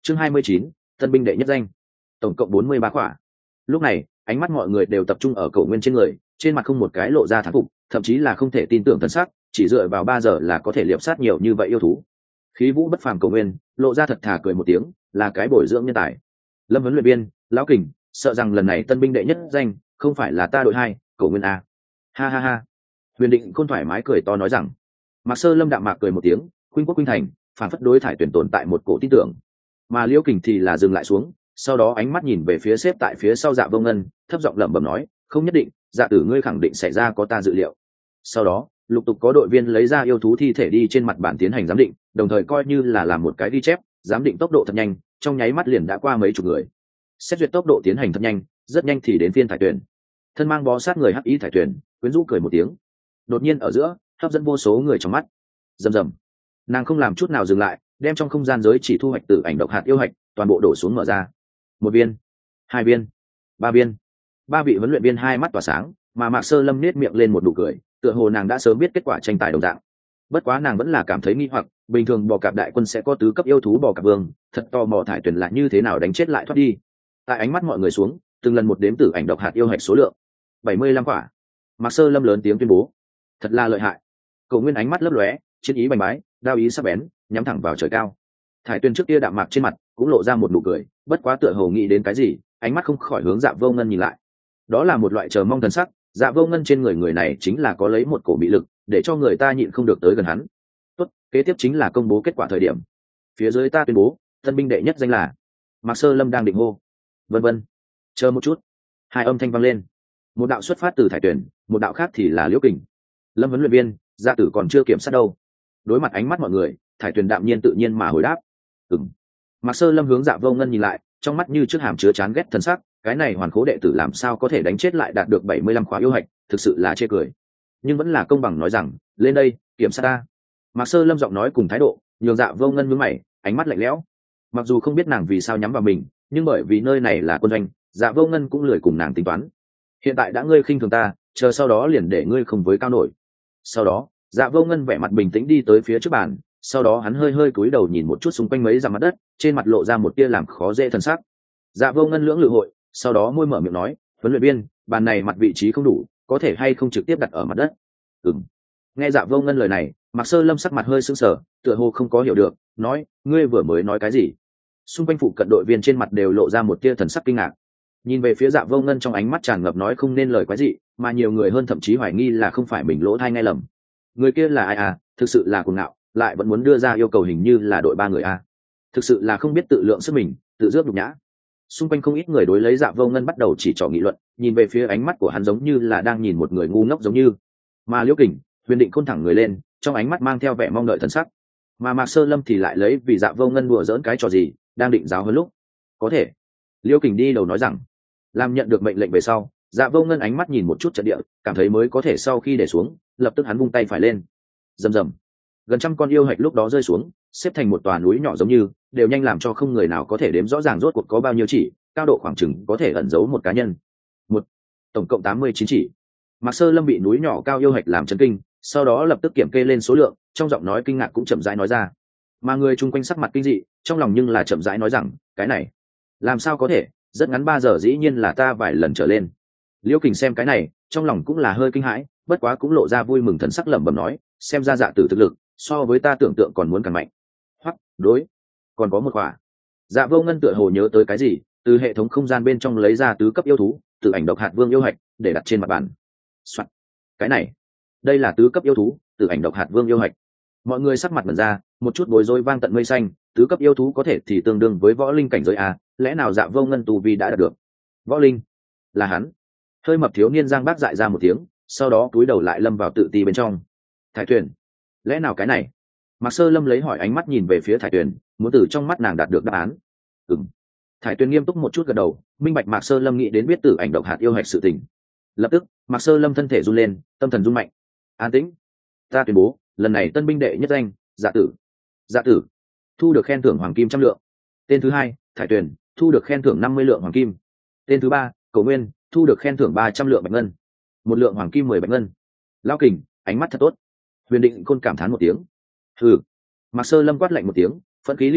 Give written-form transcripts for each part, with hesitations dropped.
Chương 29, tân binh đệ nhất danh. Tổng cộng 43 khỏa. Lúc này, ánh mắt mọi người đều tập trung ở Cổ Nguyên trên người, trên mặt không một cái lộ ra thán phục, thậm chí là không thể tin tưởng thần sắc, chỉ dựa vào 3 giờ là có thể liệp sát nhiều như vậy yêu thú. Khí vũ bất phàm Cổ Nguyên, lộ ra thật thà cười một tiếng, là cái bồi dưỡng nhân tài. Lâm huấn luyện viên, lão kình, sợ rằng lần này tân binh đệ nhất danh, không phải là ta đội 2, Cổ Nguyên a. Ha ha ha. Huyền Định Khôn thoải mái cười to nói rằng. Mạc Sơ Lâm đạm mạc cười một tiếng, khuynh quốc khuynh thành, phản phất đối thải tuyển tồn tại một cổ tin tưởng. Mà Liễu Kình thì là dừng lại xuống, sau đó ánh mắt nhìn về phía xếp tại phía sau Dạ Vô Ngân, thấp giọng lẩm bẩm nói, không nhất định, Dạ tử ngươi khẳng định xảy ra có ta dự liệu. Sau đó, lục tục có đội viên lấy ra yêu thú thi thể đi trên mặt bản tiến hành giám định, đồng thời coi như là làm một cái ghi chép, giám định tốc độ thật nhanh, trong nháy mắt liền đã qua mấy chục người. Xét duyệt tốc độ tiến hành thật nhanh, rất nhanh thì đến phiên thải tuyển. Thân mang bó sát người hắc ý thải tuyển, quyến rũ cười một tiếng. Đột nhiên ở giữa, hấp dẫn vô số người trong mắt. Rầm rầm. Nàng không làm chút nào dừng lại, đem trong không gian giới chỉ thu hoạch tử ảnh độc hạt yêu hạch toàn bộ đổ xuống mở ra. 1 viên, 2 viên, 3 viên. 3 vị huấn luyện viên hai mắt tỏa sáng, mà Mạc Sơ Lâm nét miệng lên một nụ cười, tựa hồ nàng đã sớm biết kết quả tranh tài đồng dạng. Bất quá nàng vẫn là cảm thấy nghi hoặc, bình thường bò cạp đại quân sẽ có tứ cấp yêu thú bò cạp vương, thật to mò thải tuyển là như thế nào đánh chết lại thoát đi. Tại ánh mắt mọi người xuống, từng lần một đếm tử ảnh độc hạt yêu hạch số lượng 75 quả. Mạc Sơ Lâm lớn tiếng tuyên bố, thật là lợi hại. Cổ Nguyên ánh mắt lấp lóe, chiến ý bành bái, đao ý sắc bén, nhắm thẳng vào trời cao. Thải Tuyên trước kia đạm mạc trên mặt cũng lộ ra một nụ cười, bất quá tựa hồ nghĩ đến cái gì, ánh mắt không khỏi hướng Dạ Vô Ngân nhìn lại. Đó là một loại chờ mong thần sắc, Dạ Vô Ngân trên người này chính là có lấy một cổ bị lực, để cho người ta nhịn không được tới gần hắn. Tốt, kế tiếp chính là công bố kết quả thời điểm. Phía dưới ta tuyên bố, tân binh đệ nhất danh là Mạc Sơ Lâm đang định hô. Vân vân. Chờ một chút. Hai âm thanh vang lên. Một đạo xuất phát từ Thải Tuyển, một đạo khác thì là Liễu Kình. Lâm huấn luyện viên, Dạ tử còn chưa kiểm soát đâu. Đối mặt ánh mắt mọi người, Thải Tuyền đạm nhiên tự nhiên mà hồi đáp, ừm. Mạc Sơ Lâm hướng Dạ Vô Ngân nhìn lại, trong mắt như trước hàm chứa chán ghét thần sắc, cái này hoàn khố đệ tử làm sao có thể đánh chết lại đạt được 75 khóa yêu hạch, thực sự là chê cười. Nhưng vẫn là công bằng nói rằng, lên đây, kiểm tra ta. Mạc Sơ Lâm giọng nói cùng thái độ, nhường Dạ Vô Ngân nhướng mày, ánh mắt lạnh lẽo. Mặc dù không biết nàng vì sao nhắm vào mình, nhưng bởi vì nơi này là quân doanh, Dạ Vô Ngân cũng lười cùng nàng tính toán. Hiện tại đã ngươi khinh thường ta, chờ sau đó liền để ngươi không với cao nổi. Sau đó, Dạ Vô Ngân vẻ mặt bình tĩnh đi tới phía trước bàn, sau đó hắn hơi hơi cúi đầu nhìn một chút xung quanh mấy dặm mặt đất, trên mặt lộ ra một tia làm khó dễ thần sắc. Dạ Vô Ngân lưỡng lự hội, sau đó môi mở miệng nói, huấn luyện viên, bàn này mặt vị trí không đủ, có thể hay không trực tiếp đặt ở mặt đất? Ừm. Nghe Dạ Vô Ngân lời này, Mạc Sơ Lâm sắc mặt hơi sưng sờ, tựa hồ không có hiểu được, nói, ngươi vừa mới nói cái gì? Xung quanh phụ cận đội viên trên mặt đều lộ ra một tia thần sắc kinh ngạc. Nhìn về phía Dạ Vô Ngân trong ánh mắt tràn ngập nói không nên lời quái gì, mà nhiều người hơn thậm chí hoài nghi là không phải mình lỗ tai nghe lầm. Người kia là ai à, thực sự là cuồng ngạo, lại vẫn muốn đưa ra yêu cầu hình như là đội 3 người a. Thực sự là không biết tự lượng sức mình, tự rước nhục nhã. Xung quanh không ít người đối lấy Dạ Vô Ngân bắt đầu chỉ trỏ nghị luận, nhìn về phía ánh mắt của hắn giống như là đang nhìn một người ngu ngốc giống như. Mà Liễu Kình, Huyền Định Khôn thẳng người lên, trong ánh mắt mang theo vẻ mong đợi thần sắc. Mà Mạc Sơ Lâm thì lại lấy vì Dạ Vô Ngân đùa giỡn cái trò gì, đang định giáo hơn lúc. Có thể. Liễu Kình đi đầu nói rằng, làm nhận được mệnh lệnh về sau, Dạ Vô Ngân ánh mắt nhìn một chút trận địa, cảm thấy mới có thể sau khi để xuống, lập tức hắn vung tay phải lên. Rầm rầm. Gần trăm con yêu hạch lúc đó rơi xuống, xếp thành một tòa núi nhỏ giống như, đều nhanh làm cho không người nào có thể đếm rõ ràng rốt cuộc có bao nhiêu chỉ, cao độ khoảng chừng có thể ẩn giấu một cá nhân. Tổng cộng 89 chỉ. Mạc Sơ Lâm bị núi nhỏ cao yêu hạch làm chấn kinh, sau đó lập tức kiểm kê lên số lượng, trong giọng nói kinh ngạc cũng chậm rãi nói ra. Mà người chung quanh sắc mặt kinh dị, trong lòng nhưng là chậm rãi nói rằng, cái này, làm sao có thể, rất ngắn 3 giờ dĩ nhiên là ta vài lần trở lên. Liễu Kình xem cái này, trong lòng cũng là hơi kinh hãi, bất quá cũng lộ ra vui mừng thần sắc lẩm bẩm nói, xem ra Dạ tử thực lực so với ta tưởng tượng còn muốn càng mạnh. Hoặc, đối, còn có một quả. Dạ Vô Ngân tựa hồ nhớ tới cái gì, từ hệ thống không gian bên trong lấy ra tứ cấp yêu thú, tự ảnh độc hạt vương yêu hạch, để đặt trên mặt bàn. Soạn. Cái này, đây là tứ cấp yêu thú, tự ảnh độc hạt vương yêu hạch. Mọi người sắc mặt mở ra, một chút bối rối vang tận mây xanh, tứ cấp yêu thú có thể thì tương đương với võ linh cảnh giới a, lẽ nào Dạ Vô Ngân tu vi đã đạt được? Võ linh? Là hắn. Hơi mập thiếu niên Giang Bác dại ra một tiếng, sau đó cúi đầu lại lâm vào tự ti bên trong. Thải Tuyền, lẽ nào cái này? Mạc Sơ Lâm lấy hỏi ánh mắt nhìn về phía Thải Tuyền, muốn từ trong mắt nàng đạt được đáp án. Ừm. Thải Tuyền nghiêm túc một chút gật đầu, minh bạch Mạc Sơ Lâm nghĩ đến biết tử ảnh độc hạt yêu hạch sự tình. Lập tức, Mạc Sơ Lâm thân thể run lên, tâm thần run mạnh. An tĩnh. Ta tuyên bố, lần này tân binh đệ nhất danh, Dạ tử. Dạ tử thu được khen thưởng hoàng kim 100 lượng. Tên thứ hai, Thải Tuyền, thu được khen thưởng 50 lượng hoàng kim. Tên thứ ba, Cổ Nguyên, thu được khen thưởng 300 lượng bạch ngân. 1 lượng hoàng kim 10 bạch ngân. Lao Kình, ánh mắt thật tốt. Huyền Định Khôn cảm thán một tiếng. Hừ. Mạc Sơ Lâm quát lạnh một tiếng, phẫn khí ly khai,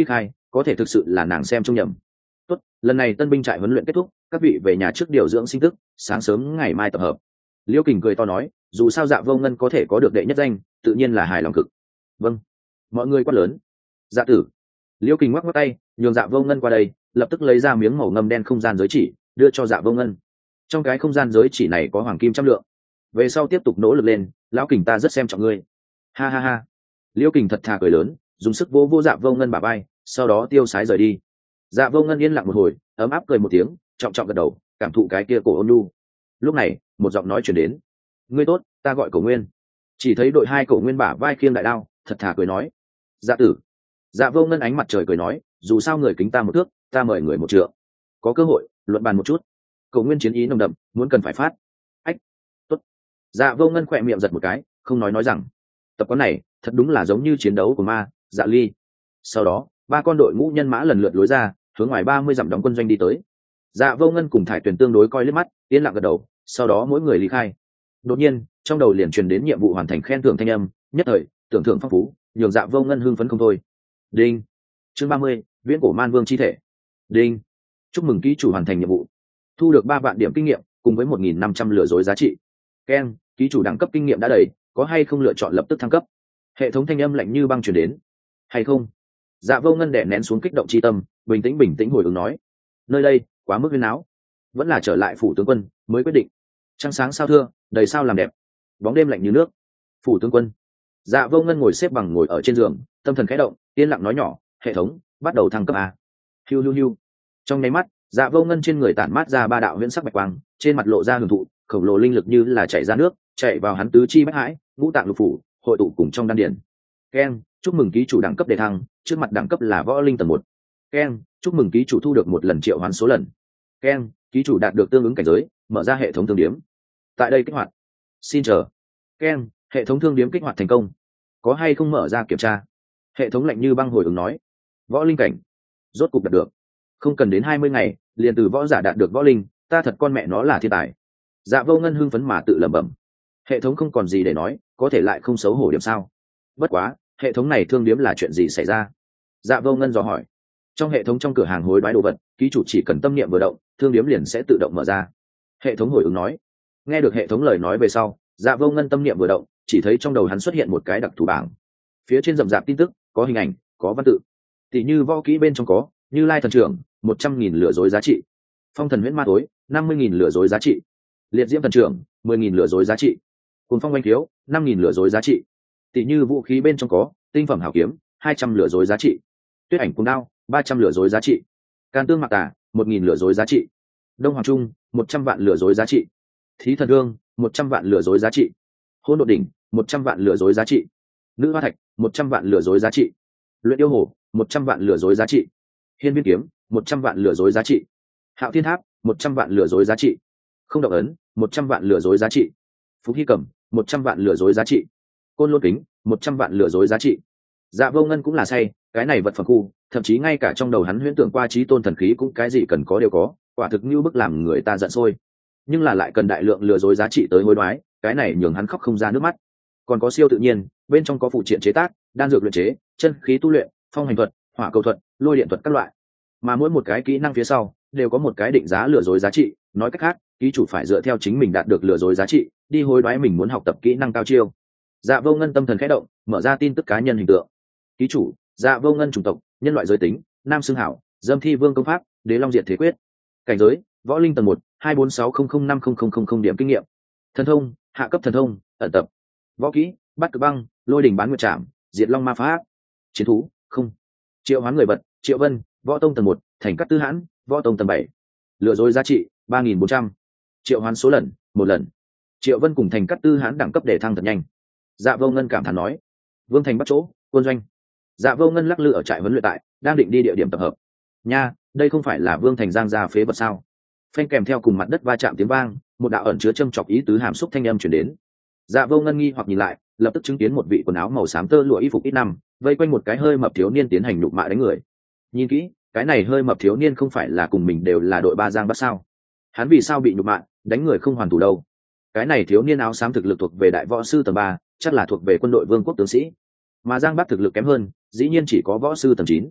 có thể thực sự là nàng xem trông nhầm. Tốt, lần này tân binh trại huấn luyện kết thúc, các vị về nhà trước điều dưỡng sinh tức, sáng sớm ngày mai tập hợp. Liễu Kình cười to nói, dù sao Dạ Vô Ngân có thể có được đệ nhất danh, tự nhiên là hài lòng cực. Vâng. Mọi người quát lớn. Dạ tử. Liễu Kình ngoắc ngoắc tay, nhường Dạ Vô Ngân qua đây, lập tức lấy ra miếng màu ngâm đen không gian giới chỉ, đưa cho Dạ Vô Ngân. Trong cái không gian giới chỉ này có hoàng kim trăm lượng. Về sau tiếp tục nỗ lực lên, lão Kình ta rất xem trọng ngươi. Ha ha ha. Liễu Kình thật thà cười lớn, dùng sức vỗ vỗ Dạ Vô Ngân bả vai, sau đó tiêu sái rời đi. Dạ Vô Ngân yên lặng một hồi, ấm áp cười một tiếng, trọng trọng gật đầu, cảm thụ cái kia cổ ôn nhu. Lúc này, một giọng nói truyền đến. Ngươi tốt, ta gọi Cổ Nguyên. Chỉ thấy đội hai Cổ Nguyên bả vai khiêng đại đao, thật thà cười nói. Dạ tử. Dạ Vô Ngân ánh mặt trời cười nói, dù sao người kính ta một thước, ta mời người một trượng. Có cơ hội, luận bàn một chút. Cổ Nguyên chiến ý nồng đậm, muốn cần phải phát. Ách. Tốt. Dạ Vô Ngân khỏe miệng giật một cái, không nói rằng, tập quán này thật đúng là giống như chiến đấu của ma, Dạ Ly. Sau đó, ba con đội ngũ nhân mã lần lượt lối ra, hướng ngoài 30 dặm đóng quân doanh đi tới. Dạ Vô Ngân cùng Thải Tuyền tương đối coi liếc mắt, yên lặng gật đầu, sau đó mỗi người ly khai. Đột nhiên, trong đầu liền truyền đến nhiệm vụ hoàn thành khen thưởng thanh âm, nhất thời, tưởng thưởng phong phú, nhường Dạ Vô Ngân hưng phấn không thôi. Đinh. Chương 30, Viễn cổ man vương chi thể. Đinh. Chúc mừng ký chủ hoàn thành nhiệm vụ. Thu được 3 vạn điểm kinh nghiệm, cùng với 1.500 lừa dối giá trị. Ken, ký chủ đẳng cấp kinh nghiệm đã đầy, có hay không lựa chọn lập tức thăng cấp? Hệ thống thanh âm lạnh như băng truyền đến. Hay không? Dạ Vô Ngân đè nén xuống kích động chi tâm, bình tĩnh hồi ứng nói. Nơi đây quá mức huyên náo, vẫn là trở lại phủ tướng quân mới quyết định. Trăng sáng sao thưa, đầy sao làm đẹp, bóng đêm lạnh như nước. Phủ tướng quân. Dạ Vô Ngân ngồi xếp bằng ngồi ở trên giường, tâm thần khẽ động, yên lặng nói nhỏ, hệ thống bắt đầu thăng cấp a. Hiu hiu hiu. Trong nháy mắt, Dạ Vô Ngân trên người tản mát ra 3 đạo huyễn sắc bạch quang, trên mặt lộ ra hưởng thụ, khổng lồ linh lực như là chảy ra nước, chạy vào hắn tứ chi bách hải, ngũ tạng lục phủ, hội tụ cùng trong đan điền. Ken, chúc mừng ký chủ đẳng cấp đề thăng, trước mặt đẳng cấp là võ linh tầng 1. Ken, chúc mừng ký chủ thu được 1 lần triệu hoán số lần. Ken, ký chủ đạt được tương ứng cảnh giới, mở ra hệ thống thương điếm. Tại đây kích hoạt. Xin chờ. Ken, hệ thống thương điếm kích hoạt thành công. Có hay không mở ra kiểm tra? Hệ thống lạnh như băng hồi ứng nói. Võ linh cảnh. Rốt cục đạt được. Không cần đến 20 ngày, liền từ võ giả đạt được võ linh, ta thật con mẹ nó là thiên tài. Dạ Vô Ngân hưng phấn mà tự lẩm bẩm. Hệ thống không còn gì để nói, có thể lại không xấu hổ điểm sao? Bất quá, hệ thống này thương điếm là chuyện gì xảy ra? Dạ Vô Ngân dò hỏi. Trong hệ thống trong cửa hàng hối đoái đồ vật, ký chủ chỉ cần tâm niệm vừa động, thương điếm liền sẽ tự động mở ra. Hệ thống hồi ứng nói. Nghe được hệ thống lời nói về sau, Dạ Vô Ngân tâm niệm vừa động, chỉ thấy trong đầu hắn xuất hiện một cái đặc thù bảng. Phía trên rậm rạp tin tức, có hình ảnh, có văn tự. Tỷ như võ kỹ bên trong có, Như Lai thần trưởng, 100.000 lừa dối giá trị. Phong thần huyễn ma tối, 50.000 lừa dối giá trị. Liệt diễm thần trưởng, 10.000 lừa dối giá trị. Cuồng phong oanh khiếu, 5.000 lừa dối giá trị. Tỷ như vũ khí bên trong có, tinh phẩm hảo kiếm, 200 lừa dối giá trị. Tuyết ảnh cuồng đao, 300 lừa dối giá trị. Can tương mạc tả, 1.000 lừa dối giá trị. Đông hoàng trung, 100 vạn lừa dối giá trị. Thí thần thương, 100 vạn lừa dối giá trị. Hỗn độn đỉnh, 100 vạn lừa dối giá trị. Nữ hoa thạch, 100 vạn lừa dối giá trị. Luyện yêu hồ, 100 vạn lừa dối giá trị. Hiên viên kiếm, 100 vạn lừa dối giá trị. Hạo thiên tháp, 100 vạn lừa dối giá trị. Không động ấn, 100 vạn lừa dối giá trị. Phú hy cầm, 100 vạn lừa dối giá trị. Côn lôn kính, 100 vạn lừa dối giá trị. Dạ Vô Ngân cũng là say, cái này vật phẩm khu, thậm chí ngay cả trong đầu hắn huyễn tưởng qua trí tôn thần khí cũng cái gì cần có đều có, quả thực như bức làm người ta giận sôi. Nhưng là lại cần đại lượng lừa dối giá trị tới hối đoái, cái này nhường hắn khóc không ra nước mắt. Còn có siêu tự nhiên, bên trong có phụ triện chế tác, đan dược luyện chế, chân khí tu luyện, phong hành thuật, hỏa cầu thuật, lôi điện thuật các loại. Mà mỗi một cái kỹ năng phía sau đều có một cái định giá lừa dối giá trị, nói cách khác, ký chủ phải dựa theo chính mình đạt được lừa dối giá trị, đi hối đoái mình muốn học tập kỹ năng cao chiêu. Dạ Vô Ngân tâm thần khẽ động, mở ra tin tức cá nhân hình tượng. Ký chủ, Dạ Vô Ngân chủng tộc, nhân loại giới tính, nam xương hảo, dâm thi vương công pháp, đế long diệt thế quyết. Cảnh giới, võ linh tầng 1, 246005000 điểm kinh nghiệm. Thần thông, hạ cấp thần thông, ẩn tập. Võ kỹ, bắt cực băng, lôi đỉnh bán nguyệt trảm, diệt long ma pháp. Chiến thú, không. Triệu hoán người vật, Triệu Vân, võ tông tầng 1, thành cát tư hãn, võ tông tầng 7. Lừa dối giá trị, 3400. Triệu hoán số lần, 1 lần. Triệu Vân cùng thành cát tư hãn đẳng cấp để thăng thật nhanh. Dạ Vô Ngân cảm thán nói. Vương thành bắt chỗ, quân doanh. Dạ Vô Ngân lắc lư ở trại huấn luyện tại, đang định đi địa điểm tập hợp. Nha, đây không phải là Vương thành giang gia phế vật sao? Phanh kèm theo cùng mặt đất va chạm tiếng vang, một đạo ẩn chứa châm chọc ý tứ hàm xúc thanh âm truyền đến. Dạ Vô Ngân nghi hoặc nhìn lại, lập tức chứng kiến một vị quần áo màu xám tơ lụa y phục ít năm, vây quanh một cái hơi mập thiếu niên tiến hành nhục mạ đánh người. Nhìn kỹ, cái này hơi mập thiếu niên không phải là cùng mình đều là đội ba giang bắc sao? Hắn vì sao bị nhục mạ, đánh người không hoàn thủ đâu? Cái này thiếu niên áo xám thực lực thuộc về đại võ sư tầng 3, chắc là thuộc về quân đội vương quốc tướng sĩ. Mà Giang Bắc thực lực kém hơn, dĩ nhiên chỉ có võ sư tầng 9.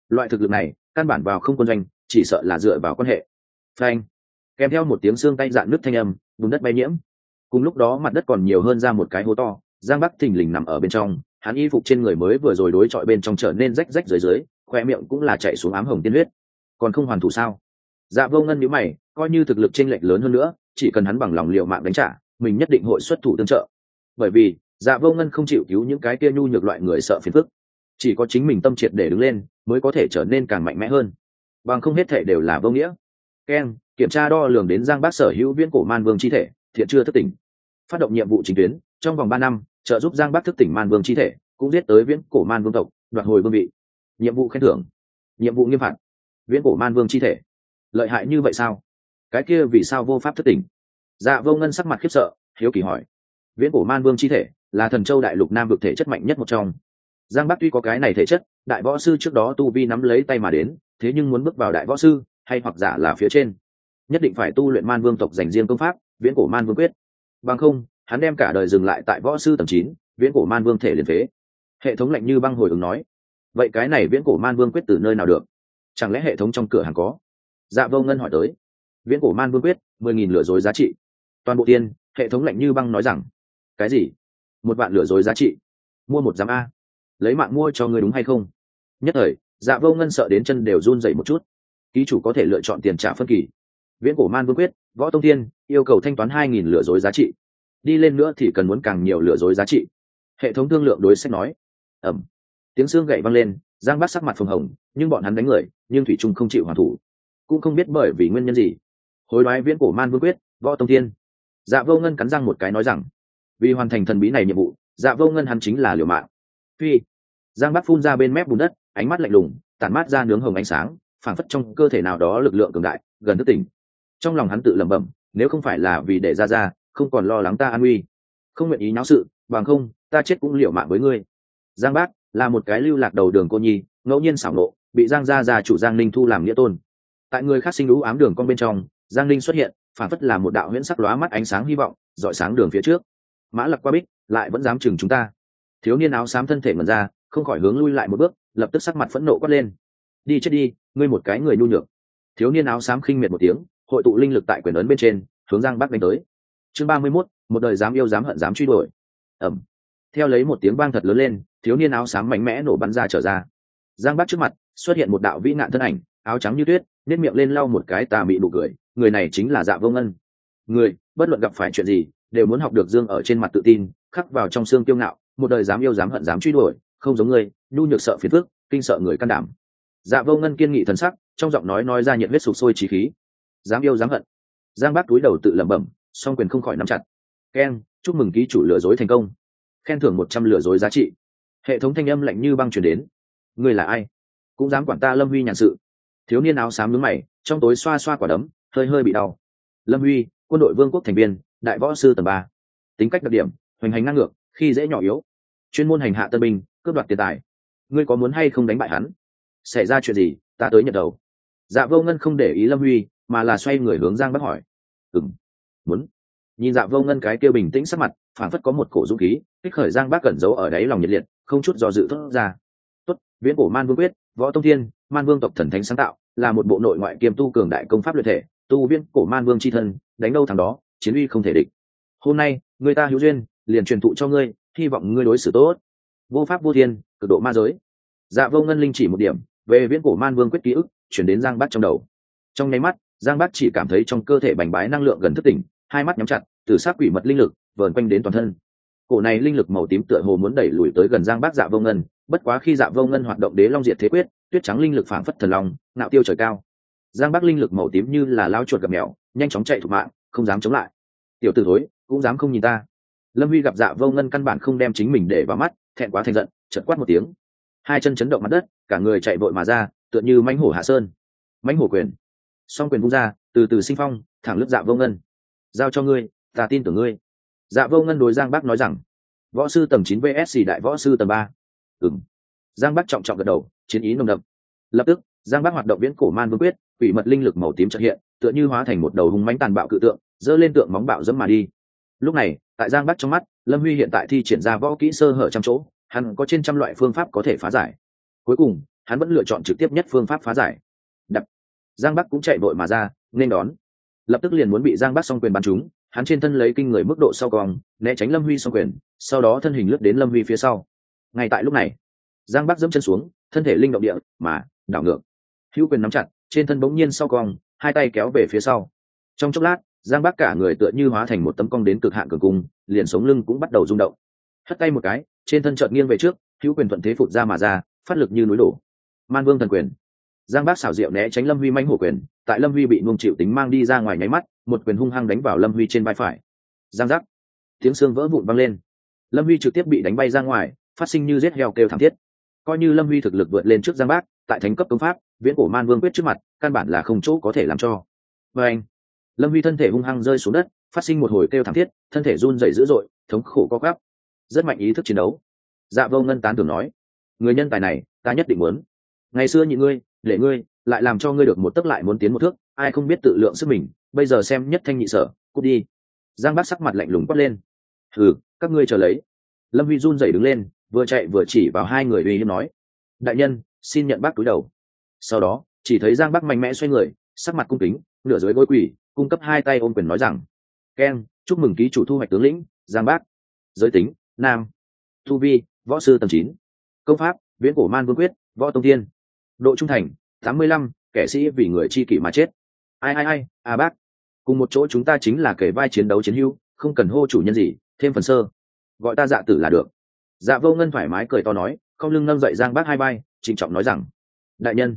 loại thực lực này căn bản vào không quân doanh, chỉ sợ là dựa vào quan hệ. Phanh, kèm theo một tiếng xương tay dạn nứt thanh âm, bùn đất bay nhiễm. Cùng lúc đó mặt đất còn nhiều hơn ra một cái hố to, Giang Bắc thình lình nằm ở bên trong, hắn y phục trên người mới vừa rồi đối chọi bên trong trở nên rách rách dưới, khoe miệng cũng là chảy xuống ám hồng tiên huyết. Còn không hoàn thủ sao? Dạ Vô Ngân nhíu mày, coi như thực lực chênh lệch lớn hơn nữa, chỉ cần hắn bằng lòng liều mạng đánh trả, mình nhất định hội xuất thủ tương trợ. Bởi vì Dạ Vô Ngân không chịu cứu những cái kia nhu nhược loại người sợ phiền phức, chỉ có chính mình tâm triệt để đứng lên mới có thể trở nên càng mạnh mẽ hơn, bằng không hết thể đều là vô nghĩa. Ken kiểm tra đo lường đến Giang Bắc sở hữu viễn cổ man vương chi thể, thiện chưa thức tỉnh. Phát động nhiệm vụ chính tuyến, trong vòng 3 năm trợ giúp Giang Bắc thức tỉnh man vương chi thể, cũng giết tới viễn cổ man vương tộc, đoạt hồi vương vị. Nhiệm vụ khen thưởng, nhiệm vụ nghiêm phạt. Viễn cổ man vương chi thể lợi hại như vậy sao? Cái kia vì sao vô pháp thức tỉnh? Dạ Vô Ngân sắc mặt khiếp sợ, hiếu kỳ hỏi. Viễn cổ man vương chi thể là Thần Châu đại lục nam vực thể chất mạnh nhất một trong. Giang Bắc tuy có cái này thể chất, đại võ sư trước đó tu vi nắm lấy tay mà đến, thế nhưng muốn bước vào đại võ sư hay hoặc giả là phía trên, nhất định phải tu luyện man vương tộc dành riêng công pháp viễn cổ man vương quyết, bằng không hắn đem cả đời dừng lại tại võ sư tầng 9, viễn cổ man vương thể liền phế. Hệ thống lạnh như băng hồi ứng nói, vậy cái này viễn cổ man vương quyết từ nơi nào được? Chẳng lẽ hệ thống trong cửa hàng có? Dạ Vô Ngân hỏi tới. Viễn cổ man vương quyết 10.000 lừa dối giá trị, toàn bộ tiền. Hệ thống lạnh như băng nói rằng, cái gì? 1 vạn lừa dối giá trị? Mua 1 giám a? Lấy mạng mua cho người đúng hay không? Nhất thời Dạ Vô Ngân sợ đến chân đều run rẩy một chút. Ký chủ có thể lựa chọn tiền trả phân kỳ. Viễn cổ man vương quyết, võ tông thiên, yêu cầu thanh toán 2.000 lừa dối giá trị, đi lên nữa thì cần muốn càng nhiều lừa dối giá trị. Hệ thống thương lượng đối sách nói. Ẩm, tiếng xương gậy vang lên, Giang Bắc sắc mặt phồng hồng, nhưng bọn hắn đánh người nhưng thủy trung không chịu hoàn thủ, cũng không biết bởi vì nguyên nhân gì. Hối đoái viễn cổ man vương quyết, võ tông thiên. Dạ Vô Ngân cắn răng một cái nói rằng, vì hoàn thành thần bí này nhiệm vụ, Dạ Vô Ngân hắn chính là liều mạng. Phi. Giang Bắc phun ra bên mép bùn đất, ánh mắt lạnh lùng, tản mát ra nướng hồng ánh sáng, phảng phất trong cơ thể nào đó lực lượng cường đại gần thức tỉnh. Trong lòng hắn tự lẩm bẩm, nếu không phải là vì để ra không còn lo lắng ta an nguy, không nguyện ý náo sự, bằng không ta chết cũng liều mạng với ngươi. Giang Bắc là một cái lưu lạc đầu đường cô nhi, ngẫu nhiên xảo nộ, bị Giang gia chủ Giang Ninh thu làm nghĩa tôn. Tại người khác sinh lũ ám đường con bên trong, Giang Ninh xuất hiện, phảng phất là một đạo huyễn sắc lóa mắt ánh sáng hy vọng, rọi sáng đường phía trước. Mã Lặc qua bích, lại vẫn dám chừng chúng ta. Thiếu niên áo xám thân thể ngẩn ra, không khỏi hướng lui lại một bước, lập tức sắc mặt phẫn nộ quát lên, đi chết đi, ngươi một cái người nhu nhược. Thiếu niên áo xám khinh miệt một tiếng, hội tụ linh lực tại quyền ấn bên trên, hướng Giang Bắc đánh tới. Chương 31, một đời dám yêu dám hận dám truy đuổi. Ầm. Theo lấy một tiếng vang thật lớn lên, thiếu niên áo xám mạnh mẽ nổ bắn ra trở ra. Giang Bắc trước mặt xuất hiện một đạo vĩ nạn thân ảnh, áo trắng như tuyết, nét miệng lên lau một cái tà mị nụ cười, người này chính là Dạ Vô Ngân. Người bất luận gặp phải chuyện gì đều muốn học được dương ở trên mặt tự tin, khắc vào trong xương kiêu ngạo, một đời dám yêu dám hận dám truy đuổi, không giống ngươi, nhu nhược sợ phiền phức, kinh sợ người can đảm. Dạ Vô Ngân kiên nghị thần sắc, trong giọng nói ra nhiệt huyết sục sôi chí khí. Dám yêu dám hận. Giang Bắc túi đầu tự lẩm bẩm, song quyền không khỏi nắm chặt. Ken, chúc mừng ký chủ lừa dối thành công, khen thưởng 100 lừa dối giá trị. Hệ thống thanh âm lạnh như băng truyền đến. Ngươi là ai, cũng dám quản ta Lâm Huy nhàn sự? Thiếu niên áo xám nhướng mày, trong tối xoa xoa quả đấm, hơi hơi bị đau. Lâm Huy, quân đội vương quốc thành viên, đại võ sư tầng 3. Tính cách đặc điểm, hoành hành ngang ngược, khi dễ nhỏ yếu, chuyên môn hành hạ tân binh, cướp đoạt tiền tài. Ngươi có muốn hay không đánh bại hắn? Xảy ra chuyện gì, ta tới nhận đầu. Dạ Vô Ngân không để ý Lâm Huy, mà là xoay người hướng Giang Bắc hỏi. Muốn. Nhìn Dạ Vô Ngân cái kia bình tĩnh sắc mặt, phảng phất có một cổ dũng khí, kích khởi Giang Bắc cẩn giấu ở đáy lòng nhiệt liệt, không chút do dự thốt ra. Tốt, viễn cổ man vương quyết, võ tông thiên, man vương tộc thần thánh sáng tạo, là một bộ nội ngoại kiêm tu cường đại công pháp luyện thể, tu viễn cổ man vương chi thân, đánh đâu thằng đó, chiến uy không thể địch. Hôm nay, người ta hữu duyên, liền truyền thụ cho ngươi, hy vọng ngươi đối xử tốt. Vô pháp vô thiên, cực độ ma giới. Dạ Vô Ngân linh chỉ một điểm, về viễn cổ man vương quyết ký ức chuyển đến Giang Bắc trong đầu. Trong nháy mắt, Giang Bắc chỉ cảm thấy trong cơ thể bành bái năng lượng gần thức tỉnh, hai mắt nhắm chặt, từ sát quỷ mật linh lực vờn quanh đến toàn thân. Cổ này linh lực màu tím tựa hồ muốn đẩy lùi tới gần Giang Bắc Dạ Vô Ngân, bất quá khi Dạ Vô Ngân hoạt động Đế Long Diệt Thế Quyết, tuyết trắng linh lực phảng phất thần long, ngạo tiêu trời cao. Giang Bắc linh lực màu tím như là lao chuột gặp mèo, nhanh chóng chạy thục mạng, không dám chống lại. Tiểu tử thối, cũng dám không nhìn ta. Lâm Huy gặp Dạ Vô Ngân căn bản không đem chính mình để vào mắt, thẹn quá thành giận, chợt quát một tiếng. Hai chân chấn động mặt đất, cả người chạy vội mà ra, tựa như mãnh hổ hạ sơn. Mãnh hổ quyền. Song quyền vung ra, từ từ sinh phong, thẳng lướt Dạ Vô Ngân. Giao cho ngươi, ta tin tưởng ngươi. Dạ Vô Ngân đối Giang Bắc nói rằng, võ sư tầng 9 vs đại võ sư tầng 3. Giang Bắc trọng trọng gật đầu, chiến ý nồng đậm. Lập tức, Giang Bắc hoạt động viễn cổ man vương quyết, quỷ mật linh lực màu tím chợt hiện, tựa như hóa thành một đầu hung mãnh tàn bạo cự tượng, giơ lên tượng móng bạo dẫm mà đi. Lúc này, tại Giang Bắc trong mắt, Lâm Huy hiện tại thi triển ra võ kỹ sơ hở trăm chỗ, hắn có trên trăm loại phương pháp có thể phá giải. Cuối cùng, hắn vẫn lựa chọn trực tiếp nhất phương pháp phá giải. Đập. Giang Bắc cũng chạy vội mà ra nên đón, lập tức liền muốn bị Giang Bắc song quyền bắn trúng. Hắn trên thân lấy kinh người mức độ sau cong né tránh Lâm Huy song quyền, sau đó thân hình lướt đến Lâm Huy phía sau. Ngay tại lúc này, Giang Bắc giẫm chân xuống, thân thể linh động địa mà đảo ngược, hữu quyền nắm chặt, trên thân bỗng nhiên sau cong, hai tay kéo về phía sau. Trong chốc lát, Giang Bắc cả người tựa như hóa thành một tấm cong đến cực hạn cường cung, liền sống lưng cũng bắt đầu rung động. Hất tay một cái, trên thân chợt nghiêng về trước, hữu quyền thuận thế phụt ra mà ra, phát lực như núi đổ. Man Vương thần quyền. Giang Bắc xảo diệu né tránh Lâm Huy manh hổ quyền, tại Lâm Huy bị nuông chịu tính mang đi ra ngoài nháy mắt, một quyền hung hăng đánh vào Lâm Huy trên vai phải. Giang giác, tiếng xương vỡ vụn vang lên. Lâm Huy trực tiếp bị đánh bay ra ngoài, phát sinh như giết heo kêu thảm thiết. Coi như Lâm Huy thực lực vượt lên trước Giang Bắc, tại thánh cấp công pháp, viễn cổ Man Vương quyết trước mặt, căn bản là không chỗ có thể làm cho. Và anh, Lâm Huy thân thể hung hăng rơi xuống đất, phát sinh một hồi kêu thảm thiết, thân thể run rẩy dữ dội, thống khổ co quắp. Rất mạnh ý thức chiến đấu. Dạ Vô Ngân tán thưởng nói, người nhân tài này, ta nhất định muốn. Ngày xưa nhị ngươi, để ngươi, lại làm cho ngươi được một tấc lại muốn tiến một thước, ai không biết tự lượng sức mình, bây giờ xem nhất thanh nhị sở, cút đi. Giang Bắc sắc mặt lạnh lùng quát lên. Hừ, các ngươi chờ lấy. Lâm Huy run rẩy đứng lên, vừa chạy vừa chỉ vào hai người uy hiếp nói, đại nhân, xin nhận bác túi đầu. Sau đó, chỉ thấy Giang Bắc mạnh mẽ xoay người, sắc mặt cung kính, nửa dưới gối quỳ, cung cấp hai tay ôm quyền nói rằng, keng, chúc mừng ký chủ thu hoạch tướng lĩnh Giang Bắc. Giới tính, nam. Tu vi, võ sư tầng 9. Công pháp, viễn cổ Man Vương quyết, võ tông thiên. Độ trung thành, 85, kẻ sĩ vì người chi kỷ mà chết. Ai, bác, cùng một chỗ chúng ta chính là kể vai chiến đấu chiến hữu, không cần hô chủ nhân gì, thêm phần sơ, gọi ta Dạ Tử là được. Dạ Vô Ngân thoải mái cười to nói, không lưng nâng dậy Giang Bắc hai vai, trịnh trọng nói rằng, đại nhân.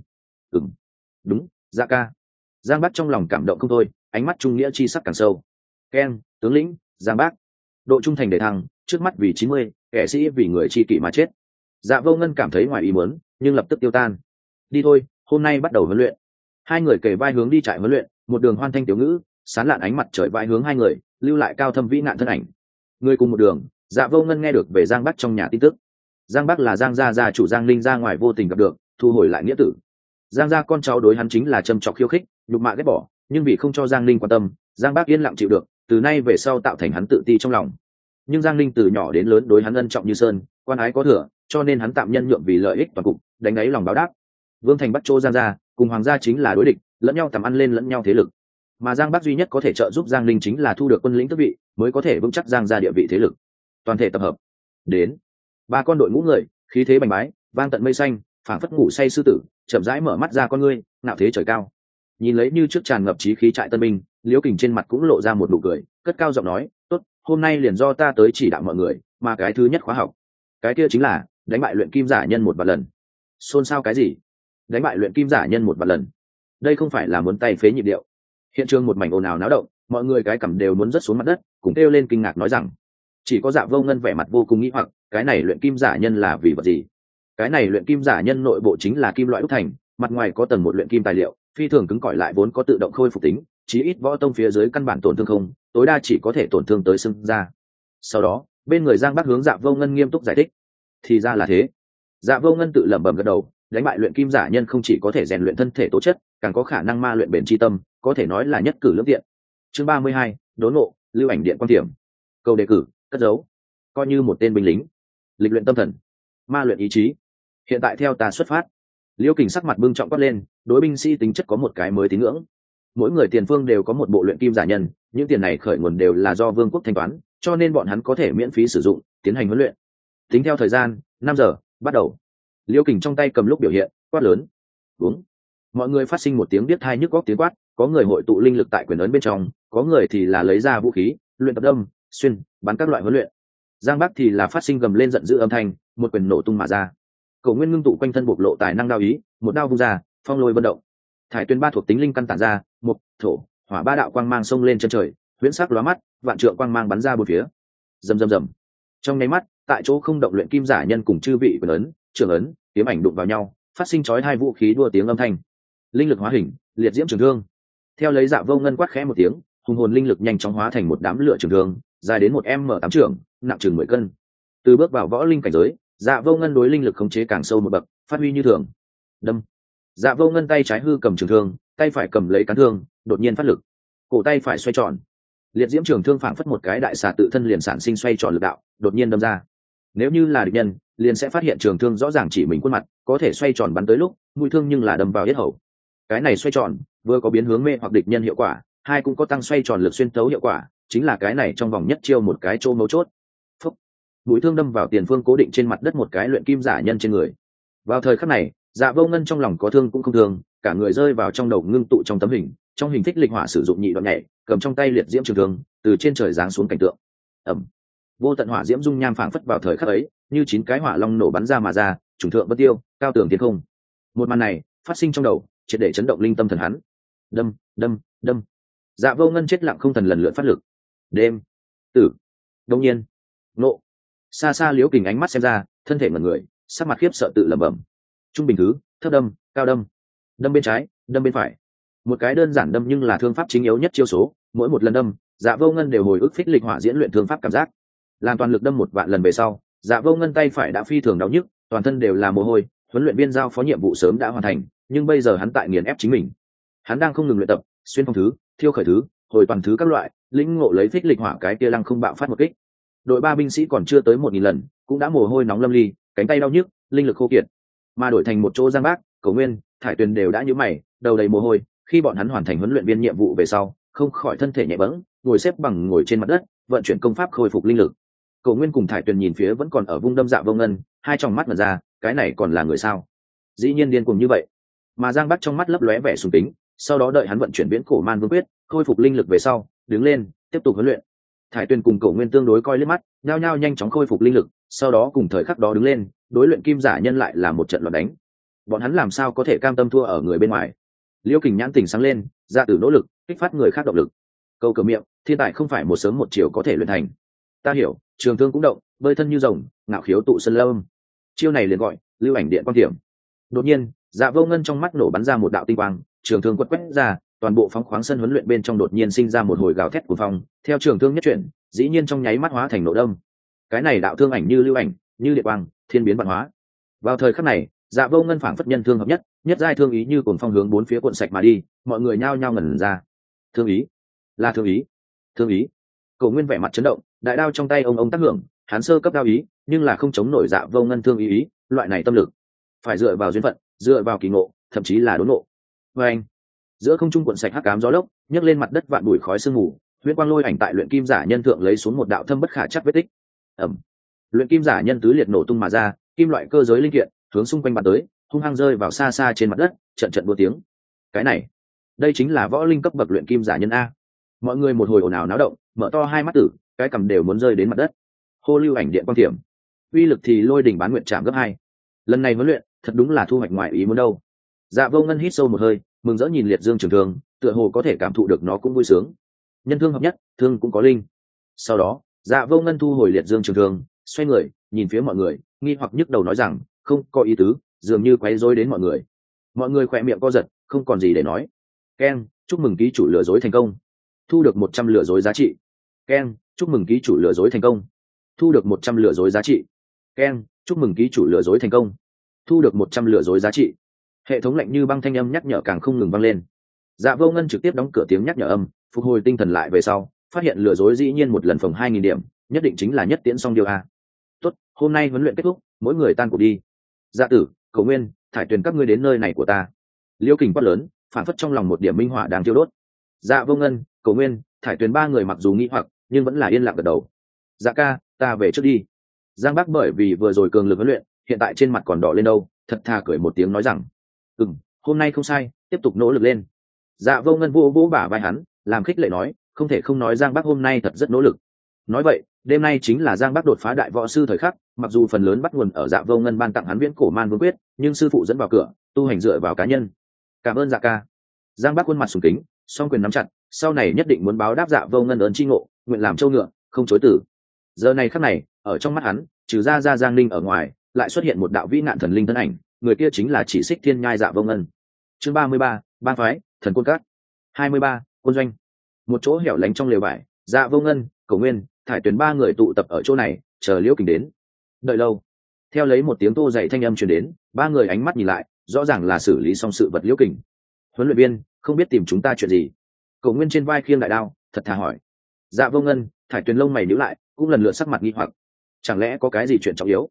Đúng, Dạ ca. Giang Bắc trong lòng cảm động không thôi, ánh mắt trung nghĩa chi sắc càng sâu. Keng, tướng lĩnh Giang Bắc. Độ trung thành để thăng, trước mắt vì 90, kẻ sĩ vì người chi kỷ mà chết. Dạ Vô Ngân cảm thấy ngoài ý muốn, nhưng lập tức tiêu tan. Đi thôi, hôm nay bắt đầu huấn luyện. Hai người kề vai hướng đi trại huấn luyện, một đường hoan thanh tiểu ngữ, sán lạn ánh mặt trời vai hướng hai người, lưu lại cao thâm vĩ nạn thân ảnh. Người cùng một đường, Dạ Vô Ngân nghe được về Giang Bắc trong nhà tin tức. Giang Bắc là Giang gia chủ Giang Linh ra ngoài vô tình gặp được, thu hồi lại nghĩa tử. Giang gia con cháu đối hắn chính là châm chọc khiêu khích, nhục mạ ghét bỏ, nhưng vì không cho Giang Linh quan tâm, Giang Bắc yên lặng chịu được, từ nay về sau tạo thành hắn tự ti trong lòng. Nhưng Giang Linh từ nhỏ đến lớn đối hắn ân trọng như sơn, quan ái có thừa, cho nên hắn tạm nhân nhượng vì lợi ích toàn cục, đánh đáy lòng báo đáp. Vương Thành bắt chỗ Giang gia, cùng Hoàng gia chính là đối địch, lẫn nhau tầm ăn lên lẫn nhau thế lực. Mà Giang Bắc duy nhất có thể trợ giúp Giang Linh chính là thu được quân lĩnh tước vị, mới có thể vững chắc Giang gia địa vị thế lực. Toàn thể tập hợp. Đến. Ba con đội ngũ người, khí thế bành bái, vang tận mây xanh, phảng phất ngủ say sư tử, chậm rãi mở mắt ra con ngươi, ngạo thế trời cao. Nhìn lấy như trước tràn ngập chí khí trại tân binh, Liễu Kình trên mặt cũng lộ ra một nụ cười, cất cao giọng nói, tốt, hôm nay liền do ta tới chỉ đạo mọi người, mà cái thứ nhất khóa học, cái kia chính là đánh bại luyện kim giả nhân một vạn lần. Xôn xao cái gì? Đánh bại luyện kim giả nhân một vạn lần? Đây không phải là muốn tay phế nhịp điệu. Hiện trường một mảnh ồn ào náo động, mọi người cái cằm đều muốn rớt xuống mặt đất, cùng kêu lên kinh ngạc nói rằng, chỉ có Dạ Vô Ngân vẻ mặt vô cùng nghĩ hoặc, cái này luyện kim giả nhân là vì vật gì? Cái này luyện kim giả nhân nội bộ chính là kim loại đúc thành, mặt ngoài có tầng một luyện kim tài liệu, phi thường cứng cỏi lại vốn có tự động khôi phục tính, chí ít võ tông phía dưới căn bản tổn thương không, tối đa chỉ có thể tổn thương tới xương da. Sau đó, bên người Giang Bắc hướng Dạ Vô Ngân nghiêm túc giải thích. Thì ra là thế. Dạ Vô Ngân tự lẩm bẩm gật đầu, đánh bại luyện kim giả nhân không chỉ có thể rèn luyện thân thể tố chất, càng có khả năng ma luyện bền chi tâm, có thể nói là nhất cử lưỡng tiện. Chương 32, đốn ngộ, lưu ảnh điện quan điểm. Câu đề cử, cất dấu. Coi như một tên binh lính. Lịch luyện tâm thần, ma luyện ý chí. Hiện tại theo ta xuất phát. Liễu Kình sắc mặt bưng trọng quát lên, đối binh sĩ tính chất có một cái mới tín ngưỡng. Mỗi người tiền phương đều có một bộ luyện kim giả nhân, những tiền này khởi nguồn đều là do vương quốc thanh toán, cho nên bọn hắn có thể miễn phí sử dụng, tiến hành huấn luyện. Tính theo thời gian, 5 giờ, bắt đầu. Liễu Kình trong tay cầm lúc biểu hiện, quát lớn. Đúng. Mọi người phát sinh một tiếng biết tai nhức óc tiếng quát, có người hội tụ linh lực tại quyền ấn bên trong, có người thì là lấy ra vũ khí, luyện tập đâm, xuyên, bắn các loại huấn luyện. Giang Bắc thì là phát sinh gầm lên giận dữ âm thanh, một quyền nổ tung mà ra. Cổ Nguyên ngưng tụ quanh thân bộc lộ tài năng đao ý, một đao vung ra, phong lôi vận động. Thải Tuyên ba thuộc tính linh căn tản ra, mộc, thổ, hỏa ba đạo quang mang xông lên chân trời, huyễn sắc lóa mắt, vạn trượng quang mang bắn ra bốn phía. Rầm rầm rầm. Trong nháy mắt, tại chỗ không động luyện kim giả nhân cùng chư vị quyền ấn, trường ấn, kiếm ảnh đụng vào nhau, phát sinh chói hai vũ khí đua tiếng âm thanh. Linh lực hóa hình, liệt diễm trường thương. Theo lấy Dạ Vô Ngân quát khẽ một tiếng, hùng hồn linh lực nhanh chóng hóa thành một đám lửa trường thương, dài đến 1m8 trường, nặng chừng 10 cân. Từ bước vào võ linh cảnh giới, Dạ Vô Ngân đối linh lực khống chế càng sâu một bậc, phát huy như thường. Đâm. Dạ Vô Ngân tay trái hư cầm trường thương, tay phải cầm lấy cán thương, đột nhiên phát lực. Cổ tay phải xoay tròn. Liệt diễm trường thương phảng phất một cái đại xà tự thân liền sản sinh xoay tròn lực đạo, đột nhiên đâm ra. Nếu như là địch nhân, liền sẽ phát hiện trường thương rõ ràng chỉ mình khuôn mặt có thể xoay tròn bắn tới lúc mũi thương nhưng là đâm vào yết hầu. Cái này xoay tròn vừa có biến hướng mê hoặc địch nhân hiệu quả, hai cũng có tăng xoay tròn lực xuyên tấu hiệu quả, chính là cái này trong vòng nhất chiêu một cái chỗ mấu chốt. Phúc. Mũi thương đâm vào tiền phương cố định trên mặt đất một cái luyện kim giả nhân trên người. Vào thời khắc này, Dạ Vô Ngân trong lòng có thương cũng không thương, cả người rơi vào trong đầu ngưng tụ trong tấm hình, trong hình thích lịch hỏa sử dụng nhị đoạn nhảy, cầm trong tay liệt diễm trường thương, từ trên trời giáng xuống cảnh tượng. Ầm. Vô tận hỏa diễm dung nham phảng phất vào thời khắc ấy, như 9 cái hỏa long nổ bắn ra mà ra, trùng thượng bất tiêu, cao tường tiến không. Một màn này phát sinh trong đầu, triệt để chấn động linh tâm thần hắn. Đâm, đâm, đâm. Dạ Vô Ngân chết lặng không thần lần lượt phát lực. Đêm, tử, đông nhiên, nộ. Xa xa Liễu Kình ánh mắt xem ra, thân thể ngẩn người, sắc mặt khiếp sợ tự lẩm bẩm. Trung bình thứ, thấp đâm, cao đâm, đâm bên trái, đâm bên phải. Một cái đơn giản đâm nhưng là thương pháp chính yếu nhất chiêu số, mỗi một lần đâm, Dạ Vô Ngân đều hồi ức phích lịch hỏa diễn luyện thương pháp cảm giác. Làm toàn lực đâm 1 vạn lần về sau, Dạ Vô Ngân tay phải đã phi thường đau nhức, toàn thân đều là mồ hôi, huấn luyện viên giao phó nhiệm vụ sớm đã hoàn thành, nhưng bây giờ hắn tại nghiền ép chính mình. Hắn đang không ngừng luyện tập, xuyên phong thứ, thiêu khởi thứ, hồi toàn thứ các loại, lĩnh ngộ lấy phích lịch hỏa cái kia lăng không bạo phát một kích. Đội 3 binh sĩ còn chưa tới 1000 lần, cũng đã mồ hôi nóng lâm ly, cánh tay đau nhức, linh lực khô kiệt. Mà đổi thành một chỗ Giang Bác, Cổ Nguyên, Thải Tuyền đều đã nhíu mày, đầu đầy mồ hôi, khi bọn hắn hoàn thành huấn luyện viên nhiệm vụ về sau, không khỏi thân thể nhẹ bẫng, ngồi xếp bằng ngồi trên mặt đất, vận chuyển công pháp khôi phục linh lực. Cổ Nguyên cùng Thải Tuyền nhìn phía vẫn còn ở vung đâm Dạ Vô Ngân, hai tròng mắt mở ra, cái này còn là người sao? Dĩ nhiên điên cuồng như vậy. Mà Giang Bắc trong mắt lấp lóe vẻ sùng kính, sau đó đợi hắn vận chuyển Viễn Cổ Man Vương quyết, khôi phục linh lực về sau, đứng lên, tiếp tục huấn luyện. Thải Tuyền cùng Cổ Nguyên tương đối coi liếc mắt, nhao nhao nhanh chóng khôi phục linh lực, sau đó cùng thời khắc đó đứng lên, đối luyện kim giả nhân lại là một trận loạn đánh. Bọn hắn làm sao có thể cam tâm thua ở người bên ngoài? Liễu Kình nhãn tỉnh sáng lên, ra từ nỗ lực, kích phát người khác động lực. Câu cửa miệng, thiên tài không phải một sớm một chiều có thể luyện thành. Ta hiểu, trường thương cũng động, bơi thân như rồng, ngạo khiếu tụ sơn lâm. Chiêu này liền gọi lưu ảnh điện quang tiềm. Đột nhiên, Dạ Vô Ngân trong mắt nổ bắn ra một đạo tinh quang, trường thương quất quét ra, toàn bộ phóng khoáng sân huấn luyện bên trong đột nhiên sinh ra một hồi gào thét của phong, theo trường thương nhất chuyển, dĩ nhiên trong nháy mắt hóa thành nổ đâm. Cái này đạo thương ảnh như lưu ảnh, như điện quang, thiên biến vạn hóa. Vào thời khắc này, Dạ Vô Ngân phảng phất nhân thương hợp nhất, nhất giai thương ý như cuồng phong hướng bốn phía cuộn sạch mà đi, mọi người nhao nhao ngẩn ra. Thương ý, là thương ý, thương ý. Cổ Nguyên vẻ mặt chấn động, đại đao trong tay ông tác hưởng, hắn sơ cấp đao ý, nhưng là không chống nổi Dạ Vô Ngân thương ý, loại này tâm lực, phải dựa vào duyên phận, dựa vào kỳ ngộ, thậm chí là đốn ngộ. Và anh, giữa không trung cuộn sạch hắc ám gió lốc, nhấc lên mặt đất vạn bụi khói sương mù, huyễn quang lôi ảnh tại luyện kim giả nhân thượng lấy xuống một đạo thâm bất khả chắc vết tích. Ẩm, luyện kim giả nhân tứ liệt nổ tung mà ra, kim loại cơ giới linh kiện hướng xung quanh bắn tới, hung hăng rơi vào xa xa trên mặt đất, trận trận đua tiếng. Cái này, đây chính là võ linh cấp bậc luyện kim giả nhân a. Mọi người một hồi ồn ào náo động, mở to hai mắt tử, cái cằm đều muốn rơi đến mặt đất. Hô lưu ảnh điện quang tiềm, uy lực thì lôi đỉnh bán nguyện trảm gấp 2. Lần này huấn luyện thật đúng là thu hoạch ngoài ý muốn đâu. Dạ Vô Ngân hít sâu một hơi, mừng rỡ nhìn liệt dương trường thương, tựa hồ có thể cảm thụ được nó cũng vui sướng. Nhân thương hợp nhất, thương cũng có linh. Sau đó, Dạ Vô Ngân thu hồi liệt dương trường thương, xoay người nhìn phía mọi người, nghi hoặc nhức đầu nói rằng không có ý tứ, dường như quấy rối đến mọi người. Mọi người khỏe miệng co giật, không còn gì để nói. Ken, chúc mừng ký chủ lừa dối thành công, thu được 100 lừa dối giá trị. Ken, chúc mừng ký chủ lừa dối thành công, thu được 100 lừa dối giá trị. Ken, chúc mừng ký chủ lừa dối thành công, thu được 100 lừa dối giá trị. Hệ thống lạnh như băng thanh âm nhắc nhở càng không ngừng vang lên. Dạ Vô Ngân trực tiếp đóng cửa tiếng nhắc nhở âm, phục hồi tinh thần lại về sau, phát hiện lừa dối dĩ nhiên một lần phòng 2000 điểm, nhất định chính là nhất tiễn xong điều a. Tốt, hôm nay huấn luyện kết thúc, mỗi người tan cuộc đi. Dạ Tử, Cổ Nguyên, Thải Tuyền các ngươi đến nơi này của ta. Liễu Kình quát lớn, phản phất trong lòng một điểm minh hỏa đang thiêu đốt. Dạ Vô Ngân, Cổ Nguyên, Thải Tuyền ba người mặc dù nghi hoặc, nhưng vẫn là yên lặng gật đầu. Dạ ca, ta về trước đi. Giang Bắc bởi vì vừa rồi cường lực huấn luyện, hiện tại trên mặt còn đỏ lên đâu, thật thà cười một tiếng nói rằng, hôm nay không sai, tiếp tục nỗ lực lên. Dạ Vô Ngân vỗ vỗ bả vai hắn, làm khích lệ nói, không thể không nói Giang Bắc hôm nay thật rất nỗ lực. Nói vậy, đêm nay chính là Giang Bắc đột phá đại võ sư thời khắc, mặc dù phần lớn bắt nguồn ở Dạ Vô Ngân ban tặng hắn Viễn Cổ Man Vương quyết, nhưng sư phụ dẫn vào cửa, tu hành dựa vào cá nhân. Cảm ơn Dạ ca. Giang Bắc khuôn mặt sùng kính, song quyền nắm chặt, sau này nhất định muốn báo đáp Dạ Vô Ngân ơn chi ngộ, nguyện làm châu ngựa, không chối tử. Giờ này khắc này, ở trong mắt hắn, trừ ra Giang Ninh ở ngoài, lại xuất hiện một đạo vĩ nạn thần linh thân ảnh, người kia chính là Chỉ Xích Thiên Nhai Dạ Vô Ngân. Chương 33, Bang phái, Thần Côn Các. 23, Quân doanh. Một chỗ hẻo lánh trong lều vải, Dạ Vô Ngân, Cổ Nguyên, Thải Tuyền ba người tụ tập ở chỗ này, chờ Liễu Kình đến. Đợi lâu, theo lấy một tiếng tô dậy thanh âm truyền đến, ba người ánh mắt nhìn lại, rõ ràng là xử lý xong sự vật Liễu Kình. Huấn luyện viên, không biết tìm chúng ta chuyện gì? Cổ Nguyên trên vai khiêng đại đao, thật thà hỏi. Dạ Vô Ngân, Thải Tuyền lông mày nhíu lại, cũng lần lượt sắc mặt nghi hoặc. Chẳng lẽ có cái gì chuyện trọng yếu?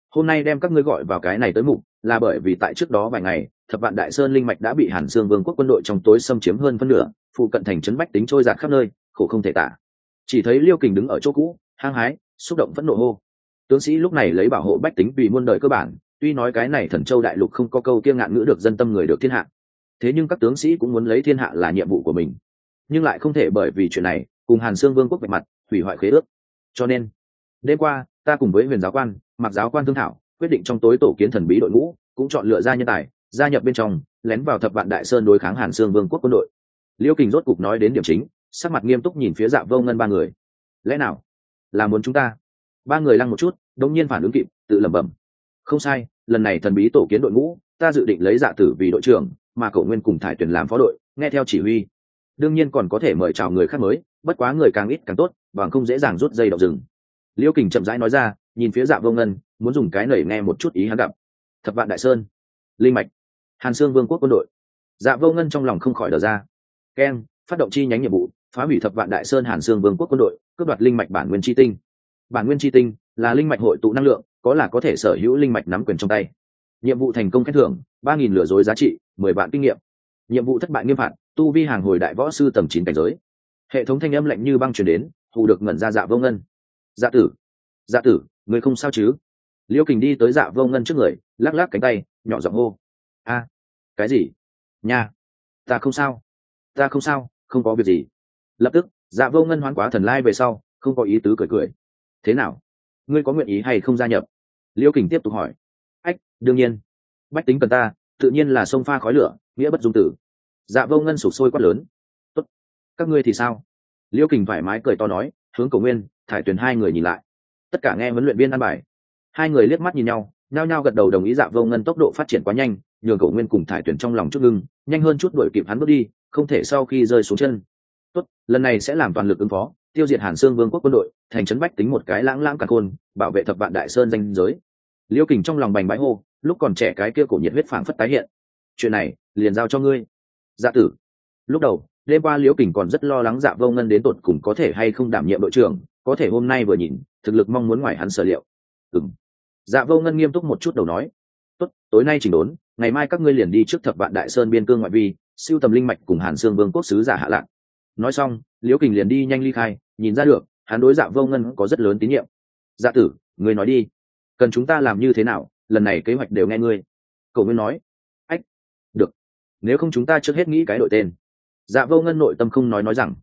hôm nay đem các ngươi gọi vào cái này tới mục là bởi vì tại trước đó vài ngày thập vạn đại sơn linh mạch đã bị Hàn Xương Vương quốc quân đội trong tối xâm chiếm hơn phân nửa, phụ cận thành trấn bách tính trôi dạt khắp nơi, khổ không thể tả. Chỉ thấy Liêu Kình đứng ở chỗ cũ, hăng hái, xúc động phẫn nộ hô. Tướng sĩ lúc này lấy bảo hộ bách tính vì muôn đời cơ bản, tuy nói cái này Thần Châu đại lục không có câu kia ngạn ngữ được dân tâm người được thiên hạ, thế nhưng các tướng sĩ cũng muốn lấy thiên hạ là nhiệm vụ của mình, nhưng lại không thể bởi vì chuyện này cùng Hàn Xương Vương quốc vạch mặt, hủy hoại khế ước. Cho nên đêm qua ta cùng với Huyền giáo quan, Mặc giáo quan thương thảo, quyết định trong tối tổ kiến thần bí đội ngũ, cũng chọn lựa ra nhân tài gia nhập bên trong, lén vào thập vạn đại sơn đối kháng Hàn Xương Vương quốc quân đội. Liêu Kình rốt cục nói đến điểm chính, sắc mặt nghiêm túc nhìn phía Dạ Vô Ngân ba người. Lẽ nào là muốn chúng ta? Ba người lăng một chút, đống nhiên phản ứng kịp, tự lẩm bẩm. Không sai, lần này thần bí tổ kiến đội ngũ, ta dự định lấy Dạ Tử vì đội trưởng, mà Cổ Nguyên cùng Thải Tuyền làm phó đội, nghe theo chỉ huy. Đương nhiên còn có thể mời chào người khác mới, bất quá người càng ít càng tốt, bằng không dễ dàng rút dây động rừng. Liêu Kình chậm rãi nói ra, nhìn phía Dạ Vô Ngân, muốn dùng cái nảy nghe một chút ý hắn gặp. Thập vạn đại sơn, linh mạch, Hàn Xương Vương quốc quân đội. Dạ Vô Ngân trong lòng không khỏi đờ ra. Keng, phát động chi nhánh nhiệm vụ, phá hủy thập vạn đại sơn Hàn Xương Vương quốc quân đội, cướp đoạt linh mạch bản nguyên chi tinh. Bản nguyên chi tinh là linh mạch hội tụ năng lượng, có thể sở hữu linh mạch nắm quyền trong tay. Nhiệm vụ thành công khen thưởng 3.000 lừa dối giá trị, 10 vạn kinh nghiệm. Nhiệm vụ thất bại nghiêm phạt, tu vi hàng hồi đại võ sư tầm 9 cảnh giới. Hệ thống thanh âm lạnh như băng truyền đến, hù được ngẩn ra Dạ Vô Ngân. Dạ tử, người không sao chứ? Liêu Kình đi tới Dạ Vô Ngân trước người, lắc lắc cánh tay, nhỏ giọng hô. A, cái gì? Nha, ta không sao, không có việc gì. Lập tức Dạ Vô Ngân hoán quá thần lai về sau, không có ý tứ cười cười. Thế nào, ngươi có nguyện ý hay không gia nhập? Liêu Kình tiếp tục hỏi. Ách, đương nhiên, bách tính cần ta, tự nhiên là sông pha khói lửa, nghĩa bất dung tử. Dạ Vô Ngân sụp sôi quát lớn. Tốt, các ngươi thì sao? Liêu Kình thoải mái cười to nói, hướng Cổ Nguyên, Thải Tuyền hai người nhìn lại. Tất cả nghe huấn luyện viên ăn bài. Hai người liếc mắt nhìn nhau, nhao nhao gật đầu đồng ý. Dạ Vô Ngân tốc độ phát triển quá nhanh, nhường Cổ Nguyên cùng Thải Tuyền trong lòng chút ngưng, nhanh hơn chút đuổi kịp hắn bước đi, không thể sau khi rơi xuống chân. Tốt, lần này sẽ làm toàn lực ứng phó, tiêu diệt Hàn Xương Vương quốc quân đội, thành trấn bách tính một cái lãng lãng cả khôn, bảo vệ thập vạn đại sơn danh giới. Liêu Kình trong lòng bành bái hô, lúc còn trẻ cái kia cổ nhiệt huyết phảng phất tái hiện. Chuyện này liền giao cho ngươi. Dạ tử. Lúc đầu đêm qua Liêu Kình còn rất lo lắng Dạ Vô Ngân đến tột cùng có thể hay không đảm nhiệm đội trưởng, có thể hôm nay vừa nhìn, thực lực mong muốn ngoài hắn sở liệu. Dạ Vô Ngân nghiêm túc một chút đầu nói. Tốt, tối nay chỉnh đốn, ngày mai các ngươi liền đi trước thập vạn đại sơn biên cương ngoại vi, siêu tầm linh mạch cùng Hàn Xương Vương quốc sứ giả hạ lạc. Nói xong, Liễu Kình liền đi nhanh ly khai, nhìn ra được hắn đối Dạ Vô Ngân có rất lớn tín nhiệm. Dạ tử, ngươi nói đi, cần chúng ta làm như thế nào, lần này kế hoạch đều nghe ngươi. Cổ Nguyên nói. Ách, được, nếu không chúng ta trước hết nghĩ cái đội tên. Dạ Vô Ngân nội tâm không nói rằng.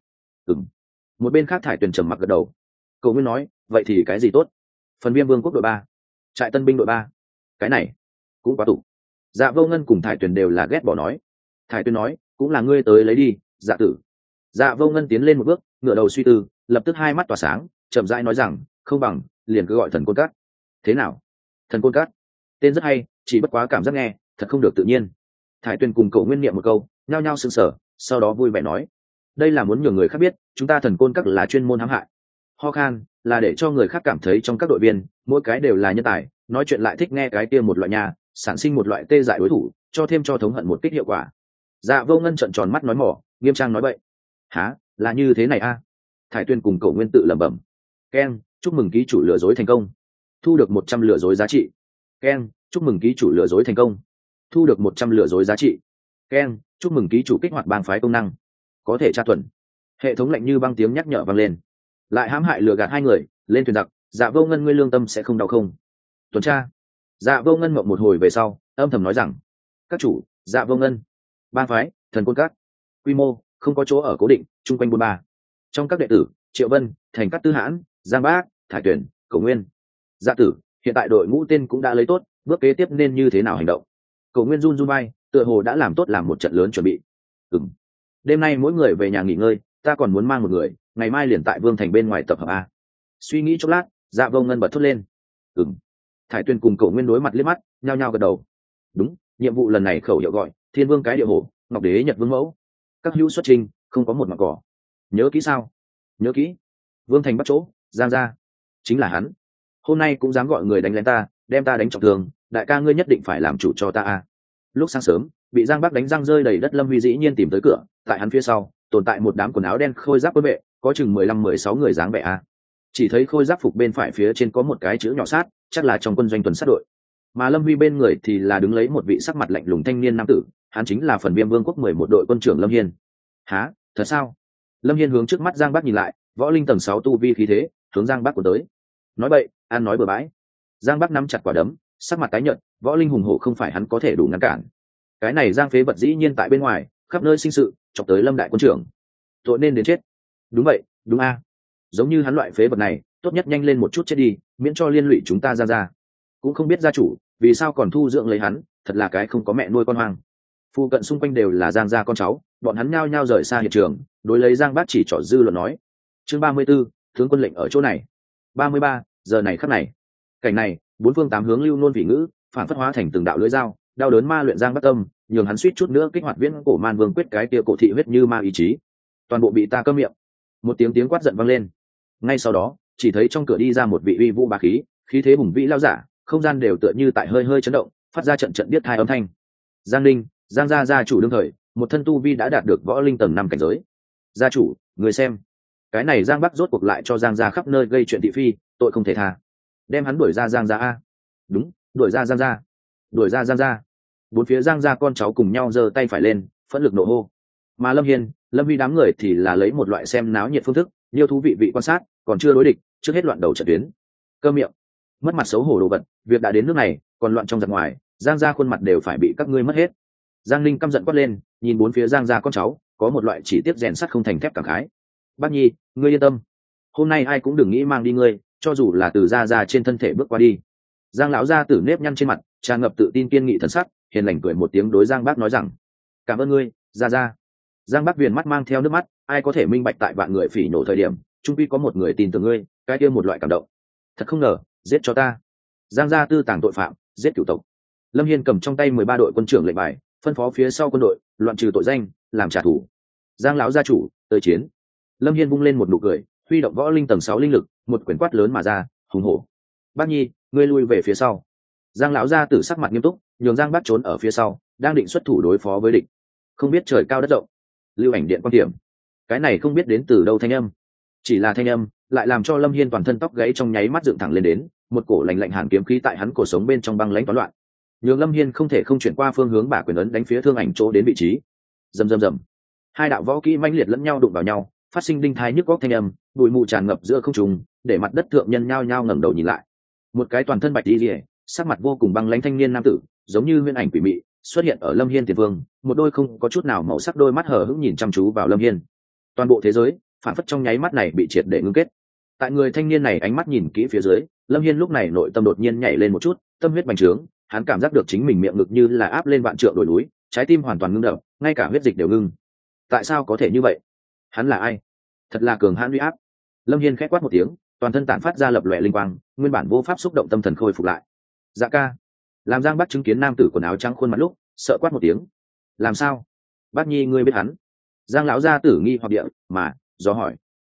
Một bên khác Thải Tuyền trầm mặc gật đầu. Cổ Nguyên nói, vậy thì cái gì tốt? Phần Viêm Vương quốc đội 3, trại tân binh đội 3. Cái này cũng quá tủ. Dạ Vô Ngân cùng Thải Tuyền đều là ghét bỏ nói. Thải Tuyền nói, cũng là ngươi tới lấy đi, Dạ tử. Dạ Vô Ngân tiến lên một bước, ngửa đầu suy tư, lập tức hai mắt tỏa sáng, chậm rãi nói rằng, không bằng liền cứ gọi Thần Côn Cát. Thế nào? Thần Côn Cát, tên rất hay, chỉ bất quá cảm giác nghe thật không được tự nhiên. Thải Tuyền cùng Cổ Nguyên niệm một câu, nhao nhao sững sờ, sau đó vui vẻ nói, đây là muốn nhường người khác biết chúng ta Thần Côn Các là chuyên môn hãm hại. Ho khan là để cho người khác cảm thấy trong các đội viên mỗi cái đều là nhân tài, nói chuyện lại thích nghe cái kia một loại nhà, sản sinh một loại tê dại đối thủ, cho thêm cho thống hận một kích hiệu quả. Dạ Vô Ngân trợn tròn mắt nói mỏ, nghiêm trang nói bậy. Hả, là như thế này a? Thải Tuyên cùng Cổ Nguyên tự lẩm bẩm. Keng, chúc mừng ký chủ lừa dối thành công, thu được 100 lừa dối giá trị. Keng, chúc mừng ký chủ lừa dối thành công, thu được 100 lừa dối giá trị. Keng, chúc mừng ký chủ kích hoạt bang phái công năng, có thể tra thuần. Hệ thống lạnh như băng tiếng nhắc nhở vang lên. Lại hãm hại lừa gạt hai người, lên thuyền giặc. Dạ Vô Ngân, ngươi lương tâm sẽ không đau không? Tuần tra. Dạ Vô Ngân mộng một hồi về sau, âm thầm nói rằng, các chủ, Dạ Vô Ngân, bang phái Thần Côn Các, quy mô không có chỗ ở cố định, chung quanh 43. Trong các đệ tử, Triệu Vân, Thành Cát Tư Hãn, Giang Bác, Thải Tuyển, Cổ Nguyên. Dạ tử, hiện tại đội ngũ tên cũng đã lấy tốt, bước kế tiếp nên như thế nào hành động? Cổ Nguyên run run vai, tựa hồ đã làm tốt làm một trận lớn chuẩn bị. Đêm nay mỗi người về nhà nghỉ ngơi, ta còn muốn mang một người, ngày mai liền tại Vương Thành bên ngoài tập hợp a. Suy nghĩ chốc lát, Dạ Vô Ngân bật thốt lên. Thải Tuyên cùng Cổ Nguyên đối mặt liếc mắt, nhao nhao gật đầu. Đúng, nhiệm vụ lần này khẩu hiệu gọi Thiên Vương cái địa hổ, Ngọc Đế Nhật Vương mẫu. Các hữu xuất trình, không có một mặt cỏ. Nhớ kỹ sao? Nhớ kỹ. Vương Thành bắt chỗ, Giang gia, chính là hắn. Hôm nay cũng dám gọi người đánh lén ta, đem ta đánh trọng thương, đại ca ngươi nhất định phải làm chủ cho ta a. Lúc sáng sớm, bị Giang Bắc đánh răng rơi đầy đất, Lâm Huy dĩ nhiên tìm tới cửa, tại hắn phía sau tồn tại một đám quần áo đen khôi giáp quân vệ, có chừng 15-16 người dáng vẻ a. chỉ thấy khôi giáp phục bên phải phía trên có một cái chữ nhỏ sát, chắc là trong quân doanh tuần sát đội. Mà Lâm Huy bên người thì là đứng lấy một vị sắc mặt lạnh lùng thanh niên nam tử, hắn chính là Phần Viêm Vương quốc 11 đội quân trưởng Lâm Hiên. Hả, thật sao? Lâm Hiên hướng trước mắt Giang Bắc nhìn lại, võ linh tầng 6 tu vi khí thế, hướng Giang Bắc của tới. Nói bậy, ăn nói bừa bãi. Giang Bắc nắm chặt quả đấm, sắc mặt tái nhợt, võ linh hùng hổ không phải hắn có thể đủ ngăn cản. Cái này Giang phế vật dĩ nhiên tại bên ngoài, khắp nơi sinh sự, chọc tới Lâm đại quân trưởng. Tội nên đến chết. Đúng vậy, đúng a. Giống như hắn loại phế vật này, tốt nhất nhanh lên một chút chết đi, miễn cho liên lụy chúng ta ra. Cũng không biết gia chủ vì sao còn thu dưỡng lấy hắn, thật là cái không có mẹ nuôi con hoang. Phu cận xung quanh đều là Giang gia con cháu, bọn hắn nhao nhao rời xa hiện trường, đối lấy Giang Bác chỉ trỏ dư luận nói. Chương 34, tướng quân lệnh ở chỗ này. 33, giờ này khắc này. Cảnh này, bốn phương tám hướng lưu nôn vị ngữ, phản phất hóa thành từng đạo lưỡi dao, đau đớn ma luyện Giang Bác tâm, nhường hắn suýt chút nữa kích hoạt viễn cổ man vương quyết cái kia cổ thị huyết như ma ý chí. Toàn bộ bị ta câm miệng. Một tiếng quát giận vang lên. Ngay sau đó, chỉ thấy trong cửa đi ra một vị uy vũ bá khí, khí thế hùng vĩ lao giả, không gian đều tựa như tại hơi hơi chấn động, phát ra trận điếc tai âm thanh. Giang Linh, Giang gia chủ đương thời, một thân tu vi đã đạt được võ linh tầng 5 cảnh giới. Gia chủ, người xem, cái này Giang Bắc rốt cuộc lại cho Giang gia khắp nơi gây chuyện thị phi, tội không thể tha. Đem hắn đuổi ra Giang gia a. Đúng, đuổi ra Giang gia. Đuổi ra Giang gia. Bốn phía Giang gia con cháu cùng nhau giơ tay phải lên, phẫn lực nộ hô. Mà Lâm Hiên, Lâm Huy đám người thì là lấy một loại xem náo nhiệt phương thức, nhiều thú vị quan sát, còn chưa đối địch, trước hết loạn đầu trận tuyến. Câm miệng, mất mặt xấu hổ đồ vật, việc đã đến nước này, còn loạn trong giặc ngoài, Giang gia khuôn mặt đều phải bị các ngươi mất hết. Giang Linh căm giận quát lên, nhìn bốn phía Giang gia con cháu, có một loại chỉ tiếc rèn sắt không thành thép cảm khái. Bác Nhi, ngươi yên tâm, hôm nay ai cũng đừng nghĩ mang đi ngươi, cho dù là từ gia trên thân thể bước qua đi. Giang lão gia tử nếp nhăn trên mặt, tràn ngập tự tin kiên nghị thần sắc, hiền lành cười một tiếng đối Giang Bác nói rằng: cảm ơn ngươi, gia. Giang Bác viền mắt mang theo nước mắt, ai có thể minh bạch tại vạn người phỉ nổ thời điểm, chung quy có một người tin tưởng ngươi, cái kia một loại cảm động. Thật không ngờ, giết cho ta. Giang gia tư tàng tội phạm, giết cửu tộc. Lâm Hiên cầm trong tay 13 đội quân trưởng lệnh bài, phân phó phía sau quân đội, loạn trừ tội danh, làm trả thù. Giang lão gia chủ, tới chiến. Lâm Hiên vung lên một nụ cười, huy động võ linh tầng 6 linh lực, một quyển quát lớn mà ra, hùng hổ. Bác Nhi, ngươi lui về phía sau. Giang lão gia tử sắc mặt nghiêm túc, nhường Giang Bác trốn ở phía sau, đang định xuất thủ đối phó với địch. Không biết trời cao đất rộng, lưu ảnh điện quan điểm. Cái này không biết đến từ đâu thanh âm, chỉ là thanh âm lại làm cho Lâm Hiên toàn thân tóc gãy trong nháy mắt dựng thẳng lên đến, một cổ lạnh lạnh hàn kiếm khí tại hắn cổ sống bên trong băng lãnh toán loạn, nhường Lâm Hiên không thể không chuyển qua phương hướng bả quyền ấn đánh phía thương ảnh chỗ đến vị trí. Rầm. Hai đạo võ kỹ mãnh liệt lẫn nhau đụng vào nhau, phát sinh đinh thai nhức góc thanh âm, bụi mù tràn ngập giữa không trung, để mặt đất thượng nhân nhao nhao ngẩng đầu nhìn lại. Một cái toàn thân bạch y liễu, sắc mặt vô cùng băng lãnh thanh niên nam tử, giống như huyễn ảnh quỷ mị, xuất hiện ở Lâm Hiên tiền phương, một đôi không có chút nào màu sắc đôi mắt hờ hững nhìn chăm chú vào Lâm Hiên. Toàn bộ thế giới phản phất trong nháy mắt này bị triệt để ngưng kết. Tại người thanh niên này ánh mắt nhìn kỹ phía dưới, Lâm Hiên lúc này nội tâm đột nhiên nhảy lên một chút, tâm huyết bành trướng, hắn cảm giác được chính mình miệng ngực như là áp lên vạn trượng đồi núi, trái tim hoàn toàn ngưng đập, ngay cả huyết dịch đều ngưng. Tại sao có thể như vậy? Hắn là ai? Thật là cường hãn uy áp. Lâm Hiên khẽ quát một tiếng, toàn thân tản phát ra lập lòe linh quang, nguyên bản vô pháp xúc động tâm thần khôi phục lại. Dạ ca. Làm Giang Bắc chứng kiến nam tử quần áo trắng khuôn mặt lúc, sợ quát một tiếng. Làm sao? Bác Nhi ngươi biết hắn? Giang lão gia tử nghi hoặc địa, mà do hỏi.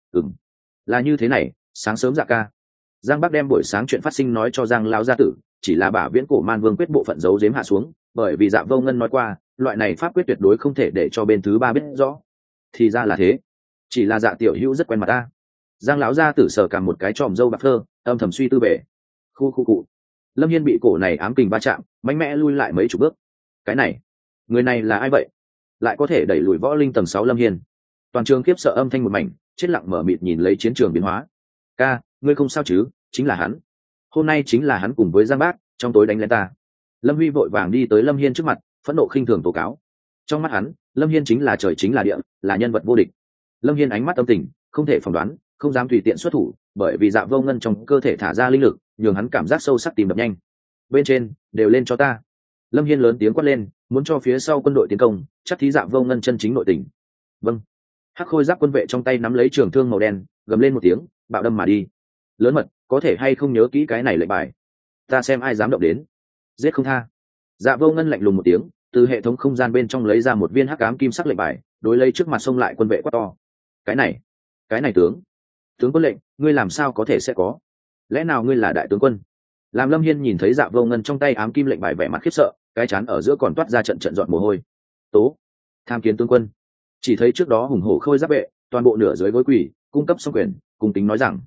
Là như thế này, sáng sớm Dạ ca. Giang Bắc đem buổi sáng chuyện phát sinh nói cho Giang lão gia tử, chỉ là bả viễn cổ man vương quyết bộ phận giấu giếm hạ xuống, bởi vì Dạ Vô Ngân nói qua, loại này pháp quyết tuyệt đối không thể để cho bên thứ ba biết rõ. Thì ra là thế, chỉ là Dạ tiểu hữu rất quen mặt ta. Giang lão gia tử sờ cả một cái tròm râu bạc phơ, âm thầm suy tư về. Khu cụ. Lâm Hiên bị cổ này ám kình va chạm, mạnh mẽ lui lại mấy chục bước. Cái này, người này là ai vậy? Lại có thể đẩy lùi võ linh tầng 6 Lâm Hiên. Toàn trường khiếp sợ âm thanh một mảnh, chết lặng mở mịt nhìn lấy chiến trường biến hóa. Ca, ngươi không sao chứ? Chính là hắn. Hôm nay chính là hắn cùng với Giang Bác trong tối đánh lên ta. Lâm Huy vội vàng đi tới Lâm Hiên trước mặt, phẫn nộ khinh thường tố cáo. Trong mắt hắn, Lâm Hiên chính là trời chính là địa, là nhân vật vô địch. Lâm Hiên ánh mắt âm tình, không thể phỏng đoán, không dám tùy tiện xuất thủ, bởi vì Dạ Vô Ngân trong cơ thể thả ra linh lực, nhường hắn cảm giác sâu sắc tìm đập nhanh. Bên trên, đều lên cho ta. Lâm Hiên lớn tiếng quát lên, muốn cho phía sau quân đội tiến công, chắc thí Dạ Vô Ngân chân chính nội tình. Vâng. Hắc khôi giáp quân vệ trong tay nắm lấy trường thương màu đen, gầm lên một tiếng, bạo đâm mà đi. Lớn mật, có thể hay không nhớ kỹ cái này lệnh bài? Ta xem ai dám động đến, giết không tha. Dạ Vô Ngân lạnh lùng một tiếng, từ hệ thống không gian bên trong lấy ra một viên hắc ám kim sắc lệnh bài, đối lấy trước mặt xông lại quân vệ quát to. Cái này tướng quân lệnh, ngươi làm sao có thể sẽ có? Lẽ nào ngươi là đại tướng quân? Làm Lâm Hiên nhìn thấy Dạ Vô Ngân trong tay ám kim lệnh bài vẻ mặt khiếp sợ, cái chán ở giữa còn toát ra trận giọt mồ hôi. Tố, tham kiến tướng quân. Chỉ thấy trước đó hùng hổ khôi giáp vệ, toàn bộ nửa dưới gối quỳ, cung cấp xong quyền, cung kính nói rằng: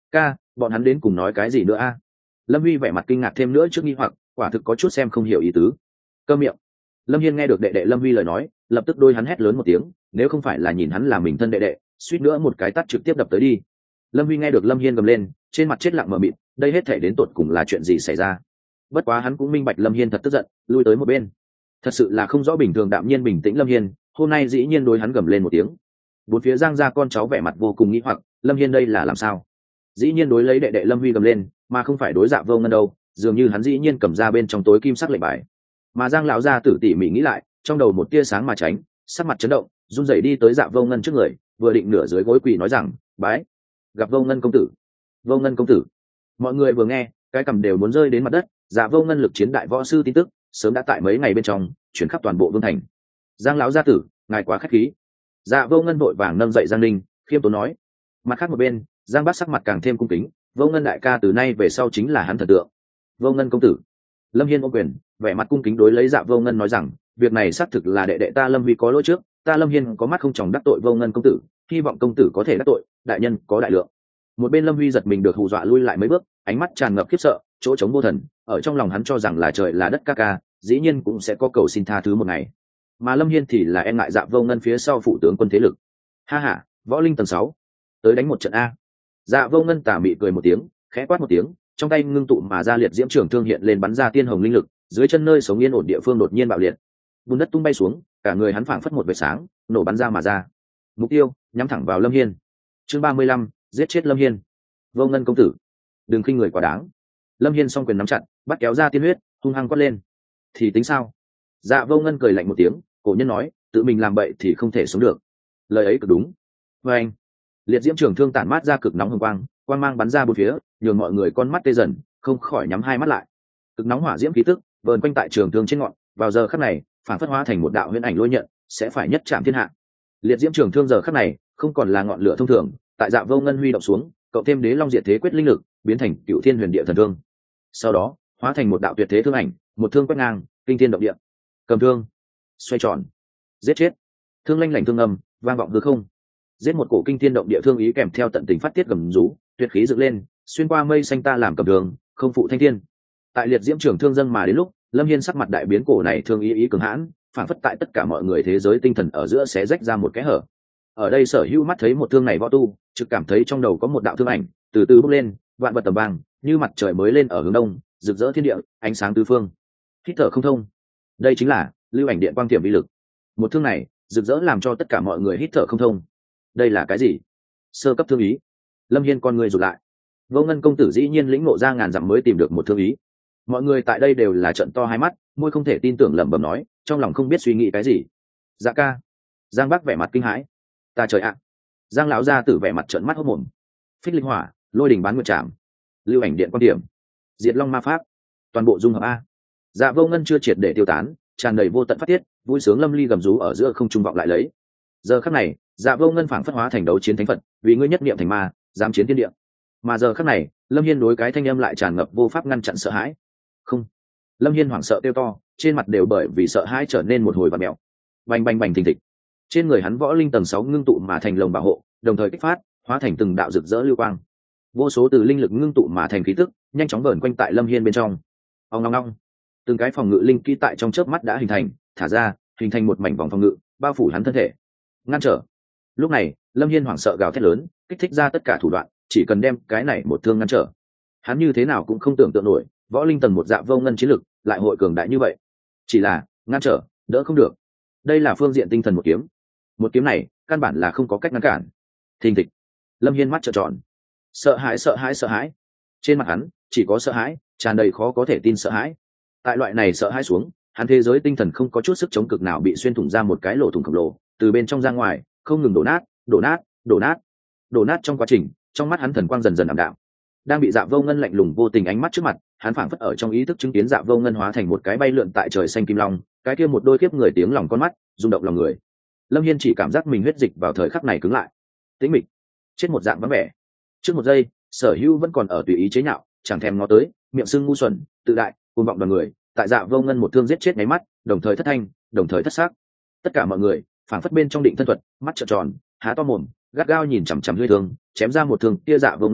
Ca, bọn hắn đến cùng nói cái gì nữa a? Lâm Huy vẻ mặt kinh ngạc thêm nữa trước nghi hoặc, quả thực có chút xem không hiểu ý tứ. Câm miệng. Lâm Hiên nghe được đệ đệ Lâm Huy lời nói, lập tức đôi hắn hét lớn một tiếng, nếu không phải là nhìn hắn là mình thân đệ đệ, suýt nữa một cái tát trực tiếp đập tới đi. Lâm Huy nghe được Lâm Hiên gầm lên, trên mặt chết lặng mờ mịt, đây hết thể đến tột cùng là chuyện gì xảy ra. Bất quá hắn cũng minh bạch Lâm Hiên thật tức giận, lui tới một bên. Thật sự là không rõ bình thường đạm nhiên bình tĩnh Lâm Hiên, hôm nay dĩ nhiên đối hắn gầm lên một tiếng. Bốn phía Giang gia con cháu vẻ mặt vô cùng nghi hoặc, Lâm Hiên đây là làm sao? Dĩ nhiên đối lấy đệ đệ Lâm Huy gầm lên, mà không phải đối Dạ Vô Ngân đâu, dường như hắn dĩ nhiên cầm ra bên trong tối kim sắc lệnh bài. Mà Giang lão gia tử tỉ mỉ nghĩ lại, trong đầu một tia sáng mà tránh, sắc mặt chấn động, run rẩy đi tới Dạ Vô Ngân trước người, vừa định nửa dưới gối quỳ nói rằng, bái, gặp Vô Ngân công tử. Vô Ngân công tử. Mọi người vừa nghe, cái cằm đều muốn rơi đến mặt đất. Dạ Vô Ngân lực chiến đại võ sư tin tức sớm đã tại mấy ngày bên trong chuyển khắp toàn bộ vương thành. Giang lão gia tử, ngài quá khách khí. Dạ Vô Ngân vội vàng nâng dậy Giang Ninh, khiêm tốn nói. Mặt khác một bên, Giang Bác sắc mặt càng thêm cung kính, Vô Ngân đại ca từ nay về sau chính là hắn thần tượng. Vô Ngân công tử. Lâm Hiên ôm quyền, vẻ mặt cung kính đối lấy Dạ Vô Ngân nói rằng, việc này xác thực là đệ đệ ta Lâm Huy có lỗi trước, ta Lâm Hiên có mắt không tròng đắc tội Vô Ngân công tử, hy vọng công tử có thể đắc tội, đại nhân có đại lượng. Một bên Lâm Huy giật mình được hù dọa lui lại mấy bước, ánh mắt tràn ngập khiếp sợ, chỗ trống vô thần, ở trong lòng hắn cho rằng là trời là đất ca ca, dĩ nhiên cũng sẽ có cầu xin tha thứ một ngày. Mà Lâm Hiên thì là e ngại Dạ Vô Ngân phía sau phụ tướng quân thế lực. Ha ha, võ linh tầng 6, tới đánh một trận a. Dạ Vô Ngân tà mị cười một tiếng, khẽ quát một tiếng, trong tay ngưng tụ mà ra liệt diễm trường thương hiện lên bắn ra tiên hồng linh lực, dưới chân nơi sống yên ổn địa phương đột nhiên bạo liệt, bùn đất tung bay xuống, cả người hắn phảng phất một vệt sáng, nổ bắn ra mà ra. Mục tiêu nhắm thẳng vào Lâm Hiên. Chương 35, giết chết Lâm Hiên. Vô Ngân công tử, đừng khinh người quá đáng. Lâm Hiên song quyền nắm chặt, bắt kéo ra tiên huyết, hung hăng quát lên. Thì tính sao? Dạ Vô Ngân cười lạnh một tiếng, cổ nhân nói, tự mình làm bậy thì không thể sống được. Lời ấy cực đúng. Và anh, liệt diễm trường thương tản mát ra cực nóng hồng quang, quang mang bắn ra bốn phía, nhường mọi người con mắt tê dần, không khỏi nhắm hai mắt lại. Cực nóng hỏa diễm khí tức vờn quanh tại trường thương trên ngọn, vào giờ khắc này, phản phất hóa thành một đạo huyễn ảnh lôi nhận, sẽ phải nhất chạm thiên hạ. Liệt diễm trường thương giờ khắc này, không còn là ngọn lửa thông thường, tại Dạ Vô Ngân huy động xuống, cộng thêm đế long diệt thế quyết linh lực, biến thành cựu thiên huyền địa thần thương. Sau đó, hóa thành một đạo tuyệt thế thương ảnh, một thương quét ngang, kinh thiên động địa. Cầm thương, xoay tròn, giết chết. Thương lanh lảnh thương âm, vang vọng hư không. Giết một cổ kinh thiên động địa thương ý kèm theo tận tình phát tiết gầm rú, tuyệt khí dựng lên, xuyên qua mây xanh ta làm cầm đường, không phụ thanh thiên. Tại liệt diễm trường thương dâng mà đến lúc, Lâm Hiên sắc mặt đại biến, cổ này thương ý cường hãn, phản phất tại tất cả mọi người thế giới tinh thần ở giữa sẽ rách ra một cái hở. Ở đây sở hữu mắt thấy một thương này võ tu, trực cảm thấy trong đầu có một đạo thương ảnh từ từ bốc lên, vạn vật tầm vàng, như mặt trời mới lên ở hướng đông, rực rỡ thiên địa, ánh sáng tứ phương. Hít thở không thông. Đây chính là lưu ảnh điện quang tiềm vi lực. Một thương này rực rỡ làm cho tất cả mọi người hít thở không thông. Đây là cái gì? Sơ cấp thương ý. Lâm Hiên con người rụt lại. Vô Ngân công tử dĩ nhiên lĩnh ngộ ra ngàn dặm mới tìm được một thương ý. Mọi người tại đây đều là trợn to hai mắt, môi không thể tin tưởng lẩm bẩm nói, trong lòng không biết suy nghĩ cái gì. Dạ ca. Giang Bắc vẻ mặt kinh hãi. Ta trời ạ. Giang lão gia tử vẻ mặt trợn mắt hốt mồm. Phích linh hỏa, lôi đình bán nguyệt trảm, lưu ảnh điện quan điểm, diệt long ma pháp, toàn bộ dung hợp a. Dạ Vô Ngân chưa triệt để tiêu tán, tràn đầy vô tận phát tiết, vui sướng lâm ly gầm rú ở giữa không trung vọng lại lấy. Giờ khắc này, Dạ Vô Ngân phảng phất hóa thành đấu chiến thánh phật, vì ngươi nhất niệm thành ma, dám chiến thiên địa. Mà giờ khắc này, Lâm Hiên đối cái thanh âm lại tràn ngập vô pháp ngăn chặn sợ hãi. Không. Lâm Hiên hoảng sợ kêu to, trên mặt đều bởi vì sợ hãi trở nên một hồi vặn mèo. Bành bành bành thình thịch. Trên người hắn võ linh tầng 6 ngưng tụ mà thành lồng bảo hộ, đồng thời kích phát, hóa thành từng đạo rực rỡ lưu quang. Vô số từ linh lực ngưng tụ mà thành khí tức, nhanh chóng vờn quanh tại Lâm Hiên bên trong. Ong ong ong. Từng cái phòng ngự linh kỹ tại trong chớp mắt đã hình thành, thả ra, hình thành một mảnh vòng phòng ngự, bao phủ hắn thân thể. Ngăn trở. Lúc này, Lâm Hiên hoảng sợ gào thét lớn, kích thích ra tất cả thủ đoạn, chỉ cần đem cái này một thương ngăn trở. Hắn như thế nào cũng không tưởng tượng nổi, võ linh tầng một Dạ Vô Ngân chiến lực lại hội cường đại như vậy. Chỉ là ngăn trở, đỡ không được. Đây là phương diện tinh thần một kiếm. Một kiếm này, căn bản là không có cách ngăn cản. Thình thịch. Lâm Hiên mắt trợn tròn. Sợ hãi sợ hãi sợ hãi. Trên mặt hắn chỉ có sợ hãi, tràn đầy khó có thể tin sợ hãi. Tại loại này sợ hãi xuống, hắn thế giới tinh thần không có chút sức chống cực nào bị xuyên thủng ra một cái lỗ thủng khổng lồ, từ bên trong ra ngoài, không ngừng đổ nát, đổ nát, đổ nát. Đổ nát trong quá trình, trong mắt hắn thần quang dần dần ảm đạm. Đang bị Dạ Vô Ngân lạnh lùng vô tình ánh mắt trước mặt, hắn phảng phất ở trong ý thức chứng kiến Dạ Vô Ngân hóa thành một cái bay lượn tại trời xanh kim long, cái kia một đôi kiếp người tiếng lòng con mắt, rung động lòng người. Lâm Hiên chỉ cảm giác mình huyết dịch vào thời khắc này cứng lại. Tĩnh mịch, chết một dạng vắng vẻ. Trước một giây, Sở Hữu vẫn còn ở tùy ý chế nhạo, chẳng thèm ngó tới, miệng sưng ngu xuẩn, tự đại, cuồng vọng đoàn người, tại Dạ Vô Ngân một thương giết chết nháy mắt, đồng thời thất thanh, đồng thời thất xác. Tất cả mọi người, phảng phất bên trong định thân thuật, mắt trợn tròn, há to mồm, gắt gao nhìn chằm chằm Huy Thương, chém ra một thương, kia Dạ Vô Ngân,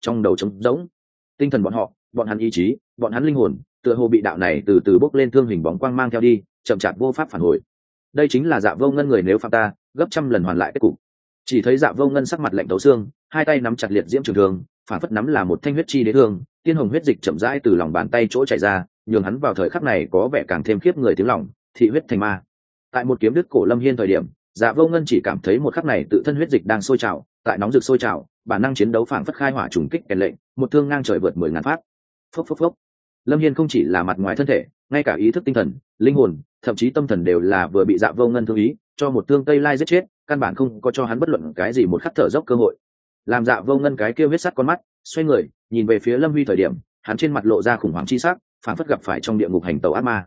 trong đầu trống rỗng. Tinh thần bọn hắn ý chí, bọn hắn linh hồn tựa hồ bị đạo này từ từ bốc lên thương hình bóng quang mang theo đi, chậm chạp vô pháp phản hồi. Đây chính là Dạ Vô Ngân người nếu phạm ta gấp trăm lần hoàn lại kết cục. Chỉ thấy Dạ Vô Ngân sắc mặt lạnh tấu xương, hai tay nắm chặt liệt diễm trường thương, phản phất nắm là một thanh huyết chi đế thương, tiên hồng huyết dịch chậm rãi từ lòng bàn tay chỗ chảy ra, nhường hắn vào thời khắc này có vẻ càng thêm khiếp người tiếng lòng, thị huyết thành ma. Tại một kiếm đứt cổ Lâm Hiên thời điểm, Dạ Vô Ngân chỉ cảm thấy một khắc này tự thân huyết dịch đang sôi trào, tại nóng rực sôi trào, bản năng chiến đấu phảng phất khai hỏa trùng kích kèn lệnh, một thương ngang trời vượt 10.000 phát. Phốc phốc phốc. Lâm Hiên không chỉ là mặt ngoài thân thể, ngay cả ý thức tinh thần, linh hồn, thậm chí tâm thần đều là vừa bị Dạ Vô Ngân thương ý, cho một thương tây lai giết chết, căn bản không có cho hắn bất luận cái gì một khắc thở dốc cơ hội. Làm Dạ Vô Ngân cái kia huyết sắt con mắt, xoay người, nhìn về phía Lâm Huy thời điểm, hắn trên mặt lộ ra khủng hoảng chi sắc, phảng phất gặp phải trong địa ngục hành tẩu ác ma.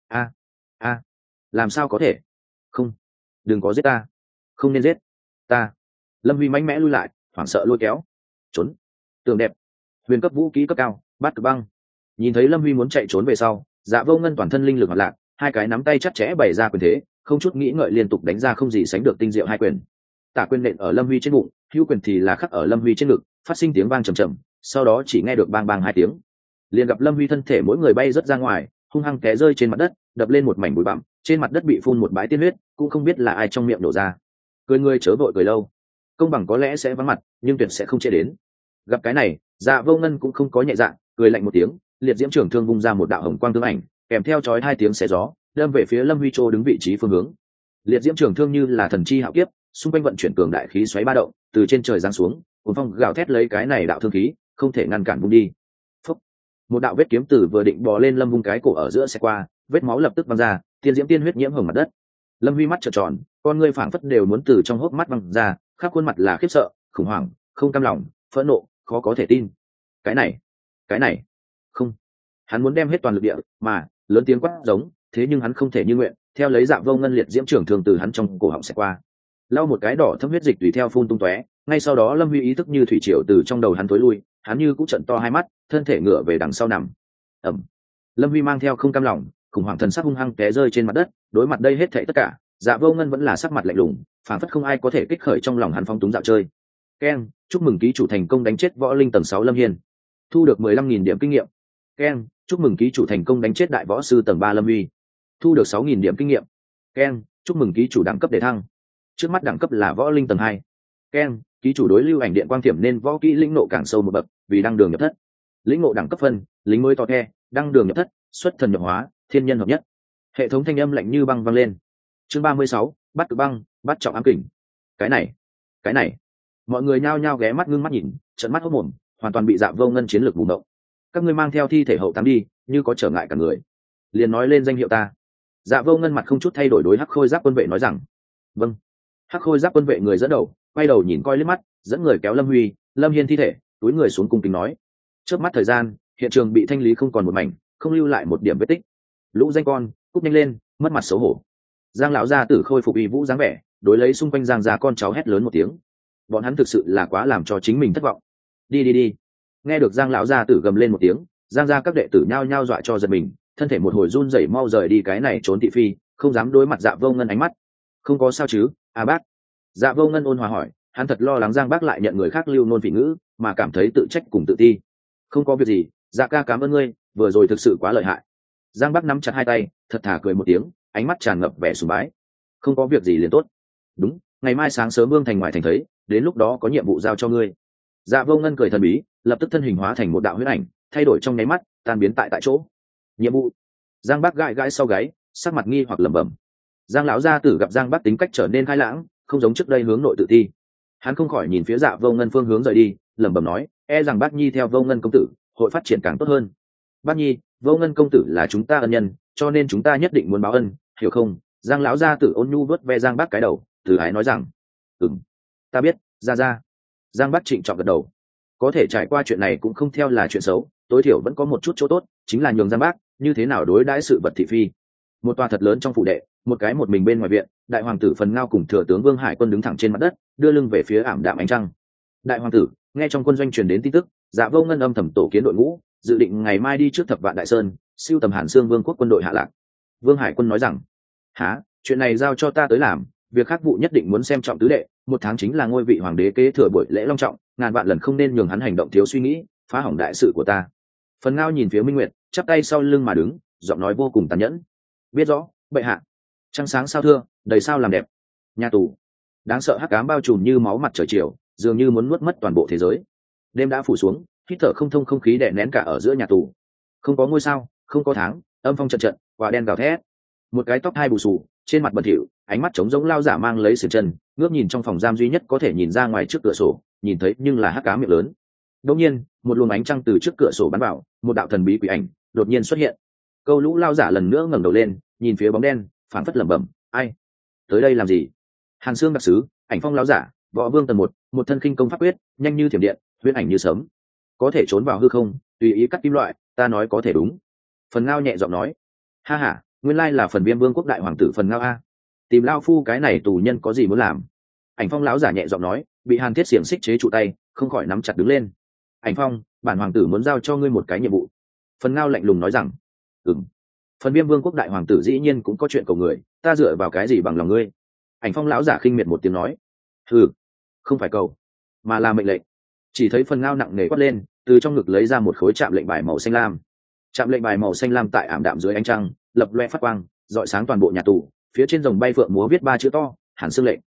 A, làm sao có thể? Không, đừng có giết ta, không nên giết ta. Lâm Huy mạnh mẽ lui lại, hoảng sợ lôi kéo, trốn. Tường đẹp, huyền cấp vũ kỹ cấp cao, Bát Cực Băng. Nhìn thấy Lâm Huy muốn chạy trốn về sau, Dạ Vô Ngân toàn thân linh lực hoạt lạc, hai cái nắm tay chặt chẽ bày ra quyền thế, không chút nghĩ ngợi liên tục đánh ra không gì sánh được tinh diệu hai quyền. Tả quyền nện ở Lâm Huy trên bụng, hữu quyền thì là khắc ở Lâm Huy trên ngực, phát sinh tiếng vang trầm trầm, sau đó chỉ nghe được bang bang hai tiếng. Liền gặp Lâm Huy thân thể mỗi người bay rớt ra ngoài, hung hăng té rơi trên mặt đất, đập lên một mảnh bụi bặm, trên mặt đất bị phun một bãi tiên huyết, cũng không biết là ai trong miệng đổ ra. Cười người chớ vội cười lâu, công bằng có lẽ sẽ vắng mặt, nhưng tuyệt sẽ không chế đến. Gặp cái này, Dạ Vô Ngân cũng không có nhẹ dạ, cười lạnh một tiếng, liệt diễm trưởng thương vung ra một đạo hồng quang tương ảnh, kèm theo chói hai tiếng xé gió, đâm về phía Lâm Huy Trô đứng vị trí phương hướng. Liệt diễm trưởng thương như là thần chi hạo kiếp, xung quanh vận chuyển cường đại khí xoáy ba động, từ trên trời giáng xuống, cuồng phong gào thét lấy cái này đạo thương khí, không thể ngăn cản vung đi. Phúc. Một đạo vết kiếm tử vừa định bò lên Lâm Vung cái cổ ở giữa xe qua, vết máu lập tức văng ra, tiên diễm tiên huyết nhiễm hồng mặt đất. Lâm Huy mắt trợn tròn, con ngươi phảng phất đều muốn từ trong hốc mắt văng ra, khắp khuôn mặt là khiếp sợ, khủng hoảng, không cam lòng, phẫn nộ, khó có thể tin. Cái này, không. Hắn muốn đem hết toàn lực địa, mà lớn tiếng quát giống, thế nhưng hắn không thể như nguyện, theo lấy Dạ Vô Ngân liệt diễm trưởng thường từ hắn trong cổ họng sẽ qua, lau một cái đỏ thấm huyết dịch tùy theo phun tung tóe. Ngay sau đó Lâm Huy ý thức như thủy triều từ trong đầu hắn tối lui, hắn như cũng trận to hai mắt, thân thể ngửa về đằng sau nằm. Ẩm. Lâm Huy mang theo không cam lòng, khủng hoảng thần sắc hung hăng té rơi trên mặt đất. Đối mặt đây hết thảy tất cả, Dạ Vô Ngân vẫn là sắc mặt lạnh lùng, phảng phất không ai có thể kích khởi trong lòng hắn phong túng dạo chơi. Keng, chúc mừng ký chủ thành công đánh chết võ linh tầng 6 Lâm Hiên, thu được 15.000 điểm kinh nghiệm. Keng, chúc mừng ký chủ thành công đánh chết đại võ sư tầng 3 Lâm Huy, thu được 6.000 điểm kinh nghiệm. Keng, chúc mừng ký chủ đẳng cấp đề thăng, trước mắt đẳng cấp là võ linh tầng 2. Keng, ký chủ đối lưu ảnh điện quang thiểm nên võ kỹ lĩnh nộ càng sâu một bậc, vì đăng đường nhập thất. Lĩnh ngộ đẳng cấp phân, lính mới to the, đăng đường nhập thất, xuất thần nhập hóa, thiên nhân hợp nhất. Hệ thống thanh âm lạnh như băng vang lên. Chương 36, Bát Cực Băng, bắt trọng ám kình. Cái này. Mọi người nhao nhao ghé mắt ngưng mắt nhìn, trợn mắt hốt mồm, hoàn toàn bị Dạ Vô Ngân chiến lược bùng nổ. Các ngươi mang theo thi thể hậu táng đi, như có trở ngại cả người, liền nói lên danh hiệu ta. Dạ Vô Ngân mặt không chút thay đổi đối Hắc Khôi Giáp quân vệ nói rằng. Vâng. Hắc Khôi Giáp quân vệ người dẫn đầu, quay đầu nhìn coi liếc mắt, dẫn người kéo Lâm Huy, Lâm Hiên thi thể, túi người xuống cung kính nói. Trước mắt thời gian, hiện trường bị thanh lý không còn một mảnh, không lưu lại một điểm vết tích. Lũ danh con, cút nhanh lên, mất mặt xấu hổ. Giang lão gia tử khôi phục y vũ dáng vẻ, đối lấy xung quanh Giang gia con cháu hét lớn một tiếng. Bọn hắn thực sự là quá làm cho chính mình thất vọng. Đi. Nghe được Giang lão gia tử gầm lên một tiếng, Giang gia các đệ tử nhao nhao dọa cho giật mình, thân thể một hồi run rẩy mau rời đi cái này trốn thị phi, không dám đối mặt Dạ Vô Ngân ánh mắt. Không có sao chứ, bác. Dạ Vô Ngân ôn hòa hỏi, hắn thật lo lắng Giang bác lại nhận người khác lưu nôn phỉ ngữ, mà cảm thấy tự trách cùng tự ti. Không có việc gì, Dạ ca cảm ơn ngươi, vừa rồi thực sự quá lợi hại. Giang bác nắm chặt hai tay, thật thà cười một tiếng, ánh mắt tràn ngập vẻ sùng bái. Không có việc gì liền tốt. Đúng, ngày mai sáng sớm Vương thành ngoại thành thấy, đến lúc đó có nhiệm vụ giao cho ngươi. Dạ Vô Ngân cười thần bí, lập tức thân hình hóa thành một đạo huyết ảnh, thay đổi trong nháy mắt, tan biến tại chỗ. Nhiệm vụ. Giang bác gãi gãi sau gáy, sắc mặt nghi hoặc lẩm bẩm. Giang lão gia tử gặp Giang bác tính cách trở nên khai lãng, không giống trước đây hướng nội tự ti. Hắn không khỏi nhìn phía Dạ Vô Ngân phương hướng rời đi, lẩm bẩm nói, rằng bác nhi theo Vô Ngân công tử, hội phát triển càng tốt hơn. Bác nhi, Vô Ngân công tử là chúng ta ân nhân, cho nên chúng ta nhất định muốn báo ân, hiểu không? Giang lão gia tử ôn nhu vớt ve Giang bác cái đầu, từ ái nói rằng, ta biết, ra. Giang bác trịnh trọng gật đầu. Có thể trải qua chuyện này cũng không theo là chuyện xấu, tối thiểu vẫn có một chút chỗ tốt, chính là nhường Giang bác như thế nào đối đãi sự vật thị phi. Một tòa thật lớn trong phủ đệ, một cái một mình bên ngoài viện, đại hoàng tử Phần Ngao cùng thừa tướng Vương Hải Quân đứng thẳng trên mặt đất, đưa lưng về phía ảm đạm ánh trăng. Đại hoàng tử nghe trong quân doanh truyền đến tin tức, Dạ Vô Ngân âm thầm tổ kiến đội ngũ, dự định ngày mai đi trước Thập Vạn Đại Sơn, siêu tầm Hàn Xương Vương quốc quân đội hạ lạc. Vương Hải Quân nói rằng, chuyện này giao cho ta tới làm, việc khác vụ nhất định muốn xem trọng tứ đệ, 1 tháng chính là ngôi vị hoàng đế kế thừa buổi lễ long trọng, ngàn vạn lần không nên nhường hắn hành động thiếu suy nghĩ, phá hỏng đại sự của ta. Phần Ngao nhìn phía Minh Nguyệt, chắp tay sau lưng mà đứng, giọng nói vô cùng tàn nhẫn. Biết rõ, bệ hạ. Trăng sáng sao thưa, đầy sao làm đẹp. Nhà tù, đáng sợ hắc ám bao trùm như máu mặt trời chiều, dường như muốn nuốt mất toàn bộ thế giới. Đêm đã phủ xuống, hít thở không thông, không khí đè nén cả ở giữa nhà tù. Không có ngôi sao, không có tháng, âm phong trận trận, quả đen gào thét. Một cái tóc hai bù xù, trên mặt bẩn thỉu, ánh mắt trống rỗng lao giả mang lấy xiềng chân, ngước nhìn trong phòng giam duy nhất có thể nhìn ra ngoài trước cửa sổ, nhìn thấy nhưng là hắc ám miệng lớn. Đột nhiên, một luồng ánh trăng từ trước cửa sổ bắn vào, một đạo thần bí quỷ ảnh đột nhiên xuất hiện. Câu lũ lao giả lần nữa ngẩng đầu lên, nhìn phía bóng đen, phảng phất lẩm bẩm, ai tới đây làm gì? Hàn Xương đặc sứ, Ảnh Phong lão giả, Võ Vương tầng 1, một thân khinh công pháp quyết, nhanh như thiểm điện, huyễn ảnh như sớm, có thể trốn vào hư không, tùy ý cắt kim loại, ta nói có thể đúng. Phần Ngao nhẹ giọng nói, ha ha, nguyên lai là Phần Viêm Vương quốc đại hoàng tử Phần Ngao a. Tìm lao phu cái này tù nhân có gì muốn làm? Ảnh Phong lão giả nhẹ giọng nói, bị Hàn Thiết xiềng xích chế trụ tay, không khỏi nắm chặt đứng lên. Ảnh Phong, bản hoàng tử muốn giao cho ngươi một cái nhiệm vụ. Phần Ngao lạnh lùng nói rằng, Phần Viêm Vương quốc đại hoàng tử dĩ nhiên cũng có chuyện cầu người, ta dựa vào cái gì bằng lòng ngươi? Ảnh Phong lão giả khinh miệt một tiếng nói, không phải cầu, mà là mệnh lệnh. Chỉ thấy Phần Ngao nặng nề quát lên, từ trong ngực lấy ra một khối trạm lệnh bài màu xanh lam. Trạm lệnh bài màu xanh lam tại ảm đạm dưới ánh trăng, lập loe phát quang, rọi sáng toàn bộ nhà tù. Phía trên rồng bay phượng múa viết 3 chữ to, Hàn Xương lệnh.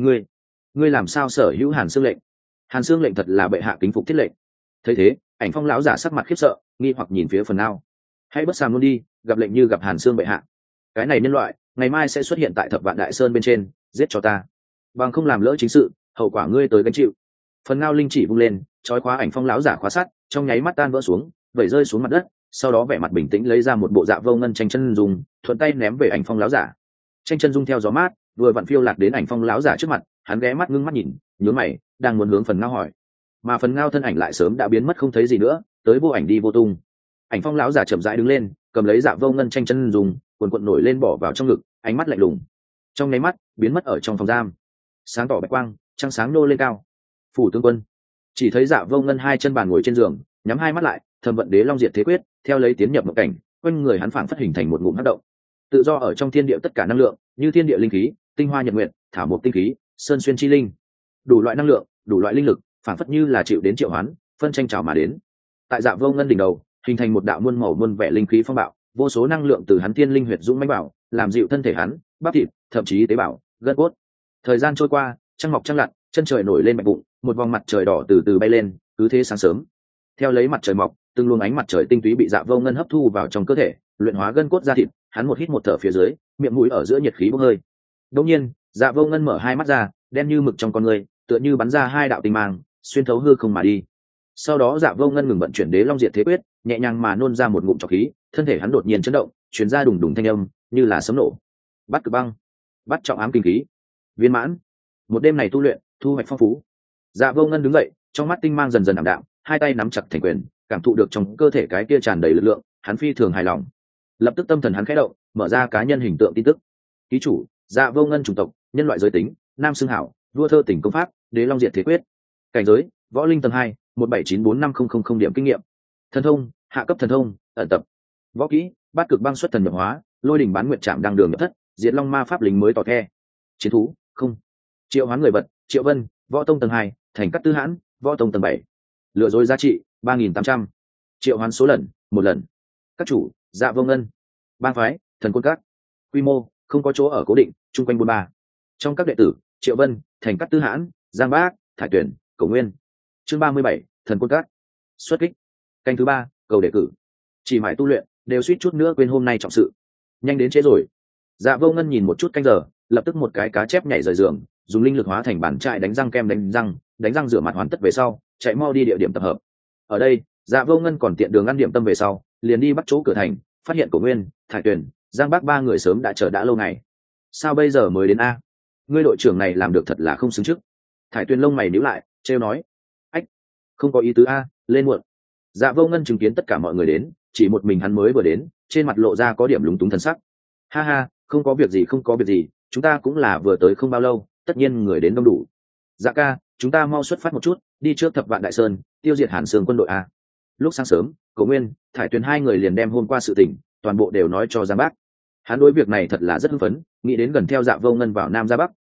Ngươi làm sao sở hữu Hàn Xương lệnh? Hàn Xương lệnh thật là bệ hạ kính phục thiết lệnh. Thấy thế, Ảnh Phong lão giả sắc mặt khiếp sợ, nghi hoặc nhìn phía Phần Ngao. Hãy bất sàm luôn đi, gặp lệnh như gặp Hàn Xương bệ hạ. Cái này nhân loại, ngày mai sẽ xuất hiện tại Thập Vạn Đại Sơn bên trên, giết cho ta. Bằng không làm lỡ chính sự, hậu quả ngươi tới gánh chịu. Phần Ngao linh chỉ vung lên, trói khóa Ảnh Phong lão giả khóa sắt, trong nháy mắt tan vỡ xuống, vẩy rơi xuống mặt đất. Sau đó vẻ mặt bình tĩnh lấy ra một bộ dạ vô ngân tranh chân dung, thuận tay ném về Ảnh Phong lão giả. Tranh chân dung theo gió mát, vừa vặn phiêu lạc đến Ảnh Phong lão giả trước mặt, hắn ghé mắt ngưng mắt nhìn, nhướng mày, đang muốn hướng Phần Ngao hỏi, mà Phần Ngao thân ảnh lại sớm đã biến mất không thấy gì nữa, tới vô ảnh đi vô tung. Ảnh Phong lão giả chậm rãi đứng lên, cầm lấy dạ vô ngân tranh chân dung, cuồn cuộn nổi lên bỏ vào trong ngực, ánh mắt lạnh lùng, trong nháy mắt biến mất ở trong phòng giam. Sáng tỏ bạch quang, trăng sáng nô lên cao. Phủ tướng quân, chỉ thấy dạ vô ngân hai chân bàn ngồi trên giường, nhắm hai mắt lại, thầm vận đế long diệt thế quyết, theo lấy tiến nhập mộng cảnh, quanh người hắn phảng phất hình thành một ngụm hắc động, tự do ở trong thiên địa tất cả năng lượng, như thiên địa linh khí, tinh hoa nhật nguyện, thảo mộc tinh khí, sơn xuyên chi linh, đủ loại năng lượng, đủ loại linh lực, phảng phất như là chịu đến triệu hoán, phân tranh trào mà đến. Tại dạ vô ngân đỉnh đầu, hình thành một đạo muôn màu muôn vẻ linh khí phong bạo, vô số năng lượng từ hắn thiên linh huyệt dũng mãnh bảo, làm dịu thân thể hắn, bắp thịt, thậm chí tế bào, gân cốt. Thời gian trôi qua, trăng mọc trăng lặn, chân trời nổi lên bạch bụng, một vòng mặt trời đỏ từ từ bay lên, cứ thế sáng sớm. Theo lấy mặt trời mọc, từng luồng ánh mặt trời tinh túy bị dạ vô ngân hấp thu vào trong cơ thể, luyện hóa gân cốt da thịt, hắn một hít một thở phía dưới, miệng mũi ở giữa nhiệt khí bốc hơi. Đột nhiên, dạ vô ngân mở hai mắt ra, đen như mực trong con người, tựa như bắn ra hai đạo tinh mang, xuyên thấu hư không mà đi. Sau đó dạ vô ngân ngừng vận chuyển đế long diệt thế quyết, nhẹ nhàng mà nôn ra một ngụm trọc khí, thân thể hắn đột nhiên chấn động, truyền ra đùng đùng thanh âm, như là sấm nổ. Bắt cực băng, bắt trọng ám kinh khí, viên mãn. Một đêm này tu luyện, thu hoạch phong phú. Dạ vô ngân đứng dậy, trong mắt tinh mang dần dần ảm đạm, hai tay nắm chặt thành quyền, cảm thụ được trong cơ thể cái kia tràn đầy lực lượng, hắn phi thường hài lòng. Lập tức tâm thần hắn khẽ động, mở ra cá nhân hình tượng tin tức. Ký chủ, dạ vô ngân chủng tộc, nhân loại giới tính, nam xưng hảo, vua thơ tỉnh công pháp, đế long diệt thế quyết. Cảnh giới, võ linh tầng 2, 1794500 điểm kinh nghiệm. Thần thông, hạ cấp thần thông, ẩn tập. Võ kỹ, bát cực băng xuất thần nhập hóa, lôi đỉnh bán nguyệt trạm đang đường nhập thất, diệt long ma pháp lính mới tỏ the. Chiến thú, không. Triệu hoán người vật, Triệu Vân, võ tông tầng 2, thành cát tư hãn, võ tông tầng 7. Lừa dối giá trị 3.800. Triệu hoán số lần, 1 lần. Các chủ, dạ vô ngân. Bang phái, thần quân các. Quy mô, không có chỗ ở cố định, chung quanh 43. Trong các đệ tử, Triệu Vân, thành cát tư hãn, Giang Bác, Thải Tuyển, Cổ Nguyên. Chương 37, thần quân các. Xuất kích. Canh thứ 3, cầu đề cử. Chỉ mãi tu luyện, đều suýt chút nữa quên hôm nay trọng sự. Nhanh đến trễ rồi. Dạ vô ngân nhìn một chút canh giờ, lập tức một cái cá chép nhảy rời giường, dùng linh lực hóa thành bản trại đánh răng kem đánh răng rửa mặt hoàn tất về sau, chạy mau đi địa điểm tập hợp. Ở đây, dạ vô ngân còn tiện đường ăn điểm tâm về sau, liền đi bắt chỗ cửa thành, phát hiện Cổ Nguyên, Thải Tuyển, Giang Bác 3 người sớm đã chờ đã lâu ngày. Sao bây giờ mới đến a? Ngươi đội trưởng này làm được thật là không xứng trước. Thải Tuyển lông mày nhíu lại, trêu nói, ách, không có ý tứ a, lên muộn. Dạ vô ngân chứng kiến tất cả mọi người đến, chỉ một mình hắn mới vừa đến, trên mặt lộ ra có điểm lúng túng thần sắc. Ha ha, không có việc gì, chúng ta cũng là vừa tới không bao lâu, tất nhiên người đến đông đủ. Dạ ca, chúng ta mau xuất phát một chút, đi trước Thập Vạn Đại Sơn, tiêu diệt Hàn Xương quân đội a. Lúc sáng sớm, Cổ Nguyên, Thải Tuyền 2 người liền đem hôm qua sự tình toàn bộ đều nói cho Giang Bác. Hắn đối việc này thật là rất hưng phấn, nghĩ đến gần theo Dạ vô ngân vào Nam ra Bắc,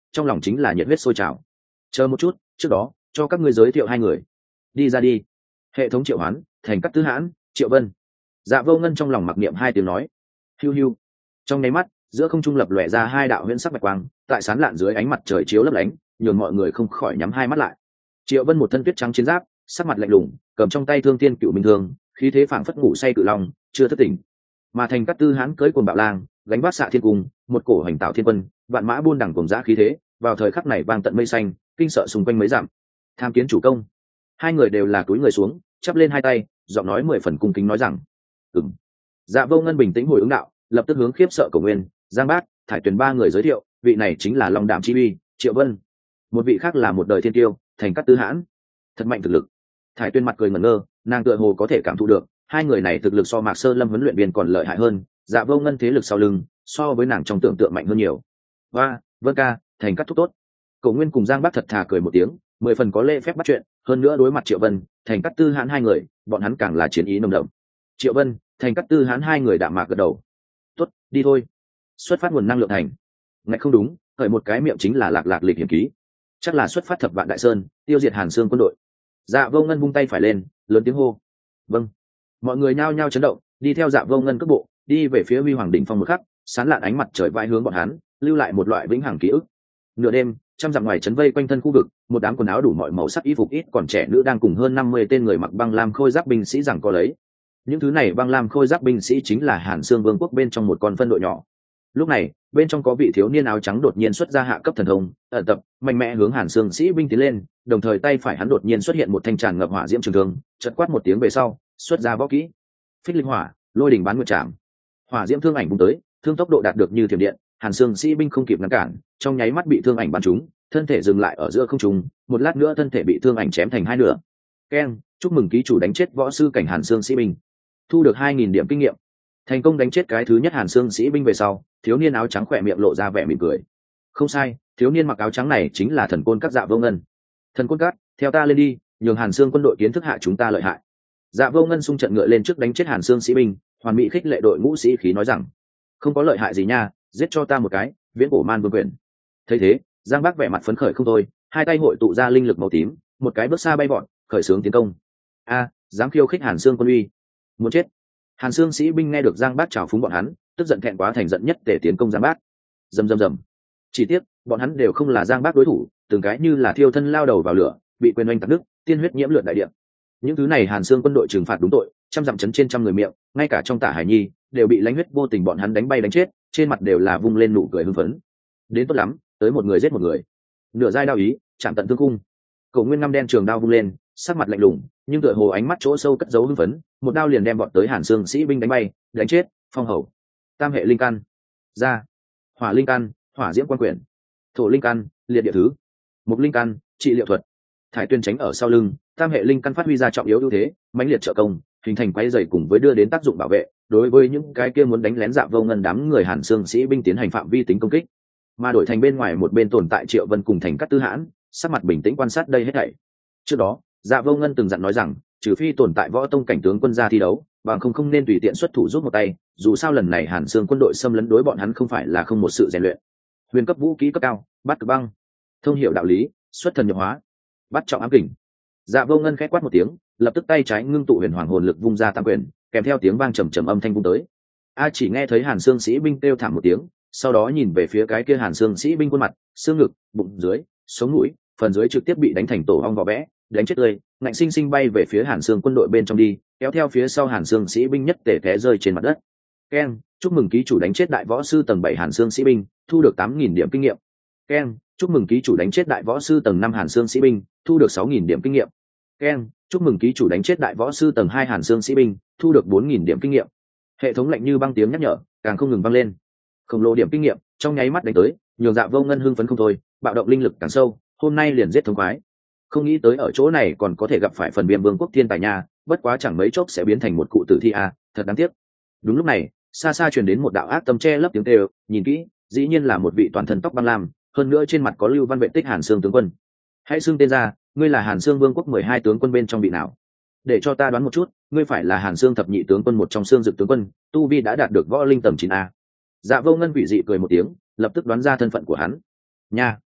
trong lòng chính là nhiệt huyết sôi trào. Chờ một chút, trước đó cho các ngươi giới thiệu hai người. Đi ra đi. Hệ thống triệu hoán thành Cát Tư Hãn, Triệu Vân. Dạ Vô Ngân trong lòng mặc niệm hai tiếng nói. Hiu hiu. Trong nháy mắt, giữa không trung lập lòe ra hai đạo huyễn sắc bạch quang, tại sán lạn dưới ánh mặt trời chiếu lấp lánh, nhường mọi người không khỏi nhắm hai mắt lại. Triệu Vân một thân tuyết trắng chiến giáp, sắc mặt lạnh lùng, cầm trong tay thương thiên cựu minh thương, khí thế phảng phất ngủ say cự long, chưa thức tỉnh. Mà thành Cát Tư Hãn cưỡi cuồng bạo lang, gánh vác xạ thiên cung, một cổ hành tạo thiên quân, vạn mã buôn đẳng cuồng dã khí thế, vào thời khắc này vang tận mây xanh, kinh sợ xung quanh mấy dặm. Tham kiến chủ công. Hai người đều là cúi người xuống, chắp lên hai tay, giọng nói 10 phần cung kính nói rằng: "Ừm." Dạ Vô Ngân bình tĩnh hồi ứng đạo, lập tức hướng khiếp sợ Cổ Nguyên, Giang Bác, Thải Tuyền ba người giới thiệu, vị này chính là Long Đạm Chi Uy, Triệu Vân. Một vị khác là một đời thiên tiêu, thành Cát Tư Hãn. Thật mạnh thực lực. Thải Tuyền mặt cười ngẩn ngơ, nàng tựa hồ có thể cảm thụ được, hai người này thực lực so Mạc Sơ Lâm huấn luyện viên còn lợi hại hơn, Dạ Vô Ngân thế lực sau lưng, so với nàng trong tưởng tượng mạnh hơn nhiều. Và, Vân ca, thành Cát thúc tốt. Cổ Nguyên cùng Giang Bác thật thà cười một tiếng, 10 phần có lễ phép bắt chuyện, hơn nữa đối mặt Triệu Vân, thành Cát Tư Hãn hai người, bọn hắn càng là chiến ý nồng đậm. Triệu Vân, thành Cát Tư Hãn hai người đạm mạc gật đầu. Tốt, đi thôi. Xuất phát nguồn năng lượng thành. Ngạch không đúng, khởi một cái miệng chính là Lạc Lạc lịch hiển ký. Chắc là xuất phát Thập Vạn Đại Sơn, tiêu diệt Hàn Xương quân đội. Dạ Vô Ngân vung tay phải lên, lớn tiếng hô. Vâng. Mọi người nhao nhao chấn động, đi theo Dạ Vô Ngân cước bộ, đi về phía Huy Hoàng đỉnh phong một khắc, sán lạn ánh mặt trời vãi hướng bọn hắn, lưu lại một loại vĩnh hằng ký ức. Nửa đêm, trăm dặm ngoài trấn vây quanh thân khu vực, một đám quần áo đủ mọi màu sắc y phục ít còn trẻ nữ đang cùng hơn 50 tên người mặc băng lam khôi giáp binh sĩ giằng co lấy. Những thứ này băng lam khôi giáp binh sĩ chính là Hàn Xương Vương quốc bên trong một con phân đội nhỏ. Lúc này, bên trong có vị thiếu niên áo trắng đột nhiên xuất ra hạ cấp thần thông, ẩn tập, mạnh mẽ hướng Hàn Xương sĩ binh tiến lên, đồng thời tay phải hắn đột nhiên xuất hiện một thanh tràn ngập hỏa diễm trường thương, chợt quát một tiếng về sau, xuất ra võ kỹ. Phích linh hỏa, lôi đỉnh bán nguyệt trảm. Hỏa diễm thương ảnh vung tới, thương tốc độ đạt được như thiểm điện, Hàn Xương sĩ binh không kịp ngăn cản, trong nháy mắt bị thương ảnh bắn trúng, thân thể dừng lại ở giữa không trung, một lát nữa thân thể bị thương ảnh chém thành hai nửa. Keng, chúc mừng ký chủ đánh chết võ sư cảnh Hàn Xương sĩ binh, thu được 2000 điểm kinh nghiệm. Thành công đánh chết cái thứ nhất Hàn Xương sĩ binh về sau, thiếu niên áo trắng khỏe miệng lộ ra vẻ mỉm cười. Không sai, thiếu niên mặc áo trắng này chính là thần côn các Dạ Vô Ngân. Thần côn các, theo ta lên đi, nhường Hàn Xương quân đội kiến thức hạ chúng ta lợi hại. Dạ Vô Ngân xung trận ngựa lên trước đánh chết Hàn Xương sĩ binh, hoàn mỹ khích lệ đội ngũ sĩ khí nói rằng: không có lợi hại gì nha, giết cho ta một cái, viễn cổ man vương quyền. Thấy thế, Giang Bác vẻ mặt phấn khởi không thôi, hai tay hội tụ ra linh lực màu tím, một cái bước xa bay vọt, khởi xướng tiến công. A, dám khiêu khích Hàn Xương quân uy, muốn chết. Hàn Xương sĩ binh nghe được Giang Bác chào phúng bọn hắn, tức giận thẹn quá thành giận nhất để tiến công Giang Bác. Rầm rầm rầm. Chỉ tiếc, bọn hắn đều không là Giang Bác đối thủ, từng cái như là thiêu thân lao đầu vào lửa, bị quyền oanh tạc nước, tiên huyết nhiễm lượn đại địa. Những thứ này Hàn Xương quân đội trừng phạt đúng tội, trăm dặm chấn trên trăm người miệng, ngay cả trong Tả Hải Nhi đều bị lãnh huyết vô tình bọn hắn đánh bay đánh chết, trên mặt đều là vung lên nụ cười hưng phấn. Đến tốt lắm, tới một người giết một người. Nửa giai đao ý, chạm tận thương cung. Cổ Nguyên ngăm đen trường đao vung lên, sắc mặt lạnh lùng, nhưng tựa hồ ánh mắt chỗ sâu cất giấu hưng phấn, một đao liền đem bọn tới Hàn Xương sĩ binh đánh bay, đánh chết. Phong hầu, tam hệ linh căn, ra, hỏa linh căn, hỏa diễm quan quyển, thổ linh căn, liệt địa thứ, mục linh căn, trị liệu thuật. Thải Tuyên tránh ở sau lưng, tam hệ linh căn phát huy ra trọng yếu ưu thế, mãnh liệt trợ công, hình thành quái dày cùng với đưa đến tác dụng bảo vệ, đối với những cái kia muốn đánh lén Dạ Vô Ngân đám người Hàn Xương sĩ binh tiến hành phạm vi tính công kích. Mà đổi thành bên ngoài một bên tồn tại Triệu Vân cùng thành Cát Tư Hãn, sắc mặt bình tĩnh quan sát đây hết thảy. Trước đó, Dạ Vô Ngân từng dặn nói rằng, trừ phi tồn tại võ tông cảnh tướng quân ra thi đấu, bằng không nên tùy tiện xuất thủ giúp một tay, dù sao lần này Hàn Xương quân đội xâm lấn đối bọn hắn không phải là không một sự rèn luyện. Huyền cấp vũ khí cấp cao, bắt cực băng, thông hiểu đạo lý, xuất thần nhập hóa, bắt trọng ám kình. Dạ Vô Ngân khẽ quát một tiếng, lập tức tay trái ngưng tụ huyền hoàng hồn lực vung ra tam quyền, kèm theo tiếng vang trầm trầm âm thanh vung tới. A chỉ nghe thấy Hàn Xương sĩ binh kêu thảm một tiếng, sau đó nhìn về phía cái kia Hàn Xương sĩ binh khuôn mặt, xương ngực, bụng dưới, sống mũi, phần dưới trực tiếp bị đánh thành tổ ong vỏ vẽ, đánh chết tươi, ngạnh sinh sinh bay về phía Hàn Xương quân đội bên trong đi, kéo theo phía sau Hàn Xương sĩ binh nhất tề té rơi trên mặt đất. Keng, chúc mừng ký chủ đánh chết đại võ sư tầng 7 Hàn Xương sĩ binh, thu được 8000 điểm kinh nghiệm. Keng, chúc mừng ký chủ đánh chết đại võ sư tầng 5 Hàn Xương sĩ binh, thu được 6000 điểm kinh nghiệm. Keng, chúc mừng ký chủ đánh chết đại võ sư tầng 2 Hàn Xương sĩ binh, thu được 4000 điểm kinh nghiệm. Hệ thống lạnh như băng tiếng nhắc nhở, càng không ngừng vang lên. Khổng lồ điểm kinh nghiệm, trong nháy mắt đánh tới, nhường Dạ Vô Ngân hưng phấn không thôi, bạo động linh lực càng sâu, hôm nay liền giết thống khoái. Không nghĩ tới ở chỗ này còn có thể gặp phải phần Viêm Vương quốc thiên tài nha, bất quá chẳng mấy chốc sẽ biến thành một cụ tử thi a, thật đáng tiếc. Đúng lúc này, xa xa truyền đến một đạo ác tâm che lấp tiếng kêu, nhìn kỹ, dĩ nhiên là một vị toàn thân tóc băng lam, hơn nữa trên mặt có lưu văn vệ tích Hàn Xương tướng quân. Hãy xưng tên ra, ngươi là Hàn Xương Vương quốc 12 tướng quân bên trong vị nào? Để cho ta đoán một chút, ngươi phải là Hàn Xương thập nhị tướng quân một trong Xương Dực tướng quân, tu vi đã đạt được võ linh tầm 9 a. Dạ Vô Ngân quỷ dị cười một tiếng, lập tức đoán ra thân phận của hắn. Nha,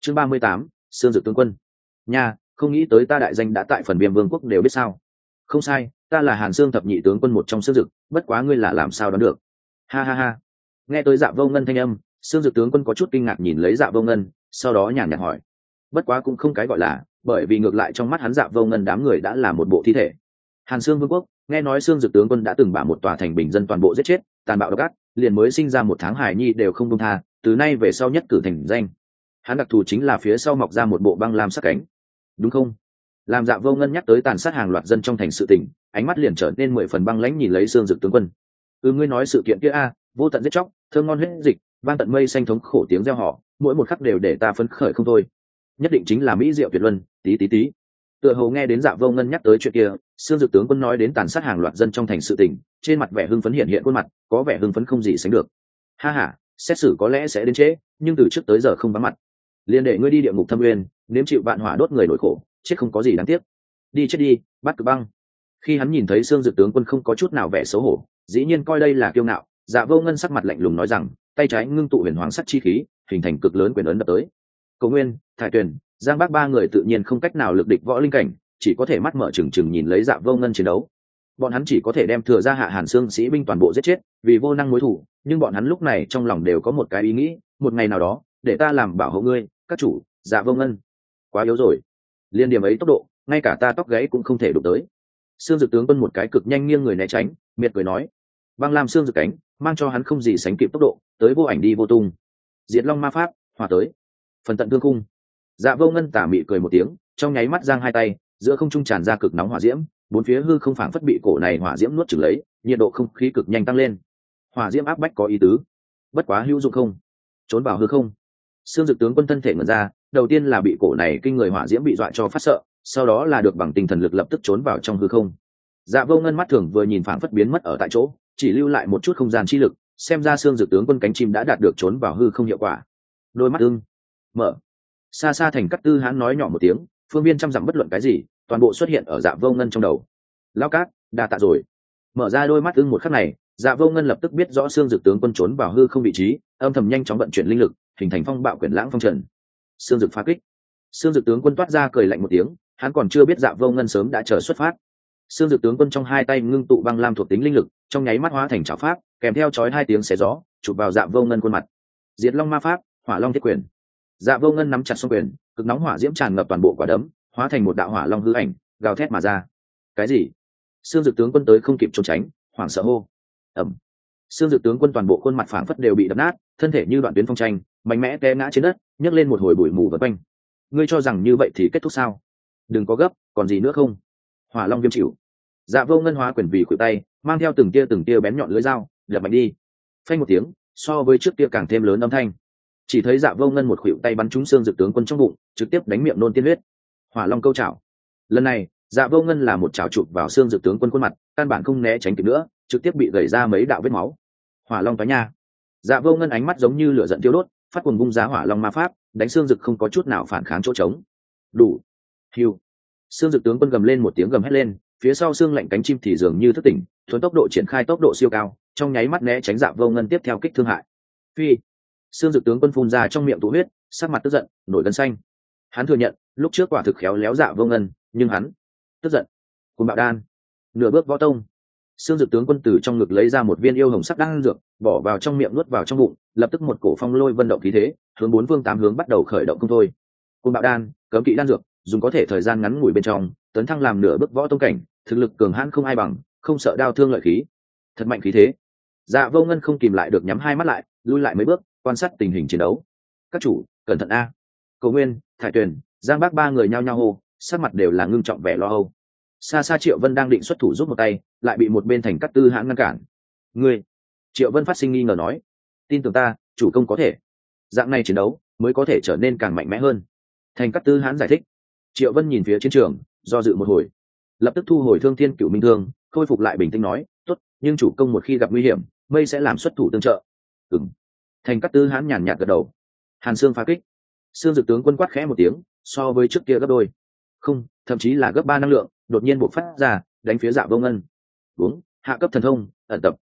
Chương 38, Sương Dực tướng quân. Nha, không nghĩ tới ta đại danh đã tại phần Viêm Vương quốc đều biết sao? Không sai, ta là Hàn Sương thập nhị tướng quân một trong Sương Dực, bất quá ngươi là làm sao đoán được? Ha ha ha. Nghe tới Dạ Vô Ngân thanh âm, Sương Dực tướng quân có chút kinh ngạc nhìn lấy Dạ Vô Ngân, sau đó nhàn nhạt hỏi. Bất quá cũng không cái gọi là, bởi vì ngược lại trong mắt hắn Dạ Vô Ngân đám người đã là một bộ thi thể. Hàn Sương Vương quốc, nghe nói Sương Dực tướng quân đã từng bả một tòa thành bình dân toàn bộ giết chết, tàn bạo độc ác, liền mới sinh ra một tháng hài nhi đều không buông tha, từ nay về sau nhất cử thành danh. Hắn đặc thù chính là phía sau mọc ra một bộ băng lam sắc cánh, đúng không? Làm Dạ Vô Ngân nhắc tới tàn sát hàng loạt dân trong thành sự tình, ánh mắt liền trở nên 10 phần băng lãnh nhìn lấy Sương Dực tướng quân. Ngươi nói sự kiện kia a, vô tận giết chóc, thơm ngon huyết dịch, vang tận mây xanh thống khổ tiếng reo hò, mỗi một khắc đều để ta phấn khởi không thôi. Nhất định chính là mỹ diệu tuyệt luân, tí tí tí. Tựa hồ nghe đến Dạ Vô Ngân nhắc tới chuyện kia, Sương Dực tướng quân nói đến tàn sát hàng loạt dân trong thành sự tình, trên mặt vẻ hưng phấn hiện hiện khuôn mặt, có vẻ hưng phấn không gì sánh được. Ha ha, xét xử có lẽ sẽ đến trễ, nhưng từ trước tới giờ không vắng mặt. Liên để ngươi đi địa ngục thâm nguyên, nếm chịu vạn hỏa đốt người nỗi khổ, chết không có gì đáng tiếc. Đi chết đi, bắt cực băng. Khi hắn nhìn thấy Sương Dực tướng quân không có chút nào vẻ xấu hổ, dĩ nhiên coi đây là kiêu ngạo, Dạ Vô Ngân sắc mặt lạnh lùng nói rằng, tay trái ngưng tụ huyền hoàng sắc chi khí, hình thành cực lớn quyền ấn đập tới. Cầu Nguyên, Thải Tuyền, Giang Bác ba người tự nhiên không cách nào lực địch võ linh cảnh, chỉ có thể mắt mở trừng trừng nhìn lấy Dạ Vô Ngân chiến đấu. Bọn hắn chỉ có thể đem thừa ra hạ Hàn Sương sĩ binh toàn bộ giết chết, vì vô năng mối thủ, nhưng bọn hắn lúc này trong lòng đều có một cái ý nghĩ, một ngày nào đó, để ta làm bảo hộ ngươi, các chủ. Dạ Vô Ngân, quá yếu rồi, liên điểm ấy tốc độ, ngay cả ta tóc gáy cũng không thể đụng tới. Sương Dực tướng quân một cái cực nhanh nghiêng người né tránh, miệt cười nói, băng lam Sương Dực cánh, mang cho hắn không gì sánh kịp tốc độ, tới vô ảnh đi vô tung. Diệt Long ma pháp, hòa tới, phần tận thương khung. Dạ Vô Ngân tà mị cười một tiếng, trong nháy mắt giang hai tay, giữa không trung tràn ra cực nóng hỏa diễm, bốn phía hư không phảng phất bị cổ này hỏa diễm nuốt chửng lấy, nhiệt độ không khí cực nhanh tăng lên. Hỏa diễm áp bách có ý tứ, bất quá hữu dụng không? Trốn vào hư không. Sương Dực tướng quân thân thể ngẩn ra, đầu tiên là bị cổ này kinh người hỏa diễm bị dọa cho phát sợ, sau đó là được bằng tinh thần lực lập tức trốn vào trong hư không. Dạ Vô Ngân mắt thường vừa nhìn phảng phất biến mất ở tại chỗ, chỉ lưu lại một chút không gian chi lực, xem ra Sương Dực tướng quân cánh chim đã đạt được trốn vào hư không hiệu quả. Đôi mắt ưng mở, xa xa Thành Cát Tư Hán nói nhỏ một tiếng, phương viên trăm dặm bất luận cái gì, toàn bộ xuất hiện ở Dạ Vô Ngân trong đầu. Lão Cát, đa tạ rồi. Mở ra đôi mắt ưng một khắc này, Dạ Vô Ngân lập tức biết rõ Sương Dực tướng quân trốn vào hư không vị trí, âm thầm nhanh chóng vận chuyển linh lực, hình thành phong bạo quyển lãng phong trần. Sương Dực phá kích. Sương Dực tướng quân toát ra cười lạnh một tiếng, hắn còn chưa biết Dạ Vô Ngân sớm đã chờ xuất phát. Sương Dực tướng quân trong hai tay ngưng tụ băng lam thuộc tính linh lực, trong nháy mắt hóa thành trảo pháp, kèm theo chói hai tiếng xé gió, chụp vào Dạ Vô Ngân khuôn mặt. Diệt Long ma pháp, Hỏa Long thiết quyền. Dạ Vô Ngân nắm chặt song quyền, cực nóng hỏa diễm tràn ngập toàn bộ quả đấm, hóa thành một đạo hỏa long hư ảnh, gào thét mà ra. Cái gì? Sương Dực tướng quân tới không kịp trốn tránh, hoảng sợ hô. Ầm. Sương Dực tướng quân toàn bộ khuôn mặt phảng phất đều bị đập nát, thân thể như đoạn tuyến phong tranh, mạnh mẽ té ngã trên đất, nhấc lên một hồi bụi mù vần quanh. Ngươi cho rằng như vậy thì kết thúc sao? Đừng có gấp, còn gì nữa không? Hỏa Long viêm chịu. Dạ Vô Ngân hóa quyền vì khuỷu tay, mang theo từng tia bén nhọn lưỡi dao, đập mạnh đi. Phanh một tiếng, so với trước kia càng thêm lớn âm thanh. Chỉ thấy Dạ Vô Ngân một khuỷu tay bắn trúng Sương Dực tướng quân trong bụng, trực tiếp đánh miệng nôn tiên huyết. Hỏa Long câu chảo. Lần này, Dạ Vô Ngân là một chảo chụp vào Sương Dực tướng quân khuôn mặt, căn bản không né tránh kịp nữa, trực tiếp bị gãy ra mấy đạo vết máu. Hỏa Long toái nha. Dạ Vô Ngân ánh mắt giống như lửa giận thiêu đốt, phát cuồng bung giá Hỏa Long ma pháp, đánh Sương Dực không có chút nào phản kháng chỗ trống. Đủ. Hưu. Sương Dực tướng quân gầm lên một tiếng gầm hét lên, phía sau xương lạnh cánh chim thì dường như thức tỉnh, thuần tốc độ triển khai tốc độ siêu cao, trong nháy mắt né tránh Dạ Vô Ngân tiếp theo kích thương hại. Phi. Sương Dực tướng quân phun ra trong miệng tụ huyết, sắc mặt tức giận, nổi gân xanh. Hắn thừa nhận, lúc trước quả thực khéo léo Dạ Vô Ngân, nhưng hắn tức giận. Cùng bạo đan. Nửa bước võ tông. Sương Dực tướng quân từ trong ngực lấy ra một viên yêu hồng sắc đan dược, bỏ vào trong miệng nuốt vào trong bụng, lập tức một cổ phong lôi vân động khí thế, hướng bốn phương tám hướng bắt đầu khởi động không thôi. Cùng bạo đan, cấm kỵ đan dược, dùng có thể thời gian ngắn ngủi bên trong, tấn thăng làm nửa bước võ tông cảnh, thực lực cường hãn không ai bằng, không sợ đao thương lợi khí. Thật mạnh khí thế. Dạ Vô Ngân không kìm lại được nhắm hai mắt lại, lui lại mấy bước, quan sát tình hình chiến đấu. Các chủ, cẩn thận a. Cầu Nguyên, Thải Tuyền, Giang Bác ba người nhao nhao hô, sắc mặt đều là ngưng trọng vẻ lo âu. Xa xa Triệu Vân đang định xuất thủ giúp một tay, lại bị một bên Thành Cát Tư Hãn ngăn cản. Ngươi? Triệu Vân phát sinh nghi ngờ nói. Tin tưởng ta, chủ công có thể. Dạng này chiến đấu mới có thể trở nên càng mạnh mẽ hơn. Thành Cát Tư Hãn giải thích. Triệu Vân nhìn phía chiến trường, do dự một hồi, lập tức thu hồi Thương Thiên Cửu Minh Thương, khôi phục lại bình tĩnh nói, tốt, nhưng chủ công một khi gặp nguy hiểm, mây sẽ làm xuất thủ tương trợ. Ừm. Thành Cát Tư Hãn nhàn nhạt gật đầu. Hàn Xương phá kích. Xương Dực tướng quân quát khẽ một tiếng, so với trước kia gấp đôi, không, thậm chí là gấp 3 năng lượng, đột nhiên bộc phát ra, đánh phía Dạ Vô Ngân. Uống, hạ cấp thần thông, ẩn tập.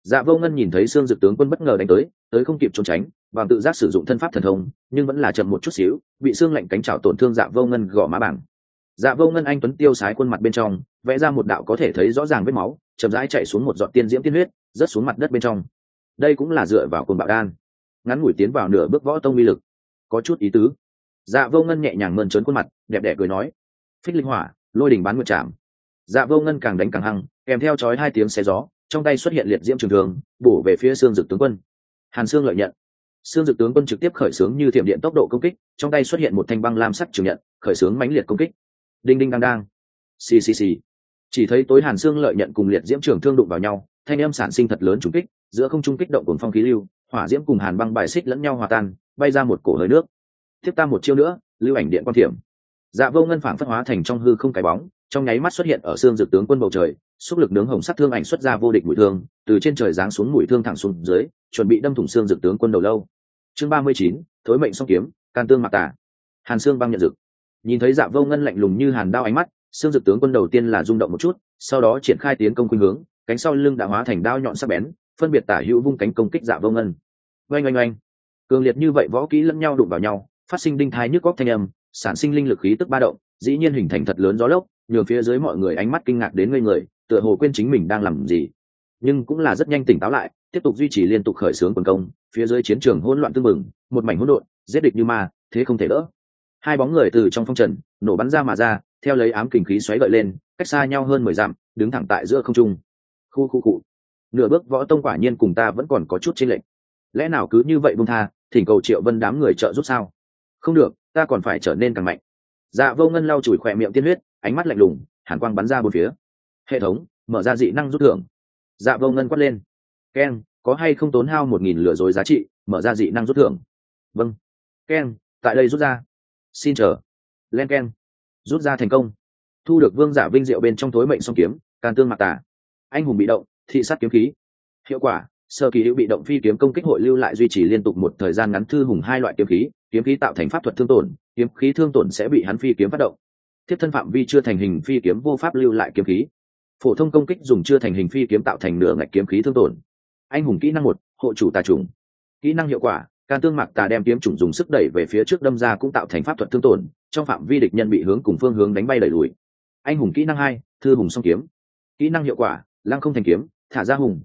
Dạ Vô Ngân nhìn thấy xương dực tướng quân bất ngờ đánh tới không kịp trốn tránh, bằng tự giác sử dụng thân pháp thần thông, nhưng vẫn là chậm một chút xíu, bị xương lạnh cánh chảo tổn thương Dạ Vô Ngân gò má bảng. Dạ Vô Ngân anh tuấn tiêu sái khuôn mặt bên trong, vẽ ra một đạo có thể thấy rõ ràng vết máu, chậm rãi chạy xuống một giọt tiên diễm tiên huyết, rớt xuống mặt đất bên trong. Đây cũng là dựa vào Côn Bạo Đan, ngắn ngủi tiến vào nửa bước võ tông uy lực, có chút ý tứ. Dạ Vô Ngân nhẹ nhàng mơn trớn khuôn mặt, đẹp đẽ cười nói: "Phích linh hỏa, lôi đỉnh bán nguyệt trảm." Dạ Vô Ngân càng đánh càng hăng, kèm theo chói hai tiếng xé gió, trong tay xuất hiện liệt diễm trường thường, bổ về phía xương dực tướng quân. Hàn Xương lợi nhận. Xương dực tướng quân trực tiếp khởi xướng như thiểm điện tốc độ công kích, trong tay xuất hiện một thanh băng lam sắc trường nhận, khởi xướng mãnh liệt công kích. Đinh đinh đang đang, xì xì xì. Chỉ thấy tối Hàn Xương lợi nhận cùng liệt diễm trường thương đụng vào nhau, thanh âm sản sinh thật lớn trùng kích, giữa không trung kích động cuồng phong khí lưu, hỏa diễm cùng hàn băng bài xích lẫn nhau hòa tan, bay ra một cổ hơi nước. Tiếp ta một chiêu nữa, lưu ảnh điện quan thiểm. Dạ Vô Ngân phảng phất hóa thành trong hư không cái bóng, trong nháy mắt xuất hiện ở xương dực tướng quân bầu trời, xúc lực nướng hồng sắc thương ảnh xuất ra vô địch mũi thương, từ trên trời giáng xuống mũi thương thẳng xuống dưới, chuẩn bị đâm thủng xương dực tướng quân đầu lâu. Chương 39, thối mệnh song kiếm, can tương mạc tả. Hàn Xương băng nhận dực. Nhìn thấy Dạ Vô Ngân lạnh lùng như hàn đao ánh mắt, xương dực tướng quân đầu tiên là rung động một chút, sau đó triển khai tiến công khuynh hướng, cánh sau lưng đã hóa thành đao nhọn sắc bén, phân biệt tả hữu vung cánh công kích Dạ Vô Ngân. Oanh oanh oanh. Cường liệt như vậy võ kỹ lẫn nhau đụng vào nhau, phát sinh đinh thai nhức góc thanh âm, sản sinh linh lực khí tức ba động, dĩ nhiên hình thành thật lớn gió lốc, nhường phía dưới mọi người ánh mắt kinh ngạc đến ngây người, tựa hồ quên chính mình đang làm gì, nhưng cũng là rất nhanh tỉnh táo lại, tiếp tục duy trì liên tục khởi xướng quần công. Phía dưới chiến trường hỗn loạn tương mừng, một mảnh hỗn độn, giết địch như ma, thế không thể đỡ. Hai bóng người từ trong phong trần nổ bắn ra mà ra, theo lấy ám kình khí xoáy gợi lên, cách xa nhau hơn 10 dặm, đứng thẳng tại giữa không trung. Khu. Nửa bước võ tông quả nhiên cùng ta vẫn còn có chút chênh lệch. Lẽ nào cứ như vậy buông tha, thỉnh cầu Triệu Vân đám người trợ giúp sao? Không được, ta còn phải trở nên càng mạnh. Dạ Vô Ngân lau chùi khỏe miệng tiên huyết, ánh mắt lạnh lùng, hàn quang bắn ra bốn phía. Hệ thống mở ra dị năng rút thưởng. Dạ Vô Ngân quát lên. Keng, có hay không tốn hao 1000 lừa dối giá trị, mở ra dị năng rút thưởng. Vâng. Keng, tại đây rút ra. Xin chờ. Len keng. Rút ra thành công. Thu được vương giả vinh diệu bên trong thối mệnh song kiếm, can tương mạc tả. Anh hùng bị động, thị sát kiếm khí. Hiệu quả: sơ kỳ hữu bị động phi kiếm công kích hội lưu lại duy trì liên tục một thời gian ngắn thư hùng hai loại kiếm khí tạo thành pháp thuật thương tổn, kiếm khí thương tổn sẽ bị hắn phi kiếm phát động. Tiếp thân phạm vi chưa thành hình phi kiếm vô pháp lưu lại kiếm khí. Phổ thông công kích dùng chưa thành hình phi kiếm tạo thành nửa ngạch kiếm khí thương tổn. Anh hùng kỹ năng 1, hộ chủ tà trùng. Kỹ năng hiệu quả: can tương mạc tà đem kiếm trùng dùng sức đẩy về phía trước đâm ra cũng tạo thành pháp thuật thương tổn, trong phạm vi địch nhân bị hướng cùng phương hướng đánh bay đẩy lùi. Anh hùng kỹ năng 2, thư hùng song kiếm. Kỹ năng hiệu quả: lăng không thành kiếm, thả ra hùng,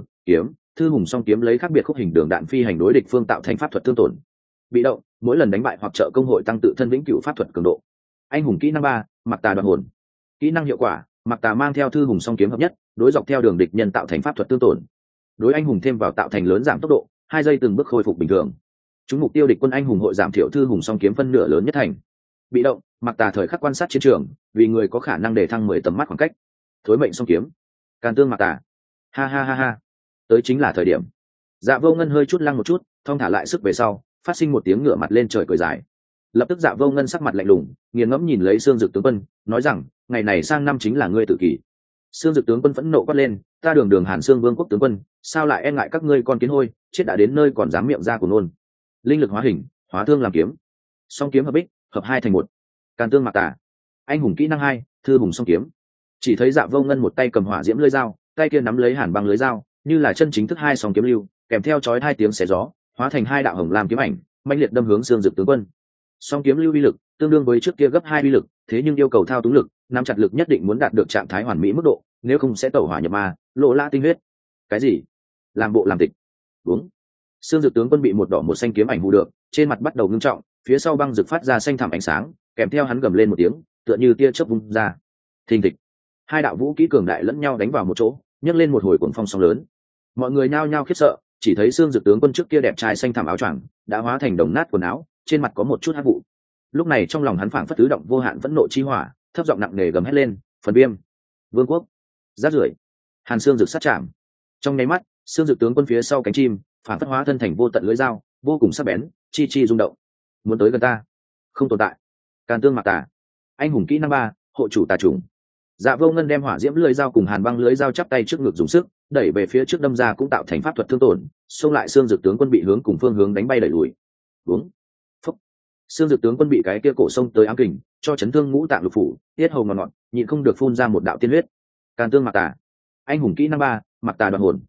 thư hùng song kiếm lấy khác biệt khúc hình đường đạn phi hành đối địch phương tạo thành pháp thuật thương tổn. Bị động: mỗi lần đánh bại hoặc trợ công hội tăng tự thân vĩnh cửu pháp thuật cường độ. Anh hùng kỹ năng 3, mặc tà đoạt hồn. Kỹ năng hiệu quả: mặc tà mang theo thư hùng song kiếm hợp nhất, đối dọc theo đường địch nhân tạo thành pháp thuật tương tổn. Đối anh hùng thêm vào tạo thành lớn giảm tốc độ, 2 giây từng bước khôi phục bình thường. Chúng mục tiêu địch quân anh hùng hội giảm thiểu thư hùng song kiếm phân nửa lớn nhất thành. Bị động: mặc tà thời khắc quan sát chiến trường, vì người có khả năng để thăng 10 tầm mắt khoảng cách. Thối mệnh song kiếm, can tương mặc tà. Ha. Tới chính là thời điểm. Dạ Vô Ngân hơi chút lăng một chút, thong thả lại sức về sau, phát sinh một tiếng ngửa mặt lên trời cười dài. Lập tức Dạ Vô Ngân sắc mặt lạnh lùng, nghiền ngẫm nhìn lấy xương dực tướng quân, nói rằng: ngày này sang năm chính là ngươi tự kỷ. Xương dực tướng quân phẫn nộ quát lên: ta đường Hàn Xương Vương quốc tướng quân, sao lại e ngại các ngươi con kiến hôi, chết đã đến nơi còn dám miệng ra của nôn. Linh lực hóa hình, hóa thương làm kiếm. Song kiếm hợp bích, hợp hai thành một. Can tương mạc tà. Anh hùng kỹ năng 2, thư hùng song kiếm. Chỉ thấy Dạ Vô Ngân một tay cầm hỏa diễm lưỡi dao, tay kia nắm lấy hàn băng lưới dao, như là chân chính thức hai song kiếm lưu, kèm theo chói hai tiếng xé gió, hóa thành hai đạo hồng lam kiếm ảnh, mãnh liệt đâm hướng xương dực tướng quân. Song kiếm lưu uy lực tương đương với trước kia gấp 2 uy lực, thế nhưng yêu cầu thao túng lực, nắm chặt lực nhất định muốn đạt được trạng thái hoàn mỹ mức độ, nếu không sẽ tẩu hỏa nhập ma, lộ lã tinh huyết. Cái gì? Làm bộ làm tịch. Đúng. Xương dực tướng quân bị một đỏ một xanh kiếm ảnh hù được, trên mặt bắt đầu ngưng trọng, phía sau băng rực phát ra xanh thẳm ánh sáng, kèm theo hắn gầm lên một tiếng, tựa như tia chớp vung ra. Thình thịch. Hai đạo vũ kỹ cường đại lẫn nhau đánh vào một chỗ, nhấc lên một hồi cuồng phong sóng lớn. Mọi người nhao nhao khiếp sợ, chỉ thấy xương dực tướng quân trước kia đẹp trai xanh thẳm áo choàng đã hóa thành đồng nát quần áo, trên mặt có một chút hắc vụ. Lúc này trong lòng hắn phảng phất tứ động vô hạn phẫn nộ chi hỏa, thấp giọng nặng nề gầm hét lên: phần viêm, vương quốc, rát rưởi. Hàn xương rực sát chạm. Trong nháy mắt, xương dực tướng quân phía sau cánh chim phảng phất hóa thân thành vô tận lưỡi dao, vô cùng sắc bén, chi chi rung động. Muốn tới gần ta, không tồn tại. Càn tương mạc tà. Anh hùng kỹ năng 3, hộ chủ tà trùng. Dạ Vô Ngân đem hỏa diễm lưỡi dao cùng hàn băng lưỡi dao chắp tay trước ngực dùng sức đẩy về phía trước đâm ra cũng tạo thành pháp thuật thương tổn, xông lại xương dực tướng quân bị hướng cùng phương hướng đánh bay đẩy lùi. Đúng. Phúc. Xương dực tướng quân bị cái kia cổ sông tới ám kình cho chấn thương ngũ tạng lục phủ, tiết hầu ngọt ngọt, nhịn không được phun ra một đạo tiên huyết. Càn tương mạc tà. Anh hùng kỹ năng 3, mạc tà đoạt hồn.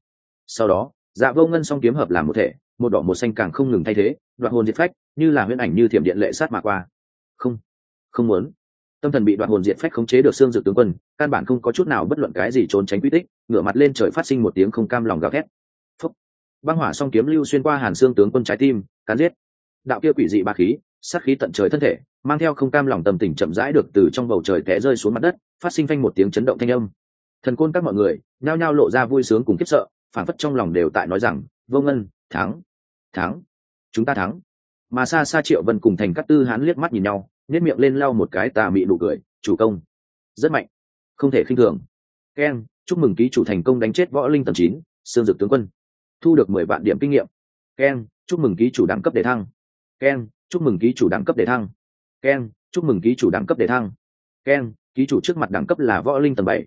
Sau đó Dạ Vô Ngân song kiếm hợp làm một thể, một đỏ một xanh càng không ngừng thay thế, đoạt hồn diệt phách, như là huyễn ảnh như thiểm điện lệ sát mà qua. Không, không muốn. Tâm thần bị đoạt hồn diệt phách khống chế được xương dược tướng quân, căn bản không có chút nào bất luận cái gì trốn tránh quy tích, ngửa mặt lên trời phát sinh một tiếng không cam lòng gào thét. Phúc. Băng hỏa song kiếm lưu xuyên qua Hàn Xương tướng quân trái tim, cán giết. Đạo kia quỷ dị ba khí, sát khí tận trời thân thể, mang theo không cam lòng tâm tình chậm rãi được từ trong bầu trời té rơi xuống mặt đất, phát sinh phanh một tiếng chấn động thanh âm. Thần côn các mọi người nhao nhao lộ ra vui sướng cùng khiếp sợ, phản phất trong lòng đều tại nói rằng Vô Ngân thắng, thắng, chúng ta thắng. Mà xa xa Triệu Vân cùng Thành Cát Tư Hán liếc mắt nhìn nhau, nhếch miệng lên lau một cái tà mị nụ cười. Chủ công rất mạnh, không thể khinh thường. Keng, chúc mừng ký chủ thành công đánh chết võ linh tầng 9, xương dực tướng quân, thu được 10 vạn điểm kinh nghiệm. Keng, chúc mừng ký chủ đẳng cấp đề thăng. Keng, chúc mừng ký chủ đẳng cấp đề thăng. Keng, chúc mừng ký chủ đẳng cấp đề thăng. Keng, ký chủ trước mặt đẳng cấp là võ linh tầng 7,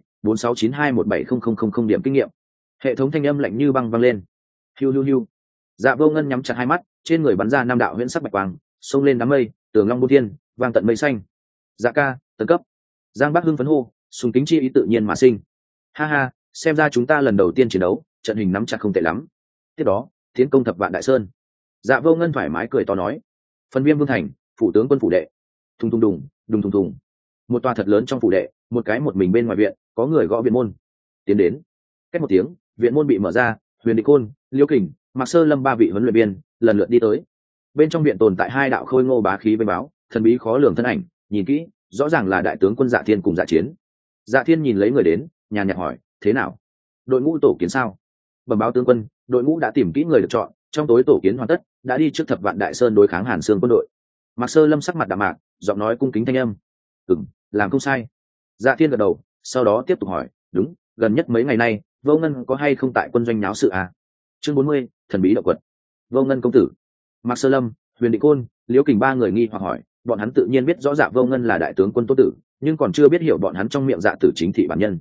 4692170000 điểm kinh nghiệm. Hệ thống thanh âm lạnh như băng vang lên. Hiu hiu hiu. Dạ Vô Ngân nhắm chặt hai mắt, trên người bắn ra 5 đạo huyễn sắc bạch quang, xông lên đám mây, tường long buôn thiên, vang tận mây xanh. Dạ ca, tấn cấp. Giang Bắc hưng phấn hô, sùng kính chi ý tự nhiên mà sinh. Ha ha, xem ra chúng ta lần đầu tiên chiến đấu, trận hình nắm chặt không tệ lắm. Tiếp đó, tiến công Thập Vạn Đại Sơn. Dạ Vô Ngân thoải mái cười to nói. Phần Viêm Vương thành, phủ tướng quân phủ đệ. Thùng thùng đùng, đùng thùng thùng. Một tòa thật lớn trong phủ đệ, một cái một mình bên ngoài viện, có người gõ viện môn. Tiến đến. Cách một tiếng, viện môn bị mở ra, Huyền Địch Côn, Liêu Kình, Mạc Sơ Lâm ba vị huấn luyện viên lần lượt đi tới. Bên trong viện tồn tại hai đạo khôi ngô bá khí vây báo, thần bí khó lường thân ảnh, nhìn kỹ, rõ ràng là đại tướng quân Dạ Thiên cùng Dạ Chiến. Dạ Thiên nhìn lấy người đến, nhàn nhạt hỏi, thế nào? Đội ngũ tổ kiến sao? Bẩm báo tướng quân, đội ngũ đã tìm kỹ người được chọn, trong tối tổ kiến hoàn tất, đã đi trước Thập Vạn Đại Sơn đối kháng Hàn Xương quân đội. Mạc Sơ Lâm sắc mặt đạm mạc, giọng nói cung kính thanh âm. Làm không sai. Dạ Thiên gật đầu, sau đó tiếp tục hỏi, đúng, gần nhất mấy ngày nay, Vô Ngân có hay không tại quân doanh náo sự à? Chương 40, thần bí động quật. Vô Ngân công tử. Mạc Sơ Lâm, Huyền Định Côn, Liễu Kình ba người nghi hoặc hỏi, bọn hắn tự nhiên biết rõ Dạ Vô Ngân là đại tướng quân tốt tử, nhưng còn chưa biết hiểu bọn hắn trong miệng Dạ tử chính thị bản nhân.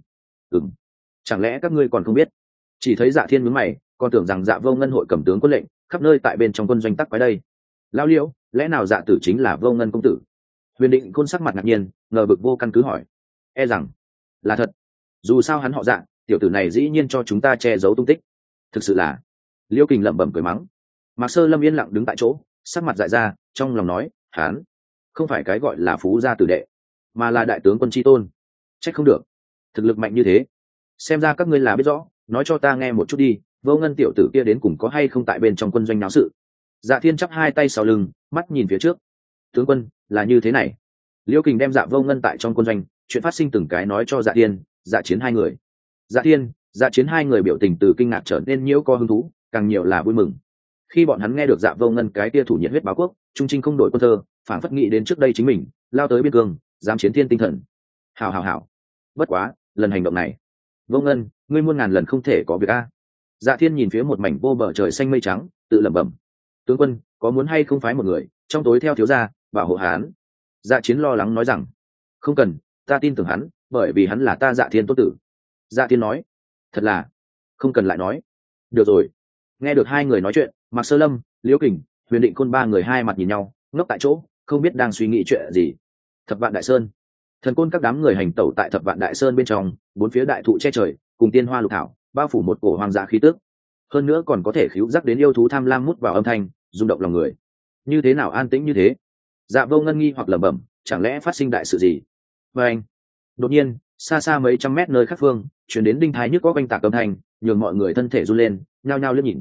Chẳng lẽ các ngươi còn không biết? Chỉ thấy Dạ Thiên nhướng mày, còn tưởng rằng Dạ Vô Ngân hội cầm tướng quân lệnh, khắp nơi tại bên trong quân doanh tắc quái đây. Lao Liễu, lẽ nào Dạ tử chính là Vô Ngân công tử? Huyền Định Côn sắc mặt ngạc nhiên, ngờ vực vô căn cứ hỏi. E rằng là thật. Dù sao hắn họ Dạ, tiểu tử này dĩ nhiên cho chúng ta che giấu tung tích. Thực sự là. Liễu Kình lẩm bẩm cười mắng. Mạc Sơ Lâm yên lặng đứng tại chỗ, sắc mặt dại ra, trong lòng nói, hắn không phải cái gọi là phú gia tử đệ, mà là đại tướng quân chi tôn. Trách không được, thực lực mạnh như thế. Xem ra các ngươi là biết rõ, nói cho ta nghe một chút đi, Vô Ngân tiểu tử kia đến cùng có hay không tại bên trong quân doanh náo sự? Dạ Thiên chắp hai tay sau lưng, mắt nhìn phía trước. Tướng quân, là như thế này. Liễu Kình đem Dạ Vô Ngân tại trong quân doanh, chuyện phát sinh từng cái nói cho Dạ Thiên, Dạ Chiến hai người. Dạ Thiên, Dạ Chiến hai người biểu tình từ kinh ngạc trở nên nhiễu co hứng thú, càng nhiều là vui mừng. Khi bọn hắn nghe được Dạ Vô Ngân cái tia thủ nhiệt huyết báo quốc, trung trinh không đổi quân thơ, phản phất nghĩ đến trước đây chính mình lao tới biên cương, dám chiến thiên tinh thần. Hảo. Bất quá, lần hành động này, Vô Ngân, ngươi muôn ngàn lần không thể có việc a. Dạ Thiên nhìn phía một mảnh vô bờ trời xanh mây trắng, tự lẩm bẩm. Tướng quân, có muốn hay không phái một người trong tối theo thiếu gia bảo hộ hắn? Dạ Chiến lo lắng nói rằng. Không cần, ta tin tưởng hắn, bởi vì hắn là ta Dạ Thiên tốt tử. Dạ Thiên nói. Thật là, không cần lại nói. Được rồi. Nghe được hai người nói chuyện, Mạc Sơ Lâm, Liễu Kình, Huyền Định Côn ba người hai mặt nhìn nhau, ngốc tại chỗ, không biết đang suy nghĩ chuyện gì. Thập Vạn Đại Sơn. Thần côn các đám người hành tẩu tại Thập Vạn Đại Sơn bên trong, bốn phía đại thụ che trời, cùng tiên hoa lục thảo, bao phủ một cổ hoang dã khí tức. Hơn nữa còn có thể khíu giác đến yêu thú tham lam mút vào âm thanh, rung động lòng người. Như thế nào an tĩnh như thế? Dạ Vô Ngân nghi hoặc lẩm bẩm, chẳng lẽ phát sinh đại sự gì? Và anh, đột nhiên, xa xa mấy trăm mét nơi khác phương, chuyển đến đinh thái nhức có quanh tạc âm thanh, nhường mọi người thân thể run lên, nhao nhao liếc nhìn.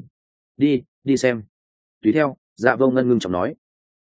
Đi xem. Tùy theo, Dạ Vô Ngân ngưng trọng nói.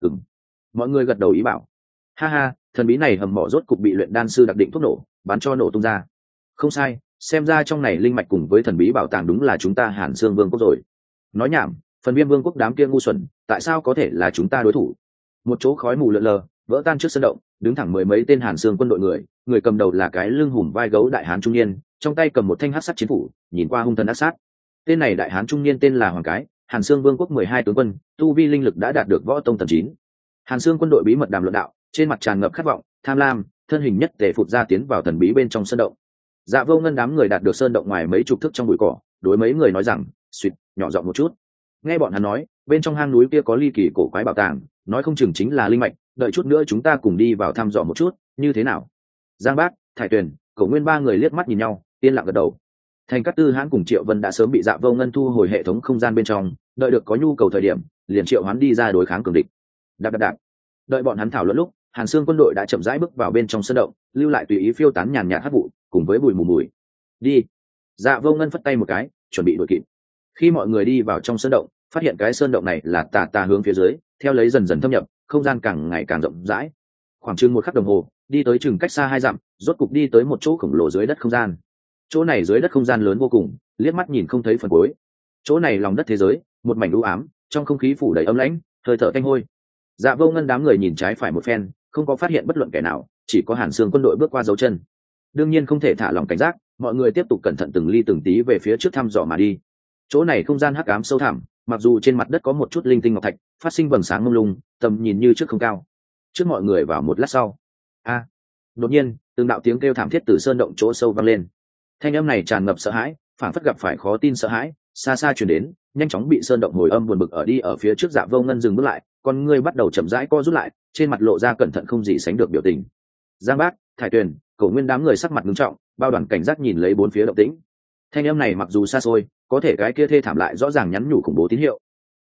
Mọi người gật đầu ý bảo. Ha, thần bí này hầm mỏ rốt cục bị luyện đan sư đặc định thuốc nổ, bán cho nổ tung ra. Không sai, xem ra trong này linh mạch cùng với thần bí bảo tàng đúng là chúng ta Hàn Xương Vương quốc rồi. Nói nhảm, Phần Viêm Vương quốc đám kia ngu xuẩn, tại sao có thể là chúng ta đối thủ? Một chỗ khói mù lượn lờ, vỡ tan trước sân động, đứng thẳng mười mấy tên Hàn Xương quân đội người cầm đầu là cái lưng hùm vai gấu đại hán trung niên, trong tay cầm một thanh hắc sắt chiến phủ, nhìn qua hung thần ác sát. Tên này đại hán trung niên tên là Hoàng Cái, Hàn Xương Vương quốc 12 tướng quân, tu vi linh lực đã đạt được võ tông tầng 9. Hàn Xương quân đội bí mật đàm luận đạo, trên mặt tràn ngập khát vọng, tham lam, thân hình nhất tề phụt ra tiến vào thần bí bên trong sơn động. Dạ Vô Ngân đám người đạt được sơn động ngoài mấy chục thước trong bụi cỏ, đối mấy người nói rằng, "Xuyệt, nhỏ giọng một chút." Nghe bọn hắn nói, bên trong hang núi kia có ly kỳ cổ quái bảo tàng, nói không chừng chính là linh mạch, đợi chút nữa chúng ta cùng đi vào thăm dò một chút, như thế nào? Giang Bác, Thải Tuyền, Cổ Nguyên ba người liếc mắt nhìn nhau, yên lặng gật đầu. Thành Cát Tư Hãn cùng Triệu Vân đã sớm bị Dạ Vô Ngân thu hồi hệ thống không gian bên trong, đợi được có nhu cầu thời điểm, liền triệu hoán đi ra đối kháng cường địch. Đạp đạp đạp. Đợi bọn hắn thảo luận lúc, Hàn Xương quân đội đã chậm rãi bước vào bên trong sân động, lưu lại tùy ý phiêu tán nhàn nhạt hắc vụ, cùng với bụi mù mùi. Đi. Dạ Vô Ngân phất tay một cái, chuẩn bị đuổi kịp. Khi mọi người đi vào trong sơn động, phát hiện cái sơn động này là tà hướng phía dưới, theo lấy dần dần thâm nhập, không gian càng ngày càng rộng rãi. Khoảng chừng một khắc đồng hồ, đi tới chừng cách xa 2 dặm, rốt cục đi tới một chỗ khổng lồ dưới đất không gian. Chỗ này dưới đất không gian lớn vô cùng, liếc mắt nhìn không thấy phần cuối. Chỗ này lòng đất thế giới, một mảnh u ám, trong không khí phủ đầy âm lãnh, hơi thở tanh hôi. Dạ Vô Ngân đám người nhìn trái phải một phen, không có phát hiện bất luận kẻ nào, chỉ có Hàn Xương quân đội bước qua dấu chân. Đương nhiên không thể thả lòng cảnh giác, mọi người tiếp tục cẩn thận từng ly từng tí về phía trước thăm dò mà đi. Chỗ này không gian hắc ám sâu thẳm, mặc dù trên mặt đất có một chút linh tinh ngọc thạch phát sinh vầng sáng mông lung, tầm nhìn như trước không cao. Trước mọi người vào một lát sau, đột nhiên từng đạo tiếng kêu thảm thiết từ sơn động chỗ sâu vang lên. Thanh âm này tràn ngập sợ hãi, phản phất gặp phải khó tin sợ hãi, xa xa truyền đến, nhanh chóng bị sơn động hồi âm buồn bực ở phía trước. Dạ Vô Ngân dừng bước lại, con ngươi bắt đầu chậm rãi co rút lại, trên mặt lộ ra cẩn thận không gì sánh được biểu tình. Giang Bác, Thải Tuyền, Cổ Nguyên đám người sắc mặt nghiêm trọng, bao đoàn cảnh giác nhìn lấy bốn phía động tĩnh. Thanh âm này mặc dù xa xôi, có thể cái kia thê thảm lại rõ ràng nhắn nhủ khủng bố tín hiệu.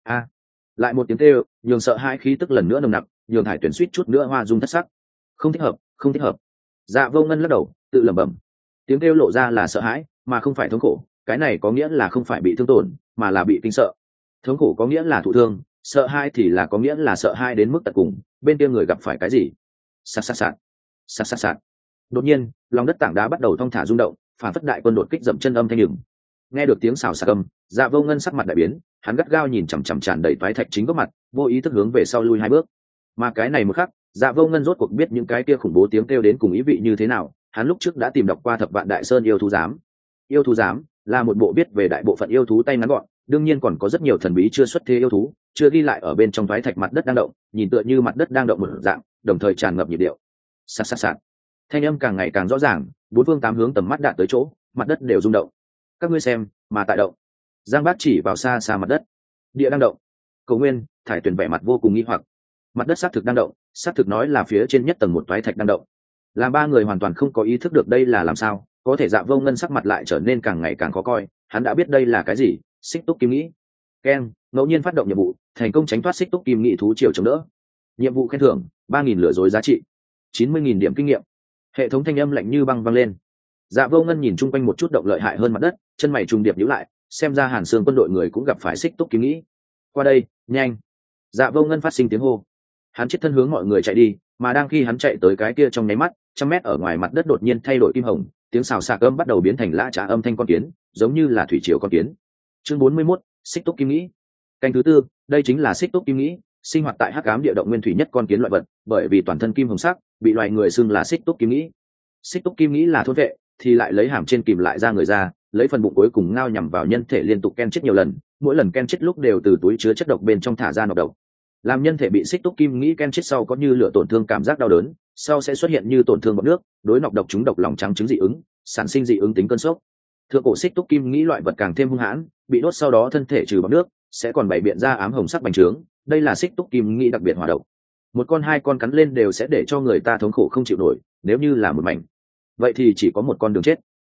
Lại một tiếng kêu, nhường sợ hãi khí tức lần nữa nồng nặc, nhường Thải Tuyền suýt chút nữa hoa dung thất sắc. Không thích hợp, không thích hợp. Dạ Vô Ngân lắc đầu, tự lẩm bẩm. Tiếng kêu lộ ra là sợ hãi, mà không phải thống khổ. Cái này có nghĩa là không phải bị thương tổn, mà là bị kinh sợ. Thống khổ có nghĩa là thụ thương, sợ hãi thì là có nghĩa là sợ hãi đến mức tận cùng. Bên kia người gặp phải cái gì? Sạt sạt sạt, sạt sạt sạt. Đột nhiên, lòng đất tảng đá bắt đầu thong thả rung động, phản phất đại quân đột kích dậm chân âm thanh nhừng. Nghe được tiếng xào xạc âm, Dạ Vô Ngân sắc mặt đại biến, hắn gắt gao nhìn chằm chằm tràn đầy toái thạch chính góc mặt, vô ý thức hướng về sau lui 2 bước. Mà cái này một khắc, Dạ Vô Ngân rốt cuộc biết những cái kia khủng bố tiếng kêu đến cùng ý vị như thế nào. Hắn lúc trước đã tìm đọc qua Thập Vạn Đại Sơn yêu thú giám. Yêu thú giám là một bộ viết về đại bộ phận yêu thú tay ngắn gọn, đương nhiên còn có rất nhiều thần bí chưa xuất thế yêu thú, chưa ghi lại ở bên trong toái thạch mặt đất đang động, nhìn tựa như mặt đất đang động một dạng, đồng thời tràn ngập nhịp điệu. Sạt sạt sạt. Thanh âm càng ngày càng rõ ràng, bốn phương tám hướng tầm mắt đạt tới chỗ, mặt đất đều rung động. Các ngươi xem, mà tại động. Giang Bác chỉ vào xa xa mặt đất. Địa đang động. Cổ Nguyên, Thải Tuyền vẻ mặt vô cùng nghi hoặc. Mặt đất xác thực đang động, xác thực nói là phía trên nhất tầng một toái thạch đang động. Làm ba người hoàn toàn không có ý thức được đây là làm sao, có thể Dạ Vô Ngân sắc mặt lại trở nên càng ngày càng khó coi. Hắn đã biết đây là cái gì, xích túc kim nghĩ. Ken, ngẫu nhiên phát động nhiệm vụ, thành công tránh thoát xích túc kim nghĩ thú triều chống đỡ. Nhiệm vụ khen thưởng 3.000 lừa dối giá trị, 90.000 điểm kinh nghiệm. Hệ thống thanh âm lạnh như băng vang lên. Dạ Vô Ngân nhìn chung quanh một chút động lợi hại hơn mặt đất, chân mày trùng điệp nhíu lại, xem ra Hàn Xương quân đội người cũng gặp phải xích túc kiếm nghĩ. Qua đây, nhanh! Dạ Vô Ngân phát sinh tiếng hô. Hắn chết thân hướng mọi người chạy đi, mà đang khi hắn chạy tới cái kia trong nháy mắt, 100 mét ở ngoài mặt đất đột nhiên thay đổi kim hồng, tiếng xào xạc âm bắt đầu biến thành lã chả âm thanh con kiến, giống như là thủy triều con kiến. Chương 41, xích túc kim nghĩ. Canh thứ tư, đây chính là xích túc kim nghĩ, sinh hoạt tại hắc ám địa động nguyên thủy nhất con kiến loại vật, bởi vì toàn thân kim hồng sắc, bị loài người xưng là xích túc kim nghĩ. Xích túc kim nghĩ là thôn vệ, thì lại lấy hàm trên kìm lại ra người ra, lấy phần bụng cuối cùng ngao nhằm vào nhân thể liên tục ken chết nhiều lần, mỗi lần ken chết lúc đều từ túi chứa chất độc bên trong thả ra nọc độc. Làm nhân thể bị xích túc kim nghĩ ken chết sau có như lửa tổn thương cảm giác đau đớn, sau sẽ xuất hiện như tổn thương bọt nước, đối nọc độc trúng độc lòng trắng trứng dị ứng, sản sinh dị ứng tính cơn sốc. Thượng cổ xích túc kim nghĩ loại vật càng thêm hung hãn, bị đốt sau đó thân thể trừ bọt nước, sẽ còn bày biện ra ám hồng sắc bành trướng, đây là xích túc kim nghĩ đặc biệt hỏa độc. Một con hai con cắn lên đều sẽ để cho người ta thống khổ không chịu nổi, nếu như là một mảnh vậy thì chỉ có một con đường chết.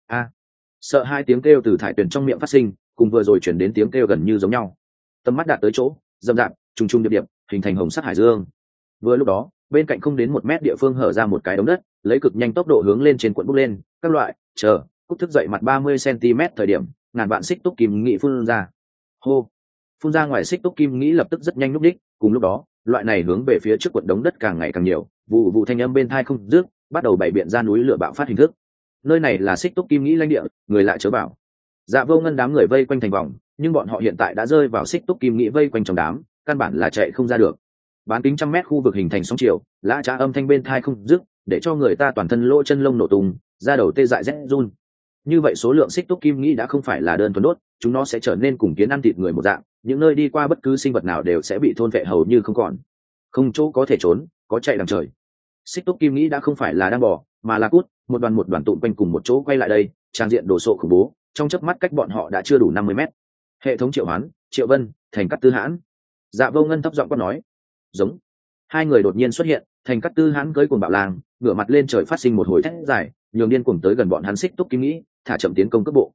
Sợ hai tiếng kêu từ Thải Tuyền trong miệng phát sinh, cùng vừa rồi chuyển đến tiếng kêu gần như giống nhau. Tầm mắt đạt tới chỗ, rậm rạp, trùng trùng điệp điệp, hình thành hồng sắc hải dương. Vừa lúc đó, bên cạnh không đến 1 mét địa phương hở ra một cái đống đất, lấy cực nhanh tốc độ hướng lên trên cuộn bốc lên, các loại, cúc thức dậy mặt 30 cm thời điểm, ngàn vạn xích túc kim nghĩ phun ra. Hô! Phun ra ngoài xích túc kim nghĩ lập tức rất nhanh lúc đích, cùng lúc đó, loại này hướng về phía trước cuộn đống đất càng ngày càng nhiều, vụ vụ thanh âm bên tai không dứt, bắt đầu bày biện ra núi lửa bạo phát hình thức. Nơi này là xích túc kim nghĩ lãnh địa, người lại chớ bảo. Dạ Vô Ngân đám người vây quanh thành vòng, nhưng bọn họ hiện tại đã rơi vào xích túc kim nghĩ vây quanh trong đám, căn bản là chạy không ra được. Bán kính 100 mét khu vực hình thành sóng chiều, lã chả âm thanh bên tai không dứt, để cho người ta toàn thân lỗ chân lông nổ tung, da đầu tê dại rét run. Như vậy số lượng xích túc kim nghĩ đã không phải là đơn thuần đốt, chúng nó sẽ trở nên cùng kiến ăn thịt người một dạng, những nơi đi qua bất cứ sinh vật nào đều sẽ bị thôn vệ hầu như không còn. Không chỗ có thể trốn, có chạy đằng trời. Xích túc kim nghĩ đã không phải là đang bỏ, mà là cút, một đoàn tụm quanh cùng một chỗ quay lại đây, trang diện đồ sộ khủng bố, trong chớp mắt cách bọn họ đã chưa đủ 50 mét. Hệ thống Triệu Hoán, Triệu Vân, Thành Cát Tư Hãn. Dạ Vô Ngân thấp giọng quát nói. Giống. Hai người đột nhiên xuất hiện, Thành Cát Tư Hãn cưỡi cuồng bạo lang, ngửa mặt lên trời phát sinh một hồi thét dài, nhường điên cuồng tới gần bọn hắn xích túc kim nghĩ, thả chậm tiến công cấp bộ.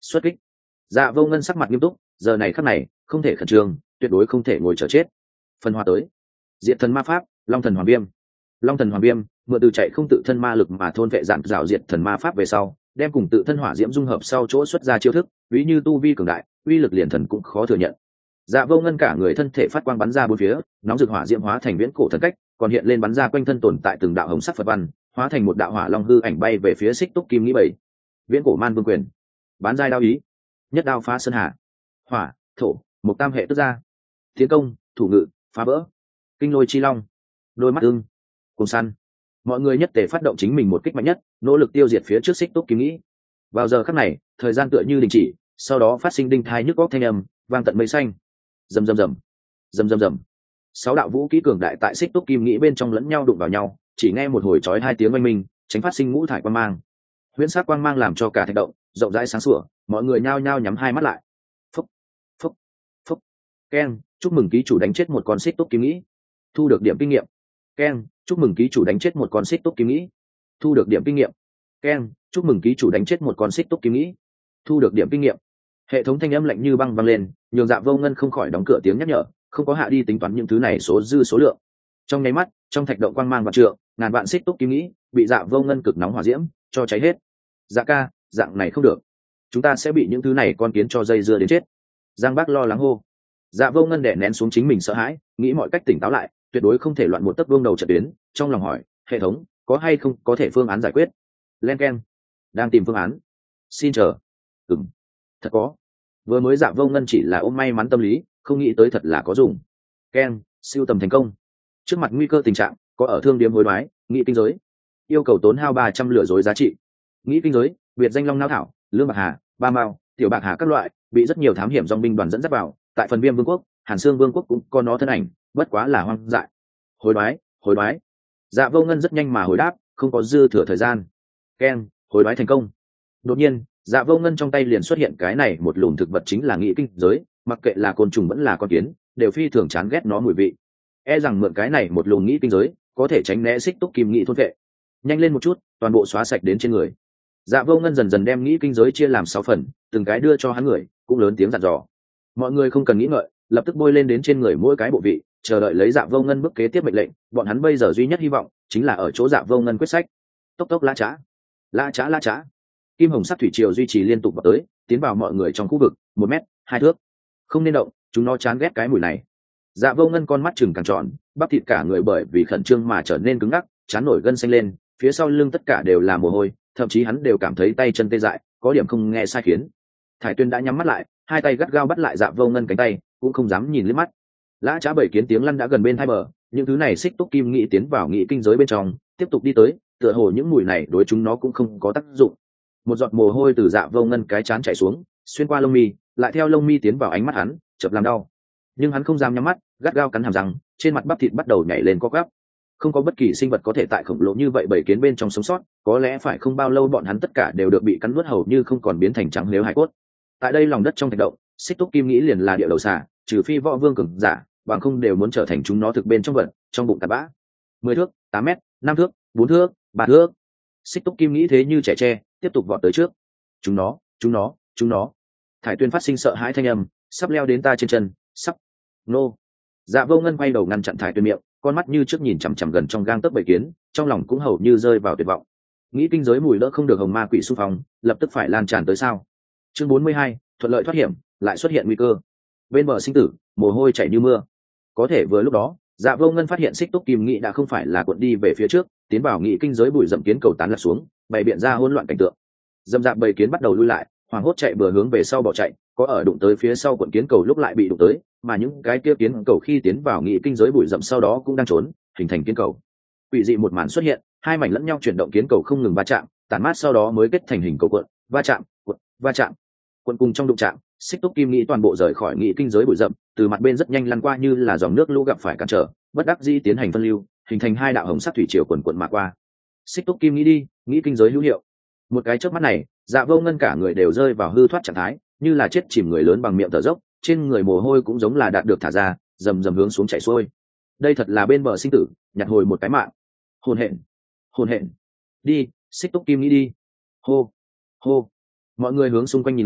xuất kích. Dạ Vô Ngân sắc mặt nghiêm túc, giờ này khắc này không thể khẩn trương, tuyệt đối không thể ngồi chờ chết. Phân hóa tới diệt thần ma pháp long thần hoàng viêm. Long thần hoàng viêm mượn từ chạy không tự thân ma lực mà thôn vệ dạng rào diệt thần ma pháp về sau, đem cùng tự thân hỏa diễm dung hợp sau chỗ xuất ra chiêu thức, ví như tu vi cường đại, uy lực liền thần cũng khó thừa nhận. Dạ Vô Ngân cả người thân thể phát quang bắn ra bốn phía, nóng rực hỏa diễm hóa thành viễn cổ thần cách, còn hiện lên bắn ra quanh thân tồn tại từng đạo hồng sắc Phật văn, hóa thành một đạo hỏa long hư ảnh bay về phía Xích Túc Kim Nghĩ bảy. Viễn cổ man vương quyền, bán giai đao ý, nhất đao phá sơn hà, hỏa, thổ, một tam hệ tức ra. Tiến công, thủ ngự, phá vỡ, kinh lôi chi long, đôi mắt ưng, cùng săn. Mọi người nhất tề phát động chính mình một kích mạnh nhất, nỗ lực tiêu diệt phía trước Xích Túc Kim Nghĩ. Vào giờ khắc này, thời gian tựa như đình chỉ, sau đó phát sinh đinh thai nhức óc thanh âm, vang tận mây xanh. Rầm rầm rầm, rầm rầm rầm. 6 đạo vũ khí cường đại tại Xích Túc Kim Nghĩ bên trong lẫn nhau đụng vào nhau, chỉ nghe một hồi chói hai tiếng oanh minh, tránh phát sinh ngũ thải quang mang. Huyễn sắc quang mang làm cho cả thạch động rộng rãi sáng sủa, mọi người nhao nhao nhắm hai mắt lại. Phúc, phúc, phúc. Keng, chúc mừng ký chủ đánh chết một con Xích Túc Kim Nghĩ, thu được điểm kinh nghiệm. Keng, chúc mừng ký chủ đánh chết một con Xích Túc Kim Nghĩ, thu được điểm kinh nghiệm. Keng, chúc mừng ký chủ đánh chết một con Xích Túc Kim Nghĩ, thu được điểm kinh nghiệm. Hệ thống thanh âm lạnh như băng vang lên, nhường Dạ Vô Ngân không khỏi đóng cửa tiếng nhắc nhở, không có hạ đi tính toán những thứ này số dư số lượng. Trong nháy mắt, trong thạch động quang mang vạn trượng, ngàn vạn Xích Túc Kim Nghĩ bị Dạ Vô Ngân cực nóng hỏa diễm cho cháy hết. Dạ ca, dạng này không được, chúng ta sẽ bị những thứ này con kiến cho dây dưa đến chết. Giang Bác lo lắng hô. Dạ Vô Ngân đè nén xuống chính mình sợ hãi, nghĩ mọi cách tỉnh táo lại, tuyệt đối không thể loạn một tấc vương đầu trận tuyến, trong lòng hỏi, hệ thống, có hay không có thể phương án giải quyết? Len keng, đang tìm phương án. Xin chờ. Thật có. Vừa mới Dạ Vô Ngân chỉ là ôm may mắn tâm lý, không nghĩ tới thật là có dùng. Keng, siêu tầm thành công. Trước mặt nguy cơ tình trạng, có ở thương điếm hối đoái, nghị kinh giới. Yêu cầu tốn hao 300 lửa dối giá trị. Nghĩ kinh giới, biệt danh Long Nao Thảo, Lương Bạc Hà, Ba Mao, Tiểu Bạc Hà các loại, bị rất nhiều thám hiểm dòng binh đoàn dẫn dắt vào, tại phần Viêm Vương quốc, Hàn Xương Vương quốc cũng có nó thân ảnh, bất quá là hoang dại. Hối đoái, hối đoái. Dạ Vô Ngân rất nhanh mà hồi đáp, không có dư thừa thời gian. Keng, hối đoái thành công. Đột nhiên, Dạ Vô Ngân trong tay liền xuất hiện cái này một lùm thực vật, chính là nghị kinh giới, mặc kệ là côn trùng vẫn là con kiến, đều phi thường chán ghét nó mùi vị. E rằng mượn cái này một lùm nghị kinh giới, có thể tránh né Xích Túc Kim Nghĩ thôn vệ. Nhanh lên một chút, toàn bộ xóa sạch đến trên người. Dạ Vô Ngân dần dần đem nghị kinh giới chia làm 6 phần, từng cái đưa cho hắn người, cũng lớn tiếng dặn dò. Mọi người không cần nghĩ ngợi, lập tức bôi lên đến trên người mỗi cái bộ vị, chờ đợi lấy Dạ Vô Ngân bước kế tiếp mệnh lệnh. Bọn hắn bây giờ duy nhất hy vọng chính là ở chỗ Dạ Vô Ngân quyết sách. Tốc tốc lá chá, lá chá, lá chá. Kim hồng sắc thủy triều duy trì liên tục vào tới, tiến vào mọi người trong khu vực 1 mét 2 thước. Không nên động, chúng nó chán ghét cái mùi này. Dạ Vô Ngân con mắt chừng càng tròn, bắp thịt cả người bởi vì khẩn trương mà trở nên cứng ngắc, chán nổi gân xanh lên, phía sau lưng tất cả đều là mồ hôi, thậm chí hắn đều cảm thấy tay chân tê dại, có điểm không nghe sai khiến. Thải Tuyên đã nhắm mắt lại, hai tay gắt gao bắt lại Dạ Vô Ngân cánh tay, cũng không dám nhìn liếc mắt. Lã Chá bảy kiến tiếng lăn đã gần bên hai bờ, những thứ này Xích Túc Kim Nghĩ tiến vào nghị kinh giới bên trong, tiếp tục đi tới, tựa hồ những mùi này đối chúng nó cũng không có tác dụng. Một giọt mồ hôi từ Dạ Vô Ngân cái trán chảy xuống, xuyên qua lông mi, lại theo lông mi tiến vào ánh mắt hắn, chợt làm đau. Nhưng hắn không dám nhắm mắt, gắt gao cắn hàm răng, trên mặt bắp thịt bắt đầu nhảy lên co quắp. Không có bất kỳ sinh vật có thể tại khổng lồ như vậy bảy kiến bên trong sống sót, có lẽ phải không bao lâu bọn hắn tất cả đều được bị cắn nuốt hầu như không còn biến thành trắng nếu hải cốt. Tại đây lòng đất trong thạch động, Xích Túc Kim Nghĩ liền là địa đầu xà, trừ phi võ vương cường giả, bằng không đều muốn trở thành chúng nó thực bên trong vật, trong bụng tạt bã. 10 thước, 8 mét, 5 thước, 4 thước, 3 thước. Xích Túc Kim Nghĩ thế như trẻ tre, tiếp tục vọt tới trước. Chúng nó. Thải Tuyên phát sinh sợ hãi thanh âm, sắp leo đến ta trên chân, sắp. Nô. Dạ Vô Ngân quay đầu ngăn chặn Thải Tuyên miệng, con mắt như trước nhìn chằm chằm gần trong gang tấc bầy kiến, trong lòng cũng hầu như rơi vào tuyệt vọng. Nghĩ kinh giới mùi lỡ không được hồng ma quỷ xung phong, lập tức phải lan tràn tới sao? Chương 42, thuận lợi thoát hiểm, lại xuất hiện nguy cơ. Bên bờ sinh tử, mồ hôi chảy như mưa. Có thể vừa lúc đó, Dạ Vô Ngân phát hiện Xích Túc Kim Nghĩ đã không phải là cuộn đi về phía trước, tiến vào nghị kinh giới bụi rậm kiến cầu tán lạc xuống, bày biện ra hỗn loạn cảnh tượng. Dầm dạp bầy kiến bắt đầu lui lại, hoảng hốt chạy bừa hướng về sau bỏ chạy, có ở đụng tới phía sau cuộn kiến cầu lúc lại bị đụng tới, mà những cái kia kiến cầu khi tiến vào nghị kinh giới bụi rậm sau đó cũng đang trốn, hình thành kiến cầu. Quỷ dị một màn xuất hiện, hai mảnh lẫn nhau chuyển động kiến cầu không ngừng va chạm, tản mát sau đó mới kết thành hình cầu cuộn, va chạm, cuộn, va chạm. Cuộn cùng trong đụng chạm, Xích Túc Kim Nghĩ toàn bộ rời khỏi nghị kinh giới bụi rậm, từ mặt bên rất nhanh lăn qua như là dòng nước lũ gặp phải cản trở, bất đắc dĩ tiến hành phân lưu, hình thành hai đạo hồng sắc thủy triều quần quần mà qua. Xích Túc Kim Nghĩ đi, nghị kinh giới hữu hiệu. Một cái chớp mắt này, Dạ Vô Ngân cả người đều rơi vào hư thoát trạng thái, như là chết chìm người lớn bằng miệng thở dốc, trên người mồ hôi cũng giống là đạt được thả ra, rầm rầm hướng xuống chảy xuôi. Đây thật là bên bờ sinh tử, nhặt hồi một cái mạng. Hồn hện. Đi, Xích Túc Kim Nghĩ đi. Hô. Mọi người hướng xung quanh nhìn lại,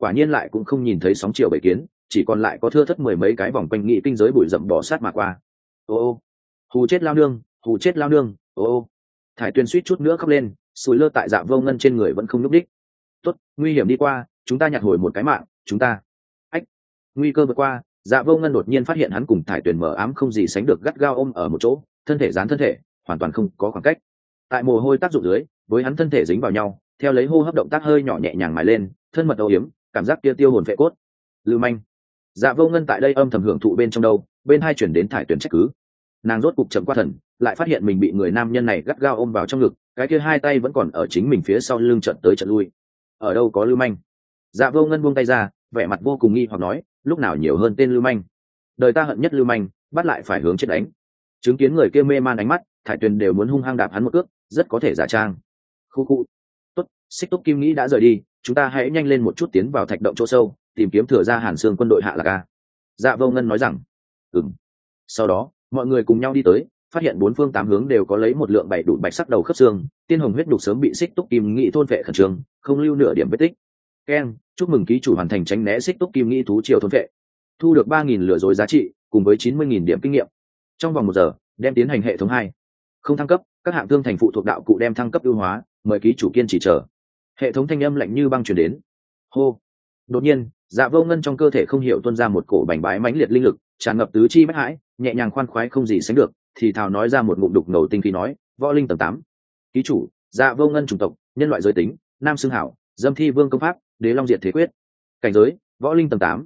quả nhiên lại cũng không nhìn thấy sóng chiều bảy kiến, chỉ còn lại có thưa thất mười mấy cái vòng quanh nghị kinh giới bụi rậm bỏ sát mà qua. Ô hù chết lao nương, hù chết lao nương, ô Thải Tuyền suýt chút nữa khóc lên, sùi lơ tại Dạ Vô Ngân trên người vẫn không nhúc đích. Tốt, nguy hiểm đi qua, chúng ta nhặt hồi một cái mạng, chúng ta. Ách, nguy cơ vượt qua, Dạ Vô Ngân đột nhiên phát hiện hắn cùng Thải Tuyền mờ ám không gì sánh được gắt gao ôm ở một chỗ, thân thể dán thân thể, hoàn toàn không có khoảng cách. Tại mồ hôi tác dụng dưới, với hắn thân thể dính vào nhau, theo lấy hô hấp động tác hơi nhỏ nhẹ nhàng mài lên, thân mật âu yếm, cảm giác kia tiêu hồn vệ cốt. Lưu manh. Dạ Vô Ngân tại đây âm thầm hưởng thụ bên trong đâu, bên hai chuyển đến Thải Tuyền trách cứ. Nàng rốt cục chậm qua thần, lại phát hiện mình bị người nam nhân này gắt gao ôm vào trong ngực, cái kia hai tay vẫn còn ở chính mình phía sau lưng trận tới trận lui. Ở đâu có lưu manh? Dạ Vô Ngân buông tay ra, vẻ mặt vô cùng nghi hoặc nói, lúc nào nhiều hơn tên lưu manh. Đời ta hận nhất lưu manh, bắt lại phải hướng chết đánh. Chứng kiến người kia mê man ánh mắt, Thải Tuyền đều muốn hung hăng đạp hắn một cước, rất có thể giả trang. Khu khu. Tốt, Xích Túc Kim nghĩ đã rời đi, chúng ta hãy nhanh lên một chút tiến vào thạch động chỗ sâu, tìm kiếm thừa ra Hàn Xương quân đội hạ lạc a. Dạ Vô Ngân nói rằng. Ừm. Sau đó, mọi người cùng nhau đi tới, phát hiện bốn phương tám hướng đều có lấy một lượng bảy đủ bạch sắc đầu khớp xương, tiên hồng huyết đục sớm bị Xích Túc Kim nghĩ thôn vệ khẩn trương, không lưu nửa điểm vết tích. Keng, chúc mừng ký chủ hoàn thành tránh né Xích Túc Kim nghĩ thú triều thôn vệ, thu được 3.000 lừa dối giá trị cùng với 90.000 điểm kinh nghiệm. Trong vòng 1 giờ đem tiến hành hệ thống 2. Không thăng cấp, các hạng thương thành phụ thuộc đạo cụ đem thăng cấp ưu hóa, mời ký chủ kiên trì chờ. Hệ thống thanh âm lạnh như băng truyền đến. Hô. Đột nhiên, Dạ Vô Ngân trong cơ thể không hiểu tuôn ra một cổ bành bái mãnh liệt linh lực, tràn ngập tứ chi bách hãi, nhẹ nhàng khoan khoái không gì sánh được, thì thào nói ra một ngụm đục ngầu tinh khí nói, võ linh tầng 8. Ký chủ, Dạ Vô Ngân chủng tộc, nhân loại giới tính, nam xương hảo, dâm thi vương công pháp, đế long diệt thế quyết. Cảnh giới, võ linh tầng 8,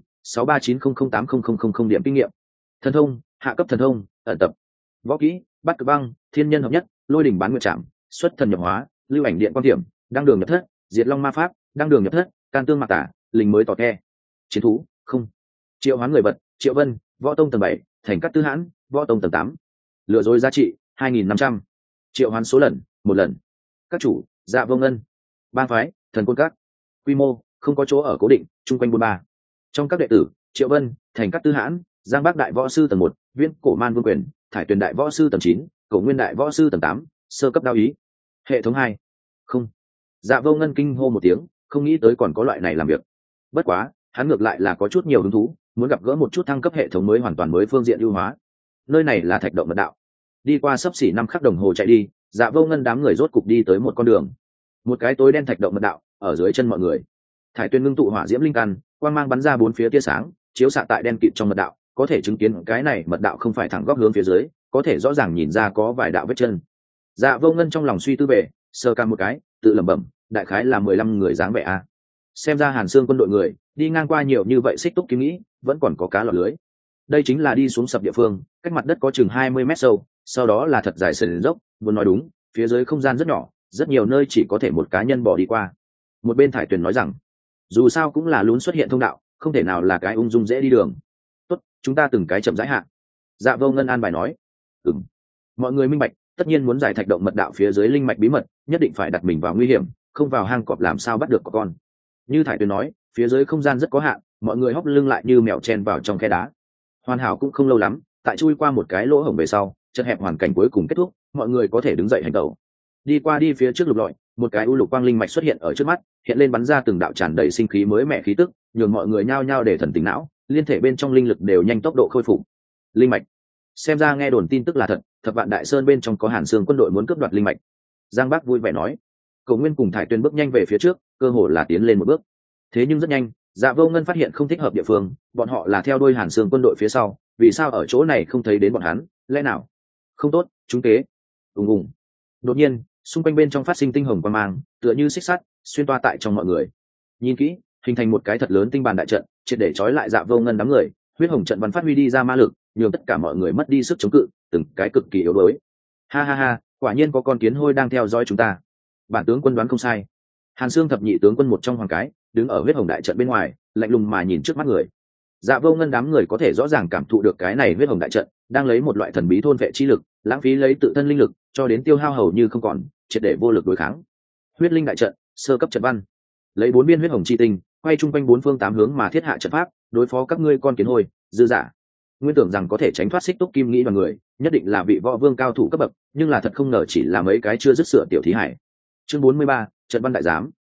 639008000 điểm kinh nghiệm. Thần thông, hạ cấp thần thông, ẩn tập. Võ kỹ, bắt cực băng, thiên nhân hợp nhất, lôi đỉnh bán nguyệt trảm, xuất thần nhập hóa, lưu ảnh điện quan điểm, đăng đường nhập thất, diệt long ma pháp, đăng đường nhập thất, can tương mạc tả, linh mới tỏ khe. Chiến thú, không. Triệu hoán người vật, Triệu Vân, võ tông tầng 7, thành cát tư hãn, võ tông tầng 8. Lừa dối giá trị 2.500. Triệu hoán số lần 1 lần. Các chủ, Dạ Vô Ngân. Ba phái, thần côn các. Quy mô, không có chỗ ở cố định, chung quanh 43. Trong các đệ tử, Triệu Vân, thành cát tư hãn, Giang Bác đại võ sư tầng 1, Viễn Cổ Man Vương Quyền, Thải Tuyền đại võ sư tầng 9, Cổ Nguyên đại võ sư tầng 8, sơ cấp đao ý. Hệ thống 2. Không. Dạ Vô Ngân kinh hô một tiếng, không nghĩ tới còn có loại này làm việc. Bất quá, hắn ngược lại là có chút nhiều hứng thú, muốn gặp gỡ một chút thăng cấp hệ thống mới hoàn toàn mới phương diện ưu hóa. Nơi này là thạch động mật đạo. Đi qua sấp xỉ 5 khắc đồng hồ chạy đi, Dạ Vô Ngân đám người rốt cục đi tới một con đường. Một cái tối đen thạch động mật đạo, ở dưới chân mọi người. Thải Tuyền ngưng tụ hỏa diễm linh căn, quang mang bắn ra bốn phía tia sáng, chiếu xạ tại đen kịt trong mật đạo, có thể chứng kiến cái này mật đạo không phải thẳng góc hướng phía dưới, có thể rõ ràng nhìn ra có vài đạo vết chân. Dạ Vô Ngân trong lòng suy tư về, sơ cam một cái, tự lẩm bẩm, đại khái là 15 người dáng vẻ a. Xem ra Hàn Xương quân đội người đi ngang qua nhiều như vậy Xích Túc Kim nghĩ, vẫn còn có cá lọt lưới. Đây chính là đi xuống sập địa phương, cách mặt đất có chừng 20 mét sâu, sau đó là thật dài sườn dốc, muốn nói đúng, phía dưới không gian rất nhỏ, rất nhiều nơi chỉ có thể một cá nhân bỏ đi qua. Một bên Thải Tuyền nói rằng, dù sao cũng là lún xuất hiện thông đạo, không thể nào là cái ung dung dễ đi đường. Tốt, chúng ta từng cái chậm rãi hạ. Dạ Vô Ngân an bài nói. Ừm. Mọi người minh bạch, tất nhiên muốn giải thạch động mật đạo phía dưới linh mạch bí mật, nhất định phải đặt mình vào nguy hiểm, không vào hang cọp làm sao bắt được có con. Như Thải Tuyền nói, phía dưới không gian rất có hạn, mọi người hóc lưng lại như mèo chen vào trong khe đá. Hoàn hảo cũng không lâu lắm, tại chui qua một cái lỗ hổng về sau, chật hẹp hoàn cảnh cuối cùng kết thúc, mọi người có thể đứng dậy hành tẩu. Đi qua đi phía trước lục lọi, một cái u lục quang linh mạch xuất hiện ở trước mắt, hiện lên bắn ra từng đạo tràn đầy sinh khí mới mẻ khí tức, nhường mọi người nhao nhao để thần tỉnh não, liên thể bên trong linh lực đều nhanh tốc độ khôi phục. Linh mạch, xem ra nghe đồn tin tức là thật, Thập Vạn Đại Sơn bên trong có Hàn Xương quân đội muốn cướp đoạt linh mạch. Giang Bắc vui vẻ nói. Cổ Nguyên cùng Thải Tuyền bước nhanh về phía trước, cơ hồ là tiến lên một bước. Thế nhưng rất nhanh, Dạ Vô Ngân phát hiện không thích hợp địa phương, bọn họ là theo đuôi Hàn Xương quân đội phía sau, vì sao ở chỗ này không thấy đến bọn hắn, lẽ nào không tốt, chúng kế. Ùng ùng. Đột nhiên, xung quanh bên trong phát sinh tinh hồng quang mang, tựa như xích sắt, xuyên toa tại trong mọi người. Nhìn kỹ, hình thành một cái thật lớn tinh bàn đại trận, triệt để trói lại Dạ Vô Ngân đám người, huyết hồng trận văn phát huy đi ra ma lực, nhường tất cả mọi người mất đi sức chống cự, từng cái cực kỳ yếu đuối. Ha ha ha, quả nhiên có con kiến hôi đang theo dõi chúng ta. Bản tướng quân đoán không sai. Hàn Xương thập nhị tướng quân một trong hoàng cái, đứng ở huyết hồng đại trận bên ngoài, lạnh lùng mà nhìn trước mắt người. Dạ Vô Ngân đám người có thể rõ ràng cảm thụ được cái này huyết hồng đại trận đang lấy một loại thần bí thôn vệ chi lực, lãng phí lấy tự thân linh lực, cho đến tiêu hao hầu như không còn, triệt để vô lực đối kháng. Huyết linh đại trận, sơ cấp trận văn, lấy 4 viên huyết hồng chi tinh, quay chung quanh 4 phương 8 hướng mà thiết hạ trận pháp, đối phó các ngươi con kiến hôi, dư giả. Nguyên tưởng rằng có thể tránh thoát Xích Túc Kim nghĩ đoàn người, nhất định là vị võ vương cao thủ cấp bậc, nhưng là thật không ngờ chỉ là mấy cái chưa dứt sửa tiểu thí hải. Chương 43, trận văn đại giám.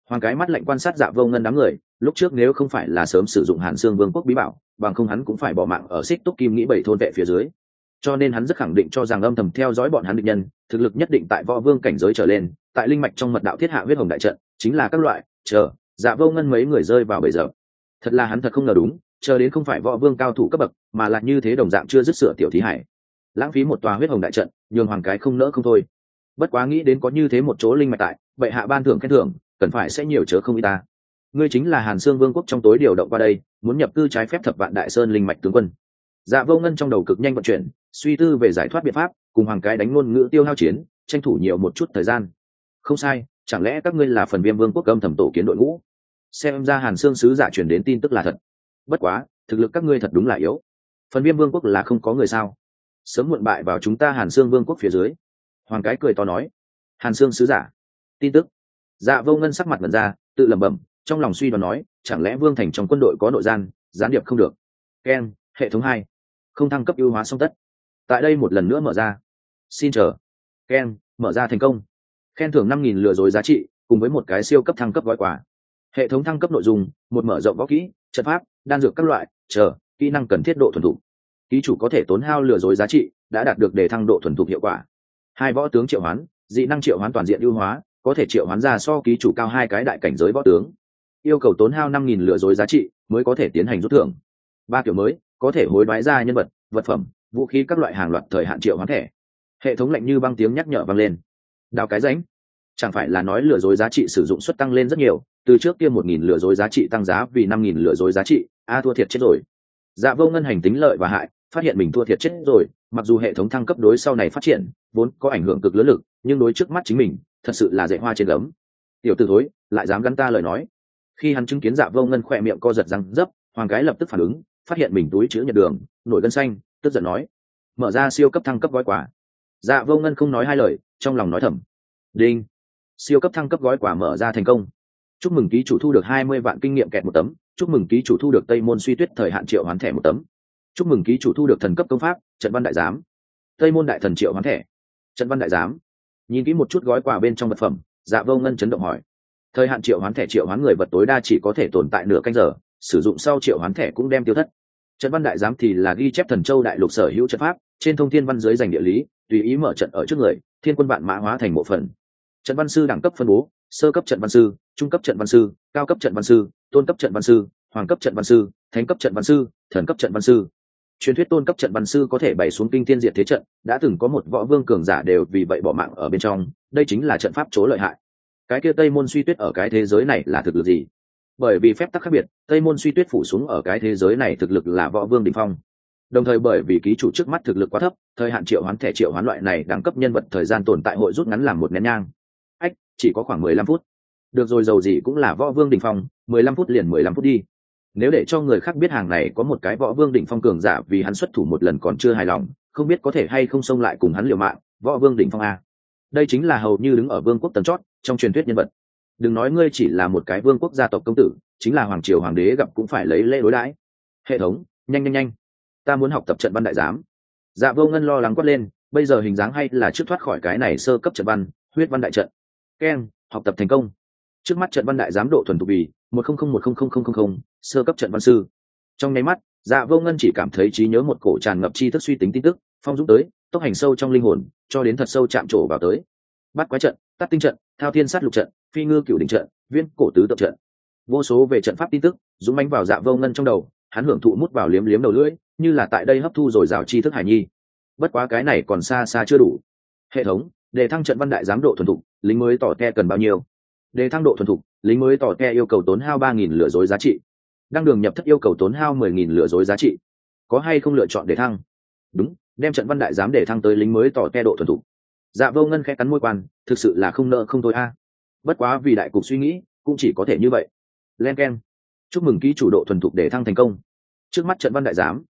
Hoàng cái mắt lạnh quan sát Dạ Vô Ngân đám người, lúc trước nếu không phải là sớm sử dụng Hàn Xương Vương quốc bí bảo, bằng không hắn cũng phải bỏ mạng ở Xích Túc Kim Nghĩ bảy thôn vệ phía dưới. Cho nên hắn rất khẳng định cho rằng âm thầm theo dõi bọn hắn địch nhân, thực lực nhất định tại võ vương cảnh giới trở lên, tại linh mạch trong mật đạo thiết hạ huyết hồng đại trận, chính là các loại, chờ, Dạ Vô Ngân mấy người rơi vào bẫy giờ. Thật là hắn thật không ngờ đúng, chờ đến không phải võ vương cao thủ cấp bậc, mà là như thế đồng dạng chưa dứt sửa tiểu thí hải. Lãng phí một tòa huyết hồng đại trận, nhường Hoàng cái không nỡ không thôi. Bất quá nghĩ đến có như thế một chỗ linh mạch tại, bệ hạ ban thưởng khen thưởng, cần phải sẽ nhiều chớ không ít ta. Ngươi chính là Hàn Xương Vương quốc trong tối điều động qua đây, muốn nhập cư trái phép Thập Vạn Đại Sơn linh mạch tướng quân. Dạ Vô Ngân trong đầu cực nhanh vận chuyển, suy tư về giải thoát biện pháp, cùng Hoàng cái đánh ngôn ngữ tiêu hao chiến, tranh thủ nhiều một chút thời gian. Không sai, chẳng lẽ các ngươi là phần Viêm Vương quốc âm thầm tổ kiến đội ngũ? Xem ra Hàn Xương sứ giả truyền đến tin tức là thật. Bất quá, thực lực các ngươi thật đúng là yếu. Phần Viêm Vương quốc là không có người sao? Sớm muộn bại vào chúng ta Hàn Xương Vương quốc phía dưới. Hoàng cái cười to nói. Hàn Xương sứ giả, tin tức. Dạ Vô Ngân sắc mặt ngẩn ra, tự lẩm bẩm, trong lòng suy đoán nói, chẳng lẽ Vương thành trong quân đội có nội gian, gián điệp không được. Ken, hệ thống 2, không thăng cấp ưu hóa xong tất. Tại đây một lần nữa mở ra. Xin chờ. Ken, mở ra thành công. Khen thưởng 5.000 lừa dối giá trị, cùng với một cái siêu cấp thăng cấp gói quà. Hệ thống thăng cấp nội dung, một mở rộng võ kỹ, trận pháp, đan dược các loại, chờ, kỹ năng cần thiết độ thuần thục. Ký chủ có thể tốn hao lừa dối giá trị, đã đạt được để thăng độ thuần thục hiệu quả. 2 võ tướng triệu hoán, dị năng triệu hoán toàn diện ưu hóa, có thể triệu hoán ra so ký chủ cao 2 cái đại cảnh giới võ tướng. Yêu cầu tốn hao 5.000 lừa dối giá trị mới có thể tiến hành rút thưởng. 3 kiểu mới, có thể hối đoái ra nhân vật, vật phẩm, vũ khí các loại hàng loạt thời hạn triệu hoán thẻ. Hệ thống lạnh như băng tiếng nhắc nhở vang lên. Đào cái rãnh. Chẳng phải là nói lừa dối giá trị sử dụng suất tăng lên rất nhiều, từ trước kia 1.000 lừa dối giá trị tăng giá vì 5.000 lừa dối giá trị, thua thiệt chết rồi. Dạ Vô Ngân hành tính lợi và hại, phát hiện mình thua thiệt chết rồi, mặc dù hệ thống thăng cấp đối sau này phát triển vốn có ảnh hưởng cực lớn lực, nhưng đối trước mắt chính mình thật sự là dạy hoa trên gấm. Tiểu tử thối, lại dám gắn ta lời nói. Khi hắn chứng kiến Dạ Vô Ngân khỏe miệng co giật răng dấp, Hoàng cái lập tức phản ứng, phát hiện mình túi chứa nhật đường nổi gân xanh, tức giận nói, mở ra siêu cấp thăng cấp gói quà. Dạ Vô Ngân không nói hai lời, trong lòng nói thầm, đinh, siêu cấp thăng cấp gói quà mở ra thành công. Chúc mừng ký chủ thu được 20 vạn kinh nghiệm kẹt 1 tấm. Chúc mừng ký chủ thu được Tây Môn Suy Tuyết thời hạn triệu hoán thẻ 1 tấm. Chúc mừng ký chủ thu được thần cấp công pháp Trận Văn Đại Giám. Tây Môn Đại Thần triệu hoán thẻ, Trận Văn Đại Giám. Nhìn kỹ một chút gói quà bên trong vật phẩm, Dạ Vô Ngân chấn động hỏi, thời hạn triệu hoán thẻ triệu hoán người vật tối đa chỉ có thể tồn tại nửa canh giờ, sử dụng sau triệu hoán thẻ cũng đem tiêu thất. Trận Văn Đại Giám thì là ghi chép Thần Châu đại lục sở hữu trận pháp, trên thông thiên văn dưới dành địa lý, tùy ý mở trận ở trước người, thiên quân vạn mã hóa thành bộ phận. Trận văn sư đẳng cấp phân bố, sơ cấp trận văn sư, trung cấp trận văn sư, cao cấp trận văn sư, tôn cấp trận văn sư, hoàng cấp trận văn sư, thánh cấp trận văn sư, thần cấp trận văn sư. Truyền thuyết tôn cấp trận văn sư có thể bày xuống kinh thiên diệt thế trận, đã từng có một võ vương cường giả đều vì vậy bỏ mạng ở bên trong, đây chính là trận pháp chỗ lợi hại. Cái kia Tây Môn Suy Tuyết ở cái thế giới này là thực lực gì? Bởi vì phép tắc khác biệt, Tây Môn Suy Tuyết phủ xuống ở cái thế giới này thực lực là võ vương đỉnh phong. Đồng thời bởi vì ký chủ trước mắt thực lực quá thấp, thời hạn triệu hoán thẻ triệu hoán loại này đẳng cấp nhân vật thời gian tồn tại hội rút ngắn làm một nén nhang. Ách, chỉ có khoảng 15 phút. Được rồi, dầu gì cũng là võ vương đỉnh phong, 15 phút liền 15 phút đi. Nếu để cho người khác biết hàng này có một cái võ vương đỉnh phong cường giả vì hắn xuất thủ một lần còn chưa hài lòng, không biết có thể hay không xông lại cùng hắn liều mạng. Võ vương đỉnh phong a, đây chính là hầu như đứng ở vương quốc tầng chót trong truyền thuyết nhân vật. Đừng nói ngươi chỉ là một cái vương quốc gia tộc công tử, chính là hoàng triều hoàng đế gặp cũng phải lấy lễ đối đãi. Hệ thống, nhanh nhanh nhanh, ta muốn học tập trận văn đại giám. Dạ Vô Ngân lo lắng quát lên, bây giờ hình dáng hay là trước thoát khỏi cái này sơ cấp trận văn, huyết văn đại trận. Ken, học tập thành công. Trước mắt trận văn đại giám độ thuần thục vì 100100000, sơ cấp trận văn sư. Trong nháy mắt, Dạ Vô Ngân chỉ cảm thấy trí nhớ một cổ tràn ngập tri thức suy tính tin tức, phong dũng tới, tốc hành sâu trong linh hồn, cho đến thật sâu chạm trổ vào tới. Bắt quái trận, tát tinh trận, thao thiên sát lục trận, phi ngư cửu đỉnh trận, viên cổ tứ tượng trận. Vô số về trận pháp tin tức dũng mãnh vào Dạ Vô Ngân trong đầu, hắn hưởng thụ mút vào liếm liếm đầu lưỡi, như là tại đây hấp thu rồi rào tri thức hải nhi. Bất quá cái này còn xa xa chưa đủ. Hệ thống, để thăng trận văn đại giám độ thuần thục, lính mới tỏ te cần bao nhiêu? Để thăng độ thuần thục, lính mới tỏ te yêu cầu tốn hao 3000 lừa dối giá trị. Đăng đường nhập thất yêu cầu tốn hao 10000 lừa dối giá trị. Có hay không lựa chọn để thăng? Đúng, đem trận văn đại giám để thăng tới lính mới tỏ te độ thuần thục. Dạ Vô Ngân khẽ cắn môi quan, thực sự là không nợ không thôi a. Bất quá vì đại cục suy nghĩ, cũng chỉ có thể như vậy. Len keng. Chúc mừng ký chủ độ thuần thục để thăng thành công. Trước mắt trận văn đại giám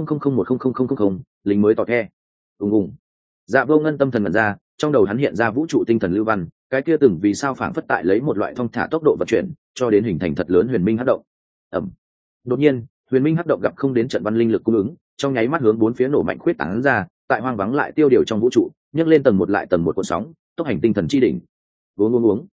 100010000, lính mới tỏ te. Ùng. Dạ Vô Ngân tâm thần ngẩn ra, trong đầu hắn hiện ra vũ trụ tinh thần lưu văn, cái kia từng vì sao phảng phất tại lấy một loại thông thả tốc độ vận chuyển, cho đến hình thành thật lớn huyền minh hắc động. Ầm. Đột nhiên, huyền minh hắc động gặp không đến trận văn linh lực cung ứng, trong nháy mắt hướng bốn phía nổ mạnh khuyết tán ra, tại hoang vắng lại tiêu điều trong vũ trụ, nhấc lên tầng một lại tầng một cuộn sóng, tốc hành tinh thần chi đỉnh. Uống.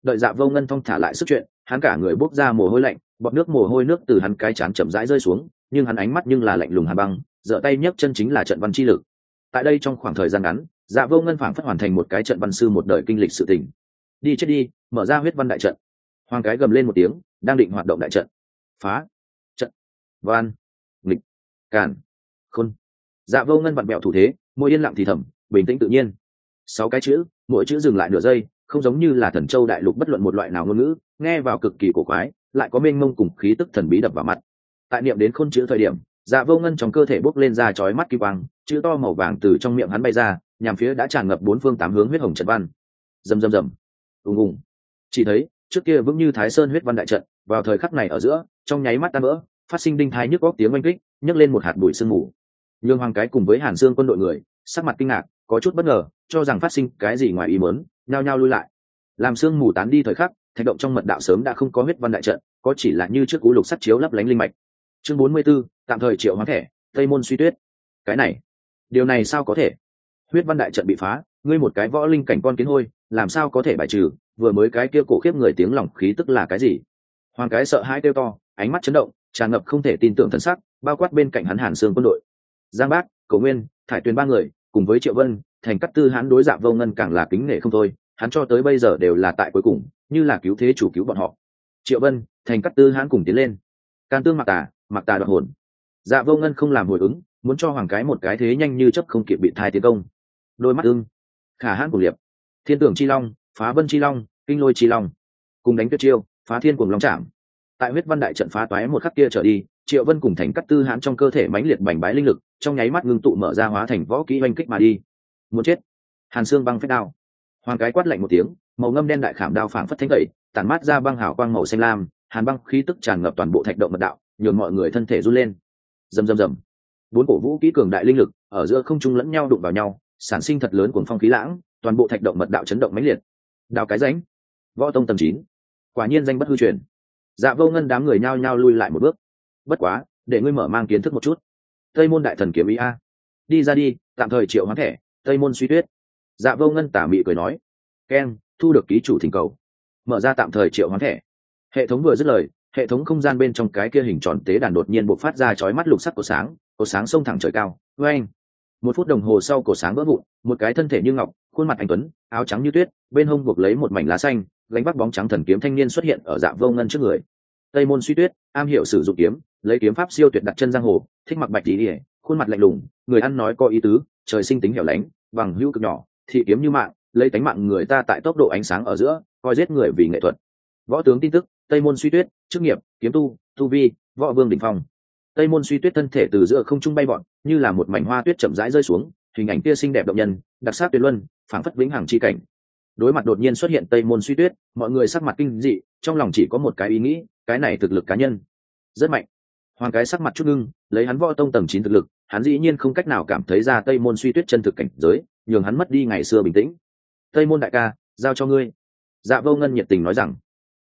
đợi Dạ Vô Ngân thong thả lại sức chuyện, hắn cả người bốc ra mồ hôi lạnh, bọt nước mồ hôi nước từ hắn cái trán chậm rãi rơi xuống, nhưng hắn ánh mắt nhưng là lạnh lùng hàn băng, giở tay nhấc chân chính là trận văn chi lực. Tại đây trong khoảng thời gian ngắn, Dạ Vô Ngân phảng phất hoàn thành một cái trận văn sư một đời kinh lịch sự tình. Đi chết đi, mở ra huyết văn đại trận. Hoàng cái gầm lên một tiếng, đang định hoạt động đại trận. Phá trận, văn, nghịch, cản, khôn. Dạ Vô Ngân vặn bẹo thủ thế, môi yên lặng thì thầm, bình tĩnh tự nhiên. 6 cái chữ, mỗi chữ dừng lại nửa giây, không giống như là Thần Châu đại lục bất luận một loại nào ngôn ngữ, nghe vào cực kỳ cổ quái, lại có mênh mông cùng khí tức thần bí đập vào mặt. Tại niệm đến khôn chữ thời điểm, Dạ Vô Ngân trong cơ thể bốc lên ra chói mắt kim quang, chữ to màu vàng từ trong miệng hắn bay ra, nhằm phía đã tràn ngập bốn phương tám hướng huyết hồng trận văn. Rầm rầm rầm, ùng ùng. Chỉ thấy trước kia vững như Thái Sơn huyết văn đại trận, vào thời khắc này ở giữa, trong nháy mắt tan vỡ, phát sinh đinh thái nhức óc tiếng oanh kích, nhấc lên một hạt bụi sương mù. Nhưng Hoàng cái cùng với Hàn Xương quân đội người, sắc mặt kinh ngạc, có chút bất ngờ, cho rằng phát sinh cái gì ngoài ý muốn, nhao nhao lui lại. Làm sương mù tán đi thời khắc, thạch động trong mật đạo sớm đã không có huyết văn đại trận, có chỉ là như trước cú lục sắt chiếu lấp lánh linh mạch. Chương 44, tạm thời triệu hóa thẻ, Tây môn suy tuyết. Cái này, điều này sao có thể? Huyết văn đại trận bị phá, ngươi một cái võ linh cảnh con kiến hôi, làm sao có thể bài trừ? Vừa mới cái kia cổ khiếp người tiếng lòng khí tức là cái gì? Hoàng cái sợ hãi kêu to, ánh mắt chấn động, tràn ngập không thể tin tưởng thần sắc, bao quát bên cạnh hắn Hàn Xương quân đội. Giang Bác, Cổ Nguyên, Thải Tuyền ba người, cùng với Triệu Vân, Thành Cát Tư hắn đối Dạ Vô Ngân càng là kính nể không thôi, hắn cho tới bây giờ đều là tại cuối cùng, như là cứu thế chủ cứu bọn họ. Triệu Vân, Thành Cát Tư hắn cùng tiến lên. Can Tương Mặc Tà đoạt hồn. Dạ Vô Ngân không làm hồi ứng, muốn cho Hoàng cái một cái thế nhanh như chớp không kịp bị thai tiến công. Đôi mắt ưng, Khả Hãn cùng liệp, Thiên Tưởng chi long, Phá Vân chi long, Kinh Lôi chi long, cùng đánh tuyệt chiêu, Phá Thiên cuồng long chạm. Tại huyết văn đại trận phá toái một khắc kia trở đi, Triệu Vân cùng Thành Cát Tư hãn trong cơ thể mãnh liệt bành bái linh lực, trong nháy mắt ngưng tụ mở ra hóa thành võ kỹ oanh kích mà đi. Muốn chết! Hàn Xương băng phách đao. Hoàng cái quát lạnh một tiếng, màu ngâm đen đại khảm đao phảng phất thánh tẩy, tản mát ra băng hào quang màu xanh lam, hàn băng khí tức tràn ngập toàn bộ thạch động mật đạo, nhường mọi người thân thể run lên. Rầm rầm rầm. Bốn cổ vũ kỹ cường đại linh lực ở giữa không trung lẫn nhau đụng vào nhau, sản sinh thật lớn cuồng phong khí lãng, toàn bộ thạch động mật đạo chấn động mãnh liệt. Đào cái rãnh. Võ tông tầng 9. Quả nhiên danh bất hư truyền. Dạ Vô Ngân đám người nhao nhao lui lại một bước. Bất quá, để ngươi mở mang kiến thức một chút. Tây môn đại thần kiếm ý a. Đi ra đi, tạm thời triệu hoán thẻ, Tây môn suy tuyết. Dạ Vô Ngân tà mị cười nói. Ken, thu được ký chủ thỉnh cầu. Mở ra tạm thời triệu hoán thẻ. Hệ thống vừa dứt lời, hệ thống không gian bên trong cái kia hình tròn tế đàn đột nhiên bộc phát ra chói mắt lục sắc của sáng xông thẳng trời cao. Oeng. Một phút đồng hồ sau cổ sáng vỡ vụn, một cái thân thể như ngọc, khuôn mặt anh tuấn, áo trắng như tuyết, bên hông buộc lấy một mảnh lá xanh, gánh vác bóng trắng thần kiếm thanh niên xuất hiện ở Dạ Vô Ngân trước người. Tây môn suy tuyết, am hiểu sử dụng kiếm, lấy kiếm pháp siêu tuyệt đặt chân giang hồ, thích mặc bạch tí ỉa, khuôn mặt lạnh lùng, người ăn nói có ý tứ, trời sinh tính hẻo lánh, bằng hữu cực nhỏ, thị kiếm như mạng, lấy tánh mạng người ta tại tốc độ ánh sáng ở giữa, coi giết người vì nghệ thuật. Võ tướng tin tức, Tây môn suy tuyết, chức nghiệp, kiếm tu vi, võ vương đỉnh phong. Tây môn suy tuyết thân thể từ giữa không trung bay vọt, như là một mảnh hoa tuyết chậm rãi rơi xuống, hình ảnh kia xinh đẹp động nhân, đặc sắc tuyệt luân, phảng phất vĩnh hằng chi cảnh. Đối mặt đột nhiên xuất hiện Tây môn suy tuyết, mọi người sắc mặt kinh dị, trong lòng chỉ có một cái ý nghĩ, cái này thực lực cá nhân rất mạnh. Hoàng cái sắc mặt chút ngưng, lấy hắn võ tông tầng 9 thực lực, hắn dĩ nhiên không cách nào cảm thấy ra Tây môn suy tuyết chân thực cảnh giới, nhường hắn mất đi ngày xưa bình tĩnh. Tây môn đại ca, giao cho ngươi. Dạ Vô Ngân nhiệt tình nói rằng.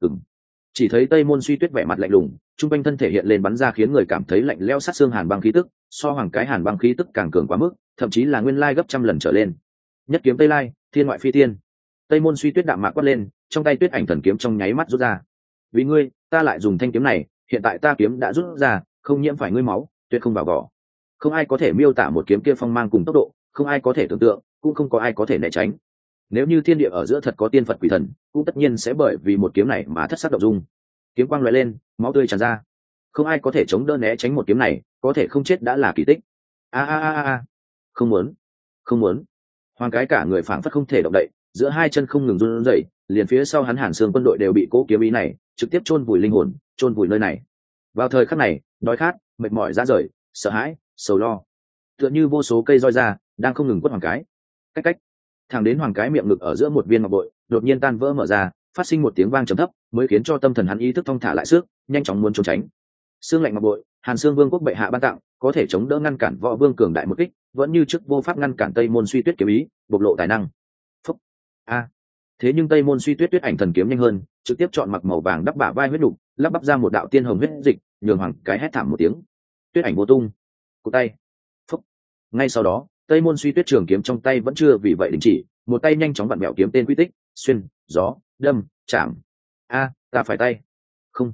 Chỉ thấy Tây môn suy tuyết vẻ mặt lạnh lùng, trung quanh thân thể hiện lên bắn ra khiến người cảm thấy lạnh lẽo sát xương hàn băng khí tức, so Hoàng cái hàn băng khí tức càng cường quá mức, thậm chí là nguyên lai gấp trăm lần trở lên. Nhất kiếm Tây Lai, thiên ngoại phi tiên. Tây môn suy tuyết đạm mạc quát lên, trong tay tuyết ảnh thần kiếm trong nháy mắt rút ra. Vì ngươi, ta lại dùng thanh kiếm này, hiện tại ta kiếm đã rút ra, không nhiễm phải ngươi máu, tuyệt không vào vỏ. Không ai có thể miêu tả một kiếm kia phong mang cùng tốc độ, không ai có thể tưởng tượng, cũng không có ai có thể né tránh. Nếu như thiên địa ở giữa thật có tiên Phật quỷ thần, cũng tất nhiên sẽ bởi vì một kiếm này mà thất sắc động dung. Kiếm quang lóe lên, máu tươi tràn ra. Không ai có thể chống đỡ né tránh một kiếm này, có thể không chết đã là kỳ tích. A. Không muốn. Hoàng cái cả người phảng phất không thể động đậy, giữa hai chân không ngừng run rẩy, liền phía sau hắn Hàn Xương quân đội đều bị cố kiếm ý này trực tiếp chôn vùi linh hồn, chôn vùi nơi này. Vào thời khắc này, đói khát, mệt mỏi ra rời, sợ hãi, sầu lo, tựa như vô số cây roi ra đang không ngừng quất Hoàng cái. Cách thẳng đến Hoàng cái miệng ngực ở giữa một viên ngọc bội đột nhiên tan vỡ mở ra, phát sinh một tiếng vang trầm thấp, mới khiến cho tâm thần hắn ý thức thong thả lại sức, nhanh chóng muốn trốn tránh. Xương lạnh ngọc bội, Hàn Xương vương quốc bệ hạ ban tặng, có thể chống đỡ ngăn cản võ vương cường đại một kích, vẫn như trước vô pháp ngăn cản Tây môn suy tuyết kiếm ý, bộc lộ tài năng. Thế nhưng Tây môn suy tuyết tuyết ảnh thần kiếm nhanh hơn, trực tiếp chọn mặc màu vàng đắp bả vai huyết đục, lắp bắp ra một đạo tiên hồng huyết dịch, nhường Hoàng cái hét thảm một tiếng. Tuyết ảnh vô tung. Cụt tay. Phúc. Ngay sau đó, Tây môn suy tuyết trường kiếm trong tay vẫn chưa vì vậy đình chỉ, một tay nhanh chóng vặn bẹo kiếm tên quy tích, xuyên, gió, đâm, chạm. Ta phải tay. Không.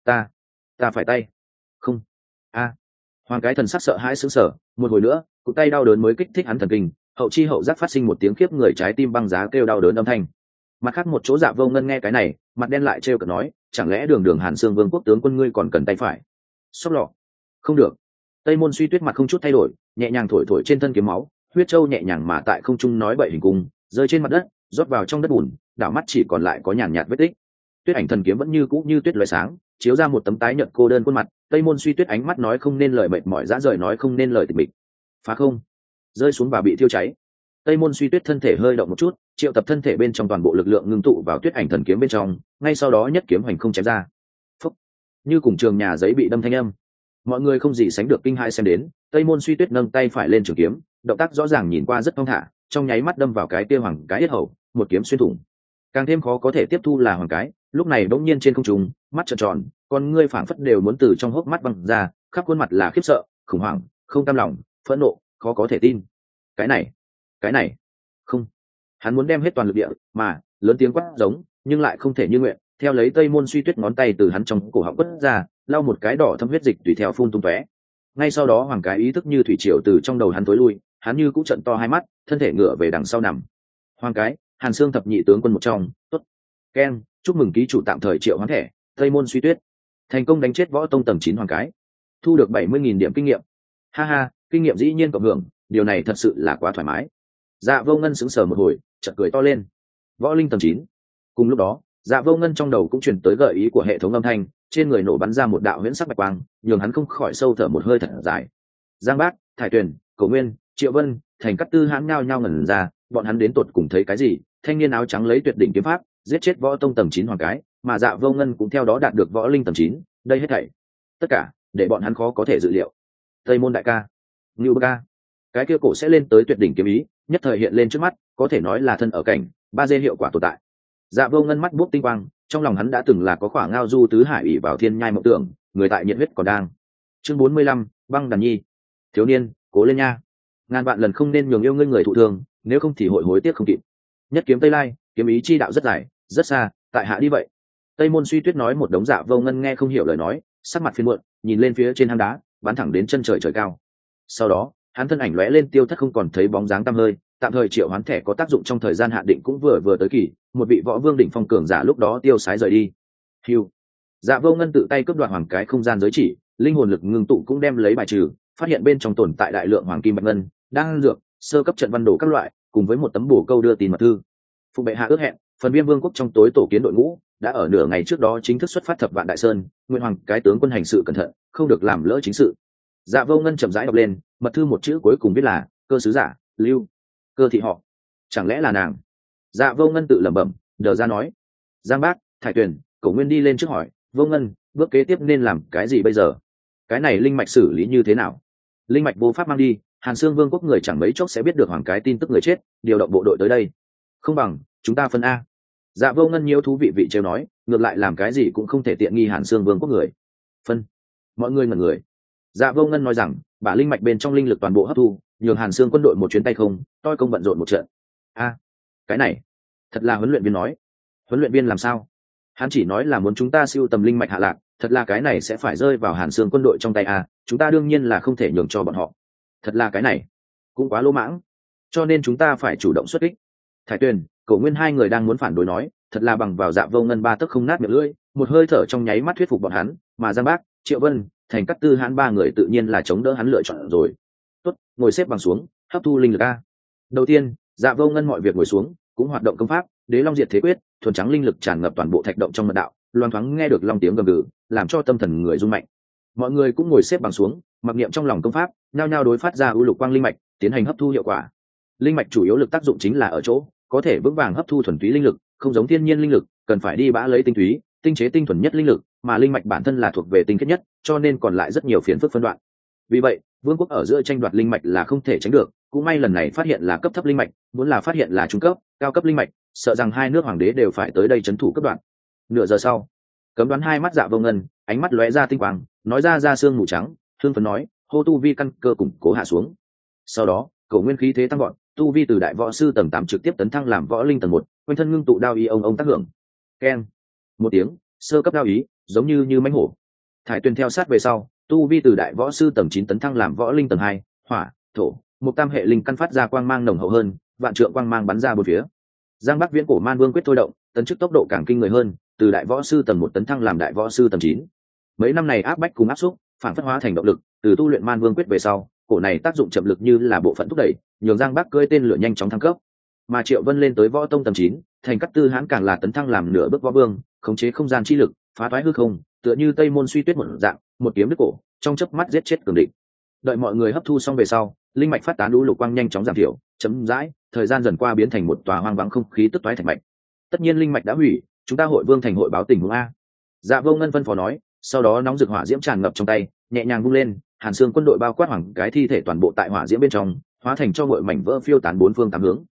Ta phải tay. Không. Hoàng cái thần sắc sợ hãi sững sờ, một hồi nữa cụ tay đau đớn mới kích thích hắn thần kinh, hậu chi hậu giác phát sinh một tiếng khiếp người trái tim băng giá kêu đau đớn âm thanh. Mặt khác một chỗ Dạ Vô Ngân nghe cái này, mặt đen lại trêu cợt nói, chẳng lẽ đường đường Hàn Xương Vương quốc tướng quân ngươi còn cần tay phải? Sóc lọ. Không được. Tây Môn Suy Tuyết mặt không chút thay đổi, nhẹ nhàng thổi thổi trên thân kiếm máu, huyết châu nhẹ nhàng mà tại không trung nói bậy hình cung, rơi trên mặt đất, rót vào trong đất bùn, đảo mắt chỉ còn lại có nhàn nhạt vết tích. Tuyết ảnh thần kiếm vẫn như cũ như tuyết lóe sáng, chiếu ra một tấm tái nhợt cô đơn khuôn mặt. Tây Môn Suy Tuyết ánh mắt nói không nên lời mệt mỏi dã rời nói không nên lời tịch mịch. Phá không, rơi xuống và bị thiêu cháy. Tây Môn Suy Tuyết thân thể hơi động một chút, triệu tập thân thể bên trong toàn bộ lực lượng ngưng tụ vào tuyết ảnh thần kiếm bên trong, ngay sau đó nhất kiếm hoành không chém ra. Phúc, như cùng trường nhà giấy bị đâm thanh âm. Mọi người không gì sánh được kinh hãi xem đến, Tây Môn Suy Tuyết nâng tay phải lên trường kiếm, động tác rõ ràng nhìn qua rất thong thả, trong nháy mắt đâm vào cái kia hoàng cái yết hầu, một kiếm xuyên thủng. Càng thêm khó có thể tiếp thu là hoàng cái, lúc này bỗng nhiên trên không trung, mắt trợn tròn, con ngươi phảng phất đều muốn từ trong hốc mắt băng ra, khắp khuôn mặt là khiếp sợ, khủng hoảng, không cam lòng, phẫn nộ, khó có thể tin. Cái này, không. Hắn muốn đem hết toàn lực địa, mà lớn tiếng quát giống, nhưng lại không thể như nguyện. Theo lấy Tây Môn Suy Tuyết ngón tay từ hắn trong cổ họng quất ra, lau một cái đỏ thâm huyết dịch tùy theo phun tung tóe. Ngay sau đó hoàng cái ý thức như thủy triều từ trong đầu hắn tối lui, hắn như cũng trận to hai mắt, thân thể ngửa về đằng sau nằm. Hoàng cái, Hàn Xương thập nhị tướng quân một trong, tốt. Ken, chúc mừng ký chủ tạm thời triệu hoán thẻ, Tây Môn Suy Tuyết thành công đánh chết võ tông tầng 9 hoàng cái, thu được 70.000 điểm kinh nghiệm. Ha ha, kinh nghiệm dĩ nhiên cộng hưởng, điều này thật sự là quá thoải mái. Dạ Vô Ngân sững sờ một hồi, chợt cười to lên. Võ linh tầng 9. Cùng lúc đó, Dạ Vô Ngân trong đầu cũng truyền tới gợi ý của hệ thống âm thanh, trên người nổ bắn ra một đạo huyễn sắc bạch quang, nhường hắn không khỏi sâu thở một hơi thật dài. Giang Bác, Thải Tuyền, Cổ Nguyên, Triệu Vân, Thành Cát Tư hãn nhao nhao ngẩn ra, bọn hắn đến tột cùng thấy cái gì? Thanh niên áo trắng lấy tuyệt đỉnh kiếm pháp, giết chết võ tông tầng 9 hoàng cái, mà Dạ Vô Ngân cũng theo đó đạt được võ linh tầng 9, đây hết thảy, tất cả để bọn hắn khó có thể dự liệu. Tây Môn đại ca, Ngưu Bác ca, cái kia cổ sẽ lên tới tuyệt đỉnh kiếm ý, nhất thời hiện lên trước mắt, có thể nói là thân ở cảnh ba dê hiệu quả tồn tại. Dạ Vô Ngân mắt buốc tinh quang, trong lòng hắn đã từng là có khoảng ngao du tứ hải ủy vào thiên nhai mộng tưởng, người tại nhiệt huyết còn đang. Chương 45, băng đàn nhi. Thiếu niên, cố lên nha. Ngàn vạn lần không nên nhường yêu ngươi người thụ thương, nếu không thì hội hối tiếc không kịp. Nhất kiếm Tây Lai, kiếm ý chi đạo rất dài, rất xa, tại hạ đi vậy. Tây Môn Suy Tuyết nói một đống. Dạ Vô Ngân nghe không hiểu lời nói, sắc mặt phiền muộn, nhìn lên phía trên hang đá, bắn thẳng đến chân trời trời cao. Sau đó, hắn thân ảnh lóe lên tiêu thất không còn thấy bóng dáng tăm hơi. Tạm thời triệu hoán thẻ có tác dụng trong thời gian hạn định cũng vừa tới kỳ, một vị võ vương đỉnh phong cường giả lúc đó tiêu sái rời đi. Hưu. Dạ Vô Ngân tự tay cướp đoạt hoàng cái không gian giới chỉ, linh hồn lực ngưng tụ cũng đem lấy bài trừ, phát hiện bên trong tồn tại đại lượng hoàng kim bạch ngân, đang dược, sơ cấp trận văn đồ các loại, cùng với một tấm bổ câu đưa tin mật thư. Phụ bệ hạ ước hẹn, phần Viêm Vương quốc trong tối tổ kiến đội ngũ đã ở nửa ngày trước đó chính thức xuất phát Thập Vạn Đại Sơn, nguyện hoàng cái tướng quân hành sự cẩn thận, không được làm lỡ chính sự. Dạ Vô Ngân chậm rãi đọc lên, mật thư một chữ cuối cùng viết là cơ sứ giả Lưu, cơ thị họ, chẳng lẽ là nàng? Dạ Vô Ngân tự lẩm bẩm, đờ ra nói. Giang Bác, Thải Tuyền, Cổ Nguyên đi lên trước hỏi, Vô Ngân, bước kế tiếp nên làm cái gì bây giờ? Cái này linh mạch xử lý như thế nào? Linh mạch vô pháp mang đi, Hàn Xương Vương quốc người chẳng mấy chốc sẽ biết được hoàng cái tin tức người chết, điều động bộ đội tới đây. Không bằng chúng ta phân a. Dạ Vô Ngân nhiễu thú vị trêu nói, ngược lại làm cái gì cũng không thể tiện nghi Hàn Xương Vương quốc người. Phân. Mọi người ngẩn người. Dạ Vô Ngân nói rằng, bả linh mạch bên trong linh lực toàn bộ hấp thu, nhường Hàn Xương quân đội một chuyến tay không, toi công bận rộn một trận. A, cái này, thật là huấn luyện viên nói. Huấn luyện viên làm sao? Hắn chỉ nói là muốn chúng ta siêu tầm linh mạch hạ lạc, thật là cái này sẽ phải rơi vào Hàn Xương quân đội trong tay a, chúng ta đương nhiên là không thể nhường cho bọn họ. Thật là cái này, cũng quá lỗ mãng, cho nên chúng ta phải chủ động xuất kích. Thải Tuyền, Cổ Nguyên hai người đang muốn phản đối nói, thật là bằng vào Dạ Vô Ngân ba tấc không nát miệng lưỡi, một hơi thở trong nháy mắt thuyết phục bọn hắn, mà Giang Bác, Triệu Vân, Thành Cát Tư hãn ba người tự nhiên là chống đỡ hắn lựa chọn rồi. Tốt, ngồi xếp bằng xuống, hấp thu linh lực a. Đầu tiên, Dạ Vô Ngân mọi việc ngồi xuống, cũng hoạt động công pháp Đế Long Diệt Thế Quyết, thuần trắng linh lực tràn ngập toàn bộ thạch động trong mật đạo, loan thoáng nghe được long tiếng gầm gừ, làm cho tâm thần người rung mạnh. Mọi người cũng ngồi xếp bằng xuống, mặc niệm trong lòng công pháp, nhao nhao đối phát ra ưu lục quang linh mạch, tiến hành hấp thu hiệu quả. Linh mạch chủ yếu lực tác dụng chính là ở chỗ có thể vững vàng hấp thu thuần túy linh lực, không giống thiên nhiên linh lực, cần phải đi bã lấy tinh túy, tinh chế tinh thuần nhất linh lực, mà linh mạch bản thân là thuộc về tinh khiết nhất, cho nên còn lại rất nhiều phiền phức phân đoạn. Vì vậy, vương quốc ở giữa tranh đoạt linh mạch là không thể tránh được, cũng may lần này phát hiện là cấp thấp linh mạch, muốn là phát hiện là trung cấp, cao cấp linh mạch, sợ rằng hai nước hoàng đế đều phải tới đây trấn thủ cấp đoạn. Nửa giờ sau, cấm đoán hai mắt Dạ Vô Ngân, ánh mắt lóe ra tinh quang, nói ra xương mù trắng, thương phấn nói, hô tu vi căn cơ củng cố hạ xuống. Sau đó, Cổ Nguyên khí thế tăng vọt, tu vi từ đại võ sư tầng 8 trực tiếp tấn thăng làm võ linh tầng 1, quanh thân ngưng tụ đao y ông tác hưởng. keng một tiếng, sơ cấp đao ý giống như mãnh hổ. Thải Tuyền theo sát về sau, tu vi từ đại võ sư tầng 9 tấn thăng làm võ linh tầng 2, hỏa thổ một tam hệ linh căn phát ra quang mang nồng hậu hơn, vạn trượng quang mang bắn ra bốn phía. Giang Bắc Viễn Cổ Man Vương quyết thôi động, tấn chức tốc độ càng kinh người hơn, từ đại võ sư tầng 1 tấn thăng làm đại võ sư tầng 9. Mấy năm này áp bách cùng áp xúc, phản phất hóa thành động lực, từ tu luyện Man Vương quyết về sau, cổ này tác dụng chậm lực như là bộ phận thúc đẩy, nhường Giang Bắc cưỡi tên lửa nhanh chóng thăng cấp. Mà Triệu Vân lên tới võ tông tầng 9, thành Cát Tư Hãn càng là tấn thăng làm nửa bước võ vương, khống chế không gian chi lực, phá toái hư không, tựa như Tây Môn Suy Tuyết một dạng, một kiếm đứt cổ, trong chớp mắt giết chết cường địch. Đợi mọi người hấp thu xong về sau, linh mạch phát tán lũ lục quang nhanh chóng giảm thiểu, chấm dãi, thời gian dần qua biến thành một tòa hoang vắng không khí tức toái thành mạch. Tất nhiên linh mạch đã hủy, chúng ta hội vương thành hội báo tình huống a. Dạ Vô Ngân phân phó nói, sau đó nóng rực hỏa diễm tràn ngập trong tay, nhẹ nhàng vung lên, Hàn Xương quân đội bao quát hoàng cái thi thể toàn bộ tại hỏa diễm bên trong, hóa thành cho ngội mảnh vỡ phiêu tán bốn phương tám hướng.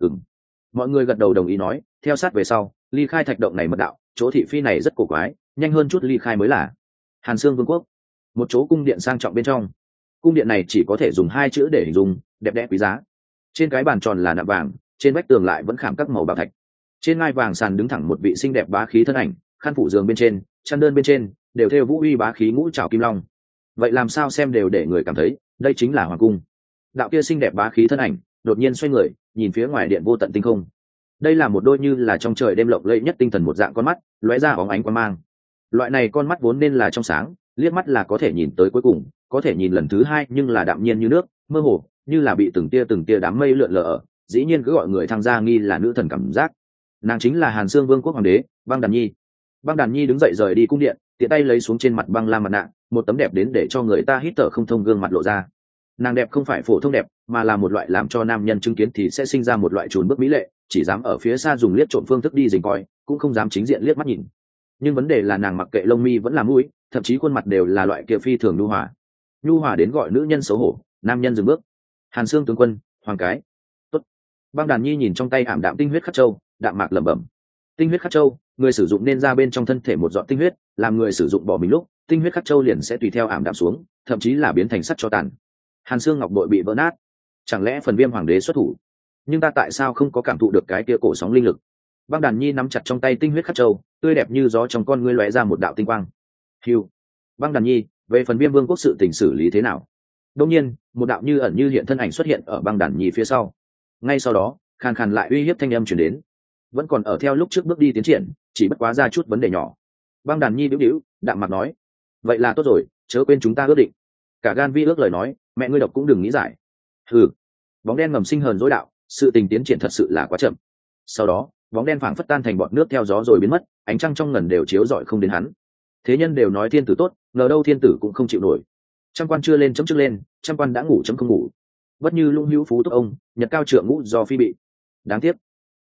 Mọi người gật đầu đồng ý nói, theo sát về sau, ly khai thạch động này mật đạo, chỗ thị phi này rất cổ quái, nhanh hơn chút ly khai mới là. Hàn Xương Vương quốc, một chỗ cung điện sang trọng bên trong. Cung điện này chỉ có thể dùng hai chữ để hình dung, đẹp đẽ quý giá. Trên cái bàn tròn là nạm vàng, trên vách tường lại vẫn khảm các màu bảo thạch. Trên ngai vàng sàn đứng thẳng một vị xinh đẹp bá khí thân ảnh, khăn phủ giường bên trên, chăn đơn bên trên đều thêu vũ uy bá khí ngũ trảo kim long. Vậy làm sao xem đều để người cảm thấy đây chính là hoàng cung. Đạo kia xinh đẹp bá khí thân ảnh đột nhiên xoay người, nhìn phía ngoài điện vô tận tinh không. Đây là một đôi như là trong trời đêm lộng lẫy nhất tinh thần một dạng con mắt, lóe ra óng ánh quang mang. Loại này con mắt vốn nên là trong sáng, liếc mắt là có thể nhìn tới cuối cùng, có thể nhìn lần thứ hai nhưng là đạm nhiên như nước, mơ hồ như là bị từng tia đám mây lượn lờ ở, dĩ nhiên cứ gọi người thăng gia nghi là nữ thần cảm giác. Nàng chính là Hàn Xương Vương quốc hoàng đế Băng Đàn Nhi. Băng Đàn Nhi đứng dậy rời đi cung điện, tiện tay lấy xuống trên mặt băng lam mặt nạ, một tấm đẹp đến để cho người ta hít thở không thông gương mặt lộ ra. Nàng đẹp không phải phổ thông đẹp, mà là một loại làm cho nam nhân chứng kiến thì sẽ sinh ra một loại chùn bước mỹ lệ, chỉ dám ở phía xa dùng liếc trộm phương thức đi dình coi, cũng không dám chính diện liếc mắt nhìn. Nhưng vấn đề là nàng mặc kệ lông mi vẫn là mũi, thậm chí khuôn mặt đều là loại kia phi thường nhu hòa đến gọi nữ nhân xấu hổ, nam nhân dừng bước. Hàn Xương tướng quân, hoàng cái. Tốt. Băng Đàn Nhi nhìn trong tay ảm đạm tinh huyết khắc châu, đạm mạc lẩm bẩm. Tinh huyết khắc châu, người sử dụng nên ra bên trong thân thể một giọt tinh huyết, làm người sử dụng bỏ mình lúc, tinh huyết khắc châu liền sẽ tùy theo ảm đạm xuống, thậm chí là biến thành sắt cho tàn. Hàn Xương ngọc bội bị vỡ nát, chẳng lẽ phần Viêm hoàng đế xuất thủ? Nhưng ta tại sao không có cảm thụ được cái kia cổ sóng linh lực? Băng Đàn Nhi nắm chặt trong tay tinh huyết khắc châu, tươi đẹp như gió trong con ngươi lóe ra một đạo tinh quang. Hưu. Băng Đàn Nhi, về phần Viêm vương quốc sự tình xử lý thế nào? Đương nhiên, một đạo như ẩn như hiện thân ảnh xuất hiện ở Băng Đàn Nhi phía sau. Ngay sau đó, khàn khàn lại uy hiếp thanh âm truyền đến. Vẫn còn ở theo lúc trước bước đi tiến triển, chỉ bất quá ra chút vấn đề nhỏ. Băng Đàn Nhi bĩu đạm mặt nói, vậy là tốt rồi, chớ quên chúng ta ước định. Cả gan vi ước lời nói, mẹ ngươi độc cũng đừng nghĩ giải. Hừ. Bóng đen ngầm sinh hờn dối đạo, sự tình tiến triển thật sự là quá chậm. Sau đó, bóng đen phảng phất tan thành bọt nước theo gió rồi biến mất, ánh trăng trong ngần đều chiếu rọi không đến hắn. Thế nhân đều nói thiên tử tốt, ngờ đâu thiên tử cũng không chịu nổi. Trăm quan chưa lên chấm trước lên, trăm quan đã ngủ chấm không ngủ. Bất như lũng hữu phú túc ông, nhật cao trượng ngũ do phi bị. Đáng tiếc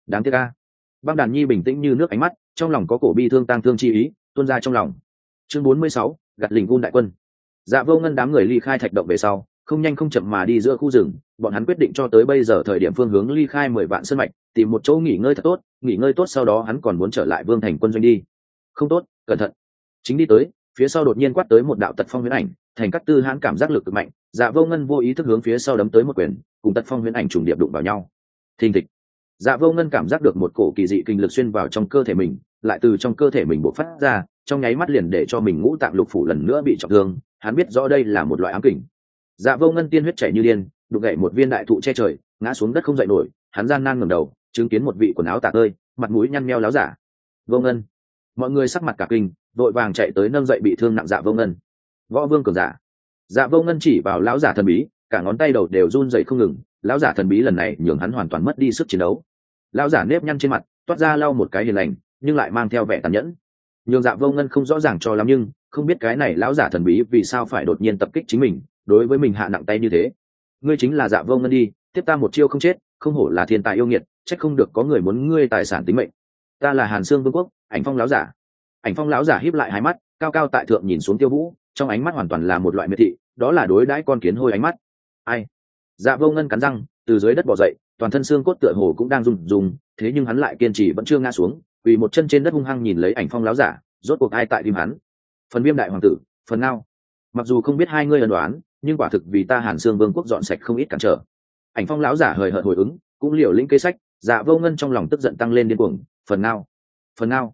a. Băng Đàn Nhi bình tĩnh như nước ánh mắt, trong lòng có cổ bi thương tang thương chi ý tuôn ra trong lòng. Chương 46, gặt lình gun đại quân. Dạ Vô Ngân đám người ly khai thạch động về sau, không nhanh không chậm mà đi giữa khu rừng, bọn hắn quyết định cho tới bây giờ thời điểm phương hướng ly khai 10 vạn sơn mạch, tìm một chỗ nghỉ ngơi thật tốt, nghỉ ngơi tốt sau đó hắn còn muốn trở lại Vương thành quân doanh đi. Không tốt, cẩn thận. Chính đi tới, phía sau đột nhiên quát tới một đạo tật phong huyễn ảnh, thành Cát Tư Hãn cảm giác lực cực mạnh, Dạ Vô Ngân vô ý thức hướng phía sau đấm tới một quyền, cùng tật phong huyễn ảnh trùng điệp đụng vào nhau. Thình thịch. Dạ Vô Ngân cảm giác được một cổ kỳ dị kinh lực xuyên vào trong cơ thể mình, lại từ trong cơ thể mình bộc phát ra, trong nháy mắt liền để cho mình ngũ tạng lục phủ lần nữa bị trọng thương. Hắn biết rõ đây là một loại ám kình. Dạ Vô Ngân tiên huyết chảy như điên, đụng gãy một viên đại thụ che trời, ngã xuống đất không dậy nổi. Hắn gian nan ngẩng đầu, chứng kiến một vị quần áo tả tơi, mặt mũi nhăn nheo láo giả. Vô Ngân. Mọi người sắc mặt cả kinh, vội vàng chạy tới nâng dậy bị thương nặng Dạ Vô Ngân. Võ vương cường giả. Dạ Vô Ngân chỉ vào lão giả thần bí, cả ngón tay đầu đều run rẩy không ngừng. Lão giả thần bí lần này nhường hắn hoàn toàn mất đi sức chiến đấu. Lão giả nếp nhăn trên mặt, toát ra lau một cái hiền lành, nhưng lại mang theo vẻ tàn nhẫn. Nhường Dạ Vô Ngân không rõ ràng cho lắm, nhưng không biết cái này lão giả thần bí vì sao phải đột nhiên tập kích chính mình, đối với mình hạ nặng tay như thế. Ngươi chính là Dạ Vô Ngân đi, tiếp ta một chiêu không chết, không hổ là thiên tài yêu nghiệt, trách không được có người muốn ngươi tài sản tính mệnh. Ta là Hàn Xương Vương quốc, Ảnh Phong lão giả. Ảnh Phong lão giả híp lại hai mắt, cao cao tại thượng nhìn xuống Tiêu Vũ, trong ánh mắt hoàn toàn là một loại miệt thị, đó là đối đãi con kiến hôi ánh mắt. Ai? Dạ Vô Ngân cắn răng, từ dưới đất bò dậy, toàn thân xương cốt tựa hồ cũng đang run run, thế nhưng hắn lại kiên trì vẫn chưa ngã xuống, quỳ một chân trên đất hung hăng nhìn lấy Ảnh Phong lão giả, rốt cuộc ai tại tim hắn? Phần Viêm đại hoàng tử, phần nào? Mặc dù không biết hai ngươi ân đoán, nhưng quả thực vì ta Hàn Xương Vương quốc dọn sạch không ít cản trở. Ảnh Phong lão giả hời hợt hồi ứng, cũng liều lĩnh kế sách. Dạ Vô Ngân trong lòng tức giận tăng lên điên cuồng, phần nào?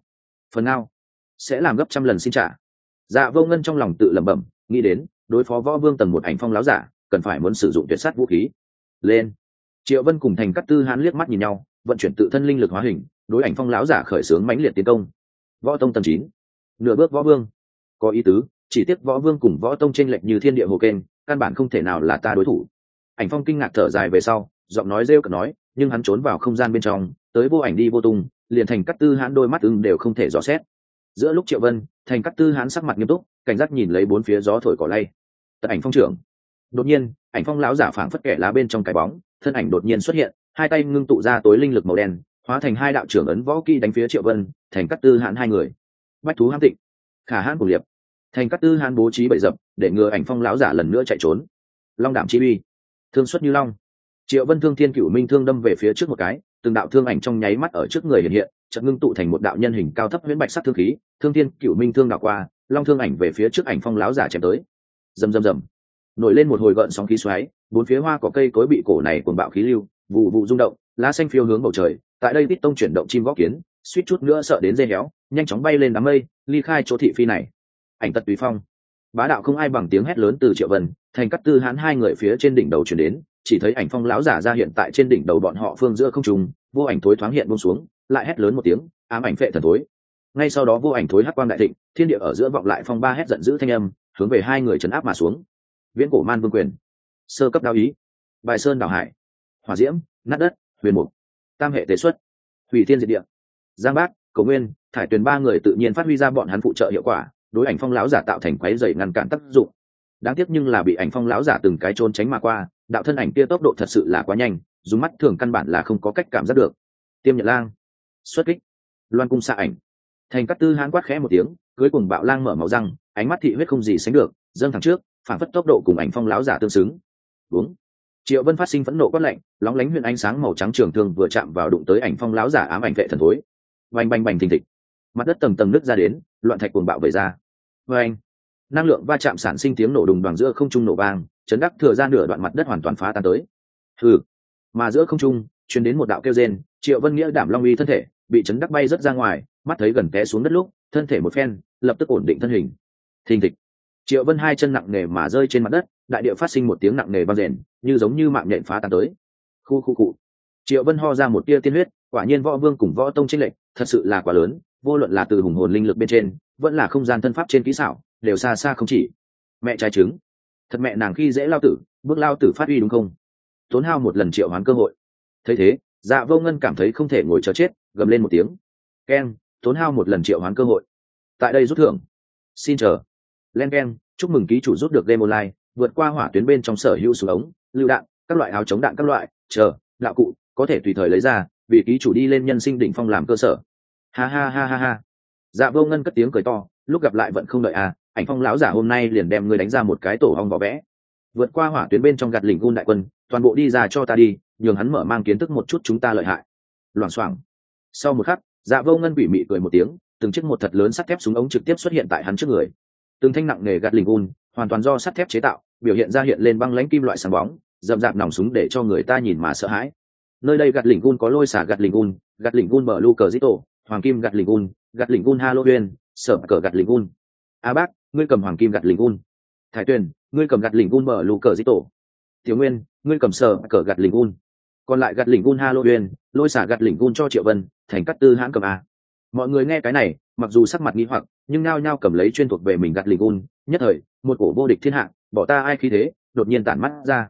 phần nào sẽ làm gấp trăm lần xin trả. Dạ Vô Ngân trong lòng tự lẩm bẩm, nghĩ đến đối phó võ vương tầng một ảnh phong láo giả cần phải muốn sử dụng tuyệt sát vũ khí. Lên. Triệu Vân cùng Thành Cát Tư Hán liếc mắt nhìn nhau, vận chuyển tự thân linh lực hóa hình, đối ảnh phong láo giả khởi xướng mãnh liệt tiến công. Võ tông tầng 9, nửa bước võ vương, có ý tứ, chỉ tiếc võ vương cùng võ tông chênh lệch như thiên địa hồ kênh, căn bản không thể nào là ta đối thủ. Ảnh phong kinh ngạc thở dài về sau, giọng nói rêu cợt nói, nhưng hắn trốn vào không gian bên trong, tới vô ảnh đi vô tung, liền Thành Cát Tư Hán đôi mắt ưng đều không thể dò xét. Giữa lúc Triệu Vân, Thành Cát Tư Hán sắc mặt nghiêm túc, cảnh giác nhìn lấy bốn phía gió thổi cỏ lay. Tật ảnh phong trưởng. Đột nhiên, ảnh phong lão giả phảng phất kẻ lá bên trong cái bóng, thân ảnh đột nhiên xuất hiện, hai tay ngưng tụ ra tối linh lực màu đen, hóa thành hai đạo trưởng ấn võ kỹ đánh phía Triệu Vân, Thành Cát Tư Hán hai người. Bách thú hãm tịnh, khả hãn cùng liệp. Thành Cát Tư Hán bố trí bẫy dập, để ngừa ảnh phong lão giả lần nữa chạy trốn. Long đạm chi uy, thương xuất như long. Triệu Vân thương thiên cửu minh thương đâm về phía trước một cái, từng đạo thương ảnh trong nháy mắt ở trước người hiện hiện, chợt ngưng tụ thành một đạo nhân hình cao thấp huyễn bạch sắc thương khí, thương thiên cửu minh thương đảo qua, long thương ảnh về phía trước ảnh phong lão giả chém tới. Rầm rầm rầm, nổi lên một hồi gợn sóng khí xoáy, bốn phía hoa cỏ cây cối bị cổ này cuồng bạo khí lưu, vụ vụ rung động, lá xanh phiêu hướng bầu trời. Tại đây Tít Tông chuyển động chim gõ kiến, suýt chút nữa sợ đến dây héo, nhanh chóng bay lên đám mây, ly khai chỗ thị phi này. Ảnh tật tùy phong, bá đạo không ai bằng tiếng hét lớn từ Triệu Vân, Thành Cát Tư Hán hai người phía trên đỉnh đầu truyền đến, chỉ thấy ảnh phong lão giả ra hiện tại trên đỉnh đầu bọn họ phương giữa không trung, vô ảnh thối thoáng hiện buông xuống, lại hét lớn một tiếng, ám ảnh phệ thần thối. Ngay sau đó vô ảnh thối hắc quang đại thịnh, thiên địa ở giữa vọng lại phong ba hét giận dữ thanh âm, hướng về hai người trấn áp mà xuống. Viễn cổ man vương quyền, sơ cấp đao ý, bài sơn đảo hải, hỏa diễm, nát đất, huyền mục, tam hệ tế xuất, hủy thiên diệt địa. Giang Bác, Cầu Nguyên, Thải Tuyền ba người tự nhiên phát huy ra bọn hắn phụ trợ hiệu quả, đối ảnh phong lão giả tạo thành quái dày ngăn cản tác dụng. Đáng tiếc nhưng là bị ảnh phong lão giả từng cái trốn tránh mà qua, đạo thân ảnh kia tốc độ thật sự là quá nhanh, dùng mắt thường căn bản là không có cách cảm giác được. Tiêm Nhật Lang, xuất kích, loan cung xạ ảnh. Thành Cát Tư Hán quát khẽ một tiếng, cưới cuồng bạo lang mở máu răng, ánh mắt thị huyết không gì sánh được, dâng thẳng trước, phản phất tốc độ cùng ảnh phong lão giả tương xứng. Đúng. Triệu Vân phát sinh phẫn nộ quát lạnh, lóng lánh huyền ánh sáng màu trắng trường thương vừa chạm vào đụng tới ảnh phong lão giả ám ảnh vệ thần thối. Bành bành bành thình thịch, mặt đất tầng tầng nứt ra đến, loạn thạch cuồng bạo vẩy ra. Bành, năng lượng va chạm sản sinh tiếng nổ đùng đoàng giữa không trung nổ vang, chấn đắc thừa ra nửa đoạn mặt đất hoàn toàn phá tan tới. Hừ. Mà giữa không trung truyền đến một đạo kêu rên, Triệu Vân nghĩa đảm long uy thân thể bị chấn đắc bay rất ra ngoài, mắt thấy gần té xuống đất lúc, thân thể một phen, lập tức ổn định thân hình. Thình thịch. Triệu Vân hai chân nặng nề mà rơi trên mặt đất, đại địa phát sinh một tiếng nặng nề vang rền, như giống như mạng nhện phá tan tới. Khu khu cụ. Triệu Vân ho ra một tia tiên huyết, quả nhiên võ vương cùng võ tông chênh lệch thật sự là quá lớn, vô luận là từ hùng hồn linh lực bên trên, vẫn là không gian thân pháp trên kỹ xảo, đều xa xa không chỉ. Mẹ trái trứng, thật mẹ nàng khi dễ lao tử, bước lao tử phát uy đúng không? Tốn hao một lần triệu hoán cơ hội. Thấy thế, Dạ Vô Ngân cảm thấy không thể ngồi chờ chết, gầm lên một tiếng. Keng, tốn hao một lần triệu hoán cơ hội. Tại đây rút thưởng. Xin chờ. Len keng, chúc mừng ký chủ rút được game online, vượt qua hỏa tuyến bên trong sở hữu súng ống, lựu đạn, các loại áo chống đạn các loại, chờ, đạo cụ, có thể tùy thời lấy ra, vì ký chủ đi lên nhân sinh đỉnh phong làm cơ sở. Ha ha ha ha ha. Dạ Vô Ngân cất tiếng cười to, lúc gặp lại vẫn không đợi à, ảnh phong lão giả hôm nay liền đem ngươi đánh ra một cái tổ ong vỏ vẽ. Vượt qua hỏa tuyến bên trong gạt lỉnh gun đại quân, toàn bộ đi ra cho ta đi, nhường hắn mở mang kiến thức một chút chúng ta lợi hại. Loảng xoảng. Sau một khắc, Dạ Vô Ngân quỷ mị cười một tiếng, từng chiếc một thật lớn sắt thép súng ống trực tiếp xuất hiện tại hắn trước người. Từng thanh nặng nghề gạt lỉnh gun, hoàn toàn do sắt thép chế tạo, biểu hiện ra hiện lên băng lãnh kim loại sáng bóng, rậm rạp nòng súng để cho người ta nhìn mà sợ hãi. Nơi đây gạt lỉnh gun có lôi xả gạt lỉnh gun bờ lu cờ zito, hoàng kim gạt lỉnh gun halogen, sở cờ gạt lỉnh gun. A Bác, ngươi cầm hoàng kim gạt lỉnh gun. Thái Tuyền, ngươi cầm gạt lỉnh gun bờ lu cờ zito. Tiểu Nguyên, ngươi cầm sở cờ gạt lỉnh gun. Còn lại gạt lỉnh gun halogen, lôi xả gạt lỉnh gun cho Triệu Vân, Thành Cát Tư Hán cầm a. Mọi người nghe cái này, mặc dù sắc mặt nghi hoặc, nhưng nao nhao cầm lấy chuyên thuộc về mình gạt lỉnh gun, nhất thời, một cổ vô địch thiên hạ, bỏ ta ai khí thế, đột nhiên tản mắt ra.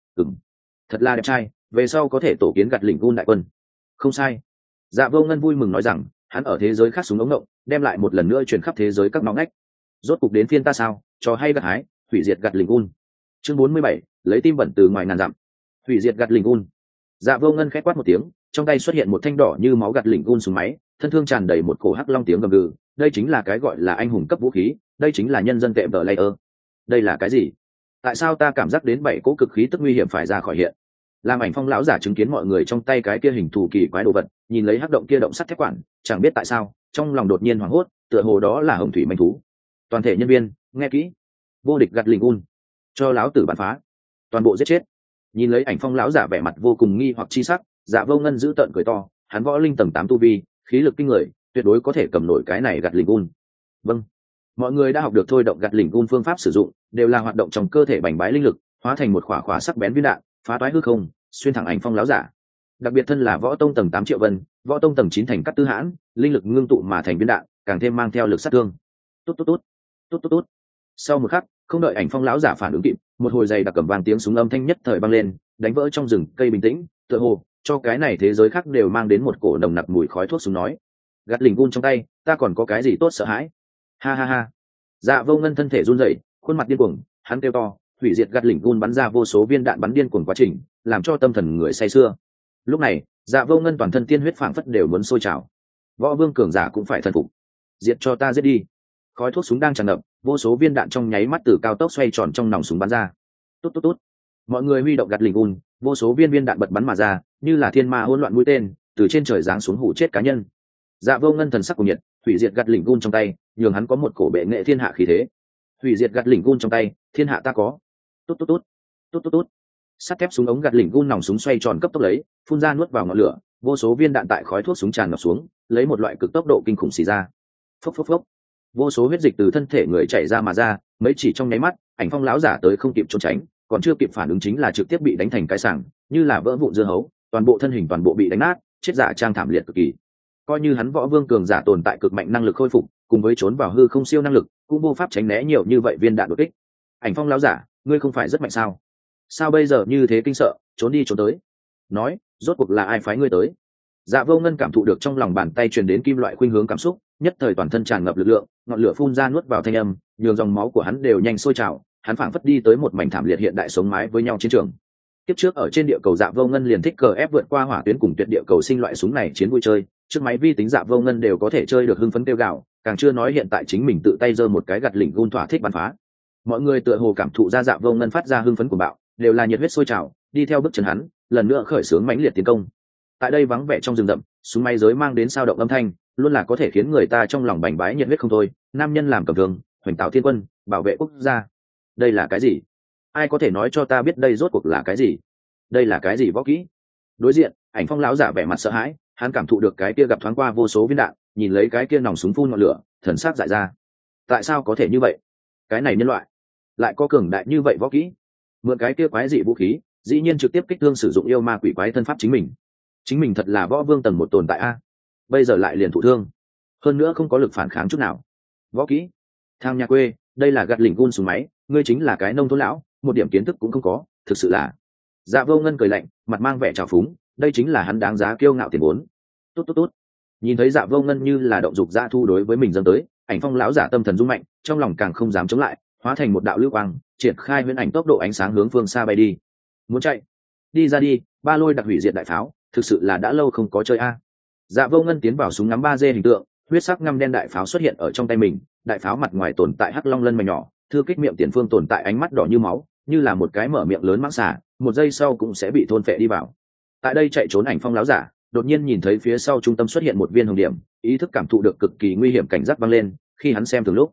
Thật là đẹp trai, về sau có thể tổ kiến gạt lỉnh gun đại quân. Không sai. Dạ Vô Ngân vui mừng nói rằng, hắn ở thế giới khác súng ống ngộng, đem lại một lần nữa truyền khắp thế giới các ngõ ngách. Rốt cục đến phiên ta sao, cho hay gặt hái, hủy diệt gạt lỉnh gun. Chương 47, lấy tim bẩn từ ngoài ngàn dặm. Hủy diệt gạt lỉnh gun. Dạ Vô Ngân khẽ quát một tiếng, trong tay xuất hiện một thanh đỏ như máu gạt lỉnh gun súng máy, thân thương tràn đầy một cổ hắc long tiếng gầm gừ, đây chính là cái gọi là anh hùng cấp vũ khí, đây chính là nhân dân tệ vở layer. Đây là cái gì? Tại sao ta cảm giác đến bảy cỗ cực khí tức nguy hiểm phải ra khỏi hiện? Làm ảnh phong lão giả chứng kiến mọi người trong tay cái kia hình thù kỳ quái đồ vật, nhìn lấy hắc động kia động sắt thép quản, chẳng biết tại sao, trong lòng đột nhiên hoảng hốt, tựa hồ đó là hồng thủy manh thú. Toàn thể nhân viên, nghe kỹ, vô địch gạt lỉnh gun, cho lão tử bắn phá, toàn bộ giết chết. Nhìn lấy ảnh phong lão giả vẻ mặt vô cùng nghi hoặc chi sắc, Dạ Vô Ngân giữ tợn cười to, hắn võ linh tầng 8 tu vi, khí lực kinh người, tuyệt đối có thể cầm nổi cái này gạt lỉnh gun. Vâng, mọi người đã học được thôi động gạt lỉnh gun phương pháp sử dụng, đều là hoạt động trong cơ thể bành bái linh lực, hóa thành một khỏa khỏa sắc bén viên đạn, phá toái hư không, xuyên thẳng Ảnh Phong láo giả. Đặc biệt thân là võ tông tầng 8 Triệu Vân, võ tông tầng 9 thành Cát Tư Hãn, linh lực ngưng tụ mà thành viên đạn, càng thêm mang theo lực sát thương. Tốt tốt tốt, tốt tốt tốt. Sau một khắc, không đợi Ảnh Phong láo giả phản ứng kịp, một hồi dày đặc cầm vang tiếng súng âm thanh nhất thời vang lên, đánh vỡ trong rừng cây bình tĩnh, tựa hồ cho cái này thế giới khác đều mang đến một cổ nồng nặc mùi khói thuốc súng nói. Gạt lỉnh gun trong tay, ta còn có cái gì tốt sợ hãi? Ha ha ha. Dạ Vô Ngân thân thể run rẩy, khuôn mặt điên cuồng, hắn kêu to, hủy diệt gạt lỉnh gun bắn ra vô số viên đạn bắn điên cuồng quá trình, làm cho tâm thần người say sưa. Lúc này, Dạ Vô Ngân toàn thân tiên huyết phảng phất đều muốn sôi trào. Võ vương cường giả cũng phải thần phục. Diệt cho ta giết đi. Khói thuốc súng đang tràn ngập, vô số viên đạn trong nháy mắt từ cao tốc xoay tròn trong nòng súng bắn ra. Tốt tốt tốt. Mọi người huy động gạt lỉnh gun, vô số viên đạn bật bắn mà ra, như là thiên ma hỗn loạn mũi tên, từ trên trời giáng xuống hủ chết cá nhân. Dạ Vô Ngân thần sắc cuồng nhiệt, hủy diệt gạt lỉnh gun trong tay, nhường hắn có một cổ bệ nghệ thiên hạ khí thế. Hủy diệt gạt lỉnh gun trong tay, thiên hạ ta có. Tốt tốt tốt. Tốt tốt tốt. Sắt thép súng ống gạt lỉnh gun nòng súng xoay tròn cấp tốc lấy, phun ra nuốt vào ngọn lửa, vô số viên đạn tại khói thuốc súng tràn ngập xuống, lấy một loại cực tốc độ kinh khủng xì ra. Phốc phốc phốc. Vô số huyết dịch từ thân thể người chảy ra mà ra, mấy chỉ trong nháy mắt, Ảnh Phong láo giả tới không kịp trốn tránh, còn chưa kịp phản ứng chính là trực tiếp bị đánh thành cái sảng, như là vỡ vụn dưa hấu, toàn bộ thân hình toàn bộ bị đánh nát, chết giả trang thảm liệt cực kỳ. Coi như hắn võ vương cường giả tồn tại cực mạnh năng lực khôi phục, cùng với trốn vào hư không siêu năng lực, cũng vô pháp tránh né nhiều như vậy viên đạn đột kích. Ảnh Phong láo giả, ngươi không phải rất mạnh sao? Sao bây giờ như thế kinh sợ, trốn đi trốn tới? Nói, rốt cuộc là ai phái ngươi tới? Dạ Vô Ngân cảm thụ được trong lòng bàn tay truyền đến kim loại khuynh hướng cảm xúc, nhất thời toàn thân tràn ngập lực lượng, ngọn lửa phun ra nuốt vào thanh âm, nhường dòng máu của hắn đều nhanh sôi trào, hắn phảng phất đi tới một mảnh thảm liệt hiện đại sống mái với nhau chiến trường. Tiếp trước ở trên địa cầu Dạ Vô Ngân liền thích cờ ép vượt qua hỏa tuyến cùng tuyệt địa cầu sinh loại súng này chiến vui chơi, trước máy vi tính Dạ Vô Ngân đều có thể chơi được hưng phấn kêu gào, càng chưa nói hiện tại chính mình tự tay giơ một cái gạt lỉnh gun thỏa thích bắn phá. Mọi người tựa hồ cảm thụ ra Dạ Vô Ngân phát ra hưng phấn của bạo, đều là nhiệt huyết sôi trào, đi theo bước chân hắn, lần nữa khởi xướng mãnh liệt tiến công. Tại đây vắng vẻ trong rừng rậm, súng máy giới mang đến sao động âm thanh, luôn là có thể khiến người ta trong lòng bành bái nhiệt huyết không thôi. Nam nhân làm cầm thường, hoành tạo thiên quân, bảo vệ quốc gia. Đây là cái gì? Ai có thể nói cho ta biết đây rốt cuộc là cái gì? Đây là cái gì võ kỹ? Đối diện, Ảnh Phong láo giả vẻ mặt sợ hãi, hắn cảm thụ được cái kia gặp thoáng qua vô số viên đạn, nhìn lấy cái kia nòng súng phun ngọn lửa, thần sắc dại ra. Tại sao có thể như vậy? Cái này nhân loại lại có cường đại như vậy võ kỹ? Mượn cái kia quái dị vũ khí, dĩ nhiên trực tiếp kích thương sử dụng yêu ma quỷ quái thân pháp chính mình thật là võ vương tầng 1 tồn tại a. Bây giờ lại liền thụ thương, hơn nữa không có lực phản kháng chút nào. Võ kỹ? Thang nhà quê, đây là gạt lỉnh gun súng máy, ngươi chính là cái nông thôn lão, một điểm kiến thức cũng không có, thực sự là. Dạ Vô Ngân cười lạnh, mặt mang vẻ trào phúng, đây chính là hắn đáng giá kiêu ngạo tiền vốn. Tốt tốt tốt. Nhìn thấy Dạ Vô Ngân như là động dục dã thu đối với mình dâng tới, Ảnh Phong lão giả tâm thần rung mạnh, trong lòng càng không dám chống lại, hóa thành một đạo lưu quang, triển khai huyễn ảnh tốc độ ánh sáng hướng phương xa bay đi. Muốn chạy? Đi ra đi, ba lôi đặc hủy diệt đại pháo, thực sự là đã lâu không có chơi a. Dạ Vô Ngân tiến vào súng ngắm 3D hình tượng, huyết sắc ngăm đen đại pháo xuất hiện ở trong tay mình, đại pháo mặt ngoài tồn tại hắc long lân mảnh nhỏ, thư kích miệng tiền phương tồn tại ánh mắt đỏ như máu, như là một cái mở miệng lớn mãng xà, một giây sau cũng sẽ bị thôn phệ đi vào. Tại đây chạy trốn Ảnh Phong láo giả, đột nhiên nhìn thấy phía sau trung tâm xuất hiện một viên hồng điểm, ý thức cảm thụ được cực kỳ nguy hiểm cảnh giác vang lên, khi hắn xem thường lúc.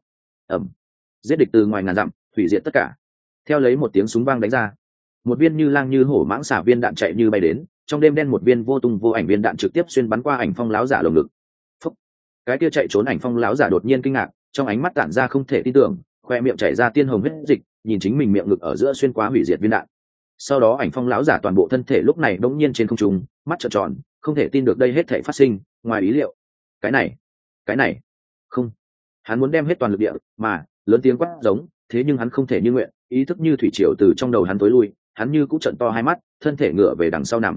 Giết địch từ ngoài ngàn dặm, hủy diệt tất cả. Theo lấy một tiếng súng vang đánh ra, một viên như lang như hổ mãng xà viên đạn chạy như bay đến, trong đêm đen một viên vô tung vô ảnh viên đạn trực tiếp xuyên bắn qua Ảnh Phong láo giả lồng ngực. Phúc. Cái kia chạy trốn Ảnh Phong láo giả đột nhiên kinh ngạc, trong ánh mắt tản ra không thể tin tưởng, khoe miệng chảy ra tiên hồng huyết dịch, nhìn chính mình miệng ngực ở giữa xuyên qua hủy diệt viên đạn. Sau đó Ảnh Phong láo giả toàn bộ thân thể lúc này đống nhiên trên không trung, mắt trợn tròn, không thể tin được đây hết thảy phát sinh, ngoài ý liệu. Cái này, không. Hắn muốn đem hết toàn lực địa, mà lớn tiếng quát giống, thế nhưng hắn không thể như nguyện, ý thức như thủy triều từ trong đầu hắn tối lui, hắn như cũng trợn to hai mắt, thân thể ngửa về đằng sau nằm.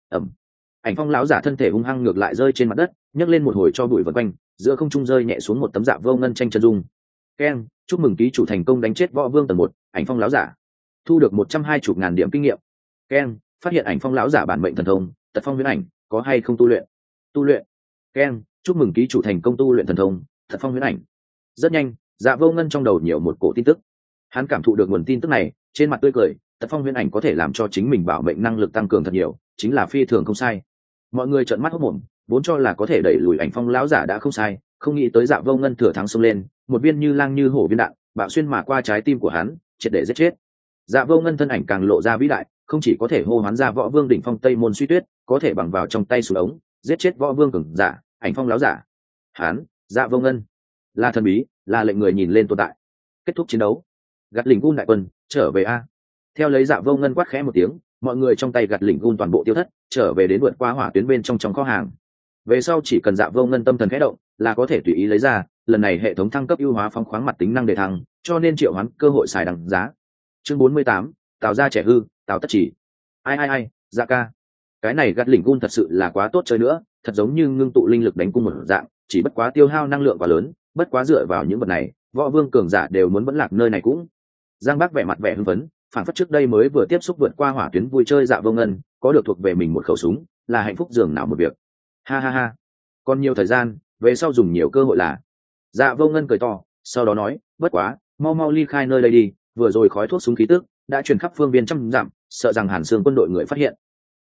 Ảnh Phong láo giả thân thể hung hăng ngược lại rơi trên mặt đất, nhấc lên một hồi cho bụi vần quanh, giữa không trung rơi nhẹ xuống một tấm Dạ Vô Ngân tranh chân dung. Keng, chúc mừng ký chủ thành công đánh chết võ vương tầng 1, Ảnh Phong láo giả, thu được 120.000 điểm kinh nghiệm. Keng, phát hiện Ảnh Phong láo giả bản mệnh thần thông Tật Phong huyễn ảnh, có hay không tu luyện. Keng, chúc mừng ký chủ thành công tu luyện thần thông Tật Phong huyễn ảnh. Rất nhanh, Dạ Vô Ngân trong đầu nhiều một cổ tin tức, hắn cảm thụ được nguồn tin tức này, trên mặt tươi cười, Tật Phong huyễn ảnh có thể làm cho chính mình bảo mệnh năng lực tăng cường thật nhiều, chính là phi thường không sai. Mọi người trợn mắt hốt mồm, vốn cho là có thể đẩy lùi Ảnh Phong láo giả đã không sai, không nghĩ tới Dạ Vô Ngân thừa thắng xông lên, một viên như lang như hổ viên đạn bạo xuyên mà qua trái tim của hắn, triệt để giết chết. Dạ Vô Ngân thân ảnh càng lộ ra vĩ đại, không chỉ có thể hô hoán ra võ vương đỉnh phong Tây Môn Suy Tuyết, có thể bằng vào trong tay súng ống giết chết võ vương cường giả Ảnh Phong láo giả. Hán, Dạ Vô Ngân, là thần bí, là lệnh người nhìn lên tồn tại. Kết thúc chiến đấu, gạt lỉnh gun đại quân trở về a. Theo lấy Dạ Vô Ngân quát khẽ một tiếng, mọi người trong tay gạt lỉnh gun toàn bộ tiêu thất, trở về đến vượt qua hỏa tuyến bên trong kho hàng. Về sau chỉ cần Dạ Vô Ngân tâm thần khẽ động là có thể tùy ý lấy ra. Lần này hệ thống thăng cấp ưu hóa phóng khoáng mặt tính năng đề thăng, cho nên triệu hoán cơ hội xài đằng giá. Chương 48, Tào gia trẻ hư, Tào Tất Chỉ. Ai, Dạ ca, cái này gạt lỉnh gun thật sự là quá tốt chơi nữa, thật giống như ngưng tụ linh lực đánh cung một dạng, chỉ bất quá tiêu hao năng lượng quá lớn, bất quá dựa vào những vật này, võ vương cường giả đều muốn vẫn lạc nơi này cũng. Giang Bác vẻ mặt vẻ hưng phấn, phản phất trước đây mới vừa tiếp xúc vượt qua hỏa tuyến vui chơi Dạ Vô Ngân, có được thuộc về mình một khẩu súng, là hạnh phúc dường nào một việc. Ha, còn nhiều thời gian, về sau dùng nhiều cơ hội là. Dạ Vô Ngân cười to, sau đó nói, bất quá, mau ly khai nơi đây đi, vừa rồi khói thuốc súng khí tức đã truyền khắp phương viên trăm dặm, sợ rằng Hàn Xương quân đội người phát hiện.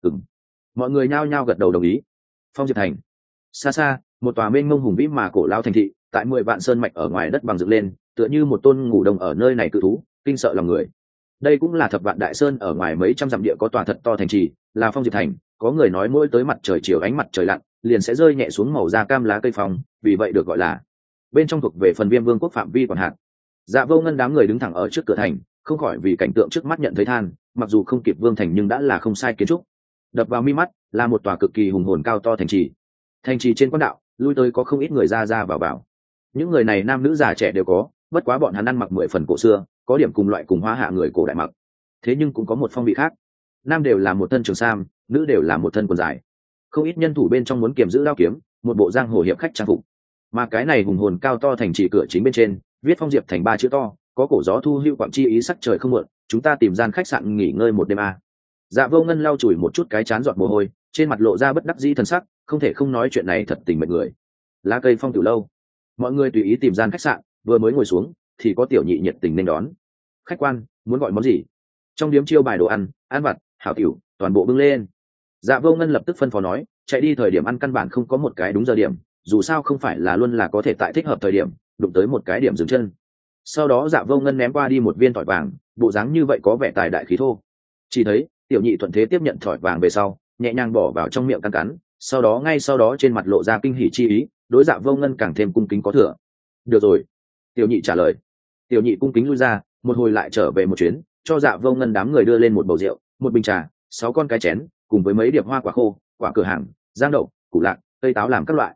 Mọi người nhao nhao gật đầu đồng ý. Phong Diệp Thành, xa một tòa mênh mông hùng vĩ mà cổ lao thành thị, tại 10 vạn sơn mạch ở ngoài đất bằng dựng lên, tựa như một tôn ngủ đông ở nơi này cự thú, kinh sợ lòng người. Đây cũng là Thập Vạn Đại Sơn ở ngoài mấy trăm dặm địa có tòa thật to thành trì, là Phong Diệp Thành. Có người nói mỗi tới mặt trời chiều ánh mặt trời lặn, liền sẽ rơi nhẹ xuống màu da cam lá cây phong, vì vậy được gọi là. Bên trong thuộc về phần Viêm Vương quốc phạm vi quản hạt. Dạ Vô Ngân đám người đứng thẳng ở trước cửa thành, không khỏi vì cảnh tượng trước mắt nhận thấy than, mặc dù không kịp Vương thành nhưng đã là không sai kiến trúc. Đập vào mi mắt là một tòa cực kỳ hùng hồn cao to thành trì. Thành trì trên quan đạo, lui tới có không ít người ra vào. Những người này nam nữ già trẻ đều có, bất quá bọn hắn ăn mặc 10 phần cổ xưa, có điểm cùng loại cùng Hoa Hạ người cổ đại mặc. Thế nhưng cũng có một phong vị khác, nam đều là một thân trường sam, nữ đều là một thân quần dài. Không ít nhân thủ bên trong muốn kiềm giữ đao kiếm, một bộ giang hồ hiệp khách trang phục. Mà cái này hùng hồn cao to thành trì cửa chính bên trên, viết Phong Diệp Thành 3 chữ to, có cổ gió thu hưu quặng chi ý sắc trời không muộn, chúng ta tìm gian khách sạn nghỉ ngơi một đêm a. Dạ Vô Ngân lau chùi một chút cái chán giọt mồ hôi, trên mặt lộ ra bất đắc dĩ thần sắc, không thể không nói chuyện này thật tình mệnh người. Lá cây phong tiểu lâu, mọi người tùy ý tìm gian khách sạn, vừa mới ngồi xuống thì có tiểu nhị nhiệt tình nên đón. Khách quan, muốn gọi món gì? Trong điếm chiêu bài đồ ăn, ăn vặt, hảo tiểu, toàn bộ bưng lên. Dạ Vô Ngân lập tức phân phó nói, chạy đi thời điểm ăn căn bản không có một cái đúng giờ điểm, dù sao không phải là luôn là có thể tại thích hợp thời điểm đụng tới một cái điểm dừng chân. Sau đó Dạ Vô Ngân ném qua đi một viên thỏi vàng, bộ dáng như vậy có vẻ tài đại khí thô. Chỉ thấy tiểu nhị thuận thế tiếp nhận thỏi vàng về sau, nhẹ nhàng bỏ vào trong miệng cắn, sau đó trên mặt lộ ra kinh hỉ chi ý, đối Dạ Vô Ngân càng thêm cung kính có thừa. Được rồi, tiểu nhị trả lời. Tiểu nhị cung kính lui ra, một hồi lại trở về một chuyến, cho Dạ Vô Ngân đám người đưa lên một bầu rượu, một bình trà, 6 con cái chén, cùng với mấy điệp hoa quả khô, quả cửa hàng, giang đậu, củ lạc, cây táo làm các loại.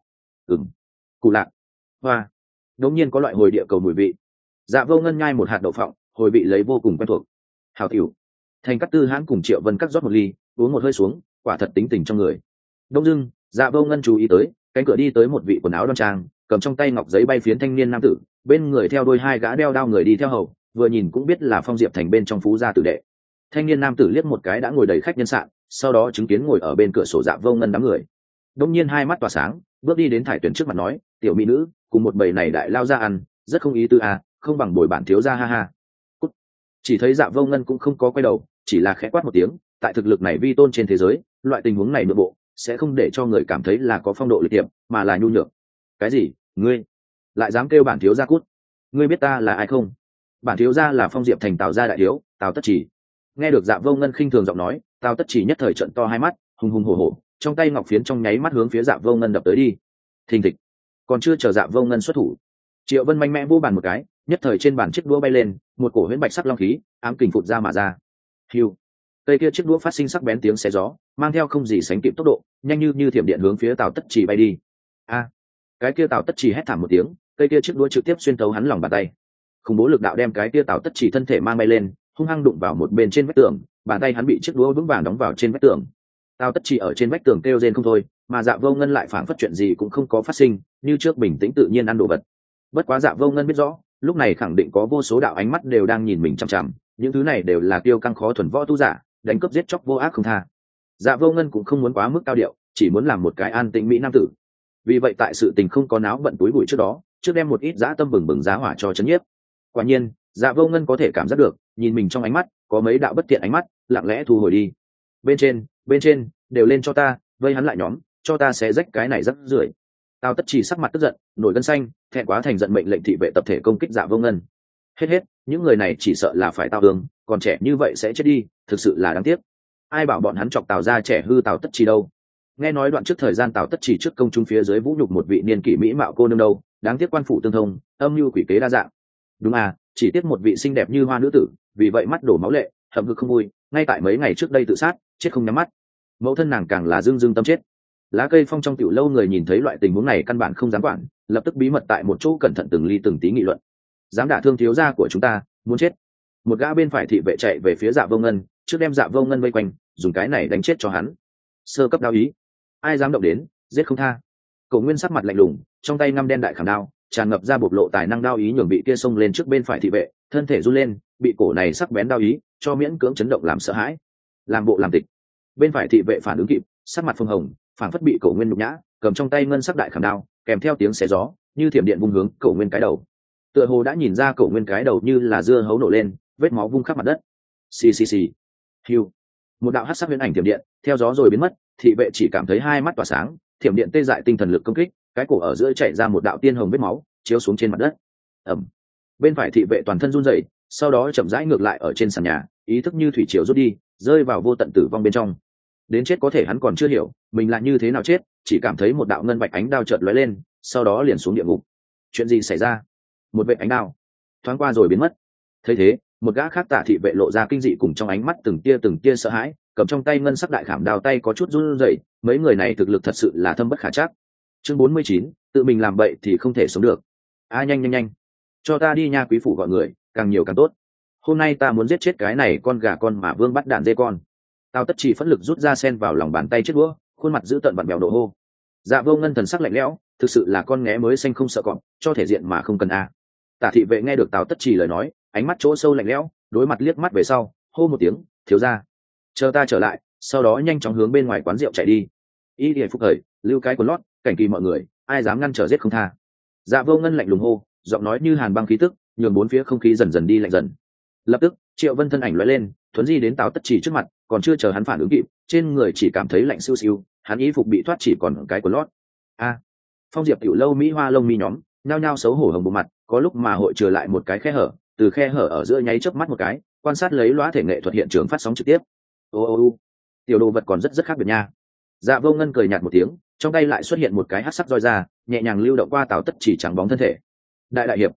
Củ lạc, hoa, đống nhiên có loại hồi địa cầu mùi vị. Dạ Vô Ngân nhai một hạt đậu phộng, hồi vị lấy vô cùng quen thuộc. Hảo tiểu. Thành Cát Tư Hãn cùng Triệu Vân cắt rót một ly, uống một hơi xuống, quả thật tính tình trong người. Đông dưng, Dạ Vô Ngân chú ý tới, cánh cửa đi tới một vị quần áo đoan trang, cầm trong tay ngọc giấy bay phiến thanh niên nam tử, bên người theo đôi 2 gã đeo đao người đi theo hầu, vừa nhìn cũng biết là Phong Diệp Thành bên trong phú gia tử đệ. Thanh niên nam tử liếc một cái đã ngồi đầy khách nhân sạn, sau đó chứng kiến ngồi ở bên cửa sổ Dạ Vô Ngân đám người. Đông nhiên hai mắt tỏa sáng, bước đi đến Thải Tuyển trước mặt nói, tiểu mỹ nữ, cùng một bầy này đại lao ra ăn, rất không ý tư à, không bằng bồi bản thiếu gia ha. Cút. Chỉ thấy Dạ Vô Ngân cũng không có quay đầu, chỉ là khẽ quát một tiếng, tại thực lực này vi tôn trên thế giới, loại tình huống này nội bộ sẽ không để cho người cảm thấy là có phong độ lịch thiệp, mà là nhu nhược. Cái gì? Ngươi lại dám kêu bản thiếu gia cút? Ngươi biết ta là ai không? Bản thiếu gia là Phong Diệp Thành Tào gia đại thiếu, Tào Tất Chỉ. Nghe được Dạ Vô Ngân khinh thường giọng nói, Tào Tất Chỉ nhất thời trợn to hai mắt, hùng hùng hổ hổ, trong tay ngọc phiến trong nháy mắt hướng phía Dạ Vô Ngân đập tới đi. Thình thịch. Còn chưa chờ Dạ Vô Ngân xuất thủ, Triệu Vân mạnh mẽ vô bàn một cái, nhất thời trên bàn chiếc đũa bay lên, một cổ huyễn bạch sắc long khí ám kình phụt ra mà ra. Hiu. Cây kia chiếc đũa phát sinh sắc bén tiếng xé gió, mang theo không gì sánh kịp tốc độ, nhanh như thiểm điện hướng phía Tào Tất Chỉ bay đi. A! Cái kia Tào Tất Chỉ hét thảm một tiếng, cây kia chiếc đũa trực tiếp xuyên thấu hắn lòng bàn tay. Khủng bố lực đạo đem cái kia Tào Tất Chỉ thân thể mang bay lên, hung hăng đụng vào một bên trên vách tường, bàn tay hắn bị chiếc đũa vững vàng đóng vào trên vách tường. Tào Tất Chỉ ở trên vách tường kêu rên không thôi, mà Dạ Vô Ngân lại phảng phất chuyện gì cũng không có phát sinh, như trước bình tĩnh tự nhiên ăn đồ vật. Bất quá Dạ Vô Ngân biết rõ, lúc này khẳng định có vô số đạo ánh mắt đều đang nhìn mình chằm chằm, những thứ này đều là kiêu căng khó thuần võ tu giả, đánh cướp giết chóc vô ác không tha. Dạ Vô Ngân cũng không muốn quá mức cao điệu, chỉ muốn làm một cái an tĩnh mỹ nam tử. Vì vậy tại sự tình không có náo bận túi bụi trước đó, trước đem một ít dã tâm bừng bừng giá hỏa cho chấn nhiếp. Quả nhiên, Dạ Vô Ngân có thể cảm giác được, nhìn mình trong ánh mắt có mấy đạo bất tiện ánh mắt, lặng lẽ thu hồi đi. Bên trên, đều lên cho ta, vây hắn lại nhóm, cho ta xé rách cái này rắc rưởi. Tào Tất Chỉ sắc mặt tức giận, nổi gân xanh, thẹn quá thành giận mệnh lệnh thị vệ tập thể công kích Dạ Vô Ngân. Hết, những người này chỉ sợ là phải tao hương, còn trẻ như vậy sẽ chết đi, thực sự là đáng tiếc. Ai bảo bọn hắn chọc Tào gia trẻ hư Tào Tất Chỉ đâu? nghe nói đoạn trước thời gian Tào Tất Chỉ trước công chúng phía dưới vũ nhục một vị niên kỷ mỹ mạo cô nương đâu, đáng tiếc quan phủ tương thông, âm mưu quỷ kế đa dạng. Đúng à, chỉ tiếc một vị xinh đẹp như hoa nữ tử, vì vậy mắt đổ máu lệ, hậm hực không vui, ngay tại mấy ngày trước đây tự sát, chết không nhắm mắt. Mẫu thân nàng càng là dưng tâm chết. Lá cây phong trong tiểu lâu người nhìn thấy loại tình huống này căn bản không dám quản, lập tức bí mật tại một chỗ cẩn thận từng ly từng tí nghị luận. Dám đả thương thiếu gia của chúng ta, muốn chết. Một gã bên phải thị vệ chạy về phía Dạ Vô Ngân, trước đem Dạ Vô Ngân vây quanh, dùng cái này đánh chết cho hắn. Sơ cấp đao ý, ai dám động đến, giết không tha. Cổ Nguyên sắc mặt lạnh lùng, trong tay ngăm đen đại khảm đao, tràn ngập ra bộc lộ tài năng đao ý nhường bị kia xông lên trước bên phải thị vệ, thân thể run lên, bị cổ này sắc bén đao ý cho miễn cưỡng chấn động làm sợ hãi, làm bộ làm tịch. Bên phải thị vệ phản ứng kịp, sắc mặt phồng hồng, phảng phất bị Cổ Nguyên nhục nhã, cầm trong tay ngân sắc đại khảm đao, kèm theo tiếng xé gió, như thiểm điện vung hướng Cổ Nguyên cái đầu. Tựa hồ đã nhìn ra Cổ Nguyên cái đầu như là dưa hấu nổ lên, vết máu vung khắp mặt đất. Xì xì xì. Hiu. Một đạo hắc sắc huyền ảnh thiểm điện, theo gió rồi biến mất, thị vệ chỉ cảm thấy hai mắt tỏa sáng, thiểm điện tê dại tinh thần lực công kích, cái cổ ở giữa chạy ra một đạo tiên hồng vết máu, chiếu xuống trên mặt đất. Ầm. Bên phải thị vệ toàn thân run rẩy, sau đó chậm rãi ngược lại ở trên sàn nhà, ý thức như thủy triều rút đi, rơi vào vô tận tử vong bên trong. Đến chết có thể hắn còn chưa hiểu, mình là như thế nào chết, chỉ cảm thấy một đạo ngân bạch ánh đao chợt lóe lên, sau đó liền xuống địa ngục. Chuyện gì xảy ra? Một vệt ánh đao thoáng qua rồi biến mất. Thấy thế, một gã khác tả thị vệ lộ ra kinh dị cùng trong ánh mắt từng tia sợ hãi, cầm trong tay ngân sắc đại khảm đao tay có chút run rẩy, mấy người này thực lực thật sự là thâm bất khả trắc. Chương 49, tự mình làm bậy thì không thể sống được. Nhanh, cho ta đi nha, quý phủ gọi người, càng nhiều càng tốt. Hôm nay ta muốn giết chết cái này con gà con mà Vương bắt đạn dê con. Tao Tất Chỉ phẫn lực rút ra sen vào lòng bàn tay chết đũa, khuôn mặt giữ tợn vặn vẹo nộ hô. Dạ Vô Ngân thần sắc lạnh lẽo, thực sự là con nghé mới xanh không sợ cọp, cho thể diện mà không cần a. Tả thị vệ nghe được Tào Tất Chỉ lời nói, ánh mắt chỗ sâu lạnh lẽo, đối mặt liếc mắt về sau, hô một tiếng, thiếu gia, chờ ta trở lại, sau đó nhanh chóng hướng bên ngoài quán rượu chạy đi. Y Điệp Phúc thời, lưu cái quần lót, cảnh kỳ mọi người, ai dám ngăn trở giết không tha. Dạ Vô Ngân lạnh lùng hô, giọng nói như hàn băng khí tức, nhường bốn phía không khí dần dần đi lạnh dần. Lập tức, Triệu Vân thân ảnh lóe lên, thuấn di đến Tào Tất Chỉ trước mặt, còn chưa chờ hắn phản ứng kịp, trên người chỉ cảm thấy lạnh siêu siêu, hắn y phục bị thoát chỉ còn cái quần lót. A. Phong Diệp tiểu lâu mỹ hoa lông mi nhóm, nhao nhao xấu hổ hồng bộ mặt, có lúc mà hội trừ lại một cái khe hở, từ khe hở ở giữa nháy chớp mắt một cái, quan sát lấy lóa thể nghệ thuật hiện trường phát sóng trực tiếp. Ô, tiểu đồ vật còn rất khác biệt nha. Dạ Vô Ngân cười nhạt một tiếng, trong tay lại xuất hiện một cái hắc sắc roi ra, nhẹ nhàng lưu động qua Tào Tất Chỉ trắng bóng thân thể. Đại hiệp,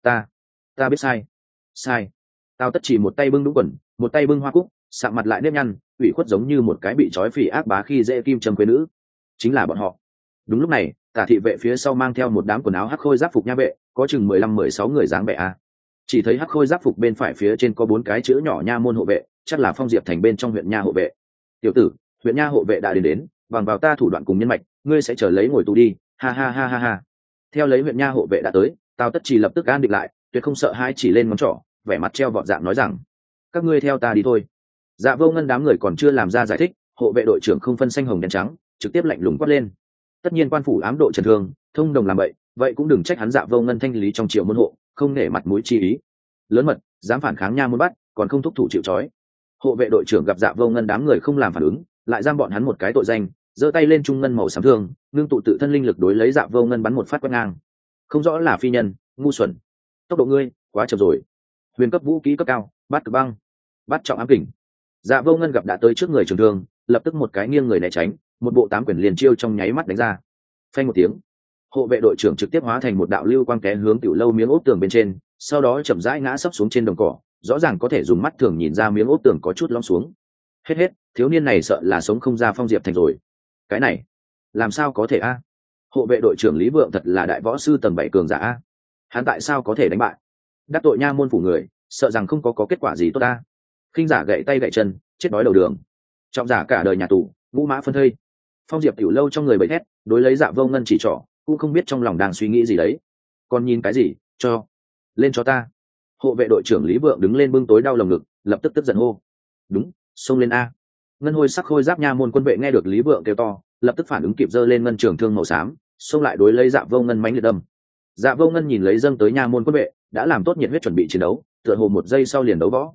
ta biết sai. Tào Tất Chỉ một tay bưng đúng quần, một tay bưng hoa cúc, sạm mặt lại nếp nhăn, ủy khuất giống như một cái bị trói phỉ ác bá khi dễ kim trầm quê nữ. Chính là bọn họ. Đúng lúc này, Tả thị vệ phía sau mang theo một đám quần áo hắc khôi giáp phục nha vệ, có chừng 15-16 người dáng vẻ a. Chỉ thấy hắc khôi giáp phục bên phải phía trên có 4 cái chữ nhỏ nha môn hộ vệ, chắc là Phong Diệp thành bên trong huyện nha hộ vệ. Tiểu tử, huyện nha hộ vệ đã đến, bằng vào ta thủ đoạn cùng nhân mạch, ngươi sẽ chờ lấy ngồi tù đi, ha. Theo lấy huyện nha hộ vệ đã tới, Tào Tất Chỉ lập tức an định lại, tuyệt không sợ hãi, chỉ lên ngón trỏ, vẻ mặt treo vọt dạng nói rằng: các ngươi theo ta đi thôi. Dạ Vô Ngân đám người còn chưa làm ra giải thích, hộ vệ đội trưởng không phân xanh hồng đen trắng, trực tiếp lạnh lùng quát lên. Tất nhiên quan phủ ám độ Trần Thương, thông đồng làm bậy, vậy cũng đừng trách hắn Dạ Vô Ngân thanh lý trong triều môn hộ, không nể mặt mũi chi ý. Lớn mật, dám phản kháng nha môn bắt, còn không thúc thủ chịu trói. Hộ vệ đội trưởng gặp Dạ Vô Ngân đám người không làm phản ứng, lại giam bọn hắn một cái tội danh, giơ tay lên trung ngân màu xám thương, ngưng tụ tự thân linh lực đối lấy Dạ Vô Ngân bắn một phát quét ngang. Không rõ là phi nhân, ngu xuẩn. Tốc độ ngươi quá chậm rồi. Huyền cấp vũ kỹ cấp cao, bát cực băng, bắt trọng ám kình. Dạ Vô Ngân gặp đã tới trước người Trường Thương, lập tức một cái nghiêng người né tránh, một bộ 8 quyền liền chiêu trong nháy mắt đánh ra. Phanh một tiếng, hộ vệ đội trưởng trực tiếp hóa thành một đạo lưu quang té hướng tiểu lâu miếng ốp tường bên trên, sau đó chậm rãi ngã sấp xuống trên đồng cỏ, rõ ràng có thể dùng mắt thường nhìn ra miếng ốp tường có chút lõm xuống. Hết, thiếu niên này sợ là sống không ra Phong Diệp thành rồi. Cái này, làm sao có thể a? Hộ vệ đội trưởng Lý Vượng thật là đại võ sư tầng 7 cường giả a. Hắn tại sao có thể đánh bại? Đắc tội nha môn phủ người, sợ rằng không có kết quả gì tốt a. Khinh giả gậy tay gậy chân, chết đói đầu đường. Trọng giả cả đời nhà tù, ngũ mã phân thây. Phong Diệp tiểu lâu trong người bậy thét, đối lấy Dạ Vô Ngân chỉ trỏ, cũng không biết trong lòng đang suy nghĩ gì đấy. Còn nhìn cái gì, cho lên cho ta. Hộ vệ đội trưởng Lý Vượng đứng lên bưng tối đau lồng ngực, lập tức tức giận hô. Đúng, xông lên a. Ngân hôi sắc khôi giáp nha môn quân vệ nghe được Lý Vượng kêu to, lập tức phản ứng kịp, giơ lên ngân trường thương màu xám, xông lại đối lấy Dạ Vô Ngân mãnh liệt đâm. Dạ Vô Ngân nhìn lấy dâng tới nha môn quân vệ, đã làm tốt nhiệt huyết chuẩn bị chiến đấu, tựa hồ một giây sau liền đấu võ.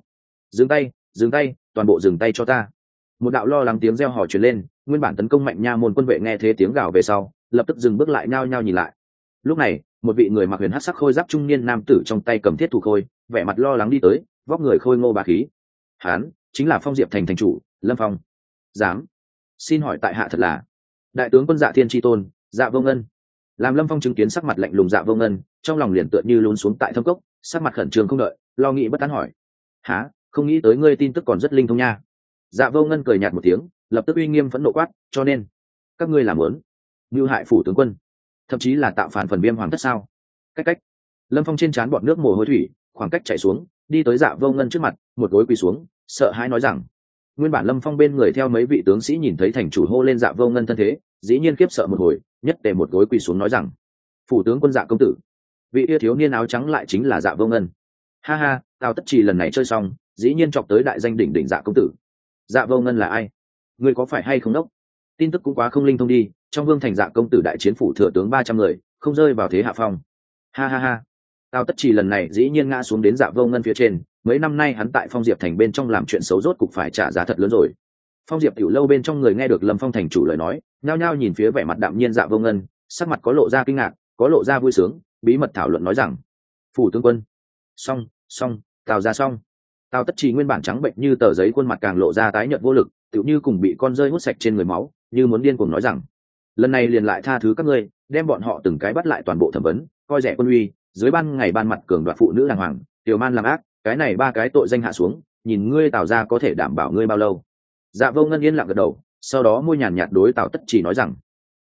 Dừng tay, toàn bộ dừng tay cho ta. Một đạo lo lắng tiếng reo hò truyền lên, nguyên bản tấn công mạnh nha môn quân vệ nghe thế tiếng gào về sau, lập tức dừng bước lại, nhao nhao nhìn lại. Lúc này, một vị người mặc huyền hắc sắc khôi giáp trung niên nam tử trong tay cầm thiết thủ khôi, vẻ mặt lo lắng đi tới, vóc người khôi ngô bá khí. Hán chính là Phong Diệp thành thành chủ Lâm Phong. Dám? Xin hỏi tại hạ thật là đại tướng quân Dạ Thiên Chi Tôn, Dạ Vô Ngân. Làm Lâm Phong chứng kiến sắc mặt lạnh lùng Dạ Vô Ngân, trong lòng liền tựa như lún xuống tại thâm cốc, sắc mặt khẩn trương không đợi, lo nghĩ bất tán hỏi: há, không nghĩ tới ngươi tin tức còn rất linh thông nha. Dạ Vô Ngân cười nhạt một tiếng, lập tức uy nghiêm phẫn nộ quát: cho nên các ngươi làm muốn mưu hại phủ tướng quân, thậm chí là tạo phản phần Viêm Hoàng thất sao? Cách cách. Lâm Phong trên trán bọt nước mồ hôi thủy khoảng cách chảy xuống, đi tới Dạ Vô Ngân trước mặt, một gối quỳ xuống, sợ hãi nói rằng: nguyên bản Lâm Phong bên người theo mấy vị tướng sĩ nhìn thấy thành chủ hô lên Dạ Vô Ngân thân thế, dĩ nhiên khiếp sợ một hồi, nhất tề một gối quỳ xuống nói rằng: phủ tướng quân Dạ công tử. Vị yêu thiếu niên áo trắng lại chính là Dạ Vô Ngân. Ha ha, Tào Tất Trì lần này chơi xong, dĩ nhiên chọc tới đại danh đỉnh đỉnh Dạ công tử. Dạ Vô Ngân là ai? Ngươi có phải hay không đốc? Tin tức cũng quá không linh thông đi, trong vương thành Dạ công tử đại chiến phủ thừa tướng 300 người, không rơi vào thế hạ phong. Ha ha ha. Tào Tất Trì lần này dĩ nhiên ngã xuống đến Dạ Vô Ngân phía trên, mấy năm nay hắn tại Phong Diệp thành bên trong làm chuyện xấu rốt cục phải trả giá thật lớn rồi. Phong Diệp tiểu lâu bên trong người nghe được Lâm Phong thành chủ lời nói, nhao nhao nhìn phía vẻ mặt đạm nhiên Dạ Vô Ngân, sắc mặt có lộ ra kinh ngạc, có lộ ra vui sướng, bí mật thảo luận nói rằng: phủ tướng quân. Xong, Tào ra xong. Tào Tất Trì nguyên bản trắng bệnh như tờ giấy, khuôn mặt càng lộ ra tái nhợt vô lực, tựu như cùng bị con rơi hút sạch trên người máu, như muốn điên cuồng nói rằng: lần này liền lại tha thứ các ngươi, đem bọn họ từng cái bắt lại toàn bộ thẩm vấn, coi rẻ quân uy, dưới ban ngày ban mặt cường đoạt phụ nữ đàng hoàng, tiểu man làm ác, cái này ba cái tội danh hạ xuống, nhìn ngươi Tào ra có thể đảm bảo ngươi bao lâu. Dạ Vô Ngân yên lặng gật đầu, sau đó môi nhàn nhạt đối Tào Tất Trì nói rằng: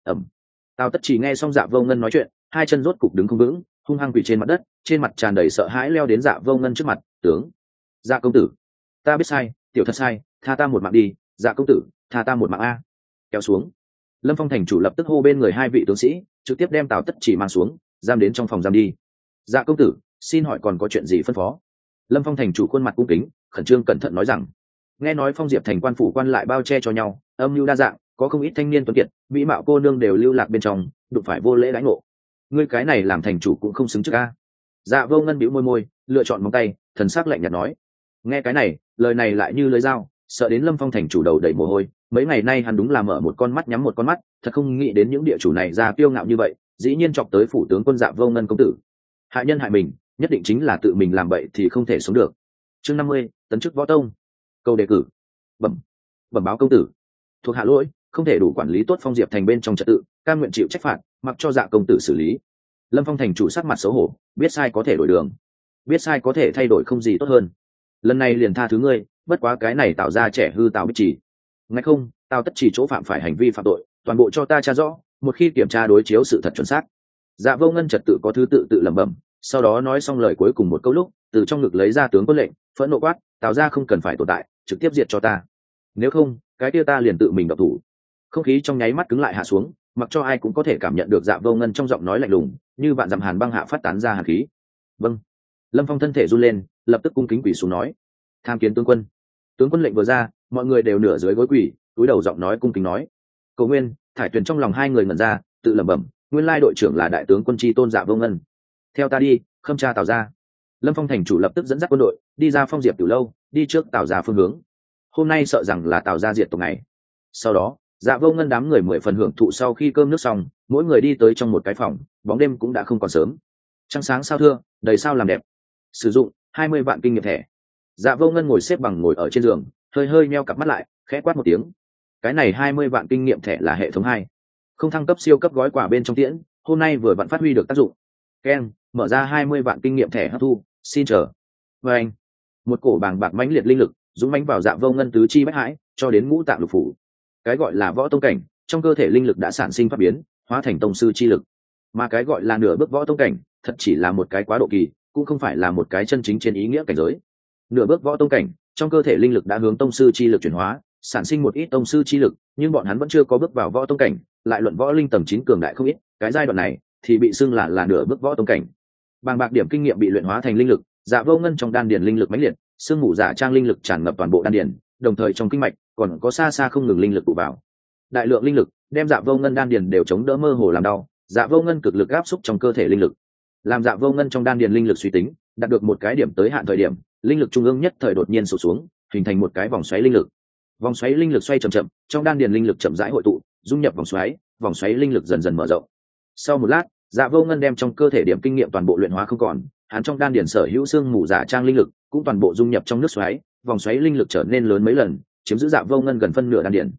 Tào Tất Trì nghe xong Dạ Vô Ngân nói chuyện, hai chân rốt cục đứng không vững, hung hăng quỳ trên mặt đất, trên mặt tràn đầy sợ hãi, leo đến Dạ Vô Ngân trước mặt: tướng, Dạ công tử, ta biết sai, tiểu thật sai, tha ta một mạng đi. Dạ công tử, tha ta một mạng a. Kéo xuống. Lâm Phong thành chủ lập tức hô bên người hai vị tướng sĩ, trực tiếp đem Tào Tất Trì mang xuống, giam đến trong phòng giam đi. Dạ công tử, xin hỏi còn có chuyện gì phân phó? Lâm Phong thành chủ khuôn mặt cung kính, khẩn trương cẩn thận nói rằng: nghe nói Phong Diệp thành quan phủ quan lại bao che cho nhau, âm mưu đa dạng, có không ít thanh niên tuấn kiệt, mỹ mạo cô nương đều lưu lạc bên trong, đụng phải vô lễ đãi ngộ. Ngươi cái này làm thành chủ cũng không xứng trước a. Dạ Vô Ngân bĩu môi, lựa chọn móng tay, thần sắc lạnh nhạt nói. Nghe cái này, lời này lại như lưỡi dao, sợ đến Lâm Phong thành chủ đầu đầy mồ hôi. Mấy ngày nay hắn đúng là mở một con mắt nhắm một con mắt, thật không nghĩ đến những địa chủ này ra kiêu ngạo như vậy, dĩ nhiên chọc tới phủ tướng quân Dạ Vô Ngân công tử. Hại nhân hại mình, nhất định chính là tự mình làm bậy thì không thể sống được. Chương 50, tấn chức võ tông. Câu đề cử. Bẩm báo công tử, thuộc hạ lỗi, không thể đủ quản lý tốt Phong Diệp thành bên trong trật tự, cam nguyện chịu trách phạt, mặc cho Dạ công tử xử lý. Lâm Phong thành chủ sắc mặt xấu hổ, biết sai có thể đổi đường, biết sai có thể thay đổi, không gì tốt hơn. Lần này liền tha thứ ngươi, bất quá cái này tạo ra trẻ hư Tào Bích Chỉ. Ngay không, Tào Tất Chỉ chỗ phạm phải hành vi phạm tội, toàn bộ cho ta tra rõ, một khi kiểm tra đối chiếu sự thật chuẩn xác. Dạ Vô Ngân trật tự có thứ tự lẩm bẩm, sau đó nói xong lời cuối cùng một câu lúc, từ trong ngực lấy ra tướng quân lệnh, phẫn nộ quát: Tào ra không cần phải tồn tại, trực tiếp diệt cho ta. Nếu không, cái kia ta liền tự mình độc thủ. Không khí trong nháy mắt cứng lại hạ xuống, mặc cho ai cũng có thể cảm nhận được Dạ Vô Ngân trong giọng nói lạnh lùng, như vạn dặm hàn băng hạ phát tán ra hàn khí. Vâng. Lâm Phong thân thể run lên, lập tức cung kính quỳ xuống nói: tham kiến tướng quân. Tướng quân lệnh vừa ra, mọi người đều nửa dưới gối quỳ, cúi đầu giọng nói cung kính nói: Cầu Nguyên, Thải Tuyền. Trong lòng hai người ngẩn ra, tự lẩm bẩm: nguyên lai đội trưởng là đại tướng quân chi tôn Dạ Vô Ngân. Theo ta đi, khâm tra Tào ra. Lâm Phong thành chủ lập tức dẫn dắt quân đội đi ra Phong Diệp Tiểu lâu, đi trước Tào ra phương hướng. Hôm nay sợ rằng là Tào ra diệt tộc ngày. Sau đó, Dạ Vô Ngân đám người 10 phần hưởng thụ sau khi cơm nước xong, mỗi người đi tới trong một cái phòng, bóng đêm cũng đã không còn sớm. Trăng sáng sao thưa, đầy sao làm đẹp. Sử dụng 20 vạn kinh nghiệm thẻ. Dạ Vô Ngân ngồi xếp bằng ngồi ở trên giường, hơi meo cặp mắt lại, khẽ quát một tiếng. Cái này 20 vạn kinh nghiệm thẻ là hệ thống 2, không thăng cấp siêu cấp gói quà bên trong tiễn, hôm nay vừa vặn phát huy được tác dụng. Ken, mở ra 20 vạn kinh nghiệm thẻ hấp thu, xin chờ. Và anh, một cổ bàng bạc mãnh liệt linh lực dũng mãnh vào Dạ Vô Ngân tứ chi bách hải, cho đến ngũ tạng lục phủ. Cái gọi là võ tông cảnh, trong cơ thể linh lực đã sản sinh phát biến, hóa thành tông sư chi lực. Mà cái gọi là nửa bước võ tông cảnh, thật chỉ là một cái quá độ kỳ, cũng không phải là một cái chân chính trên ý nghĩa cảnh giới. Nửa bước võ tông cảnh, trong cơ thể linh lực đã hướng tông sư chi lực chuyển hóa, sản sinh một ít tông sư chi lực, nhưng bọn hắn vẫn chưa có bước vào võ tông cảnh, lại luận võ linh tầng 9 cường đại không ít, cái giai đoạn này thì bị xưng là nửa bước võ tông cảnh. Bàng bạc điểm kinh nghiệm bị luyện hóa thành linh lực, Dạ Vô Ngân trong đan điền linh lực mãnh liệt, xương mù giả trang linh lực tràn ngập toàn bộ đan điền, đồng thời trong kinh mạch còn có xa không ngừng linh lực tụ vào. Đại lượng linh lực đem Dạ Vô Ngân đan điền đều chống đỡ mơ hồ làm đau, Dạ Vô Ngân cực lực áp xúc trong cơ thể linh lực. Làm Dạ Vô Ngân trong đan điền linh lực suy tính, đạt được một cái điểm tới hạn thời điểm, linh lực trung ương nhất thời đột nhiên sụt xuống, hình thành một cái vòng xoáy linh lực. Vòng xoáy linh lực xoay chậm chậm, trong đan điền linh lực chậm rãi hội tụ, dung nhập vòng xoáy linh lực dần dần mở rộng. Sau một lát, Dạ Vô Ngân đem trong cơ thể điểm kinh nghiệm toàn bộ luyện hóa không còn, hắn trong đan điền sở hữu xương mù giả trang linh lực cũng toàn bộ dung nhập trong nước xoáy, vòng xoáy linh lực trở nên lớn mấy lần, chiếm giữ Dạ Vô Ngân gần phân nửa đan điền.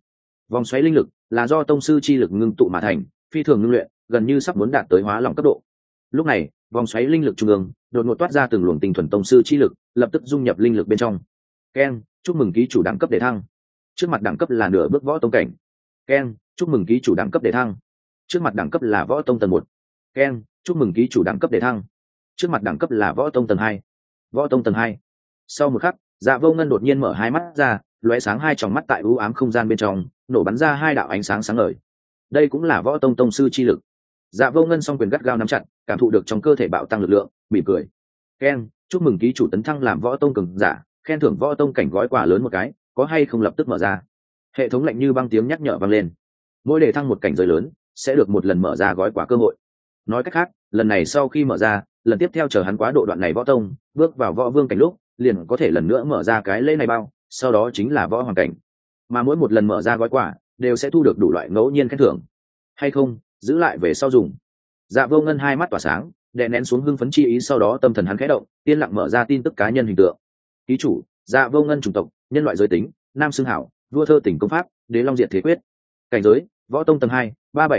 Vòng xoáy linh lực là do tông sư chi lực ngưng tụ mà thành, phi thường ngưng luyện, gần như sắp muốn đạt tới hóa lỏng cấp độ. Lúc này vòng xoáy linh lực trung ương đột ngột toát ra từng luồng tinh thuần tông sư chi lực, lập tức dung nhập linh lực bên trong. Ken, chúc mừng ký chủ đẳng cấp để thăng. Trước mặt đẳng cấp là nửa bước võ tông cảnh. Ken, chúc mừng ký chủ đẳng cấp để thăng. Trước mặt đẳng cấp là võ tông tầng 1. Ken, chúc mừng ký chủ đẳng cấp để thăng. Trước mặt đẳng cấp là võ tông tầng 2. Võ tông tầng 2. Sau một khắc, Dạ Vô Ngân đột nhiên mở hai mắt ra, lóe sáng hai tròng mắt tại u ám không gian bên trong, nổ bắn ra hai đạo ánh sáng sáng ngời. Đây cũng là võ tông tông sư chi lực. Dạ Vô Ngân song quyền gắt gao nắm chặt, cảm thụ được trong cơ thể bạo tăng lực lượng, mỉm cười. Ken, chúc mừng ký chủ tấn thăng làm võ tông cường giả, khen thưởng võ tông cảnh gói quà lớn một cái, có hay không lập tức mở ra. Hệ thống lạnh như băng tiếng nhắc nhở vang lên. Mỗi đề thăng một cảnh giới lớn, sẽ được một lần mở ra gói quà cơ hội. Nói cách khác, lần này sau khi mở ra, lần tiếp theo chờ hắn quá độ đoạn này võ tông, bước vào võ vương cảnh lúc, liền có thể lần nữa mở ra cái lễ này bao, sau đó chính là võ hoàng cảnh. Mà mỗi một lần mở ra gói quà, đều sẽ thu được đủ loại ngẫu nhiên khen thưởng. Hay không, giữ lại về sau dùng. Dạ Vô Ngân hai mắt tỏa sáng, đè nén xuống hưng phấn chi ý, sau đó tâm thần hắn khẽ động, yên lặng mở ra tin tức cá nhân hình tượng. Ký chủ, Dạ Vô Ngân chủng tộc, nhân loại giới tính, nam xưng hảo, vua thơ tỉnh công pháp, đế long diệt thế quyết. Cảnh giới, võ tông tầng 2,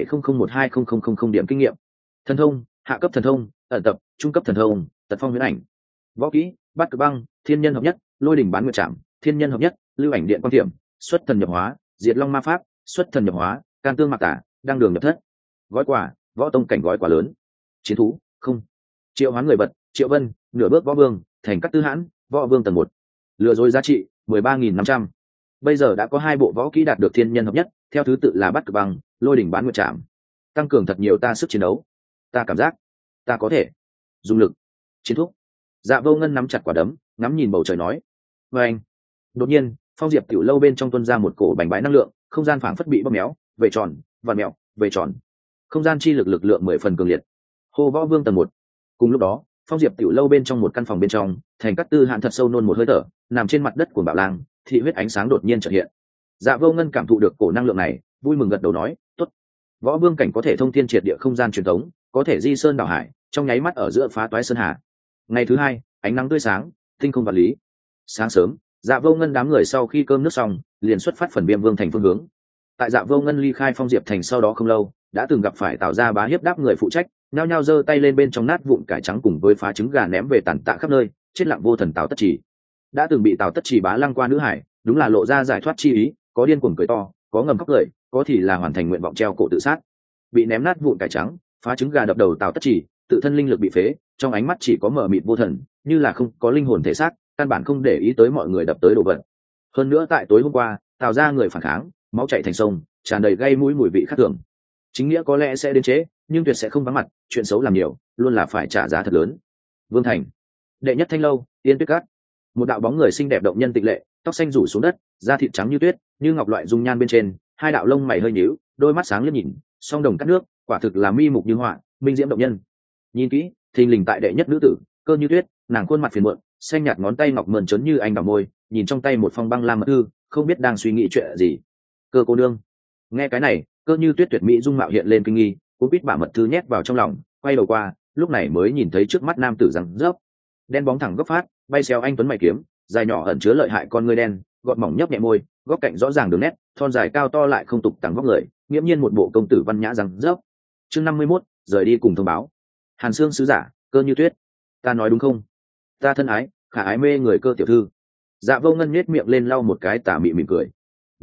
3700120000 điểm kinh nghiệm. Thần thông, hạ cấp thần thông, ẩn tập, trung cấp thần thông, tật phong huyễn ảnh. Võ kỹ, bát cực băng, thiên nhân hợp nhất, lôi đỉnh bán nguyệt trảm, thiên nhân hợp nhất, lưu ảnh điện quang tiệm, xuất thần nhập hóa, diệt long ma pháp, xuất thần nhập hóa, can tương mạc tả, đăng đường nhập thất. Gói quà, võ tông cảnh gói quà lớn. Chiến thú, không. Triệu hoán người vật, Triệu Vân, nửa bước võ vương, thành các tư hãn, võ vương tầng 1. Lừa dối giá trị 13.500. Bây giờ đã có 2 bộ võ kỹ đạt được thiên nhân hợp nhất, theo thứ tự là bát cực băng, lôi đỉnh bán nguyệt trảm. Tăng cường thật nhiều ta sức chiến đấu. Ta cảm giác ta có thể dùng lực chiến thúc. Dạ Vô Ngân nắm chặt quả đấm, ngắm nhìn bầu trời nói. Và anh, đột nhiên phong diệp tiểu lâu bên trong tuôn ra một cổ bành bái năng lượng, không gian phảng phất bị bóp méo, về tròn, vặn mèo, về tròn. Không gian chi lực lực lượng 10 phần cường liệt. Hô võ vương tầng 1. Cùng lúc đó, phong diệp tiểu lâu bên trong một căn phòng bên trong, Thành Cát Tư Hãn thật sâu nôn một hơi thở, nằm trên mặt đất của Bảo Lang, thị huyết ánh sáng đột nhiên chợt hiện. Dạ Vô Ngân cảm thụ được cổ năng lượng này, vui mừng gật đầu nói, tốt. Võ vương cảnh có thể thông thiên triệt địa không gian truyền thống, có thể di sơn đảo hải, trong nháy mắt ở giữa phá toái sơn hà. Ngày thứ 2, ánh nắng tươi sáng, tinh không vật lý. Sáng sớm, Dạ Vô Ngân đám người sau khi cơm nước xong, liền xuất phát phần Viêm Vương thành phương hướng. Tại Dạ Vô Ngân ly khai Phong Diệp thành sau đó không lâu, đã từng gặp phải Tào gia bá hiếp đáp người phụ trách, nhao nhao giơ tay lên bên trong nát vụn cải trắng cùng với phá trứng gà ném về tàn tạ khắp nơi, chết lặng vô thần Tào Tất Chỉ. Đã từng bị Tào Tất Chỉ bá lăng qua nữ hải, đúng là lộ ra giải thoát chi ý, có điên cuồng cười to, có ngầm khóc cười, có thì là hoàn thành nguyện vọng treo cổ tự sát. Bị ném nát vụn cải trắng, phá trứng gà đập đầu Tào Tất Chỉ, tự thân linh lực bị phế, trong ánh mắt chỉ có mờ mịt vô thần, như là không có linh hồn thể xác, căn bản không để ý tới mọi người đập tới đồ vật. Hơn nữa tại tối hôm qua, Tào gia người phản kháng, máu chảy thành sông, tràn đầy gây mũi mùi vị khác thường. Chính nghĩa có lẽ sẽ đến chế, nhưng tuyệt sẽ không vắng mặt, chuyện xấu làm nhiều, luôn là phải trả giá thật lớn. Vương thành, đệ nhất thanh lâu, Yên Tuyết Cát. Một đạo bóng người xinh đẹp động nhân tịch lệ, tóc xanh rủ xuống đất, da thịt trắng như tuyết, như ngọc loại dung nhan bên trên, hai đạo lông mày hơi nhíu, đôi mắt sáng liếc nhìn, song đồng cắt nước, quả thực là mi mục như họa, minh diễm động nhân. Nhìn kỹ, thình lình tại đệ nhất nữ tử, Cơ Như Tuyết, nàng khuôn mặt phiền muộn, xanh nhạt ngón tay ngọc mơn trớn như anh đào môi, nhìn trong tay một phong băng lam mật thư, không biết đang suy nghĩ chuyện gì. Cơ cô nương. Nghe cái này, Cơ Như Tuyết tuyệt mỹ dung mạo hiện lên kinh nghi, cũng biết bả mật thư nhét vào trong lòng, quay đầu qua, lúc này mới nhìn thấy trước mắt nam tử rằng rớp, đen bóng thẳng góc phát, bay xéo anh tuấn mày kiếm, dài nhỏ ẩn chứa lợi hại con ngươi đen, gọt mỏng nhấp nhẹ môi, góc cạnh rõ ràng đường nét, thon dài cao to lại không tục tằng vóc người, nghiễm nhiên một bộ công tử văn nhã rằng rớp. Chương 51, rời đi cùng thông báo. Hàn Xương sứ giả, Cơ Như Tuyết, ta nói đúng không? Ta thân ái, khả ái mê người Cơ tiểu thư. Dạ Vô Ngân nhếch miệng lên lau một cái tà mị mỉm cười.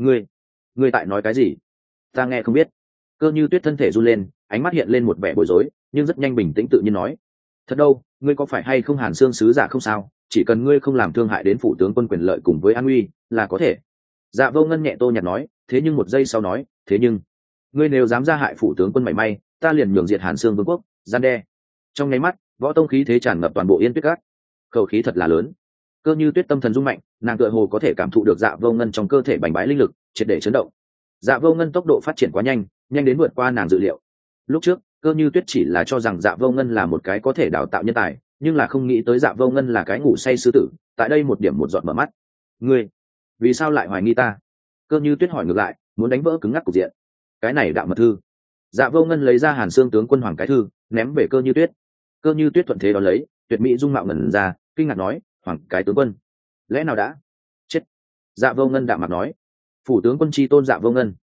Ngươi tại nói cái gì? Ta nghe không biết. Cơ Như Tuyết thân thể run lên, ánh mắt hiện lên một vẻ bối rối, nhưng rất nhanh bình tĩnh tự nhiên nói, thật đâu, ngươi có phải hay không Hàn Xương sứ giả không sao, chỉ cần ngươi không làm thương hại đến phủ tướng quân quyền lợi cùng với an uy là có thể. Dạ Vô Ngân nhẹ tô nhạt nói, thế nhưng một giây sau nói, thế nhưng ngươi nếu dám ra hại phủ tướng quân mảy may, ta liền nhường diệt Hàn Xương vương quốc, gian đe. Trong nháy mắt, võ tông khí thế tràn ngập toàn bộ Yên Tuyết Các. Khẩu khí thật là lớn. Cơ Như Tuyết tâm thần rung mạnh, nàng tựa hồ có thể cảm thụ được Dạ Vô Ngân trong cơ thể bành bái linh lực, triệt để chấn động. Dạ Vô Ngân tốc độ phát triển quá nhanh, nhanh đến vượt qua nàng dự liệu. Lúc trước, Cơ Như Tuyết chỉ là cho rằng Dạ Vô Ngân là một cái có thể đào tạo nhân tài, nhưng là không nghĩ tới Dạ Vô Ngân là cái ngủ say sư tử, tại đây một điểm một giọt mở mắt. Ngươi, vì sao lại hoài nghi ta? Cơ Như Tuyết hỏi ngược lại, muốn đánh vỡ cứng ngắc cục diện. Cái này đạo mật thư. Dạ Vô Ngân lấy ra Hàn Xương tướng quân hoàng cái thư, ném về Cơ Như Tuyết. Cơ Như Tuyết thuận thế đón lấy, tuyệt mỹ dung mạo ngẩn ra, kinh ngạc nói, hoàng cái tướng quân, lẽ nào đã chết? Dạ Vô Ngân đạm mặt nói, phủ tướng quân chi tôn Dạ Vô Ngân.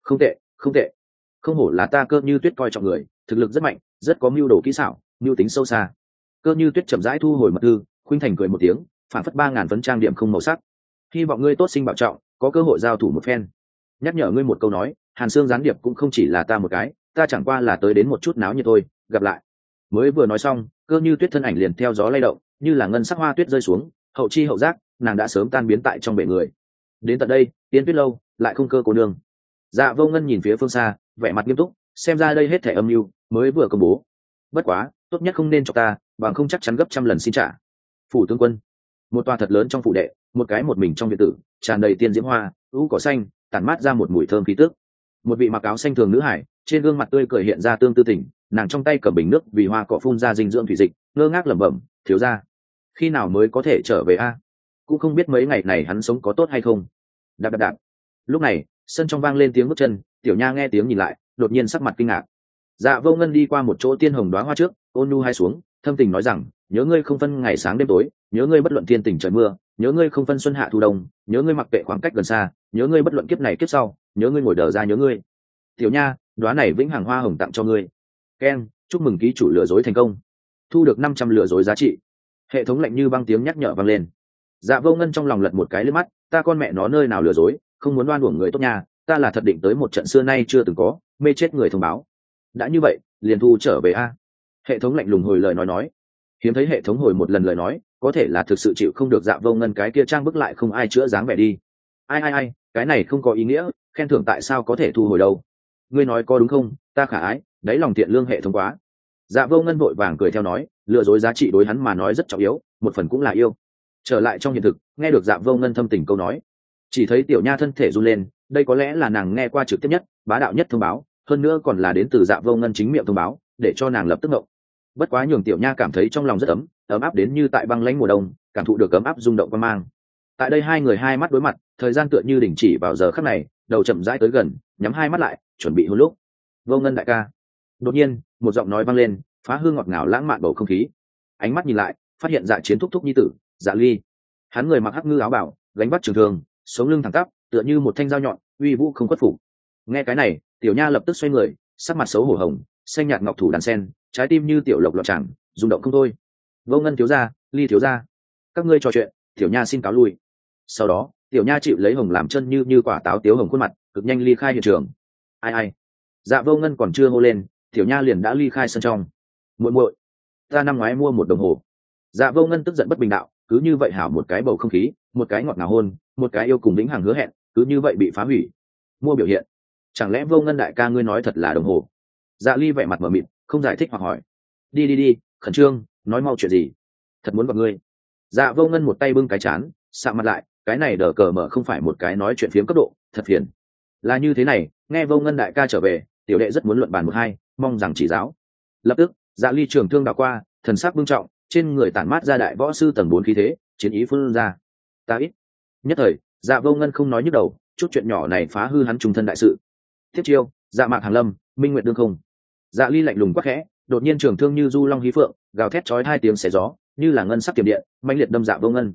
Không tệ, không tệ. Không hổ là ta Cơ Như Tuyết coi trọng người, thực lực rất mạnh, rất có mưu đồ kỹ xảo, mưu tính sâu xa. Cơ Như Tuyết chậm rãi thu hồi mật thư, khuynh thành cười một tiếng, phản phất 3000 phấn trang điểm không màu sắc. Hy vọng ngươi tốt sinh bảo trọng, có cơ hội giao thủ một phen. Nhắc nhở ngươi một câu nói, Hàn Sương gián điệp cũng không chỉ là ta một cái, ta chẳng qua là tới đến một chút náo nhiệt thôi, gặp lại. Mới vừa nói xong, Cơ Như Tuyết thân ảnh liền theo gió lay động, như là ngân sắc hoa tuyết rơi xuống, hậu chi hậu giác, nàng đã sớm tan biến tại trong bể người. Đến tận đây, Tiên Tuyết lâu lại không Cơ cô nương. Dạ Vô Ngân nhìn phía phương xa, vẻ mặt nghiêm túc, xem ra đây hết thảy âm mưu mới vừa công bố. Bất quá, tốt nhất không nên cho ta, bằng không chắc chắn gấp trăm lần xin trả. Phủ tướng quân, một tòa thật lớn trong phủ đệ, một cái một mình trong viện tử, tràn đầy tiên diễm hoa, ưu cỏ xanh, tản mát ra một mùi thơm khí tức. Một vị mặc áo xanh thường nữ hải, trên gương mặt tươi cười hiện ra tương tư tình, nàng trong tay cầm bình nước vì hoa cỏ phun ra dinh dưỡng thủy dịch, ngơ ngác lẩm bẩm, thiếu gia, khi nào mới có thể trở về a? Cũng không biết mấy ngày này hắn sống có tốt hay không. Đạp đạp đạp. Lúc này, sân trong vang lên tiếng bước chân, Tiểu Nha nghe tiếng nhìn lại, đột nhiên sắc mặt kinh ngạc. Dạ Vô Ngân đi qua một chỗ tiên hồng đóa hoa trước, ôn nhu hai xuống, thâm tình nói rằng, nhớ ngươi không phân ngày sáng đêm tối, nhớ ngươi bất luận thiên tình trời mưa, nhớ ngươi không phân xuân hạ thu đông, nhớ ngươi mặc kệ khoảng cách gần xa, nhớ ngươi bất luận kiếp này kiếp sau, nhớ ngươi ngồi đờ ra nhớ ngươi. Tiểu Nha, đóa này vĩnh hằng hoa hồng tặng cho ngươi. Ken, chúc mừng ký chủ lừa dối thành công, thu được 500 lừa dối giá trị. Hệ thống lạnh như băng tiếng nhắc nhở vang lên. Dạ Vô Ngân trong lòng lật một cái lướt mắt, ta con mẹ nó nơi nào lừa dối, không muốn đoan uổng người tốt nha, ta là thật định tới một trận xưa nay chưa từng có, mê chết người thông báo. Đã như vậy, liền thu trở về a. Hệ thống lạnh lùng hồi lời nói. Hiếm thấy hệ thống hồi một lần lời nói, có thể là thực sự chịu không được Dạ Vô Ngân cái kia trang bức lại không ai chữa dáng vẻ đi. Ai, cái này không có ý nghĩa, khen thưởng tại sao có thể thu hồi đâu? Ngươi nói có đúng không? Ta khả ái, đáy lòng thiện lương hệ thống quá. Dạ Vô Ngân vội vàng cười theo nói, lừa dối giá trị đối hắn mà nói rất trọng yếu, một phần cũng là yêu. Trở lại trong hiện thực, nghe được Dạ Vô Ngân thâm tình câu nói, chỉ thấy Tiểu Nha thân thể run lên, đây có lẽ là nàng nghe qua trực tiếp nhất, bá đạo nhất thông báo, hơn nữa còn là đến từ Dạ Vô Ngân chính miệng thông báo, để cho nàng lập tức ngộng. Bất quá nhường Tiểu Nha cảm thấy trong lòng rất ấm áp đến như tại băng lãnh mùa đông, cảm thụ được ấm áp rung động quan mang. Tại đây hai người hai mắt đối mặt, thời gian tựa như đình chỉ vào giờ khắc này, đầu chậm rãi tới gần, nhắm hai mắt lại, chuẩn bị hôn lúc. Vô Ngân đại ca. Đột nhiên, một giọng nói vang lên, phá hư ngọt ngào lãng mạn bầu không khí. Ánh mắt nhìn lại, phát hiện Dạ Chiến thúc thúc nhi tử, Dạ Ly. Hắn người mặc hắc ngư áo bảo, gánh vác trường thương, sống lưng thẳng tắp, tựa như một thanh dao nhọn, uy vũ không khuất phục. Nghe cái này, Tiểu Nha lập tức xoay người, sắc mặt xấu hổ hồng, xanh nhạt ngọc thủ đàn sen, trái tim như tiểu lộc lọt chẳng, rung động không thôi. Vô Ngân thiếu gia, Ly thiếu gia, các ngươi trò chuyện, Tiểu Nha xin cáo lui. Sau đó, Tiểu Nha chịu lấy hồng làm chân như quả táo tiếu hồng khuôn mặt, cực nhanh ly khai hiện trường. Ai? Dạ Vô Ngân còn chưa hô lên, Tiểu Nha liền đã ly khai sân trong. Muội, ta năm ngoái mua một đồng hồ. Dạ Vô Ngân tức giận bất bình đạo, cứ như vậy hảo một cái bầu không khí, một cái ngọt ngào hôn, một cái yêu cùng vĩnh hằng hứa hẹn, cứ như vậy bị phá hủy. Mua biểu hiện, chẳng lẽ Vô Ngân đại ca ngươi nói thật là đồng hồ? Dạ Ly vẻ mặt mờ mịt, không giải thích hoặc hỏi. Đi, khẩn trương, nói mau chuyện gì? Thật muốn gặp ngươi. Dạ Vô Ngân một tay bưng cái chán, sạm mặt lại, cái này đờ cờ mở không phải một cái nói chuyện phiếm cấp độ, thật phiền. Là như thế này, nghe Vô Ngân đại ca trở về, tiểu đệ rất muốn luận bàn một hai, mong rằng chỉ giáo. Lập tức, Dạ Ly trường thương đảo qua, thần sắc bưng trọng, trên người tản mát ra đại võ sư tầng 4 khí thế, chiến ý phun ra. Ta ít. Nhất thời, Dạ Vô Ngân không nói nhức đầu, chút chuyện nhỏ này phá hư hắn trung thân đại sự. Tiếp chiêu, Dạ Mạc Hàn Lâm, Minh Nguyệt đương không. Dạ Ly lạnh lùng quắc khẽ, đột nhiên trường thương như du long hí phượng, gào thét chói hai tiếng xé gió, như là ngân sắc tiềm điện, mãnh liệt đâm Dạ Vô Ngân.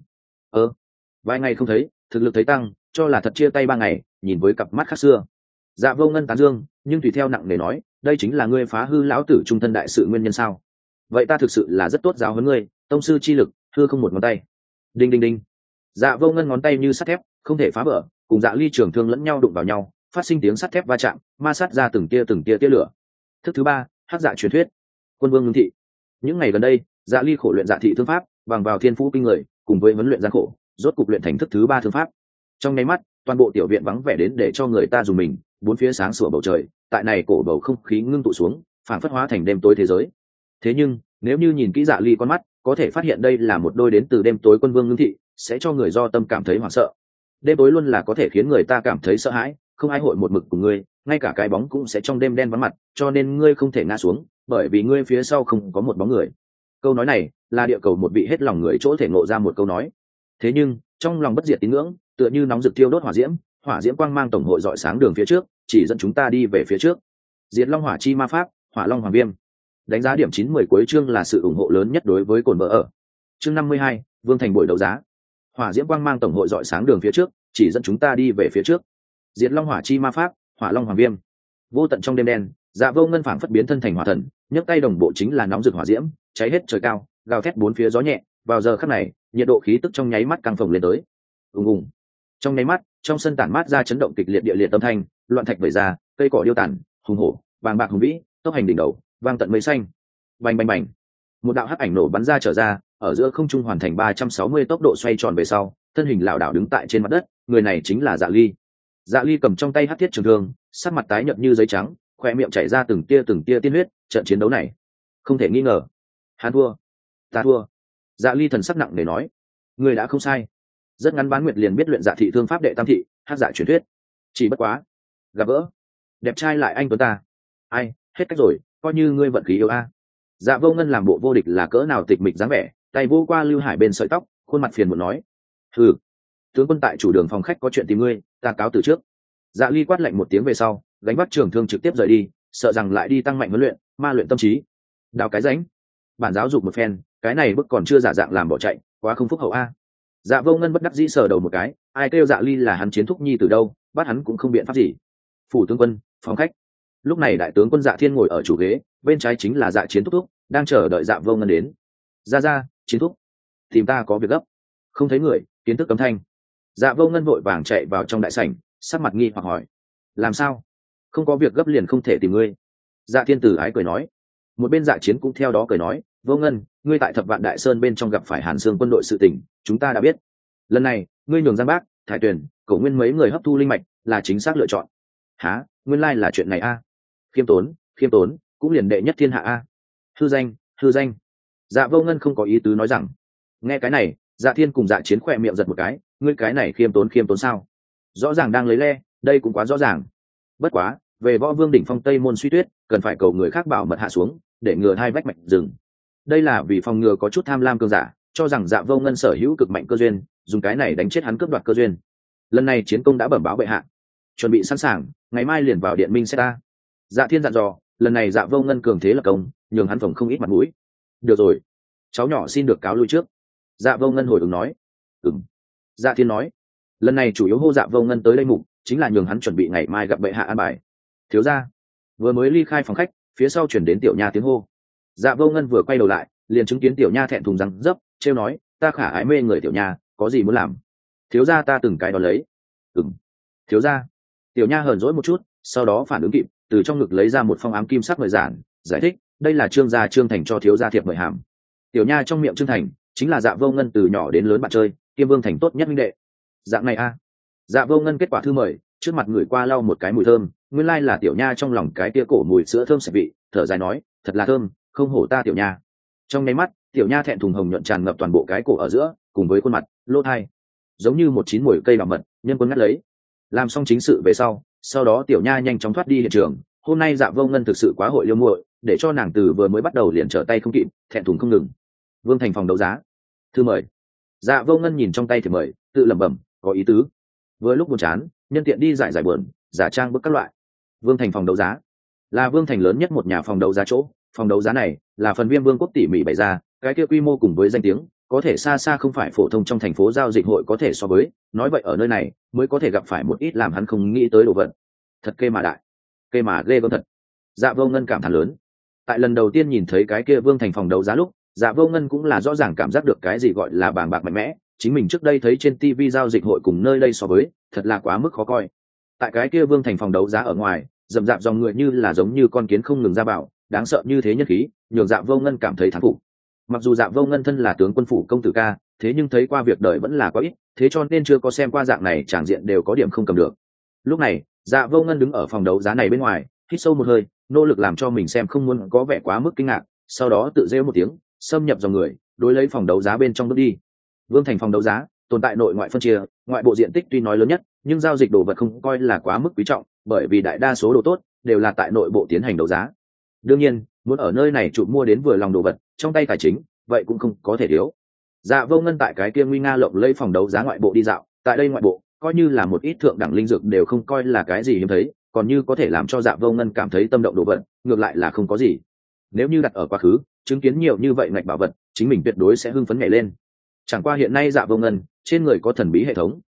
Vài ngày không thấy, thực lực thấy tăng, cho là thật chia tay 3 ngày, nhìn với cặp mắt khác xưa. Dạ Vô Ngân tán dương, nhưng tùy theo nặng nề nói, đây chính là ngươi phá hư lão tử trung thân đại sự nguyên nhân sao? Vậy ta thực sự là rất tốt giáo huấn ngươi, tông sư chi lực, hư không một ngón tay. Đinh. Dạ Vô Ngân ngón tay như sắt thép, không thể phá vỡ, cùng Dạ Ly trường thương lẫn nhau đụng vào nhau, phát sinh tiếng sắt thép va chạm, ma sát ra từng tia tia lửa. Thức thứ 3, hắc dạ truyền thuyết. Quân vương ngưng thị. Những ngày gần đây, Dạ Ly khổ luyện dạ thị thương pháp, bằng vào thiên phú kinh người, cùng với huấn luyện gian khổ, rốt cục luyện thành thức thứ 3 thương pháp. Trong nháy mắt, toàn bộ tiểu viện vắng vẻ đến để cho người ta dùng mình, bốn phía sáng sủa bầu trời, tại này cổ bầu không khí ngưng tụ xuống, phản phất hóa thành đêm tối thế giới. Thế nhưng, nếu như nhìn kỹ Dạ Ly con mắt, có thể phát hiện đây là một đôi đến từ đêm tối quân vương ngưng thị, sẽ cho người do tâm cảm thấy hoảng sợ. Đêm tối luôn là có thể khiến người ta cảm thấy sợ hãi, không ai hội một mực cùng ngươi, ngay cả cái bóng cũng sẽ trong đêm đen vắng mặt, cho nên ngươi không thể ngã xuống, bởi vì ngươi phía sau không có một bóng người. Câu nói này là địa cầu một vị hết lòng người chỗ thể ngộ ra một câu nói. Thế nhưng, trong lòng bất diệt tín ngưỡng, tựa như nóng rực thiêu đốt hỏa diễm quang mang tổng hội rọi sáng đường phía trước, chỉ dẫn chúng ta đi về phía trước. Diệt Long Hỏa Chi Ma Pháp, Hỏa Long Hoàng Viêm. Đánh giá điểm 9-10 cuối chương là sự ủng hộ lớn nhất đối với Cổn Vợ ở. Chương 52, Vương Thành buổi đấu giá. Hỏa diễm quang mang tổng hội rọi sáng đường phía trước, chỉ dẫn chúng ta đi về phía trước. Diệt Long Hỏa Chi Ma Pháp, Hỏa Long Hoàng Viêm. Vô tận trong đêm đen, Dạ Vô Ngân phảng phất biến thân thành hỏa thần, nhấc tay đồng bộ chính là nóng rực hỏa diễm, cháy hết trời cao, gào thét bốn phía gió nhẹ. Vào giờ khắc này, nhiệt độ khí tức trong nháy mắt căng phồng lên tới. Ùng ùng. Trong nháy mắt, trong sân tản mát ra chấn động kịch liệt địa liệt âm thanh, loạn thạch vẩy ra, cây cỏ điêu tàn, hùng hổ, vàng bạc hùng vĩ, tốc hành đỉnh đầu, vang tận mây xanh. Bành bành bành. Một đạo hắc ảnh nổ bắn ra trở ra, ở giữa không trung hoàn thành 360 tốc độ xoay tròn về sau, thân hình lảo đảo đứng tại trên mặt đất, người này chính là Dạ Ly. Dạ Ly cầm trong tay hắc thiết trường thương, sắc mặt tái nhợt như giấy trắng, khoe miệng chảy ra từng tia tiên huyết. Trận chiến đấu này không thể nghi ngờ, hắn thua, ta thua. Dạ Ly thần sắc nặng nề nói, người đã không sai. Rất ngắn Bán Nguyệt liền biết luyện Dạ thị thương pháp đệ tam thị, hắc dạ truyền thuyết. Chỉ bất quá, gặp gỡ đẹp trai lại anh tuấn ta, ai hết cách rồi, coi như ngươi vận khí yếu a. Dạ Vô Ngân làm bộ vô địch là cỡ nào tịch mịch dáng vẻ, tay vô qua Lưu Hải bên sợi tóc, khuôn mặt phiền muộn nói, hừ, tướng quân tại chủ đường phòng khách có chuyện tìm ngươi, ta cáo từ trước. Dạ Ly quát lạnh một tiếng về sau, gánh vác trường thương trực tiếp rời đi, sợ rằng lại đi tăng mạnh huấn luyện, ma luyện tâm trí. Đào cái rãnh, bản giáo dục một phen, cái này bức còn chưa giả dạng làm bỏ chạy, quá không phúc hậu a. Dạ Vô Ngân bất đắc dĩ sờ đầu một cái, ai kêu Dạ Ly là hắn chiến thúc nhi từ đâu, bắt hắn cũng không biện pháp gì. Phủ tướng quân, phòng khách. Lúc này đại tướng quân Dạ Thiên ngồi ở chủ ghế, bên trái chính là Dạ Chiến thúc thúc, đang chờ đợi Dạ Vô Ngân đến. Ra, Chiến thúc, tìm ta có việc gấp. Không thấy người, kiến thức cấm thanh. Dạ Vô Ngân vội vàng chạy vào trong đại sảnh, sắc mặt nghi hoặc hỏi, làm sao? Không có việc gấp liền không thể tìm ngươi. Dạ Thiên tử ái cười nói. Một bên Dạ Chiến cũng theo đó cười nói, Vô Ngân, ngươi tại Thập Vạn Đại Sơn bên trong gặp phải Hàn Xương quân đội sự tình, chúng ta đã biết. Lần này, ngươi nhường Giang Bác, Thải Tuyền, Cổ Nguyên mấy người hấp thu linh mạch, là chính xác lựa chọn. Hả? Nguyên lai là chuyện này a. Khiêm tốn, cũng liền đệ nhất thiên hạ a. Hư danh. Dạ Vô Ngân không có ý tứ nói rằng. Nghe cái này, Dạ Thiên cùng Dạ Chiến khỏe miệng giật một cái, ngươi cái này khiêm tốn sao? Rõ ràng đang lấy le, đây cũng quá rõ ràng. Bất quá, về Võ Vương đỉnh phong Tây môn suy tuyết, cần phải cầu người khác bảo mật hạ xuống, để ngừa hai vách mạch rừng. Đây là vì phòng ngừa có chút tham lam cường giả, cho rằng Dạ Vô Ngân sở hữu cực mạnh cơ duyên, dùng cái này đánh chết hắn cướp đoạt cơ duyên. Lần này chiến công đã bẩm báo bệ hạ, chuẩn bị sẵn sàng, ngày mai liền vào điện minh sẽ ta. Dạ Thiên dặn dò, lần này Dạ Vô Ngân cường thế lập công, nhường hắn phòng không ít mặt mũi. Được rồi, cháu nhỏ xin được cáo lui trước. Dạ Vô Ngân hồi ứng nói. Dạ Thiên nói, lần này chủ yếu hô Dạ Vô Ngân tới đây mục, chính là nhường hắn chuẩn bị ngày mai gặp bệ hạ an bài. Thiếu gia. Vừa mới ly khai phòng khách, phía sau chuyển đến Tiểu Nha tiếng hô. Dạ Vô Ngân vừa quay đầu lại, liền chứng kiến Tiểu Nha thẹn thùng răng dấp, trêu nói, ta khả ái mê người Tiểu Nha, có gì muốn làm? Thiếu gia ta từng cái đó lấy. Thiếu gia. Tiểu Nha hờn dỗi một chút, sau đó phản ứng kịp, từ trong ngực lấy ra một phong ám kim sắc mời giản, giải thích, đây là Trương gia Trương Thành cho thiếu gia thiệp mời hàm. Tiểu Nha trong miệng Trương Thành chính là Dạ Vô Ngân từ nhỏ đến lớn bạn chơi, Kiêm Vương Thành tốt nhất minh đệ. Dạng này a. Dạ Vô Ngân kết quả thư mời, trước mặt người qua lau một cái mùi thơm, nguyên lai là Tiểu Nha trong lòng cái tia cổ mùi sữa thơm sạch vị, thở dài nói, thật là thơm, không hổ ta Tiểu Nha. Trong nháy mắt, Tiểu Nha thẹn thùng hồng nhuận tràn ngập toàn bộ cái cổ ở giữa, cùng với khuôn mặt, lỗ tai, giống như một chín mùi cây bảo mật, nhân quân ngắt lấy. Làm xong chính sự về sau đó Tiểu Nha nhanh chóng thoát đi hiện trường. Hôm nay Dạ Vô Ngân thực sự quá hội liêu muội, để cho nàng từ vừa mới bắt đầu liền trở tay không kịp, thẹn thùng không ngừng. Vương Thành phòng đấu giá, thư mời. Dạ Vô Ngân nhìn trong tay thì mời, tự lẩm bẩm, có ý tứ. Vừa lúc buồn chán, nhân tiện đi giải buồn, giả trang bức các loại. Vương Thành phòng đấu giá là Vương Thành lớn nhất một nhà phòng đấu giá chỗ, phòng đấu giá này là phần Viêm Vương quốc tỉ mỉ bày ra, cái kia quy mô cùng với danh tiếng, có thể xa xa không phải phổ thông trong thành phố giao dịch hội có thể so với, nói vậy ở nơi này mới có thể gặp phải một ít làm hắn không nghĩ tới đồ vật. Thật kê mà đại, kê mà ghê gớm thật. Dạ Vô Ngân cảm thán lớn. Tại lần đầu tiên nhìn thấy cái kia Vương Thành phòng đấu giá lúc, Dạ Vô Ngân cũng là rõ ràng cảm giác được cái gì gọi là bàng bạc mạnh mẽ, chính mình trước đây thấy trên TV giao dịch hội cùng nơi đây so với, thật là quá mức khó coi. Tại cái kia Vương Thành phòng đấu giá ở ngoài, rậm rạp dòng người như là giống như con kiến không ngừng ra bảo, đáng sợ như thế nhân khí, nhường Dạ Vô Ngân cảm thấy thán phục. Mặc dù Dạ Vô Ngân thân là tướng quân phủ công tử ca, thế nhưng thấy qua việc đời vẫn là quá ít, thế cho nên chưa có xem qua dạng này tràng diện đều có điểm không cầm được. Lúc này, Dạ Vô Ngân đứng ở phòng đấu giá này bên ngoài, hít sâu một hơi, nỗ lực làm cho mình xem không muốn có vẻ quá mức kinh ngạc, sau đó tự rêu một tiếng, xâm nhập dòng người, đối lấy phòng đấu giá bên trong bước đi. Vương Thành phòng đấu giá tồn tại nội ngoại phân chia, ngoại bộ diện tích tuy nói lớn nhất, nhưng giao dịch đồ vật không coi là quá mức quý trọng, bởi vì đại đa số đồ tốt đều là tại nội bộ tiến hành đấu giá. Đương nhiên, muốn ở nơi này chụp mua đến vừa lòng đồ vật, trong tay tài chính, vậy cũng không có thể thiếu. Dạ Vô Ngân tại cái kia nguy nga lộng lẫy phòng đấu giá ngoại bộ đi dạo, tại đây ngoại bộ, coi như là một ít thượng đẳng linh dược đều không coi là cái gì hiếm thấy, còn như có thể làm cho Dạ Vô Ngân cảm thấy tâm động đồ vật, ngược lại là không có gì. Nếu như đặt ở quá khứ, chứng kiến nhiều như vậy ngạch bảo vật, chính mình tuyệt đối sẽ hưng phấn nhảy lên. Chẳng qua hiện nay Dạ Vô Ngân trên người có thần bí hệ thống,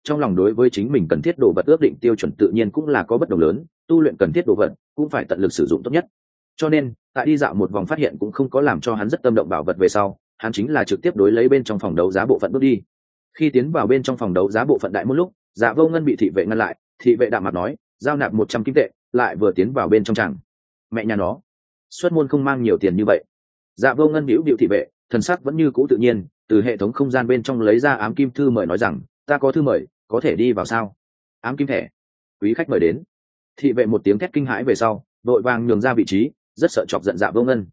trong lòng đối với chính mình cần thiết đồ vật ước định tiêu chuẩn tự nhiên cũng là có bất đồng lớn, tu luyện cần thiết đồ vật cũng phải tận lực sử dụng tốt nhất. Cho nên tại đi dạo một vòng phát hiện cũng không có làm cho hắn rất tâm động bảo vật về sau, hắn chính là trực tiếp đối lấy bên trong phòng đấu giá bộ phận bước đi. Khi tiến vào bên trong phòng đấu giá bộ phận đại một lúc, Dạ Vô Ngân bị thị vệ ngăn lại. Thị vệ đạm mặt nói, giao nạp 100 kim tệ. Lại vừa tiến vào bên trong chẳng, mẹ nhà nó, xuất môn không mang nhiều tiền như vậy. Dạ Vô Ngân bĩu bĩu thị vệ, thần sắc vẫn như cũ tự nhiên, từ hệ thống không gian bên trong lấy ra ám kim thư mời nói rằng, ta có thư mời, có thể đi vào sao? Ám kim thẻ, quý khách mời đến. Thị vệ một tiếng thét kinh hãi về sau, đội vàng nhường ra vị trí, rất sợ chọc giận Dạ Vô Ngân.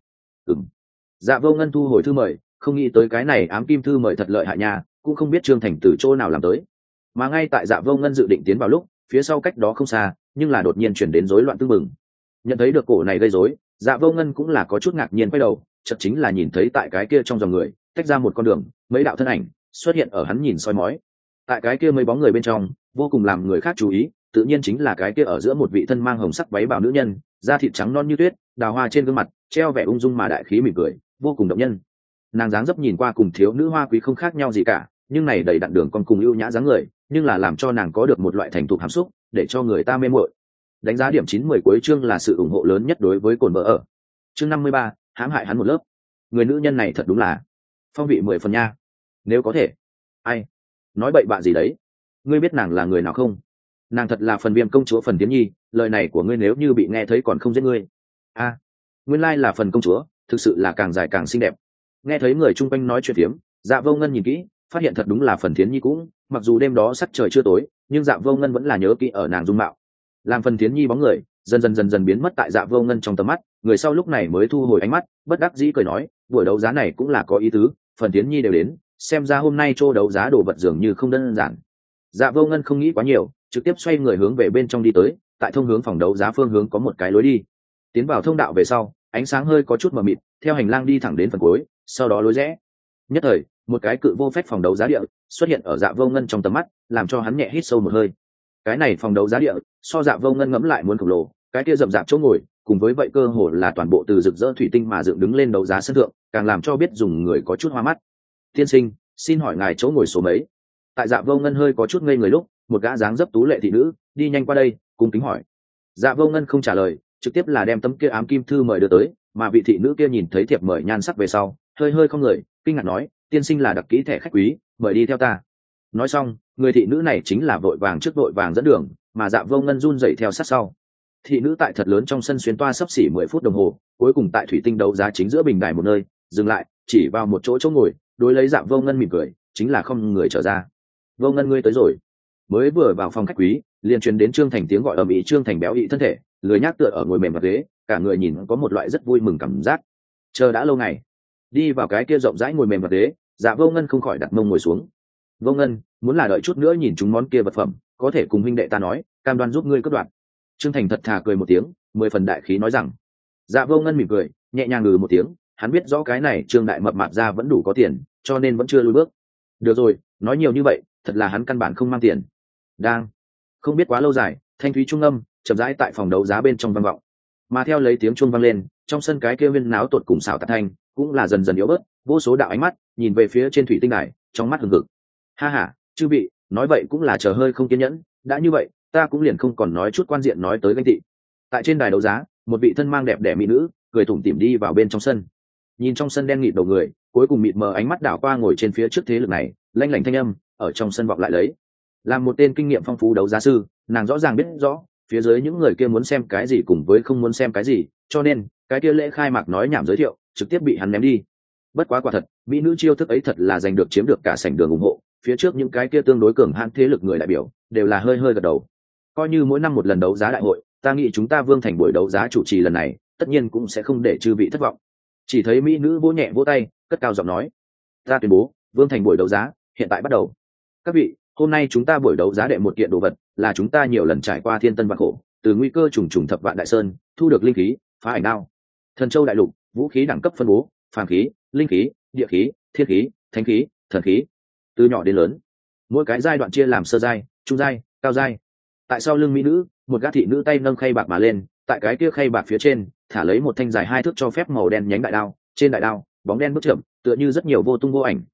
Dạ Vô Ngân thu hồi thư mời, không nghĩ tới cái này ám kim thư mời thật lợi hại nha, cũng không biết Trương Thành từ chỗ nào làm tới. Mà ngay tại Dạ Vô Ngân dự định tiến vào lúc, phía sau cách đó không xa, nhưng là đột nhiên chuyển đến rối loạn tương mừng. Nhận thấy được cổ này gây rối, Dạ Vô Ngân cũng là có chút ngạc nhiên quay đầu, chợt chính là nhìn thấy tại cái kia trong dòng người, tách ra một con đường, mấy đạo thân ảnh xuất hiện ở hắn nhìn soi mói. Tại cái kia mấy bóng người bên trong, vô cùng làm người khác chú ý, tự nhiên chính là cái kia ở giữa một vị thân mang hồng sắc váy bào nữ nhân, da thịt trắng non như tuyết, đào hoa trên gương mặt, treo vẻ ung dung mà đại khí mỉm cười, vô cùng động nhân. Nàng dáng dấp nhìn qua cùng thiếu nữ hoa quý không khác nhau gì cả, nhưng này đầy đặn đường còn cùng ưu nhã dáng người, nhưng là làm cho nàng có được một loại thành thục hàm xúc, để cho người ta mê muội. Đánh giá điểm 9-10 cuối chương là sự ủng hộ lớn nhất đối với Cổn Vợ ở. Chương 53, hãm hại hắn một lớp. Người nữ nhân này thật đúng là phong vị 10 phần nha. Nếu có thể. Ai? Nói bậy bạ gì đấy? Ngươi biết nàng là người nào không? Nàng thật là Phần Viêm công chúa Phần Tiến Nhi, lời này của ngươi nếu như bị nghe thấy còn không giết ngươi. A, nguyên lai là Phần công chúa, thực sự là càng dài càng xinh đẹp. Nghe thấy người chung quanh nói chuyện phiếm, Dạ Vô Ngân nhìn kỹ, phát hiện thật đúng là Phần Thiến Nhi cũng, mặc dù đêm đó sắc trời chưa tối, nhưng Dạ Vô Ngân vẫn là nhớ kỹ ở nàng dung mạo. Làm Phần Thiến Nhi bóng người dần dần biến mất tại Dạ Vô Ngân trong tầm mắt, người sau lúc này mới thu hồi ánh mắt, bất đắc dĩ cười nói, buổi đấu giá này cũng là có ý tứ, Phần Thiến Nhi đều đến, xem ra hôm nay chỗ đấu giá đồ vật dường như không đơn giản. Dạ Vô Ngân không nghĩ quá nhiều, trực tiếp xoay người hướng về bên trong đi tới, tại thông hướng phòng đấu giá phương hướng có một cái lối đi. Tiến vào thông đạo về sau, ánh sáng hơi có chút mờ mịt, theo hành lang đi thẳng đến phần cuối, sau đó lối rẽ. Nhất thời, một cái cự vô phách phòng đấu giá địa xuất hiện ở Dạ Vô Ngân trong tầm mắt, làm cho hắn nhẹ hít sâu một hơi. Cái này phòng đấu giá địa, so Dạ Vô Ngân ngẫm lại muốn khổng lồ, cái kia rậm rạp chỗ ngồi, cùng với vậy cơ hồ là toàn bộ từ rực rỡ thủy tinh mà dựng đứng lên đấu giá sân thượng, càng làm cho biết dùng người có chút hoa mắt. Tiên sinh, xin hỏi ngài chỗ ngồi số mấy? Tại Dạ Vô Ngân hơi có chút ngây người lúc, một gã dáng dấp tú lệ thị nữ đi nhanh qua đây, cung kính hỏi. Dạ Vô Ngân không trả lời, trực tiếp là đem tấm kia ám kim thư mời đưa tới, mà vị thị nữ kia nhìn thấy thiệp mời nhan sắc về sau, hơi không người, kinh ngạc nói, tiên sinh là đặc kỹ thẻ khách quý, mời đi theo ta. Nói xong, người thị nữ này chính là vội vàng trước vội vàng dẫn đường, mà Dạ Vô Ngân run dậy theo sát sau. Thị nữ tại thật lớn trong sân xuyên toa sấp xỉ 10 phút đồng hồ, cuối cùng tại thủy tinh đấu giá chính giữa bình đài một nơi dừng lại, chỉ vào một chỗ ngồi, đối lấy Dạ Vô Ngân mỉm cười, chính là không người trở ra. Vô Ngân ngươi tới rồi. Mới vừa vào phòng khách quý, liền truyền đến Trương Thành tiếng gọi ầm ĩ. Trương Thành béo ị thân thể, lười nhác tựa ở ngồi mềm mặt ghế, cả người nhìn có một loại rất vui mừng cảm giác. Chờ đã lâu ngày, đi vào cái kia rộng rãi ngồi mềm mặt ghế, Dạ Vô Ngân không khỏi đặt mông ngồi xuống. Vô Ngân, muốn là đợi chút nữa nhìn chúng món kia vật phẩm, có thể cùng huynh đệ ta nói, cam đoan giúp ngươi cất đoạn. Trương Thành thật thà cười một tiếng, 10 phần đại khí nói rằng. Dạ Vô Ngân mỉm cười, nhẹ nhàng ngừ một tiếng, hắn biết rõ cái này Trương đại mập mạp ra vẫn đủ có tiền, cho nên vẫn chưa lùi bước. Được rồi, nói nhiều như vậy, thật là hắn căn bản không mang tiền. Đang không biết quá lâu dài, thanh thúy trung âm chậm rãi tại phòng đấu giá bên trong vang vọng, mà theo lấy tiếng chuông vang lên, trong sân cái kia viên náo tột cùng xảo tạc thanh cũng là dần dần yếu bớt, vô số đạo ánh mắt nhìn về phía trên thủy tinh đài, trong mắt hừng hực. Ha ha, chư vị, nói vậy cũng là chờ hơi không kiên nhẫn, đã như vậy, ta cũng liền không còn nói chút quan diện nói tới ganh tị. Tại trên đài đấu giá, một vị thân mang đẹp đẽ mỹ nữ cười tủm tỉm đi vào bên trong sân, nhìn trong sân đen nghịt đầu người, cuối cùng mịt mờ ánh mắt đảo qua ngồi trên phía trước thế lực này, lanh lảnh thanh âm ở trong sân vọng lại lấy. Làm một tên kinh nghiệm phong phú đấu giá sư, nàng rõ ràng biết rõ phía dưới những người kia muốn xem cái gì cùng với không muốn xem cái gì, cho nên cái kia lễ khai mạc nói nhảm giới thiệu trực tiếp bị hắn ném đi. Bất quá quả thật, mỹ nữ chiêu thức ấy thật là giành được chiếm được cả sảnh đường ủng hộ, phía trước những cái kia tương đối cường hãn thế lực người đại biểu đều là hơi gật đầu. Coi như mỗi năm một lần đấu giá đại hội, ta nghĩ chúng ta Vương Thành buổi đấu giá chủ trì lần này tất nhiên cũng sẽ không để chư vị thất vọng. Chỉ thấy mỹ nữ vỗ nhẹ vỗ tay, cất cao giọng nói, ta tuyên bố Vương Thành buổi đấu giá hiện tại bắt đầu. Các vị, hôm nay chúng ta buổi đấu giá đệ một kiện đồ vật là chúng ta nhiều lần trải qua thiên tân vạn khổ, từ nguy cơ trùng trùng thập vạn đại sơn thu được linh khí, phá ảnh đao, thần châu đại lục, vũ khí đẳng cấp phân bố, phàm khí, linh khí, địa khí, thiên khí, thánh khí, thần khí, từ nhỏ đến lớn, mỗi cái giai đoạn chia làm sơ giai, trung giai, cao giai. Tại sau lưng mỹ nữ, một gã thị nữ tay nâng khay bạc mà lên, tại cái kia khay bạc phía trên thả lấy một thanh dài 2 thước cho phép màu đen nhánh đại đao, trên đại đao bóng đen bức chậm, tựa như rất nhiều vô tung vô ảnh,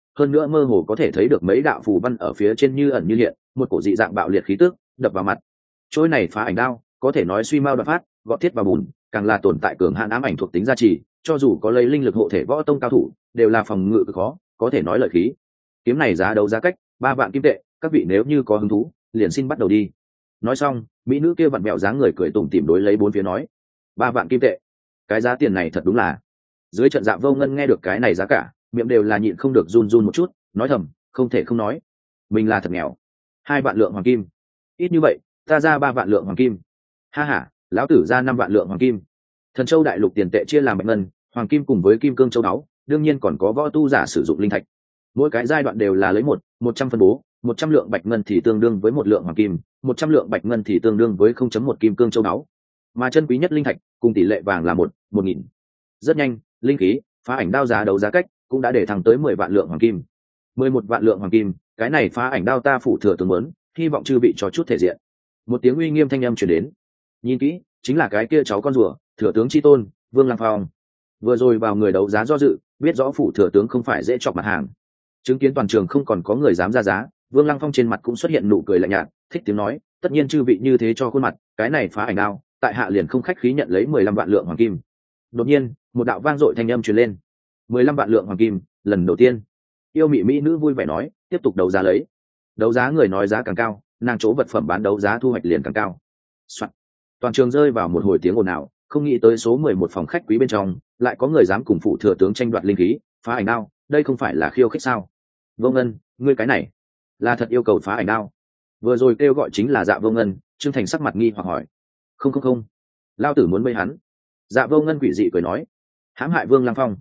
hơn nữa mơ hồ có thể thấy được mấy đạo phù văn ở phía trên như ẩn như hiện, một cổ dị dạng bạo liệt khí tức đập vào mặt. Trôi này phá ảnh đao có thể nói suy mau đoạt phát, gọt thiết vào bùn, càng là tồn tại cường hạn ám ảnh thuộc tính gia trì, cho dù có lấy linh lực hộ thể võ tông cao thủ đều là phòng ngự cực khó, có thể nói lợi khí. Kiếm này giá đấu giá cách 3 vạn kim tệ, các vị nếu như có hứng thú liền xin bắt đầu đi. Nói xong mỹ nữ kia vặn mẹo dáng người cười tủm tỉm đối lấy bốn phía nói: 3 vạn kim tệ, cái giá tiền này thật đúng là. Dưới trận Dạ Vô Ngân nghe được cái này giá cả, miệng đều là nhịn không được run run một chút, nói thầm không thể không nói, mình là thật nghèo. 2 vạn lượng hoàng kim, ít như vậy, ta ra 3 vạn lượng hoàng kim. Ha ha, lão tử ra 5 vạn lượng hoàng kim. Thần Châu đại lục tiền tệ chia làm bạch ngân, hoàng kim cùng với kim cương châu báu, đương nhiên còn có võ tu giả sử dụng linh thạch. Mỗi cái giai đoạn đều là lấy 100 phân bố, 100 lượng bạch ngân thì tương đương với 1 lượng hoàng kim, 100 lượng bạch ngân thì tương đương với 0.1 kim cương châu báu. Mà chân quý nhất linh thạch cùng tỷ lệ vàng là 1/1000. Rất nhanh, linh khí, phá ảnh đao giá đấu giá cách cũng đã để thăng tới 10 vạn lượng hoàng kim. 11 vạn lượng hoàng kim, cái này phá ảnh đao ta phủ thừa tướng muốn, hy vọng chư vị cho chút thể diện. Một tiếng uy nghiêm thanh âm truyền đến. Nhìn kỹ, chính là cái kia cháu con rùa, thừa tướng chi tôn, Vương Lăng Phong. Vừa rồi vào người đấu giá do dự, biết rõ phủ thừa tướng không phải dễ chọc mặt hàng. Chứng kiến toàn trường không còn có người dám ra giá, Vương Lăng Phong trên mặt cũng xuất hiện nụ cười lạnh nhạt, thích tiếng nói, tất nhiên chư vị như thế cho khuôn mặt, cái này phá ảnh đao, tại hạ liền không khách khí nhận lấy 15 vạn lượng hoàng kim. Đột nhiên, một đạo vang dội thanh âm truyền lên. 15 vạn lượng hoàng kim, lần đầu tiên. Yêu mị mỹ nữ vui vẻ nói, tiếp tục đấu giá lấy. Đấu giá người nói giá càng cao, nàng chỗ vật phẩm bán đấu giá thu hoạch liền càng cao. Soạn. Toàn trường rơi vào một hồi tiếng ồn ào, không nghĩ tới số 11 phòng khách quý bên trong lại có người dám cùng phụ thừa tướng tranh đoạt linh khí, phá ảnh đao, đây không phải là khiêu khích sao? Vô Ngân, ngươi cái này là thật yêu cầu phá ảnh đao? Vừa rồi kêu gọi chính là Dạ Vô Ngân. Trương Thành sắc mặt nghi hoặc hỏi. Không, lao tử muốn bơi hắn. Dạ Vô Ngân quỷ dị cười nói, hãm hại Vương Lăng Phong.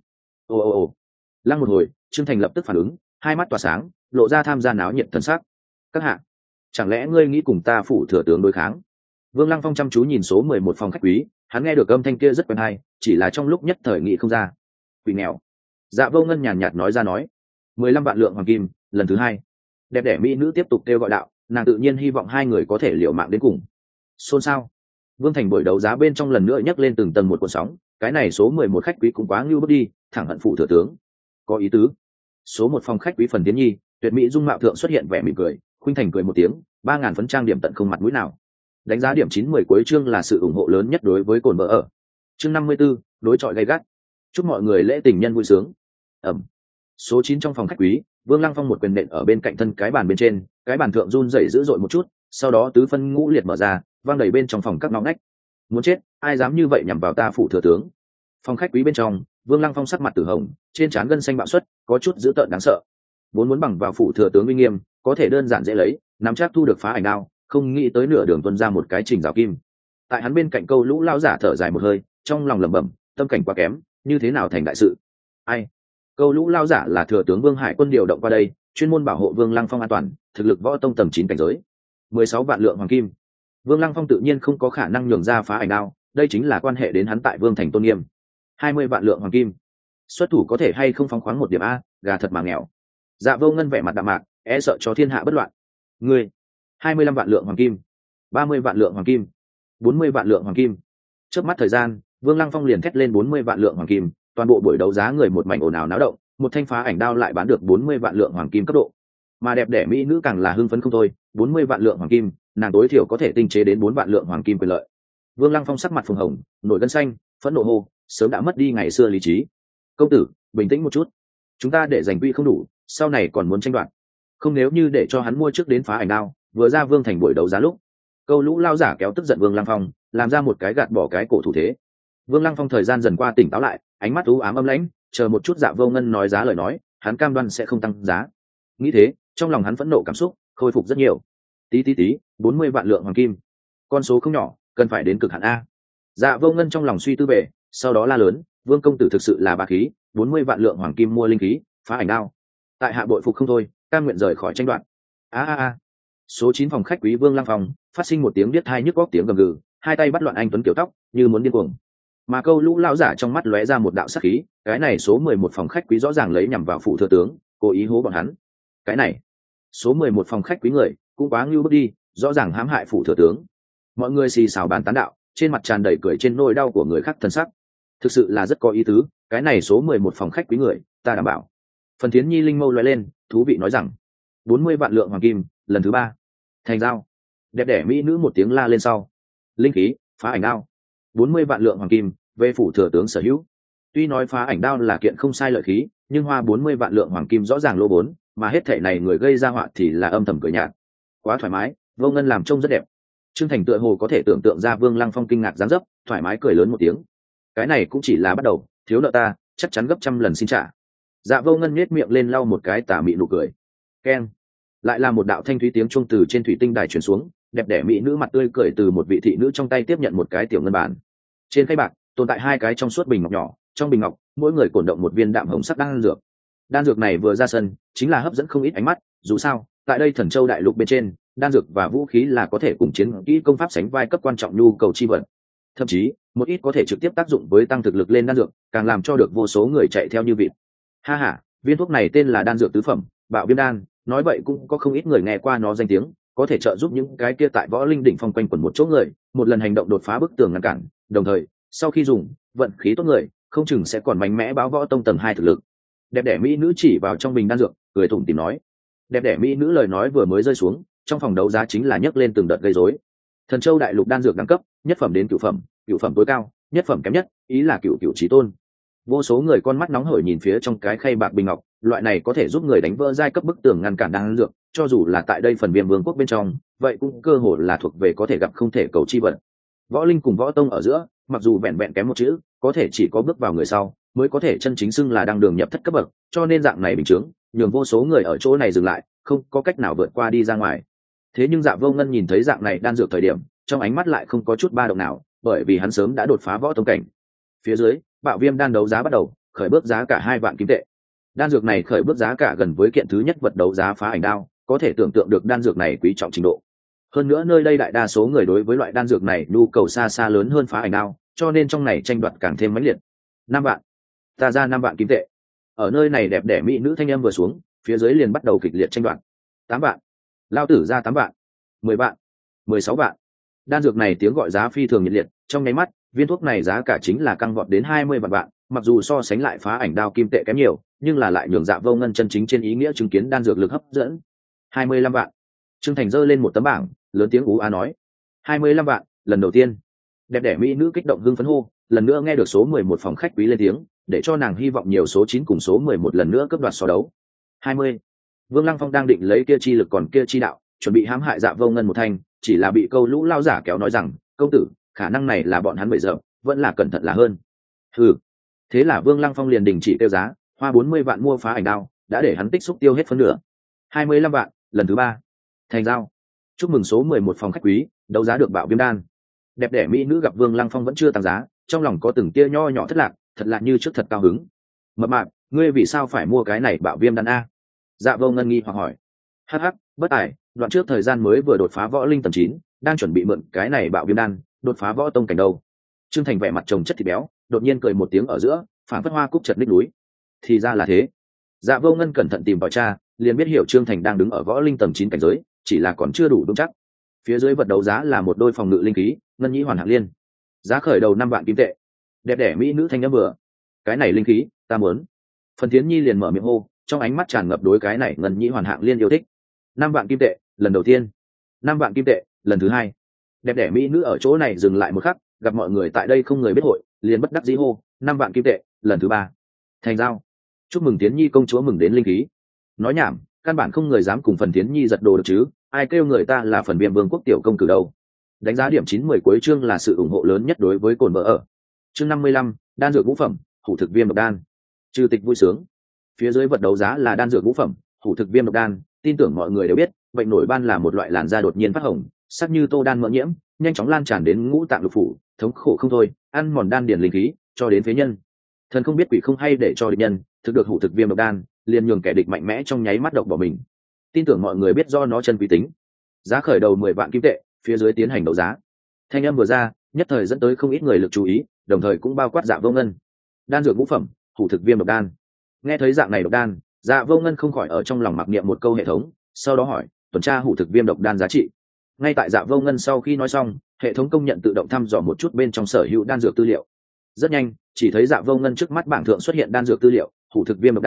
Ồ, lăng một hồi, Trương Thành lập tức phản ứng, hai mắt tỏa sáng, lộ ra tham gia náo nhiệt thần sắc. Các hạ, chẳng lẽ ngươi nghĩ cùng ta phủ thừa tướng đối kháng? Vương Lăng Phong chăm chú nhìn số 11 phòng khách quý, hắn nghe được âm thanh kia rất quen hay, chỉ là trong lúc nhất thời nghĩ không ra. Quỷ nghèo. Dạ Vô Ngân nhàn nhạt nói ra nói, 15 vạn lượng hoàng kim, lần thứ hai. Đẹp đẽ mỹ nữ tiếp tục kêu gọi đạo, nàng tự nhiên hy vọng hai người có thể liều mạng đến cùng. Xôn xao. Vương Thành buổi đấu giá bên trong lần nữa nhấc lên từng tầng một cuộn sóng, cái này số 11 khách quý cũng quá ngưu bước đi, thẳng hận phụ thừa tướng. Có ý tứ. Số 1 phòng khách quý Phần Tiến Nhi, tuyệt mỹ dung mạo thượng xuất hiện vẻ mỉm cười, khuynh thành cười một tiếng, 3000 phấn trang điểm tận không mặt mũi nào. Đánh giá điểm 9-10 cuối chương là sự ủng hộ lớn nhất đối với Cổn Bờ ở. Chương 54, đối chọi gay gắt. Chúc mọi người lễ tình nhân vui sướng. Ẩm. Số 9 trong phòng khách quý, Vương Lăng Phong một quyền nện ở bên cạnh thân cái bàn bên trên, cái bàn thượng run rẩy dữ dội một chút, sau đó tứ phân ngũ liệt mở ra, vang đầy bên trong phòng các ngõ ngách. Muốn chết, ai dám như vậy nhằm vào ta phủ thừa tướng? Phòng khách quý bên trong, Vương Lăng Phong sắc mặt tử hồng, trên trán gân xanh bạo xuất, có chút dữ tợn đáng sợ. Vốn muốn bằng vào phủ thừa tướng uy nghiêm, có thể đơn giản dễ lấy, nắm chắc thu được phá ảnh đao, không nghĩ tới nửa đường tuôn ra một cái trình rào kim. Tại hắn bên cạnh câu lũ lao giả thở dài một hơi, trong lòng lẩm bẩm, tâm cảnh quá kém, như thế nào thành đại sự? Ai? Câu lũ lao giả là thừa tướng Vương Hải Quân điều động qua đây, chuyên môn bảo hộ Vương Lăng Phong an toàn, thực lực võ tông tầm 9 cảnh giới. 16 vạn lượng hoàng kim. Vương Lăng Phong tự nhiên không có khả năng nhường ra phá ảnh đao, đây chính là quan hệ đến hắn tại Vương thành tôn nghiêm. 20 vạn lượng hoàng kim. Xuất thủ có thể hay không phóng khoáng một điểm a, gà thật mà nghèo. Dạ Vô Ngân vẻ mặt đạm mạc, e sợ cho thiên hạ bất loạn. Ngươi, 25 vạn lượng hoàng kim, 30 vạn lượng hoàng kim, 40 vạn lượng hoàng kim. Trước mắt thời gian, Vương Lăng Phong liền thét lên 40 vạn lượng hoàng kim, toàn bộ buổi đấu giá người một mảnh ồn ào náo động, một thanh phá ảnh đao lại bán được 40 vạn lượng hoàng kim cấp độ. Mà đẹp đẽ mỹ nữ càng là hưng phấn không thôi, 40 vạn lượng hoàng kim, nàng tối thiểu có thể tinh chế đến 4 vạn lượng hoàng kim quyền lợi. Vương Lăng Phong sắc mặt phồng hồng, nổi gân xanh, phẫn nộ hô, sớm đã mất đi ngày xưa lý trí. Công tử, bình tĩnh một chút, chúng ta để giành quy không đủ, sau này còn muốn tranh đoạt. Không, nếu như để cho hắn mua trước đến phá ảnh đao, vừa ra Vương thành buổi đấu giá lúc, câu lũ lao giả kéo tức giận Vương Lăng Phong, làm ra một cái gạt bỏ cái cổ thủ thế. Vương Lăng Phong thời gian dần qua tỉnh táo lại, ánh mắt u ám âm lãnh, chờ một chút Dạ Vô Ngân nói giá lời nói, hắn cam đoan sẽ không tăng giá. Nghĩ thế, trong lòng hắn phẫn nộ cảm xúc khôi phục rất nhiều. Tí 40 vạn lượng hoàng kim, con số không nhỏ, cần phải đến cực hạn a. Dạ Vô Ngân trong lòng suy tư về, sau đó la lớn, Vương công tử thực sự là bá khí, 40 vạn lượng hoàng kim mua linh khí, phá ảnh đao, tại hạ bội phục không thôi, cam nguyện rời khỏi tranh đoạt. A. Số 9 phòng khách quý Vương Lăng Phong phát sinh một tiếng điếc tai nhức óc tiếng gầm gừ, hai tay bắt loạn anh tuấn kiểu tóc, như muốn điên cuồng. Mà câu lũ lão giả trong mắt lóe ra một đạo sắc khí, cái này số 11 phòng khách quý rõ ràng lấy nhằm vào phụ thừa tướng, cố ý hố bọn hắn. Cái này, số 11 phòng khách quý người cũng quá ngưu bước đi, rõ ràng hãm hại phụ thừa tướng. Mọi người xì xào bàn tán đạo, trên mặt tràn đầy cười trên nỗi đau của người khác thân sắc. Thực sự là rất có ý tứ, cái này số 11 phòng khách quý người, ta đảm bảo Phần Thiến Nhi linh mâu lóe lên, thú vị nói rằng 40 vạn lượng hoàng kim, lần thứ 3. Thành giao. Đẹp đẽ mỹ nữ một tiếng la lên sau. Linh khí, phá ảnh đao. 40 vạn lượng hoàng kim, về phủ thừa tướng sở hữu. Tuy nói phá ảnh đao là kiện không sai lợi khí, nhưng hoa 40 vạn lượng hoàng kim rõ ràng lỗ vốn, mà hết thảy này người gây ra họa thì là âm thầm cười nhạt. Quá thoải mái, Vô Ngân làm trông rất đẹp. Trương Thành tựa hồ có thể tưởng tượng ra Vương Lăng Phong kinh ngạc dáng dấp, thoải mái cười lớn một tiếng. Cái này cũng chỉ là bắt đầu, thiếu nợ ta, chắc chắn gấp trăm lần xin trả. Dạ Vô Ngân nhếch miệng lên lau một cái tà mị nụ cười. Keng. Lại là một đạo thanh thúy tiếng chuông từ trên thủy tinh đài truyền xuống, đẹp đẽ mỹ nữ mặt tươi cười từ một vị thị nữ trong tay tiếp nhận một cái tiểu ngân bản. Trên khay bạc tồn tại 2 cái trong suốt bình ngọc nhỏ, trong bình ngọc mỗi người cổn động một viên đạm hồng sắc đan dược. Đan dược này vừa ra sân chính là hấp dẫn không ít ánh mắt, dù sao tại đây Thần Châu đại lục bên trên, đan dược và vũ khí là có thể cùng chiến kỹ công pháp sánh vai cấp quan trọng nhu cầu chi vật. Thậm chí một ít có thể trực tiếp tác dụng với tăng thực lực lên đan dược, càng làm cho được vô số người chạy theo như vịt. Ha ha, viên thuốc này tên là đan dược tứ phẩm, Bạo Viêm đan, nói vậy cũng có không ít người nghe qua nó danh tiếng, có thể trợ giúp những cái kia tại võ linh đỉnh phong quanh quẩn một chỗ người, một lần hành động đột phá bức tường ngăn cản, đồng thời, sau khi dùng, vận khí tốt người, không chừng sẽ còn mạnh mẽ báo võ tông tầng 2 thực lực. Đẹp đẽ mỹ nữ chỉ vào trong bình đan dược, cười tủm tỉm nói. Đẹp đẽ mỹ nữ lời nói vừa mới rơi xuống, trong phòng đấu giá chính là nhấc lên từng đợt gây rối. Thần Châu đại lục đan dược đẳng cấp, nhất phẩm đến cửu phẩm tối cao, nhất phẩm kém nhất, ý là cửu chí tôn. Vô số người con mắt nóng hổi nhìn phía trong cái khay bạc bình ngọc, loại này có thể giúp người đánh vỡ giai cấp bức tường ngăn cản đan dược, cho dù là tại đây phần Viêm Vương quốc bên trong, vậy cũng cơ hội là thuộc về có thể gặp không thể cầu chi vật. Võ linh cùng võ tông ở giữa, mặc dù vẹn vẹn kém một chữ, có thể chỉ có bước vào người sau mới có thể chân chính xưng là đang đường nhập thất cấp bậc, cho nên dạng này bình chứng, nhường vô số người ở chỗ này dừng lại, không có cách nào vượt qua đi ra ngoài. Thế nhưng Dạ Vô Ngân nhìn thấy dạng này đan dược thời điểm, trong ánh mắt lại không có chút ba động nào, bởi vì hắn sớm đã đột phá võ tông cảnh. Phía dưới, Bạo Viêm đan đấu giá bắt đầu, khởi bước giá cả 2 vạn kim tệ. Đan dược này khởi bước giá cả gần với kiện thứ nhất vật đấu giá phá ảnh đao, có thể tưởng tượng được đan dược này quý trọng trình độ. Hơn nữa nơi đây đại đa số người đối với loại đan dược này nhu cầu xa xa lớn hơn phá ảnh đao, cho nên trong này tranh đoạt càng thêm mãnh liệt. 5 vạn. Ta ra 5 vạn kim tệ. Ở nơi này đẹp đẽ mỹ nữ thanh âm vừa xuống, phía dưới liền bắt đầu kịch liệt tranh đoạt. 8 vạn. Lao tử ra 8 vạn. 10 vạn. 16 vạn. Đan dược này tiếng gọi giá phi thường nhiệt liệt, trong nháy mắt, viên thuốc này giá cả chính là căng vọt đến 20 vạn, mặc dù so sánh lại phá ảnh đao kim tệ kém nhiều, nhưng là lại nhường Dạ Vô Ngân chân chính trên ý nghĩa chứng kiến đan dược lực hấp dẫn. 25 vạn. Trương Thành giơ lên một tấm bảng, lớn tiếng ú á nói. 25 vạn, lần đầu tiên. Đẹp đẽ mỹ nữ kích động hưng phấn hô, lần nữa nghe được số 11 phòng khách quý lên tiếng, để cho nàng hy vọng nhiều số 9 cùng số 11 lần nữa cướp đoạt so đấu. 20. Vương Lăng Phong đang định lấy kia chi lực còn kia chi đạo, chuẩn bị hãm hại Dạ Vô Ngân một thanh, chỉ là bị câu lũ lao giả kéo nói rằng, công tử, khả năng này là bọn hắn bậy dập, vẫn là cẩn thận là hơn. Ừ. Thế là Vương Lăng Phong liền đình chỉ tiêu giá, hoa 40 vạn mua phá ảnh đao, đã để hắn tích xúc tiêu hết phân nửa. 25 vạn, lần thứ 3. Thành giao. Chúc mừng số 11 phòng khách quý, đấu giá được Bạo Viêm đan. Đẹp đẽ mỹ nữ gặp Vương Lăng Phong vẫn chưa tăng giá, trong lòng có từng tia nho nhỏ thất lạc, thật là như trước thật cao hứng. Mập mạp, ngươi vì sao phải mua cái này Bạo Viêm đan a? Dạ Vô Ngân nghi hoặc hỏi. Hắc hắc, bất tài, đoạn trước thời gian mới vừa đột phá võ linh tầng 9, đang chuẩn bị mượn cái này Bạo Viêm đan đột phá võ tông cảnh đâu. Trương Thành vẻ mặt trồng chất thịt béo, đột nhiên cười một tiếng ở giữa, phản phất hoa cúc chật ních núi. Thì ra là thế. Dạ Vô Ngân cẩn thận tìm vào tra, liền biết hiểu Trương Thành đang đứng ở võ linh tầng 9 cảnh giới, chỉ là còn chưa đủ đúng chắc. Phía dưới vật đấu giá là một đôi phòng ngự linh khí, ngân nhĩ hoàn hạng liên. Giá khởi đầu 5 vạn kim tệ. Đẹp đẽ mỹ nữ thanh âm vừa. Cái này linh khí, ta muốn. Phần Thiến Nhi liền mở miệng hô, trong ánh mắt tràn ngập đối cái này ngân nhĩ hoàn hạng liên yêu thích. 5 vạn kim tệ, lần đầu tiên. 5 vạn kim tệ, lần thứ 2. Đẹp đẽ mỹ nữ ở chỗ này dừng lại một khắc, gặp mọi người tại đây không người biết hội, liền bất đắc dĩ hô, 5 vạn kim tệ, lần thứ 3. Thành giao. Chúc mừng Thiến Nhi công chúa mừng đến linh khí. Nói nhảm, căn bản không người dám cùng Phần Thiến Nhi giật đồ được chứ, ai kêu người ta là Phần Viêm Vương quốc tiểu công cử đâu. Đánh giá điểm 9-10 cuối chương là sự ủng hộ lớn nhất đối với cồn vợ ở. Chương 55, đan dược ngũ phẩm, hủ thực viêm độc đan. Trừ tịch vui sướng. Phía dưới vật đấu giá là đan dược ngũ phẩm, hủ thực viêm độc đan, tin tưởng mọi người đều biết, bệnh nổi ban là một loại làn da đột nhiên phát hồng, sắc như tô đan mỡ nhiễm, nhanh chóng lan tràn đến ngũ tạng lục phủ, thống khổ không thôi, ăn mòn đan điền linh khí, cho đến phế nhân. Thần không biết quỷ không hay để cho địch nhân thực được hủ thực viêm độc đan, liền nhường kẻ địch mạnh mẽ trong nháy mắt độc bỏ mình. Tin tưởng mọi người biết do nó chân quý tính. Giá khởi đầu 10 vạn kim tệ, phía dưới tiến hành đấu giá. Thanh âm vừa ra, nhất thời dẫn tới không ít người lực chú ý, đồng thời cũng bao quát Dạ Vô Ngân. Đan dược ngũ phẩm, hủ thực viêm độc đan. Nghe thấy dạng này độc đan, Dạ Vô Ngân không khỏi ở trong lòng mặc niệm một câu hệ thống, sau đó hỏi, tuần tra hủ thực viêm độc đan giá trị. Ngay tại Dạ Vô Ngân sau khi nói xong, hệ thống công nhận tự động thăm dò một chút bên trong sở hữu đan dược tư liệu. Rất nhanh, chỉ thấy Dạ Vô Ngân trước mắt bảng thượng xuất hiện đan dược tư liệu, hủ thực viêm độc đan,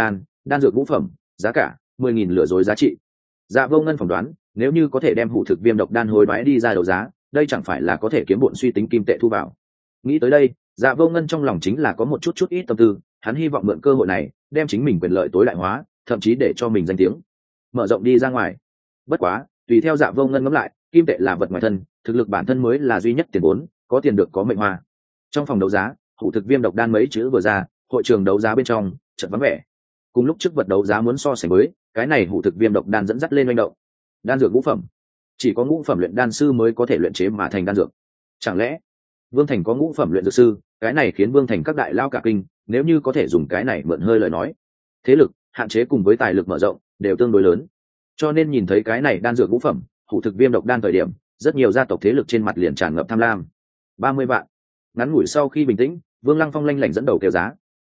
đan dược ngũ phẩm, giá cả 10.000 lừa dối giá trị. Dạ Vô Ngân phỏng đoán, nếu như có thể đem hủ thực viêm độc đan hối đoái đi ra đấu giá, đây chẳng phải là có thể kiếm bộn suy tính kim tệ thu vào. Nghĩ tới đây, Dạ Vô Ngân trong lòng chính là có một chút ít tâm tư, hắn hy vọng mượn cơ hội này đem chính mình quyền lợi tối đại hóa, thậm chí để cho mình danh tiếng mở rộng đi ra ngoài. Bất quá, tùy theo Dạ Vô Ngân ngẫm lại, kim tệ là vật ngoài thân, thực lực bản thân mới là duy nhất tiền vốn, có tiền được có mệnh hoa. Trong phòng đấu giá, hủ thực viêm độc đan mấy chữ vừa ra, hội trường đấu giá bên trong chợt vắng vẻ. Cùng lúc trước vật đấu giá muốn so sánh với, cái này hủ thực viêm độc đan dẫn dắt lên manh động. Đan dược ngũ phẩm, chỉ có ngũ phẩm luyện đan sư mới có thể luyện chế mà thành đan dược. Chẳng lẽ Vương Thành có ngũ phẩm luyện dược sư? Cái này khiến Vương Thành các đại lao cả kinh, nếu như có thể dùng cái này mượn hơi lời nói, thế lực hạn chế cùng với tài lực mở rộng đều tương đối lớn. Cho nên nhìn thấy cái này đan dược ngũ phẩm, hủ thực viêm độc đan thời điểm, rất nhiều gia tộc thế lực trên mặt liền tràn ngập tham lam. 30 vạn. Ngắn ngủi sau khi bình tĩnh, Vương Lăng Phong lanh lảnh dẫn đầu kêu giá.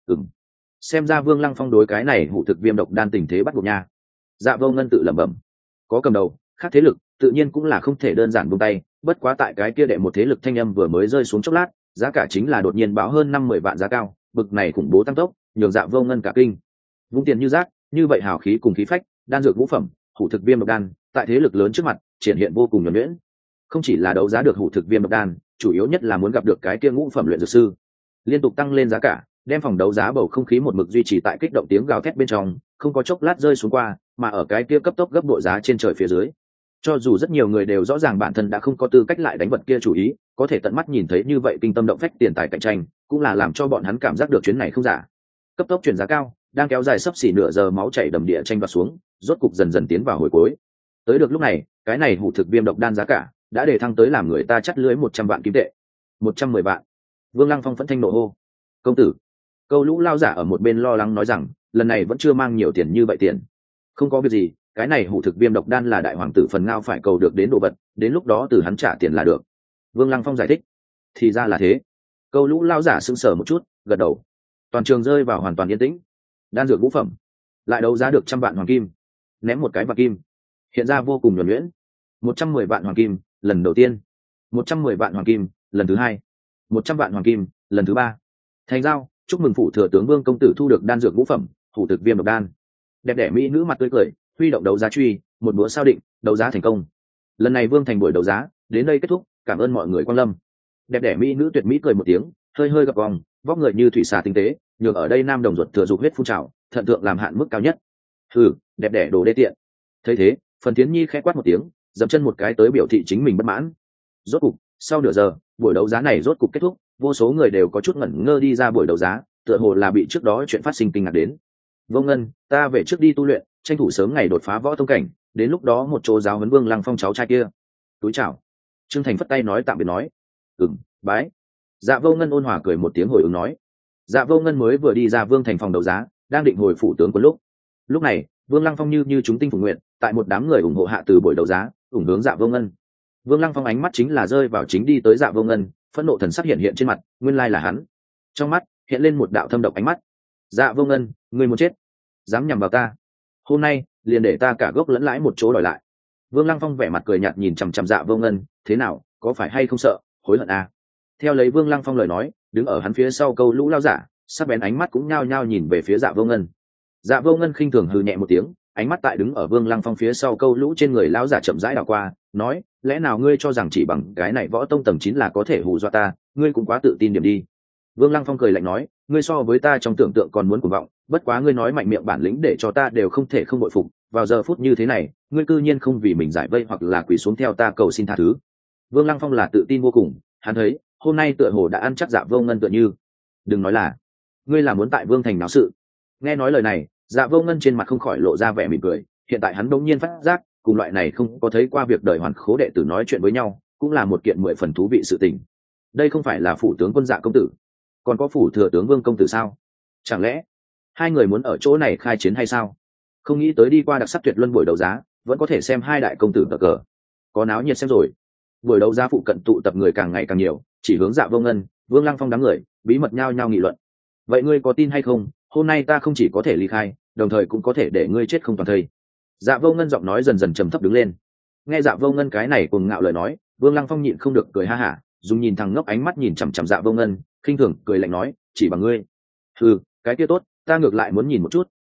Xem ra Vương Lăng Phong đối cái này hủ thực viêm độc đan tình thế bắt buộc nha. Dạ Vô Ngân tự lẩm bẩm, có cầm đầu, khác thế lực tự nhiên cũng là không thể đơn giản buông tay. Bất quá tại cái kia đệ một thế lực thanh âm vừa mới rơi xuống chốc lát, giá cả chính là đột nhiên báo hơn 50 vạn giá cao, bực này khủng bố tăng tốc, nhường Dạ Vô Ngân cả kinh. Vung tiền như rác, như vậy hào khí cùng khí phách, đan dược ngũ phẩm, hủ thực viêm độc đan, tại thế lực lớn trước mặt, triển hiện vô cùng nhuần nhuyễn. Không chỉ là đấu giá được hủ thực viêm độc đan, chủ yếu nhất là muốn gặp được cái kia ngũ phẩm luyện dược sư. Liên tục tăng lên giá cả, đem phòng đấu giá bầu không khí một mực duy trì tại kích động tiếng gào thét bên trong, không có chốc lát rơi xuống qua, mà ở cái kia cấp tốc gấp bội giá trên trời phía dưới. Cho dù rất nhiều người đều rõ ràng bản thân đã không có tư cách lại đánh vật kia chủ ý, có thể tận mắt nhìn thấy như vậy kinh tâm động phách tiền tài cạnh tranh, cũng là làm cho bọn hắn cảm giác được chuyến này không giả. Cấp tốc chuyển giá cao, đang kéo dài sấp xỉ nửa giờ máu chảy đầm địa tranh đoạt xuống, rốt cục dần dần tiến vào hồi cuối. Tới được lúc này, cái này hủ thực viêm độc đan giá cả đã để thăng tới làm người ta chắt lưới 100 vạn kim tệ. 110 vạn. Vương Lăng Phong phẫn thanh nộ hô. Công tử. Câu lũ lao giả ở một bên lo lắng nói rằng, lần này vẫn chưa mang nhiều tiền như vậy tiền. Không có việc gì, cái này hủ thực viêm độc đan là đại hoàng tử phần ngao phải cầu được đến đồ vật, đến lúc đó từ hắn trả tiền là được. Vương Lăng Phong giải thích. Thì ra là thế. Câu lũ lao giả sững sờ một chút, gật đầu. Toàn trường rơi vào hoàn toàn yên tĩnh. Đan dược ngũ phẩm, lại đấu giá được 100 vạn hoàng kim. Ném một cái bạc kim, hiện ra vô cùng nhuần nhuyễn. 110 vạn hoàng kim, lần đầu tiên. 110 vạn hoàng kim, lần thứ hai. 100 vạn hoàng kim, lần thứ ba. Thành giao, chúc mừng phủ thừa tướng Vương công tử thu được đan dược ngũ phẩm, hủ thực viêm độc đan. Đẹp đẽ mỹ nữ mặt tươi cười, huy động đấu giá truy, một búa sao định, đấu giá thành công. Lần này Vương Thành buổi đấu giá đến đây kết thúc, cảm ơn mọi người quan lâm. Đẹp đẽ mỹ nữ tuyệt mỹ cười một tiếng, hơi hơi gập vòng, vóc người như thủy xà tinh tế, nhường ở đây nam đồng ruột thừa dục huyết phun trào, thận thượng làm hạn mức cao nhất. Đẹp đẽ đồ đê tiện. Thấy thế, Phần Thiến Nhi khẽ quát một tiếng, dậm chân một cái tới biểu thị chính mình bất mãn. Rốt cục, sau nửa giờ, buổi đấu giá này rốt cục kết thúc, vô số người đều có chút ngẩn ngơ đi ra buổi đấu giá, tựa hồ là bị trước đó chuyện phát sinh kinh ngạc đến. Vô Ngân, ta về trước đi tu luyện, tranh thủ sớm ngày đột phá võ tông cảnh, đến lúc đó một chỗ giáo huấn Vương Lăng Phong cháu trai kia. Túi chào. Trương Thành phất tay nói tạm biệt nói. Bái. Dạ Vô Ngân ôn hòa cười một tiếng hồi ứng nói. Dạ Vô Ngân mới vừa đi ra Vương Thành phòng đấu giá, đang định hồi phủ tướng quân lúc này Vương Lăng Phong như chúng tinh phục nguyện, tại một đám người ủng hộ hạ từ buổi đấu giá ủng hướng Dạ Vô Ngân. Vương Lăng Phong ánh mắt chính là rơi vào chính đi tới Dạ Vô Ngân, phẫn nộ thần sắc hiện hiện trên mặt, nguyên lai là hắn. Trong mắt hiện lên một đạo thâm độc ánh mắt. Dạ Vô Ngân, ngươi muốn chết, dám nhằm vào ta, hôm nay liền để ta cả gốc lẫn lãi một chỗ đòi lại. Vương Lăng Phong vẻ mặt cười nhạt nhìn chằm chằm Dạ Vô Ngân, thế nào, có phải hay không sợ, hối hận à? Theo lấy Vương Lăng Phong lời nói, đứng ở hắn phía sau câu lũ lao giả, sắc bén ánh mắt cũng nhao nhao nhìn về phía Dạ Vô Ngân. Dạ Vô Ngân khinh thường hừ nhẹ một tiếng, ánh mắt tại đứng ở Vương Lăng Phong phía sau câu lũ trên người lão giả chậm rãi đảo qua, nói, lẽ nào ngươi cho rằng chỉ bằng cái này võ tông tầng 9 là có thể hù dọa ta, ngươi cũng quá tự tin điểm đi. Vương Lăng Phong cười lạnh nói, ngươi so với ta trong tưởng tượng còn muốn cuồng vọng, bất quá ngươi nói mạnh miệng bản lĩnh để cho ta đều không thể không bội phục, vào giờ phút như thế này, ngươi cư nhiên không vì mình giải vây hoặc là quỳ xuống theo ta cầu xin tha thứ. Vương Lăng Phong là tự tin vô cùng, hắn thấy, hôm nay tựa hồ đã ăn chắc Dạ Vô Ngân tựa như. Đừng nói là, ngươi là muốn tại Vương Thành náo sự. Nghe nói lời này, Dạ Vô Ngân trên mặt không khỏi lộ ra vẻ mỉm cười, hiện tại hắn đống nhiên phát giác, cùng loại này không có thấy qua việc đời hoàn khố đệ tử nói chuyện với nhau, cũng là một kiện 10 phần thú vị sự tình. Đây không phải là phủ tướng quân Dạ công tử, còn có phủ thừa tướng Vương công tử sao? Chẳng lẽ hai người muốn ở chỗ này khai chiến hay sao? Không nghĩ tới đi qua đặc sắc tuyệt luân buổi đấu giá, vẫn có thể xem hai đại công tử cờ, có náo nhiệt xem rồi. Buổi đấu giá phụ cận tụ tập người càng ngày càng nhiều, chỉ hướng Dạ Vô Ngân, Vương Lăng Phong đám người bí mật nhao nhao nghị luận. Vậy ngươi có tin hay không, hôm nay ta không chỉ có thể ly khai, đồng thời cũng có thể để ngươi chết không toàn thây. Dạ Vô Ngân giọng nói dần dần trầm thấp đứng lên. Nghe Dạ Vô Ngân cái này cuồng ngạo lời nói, Vương Lăng Phong nhịn không được cười ha hả, dùng nhìn thằng ngốc ánh mắt nhìn chằm chằm Dạ Vô Ngân, khinh thường cười lạnh nói, chỉ bằng ngươi. Cái kia tốt, ta ngược lại muốn nhìn một chút,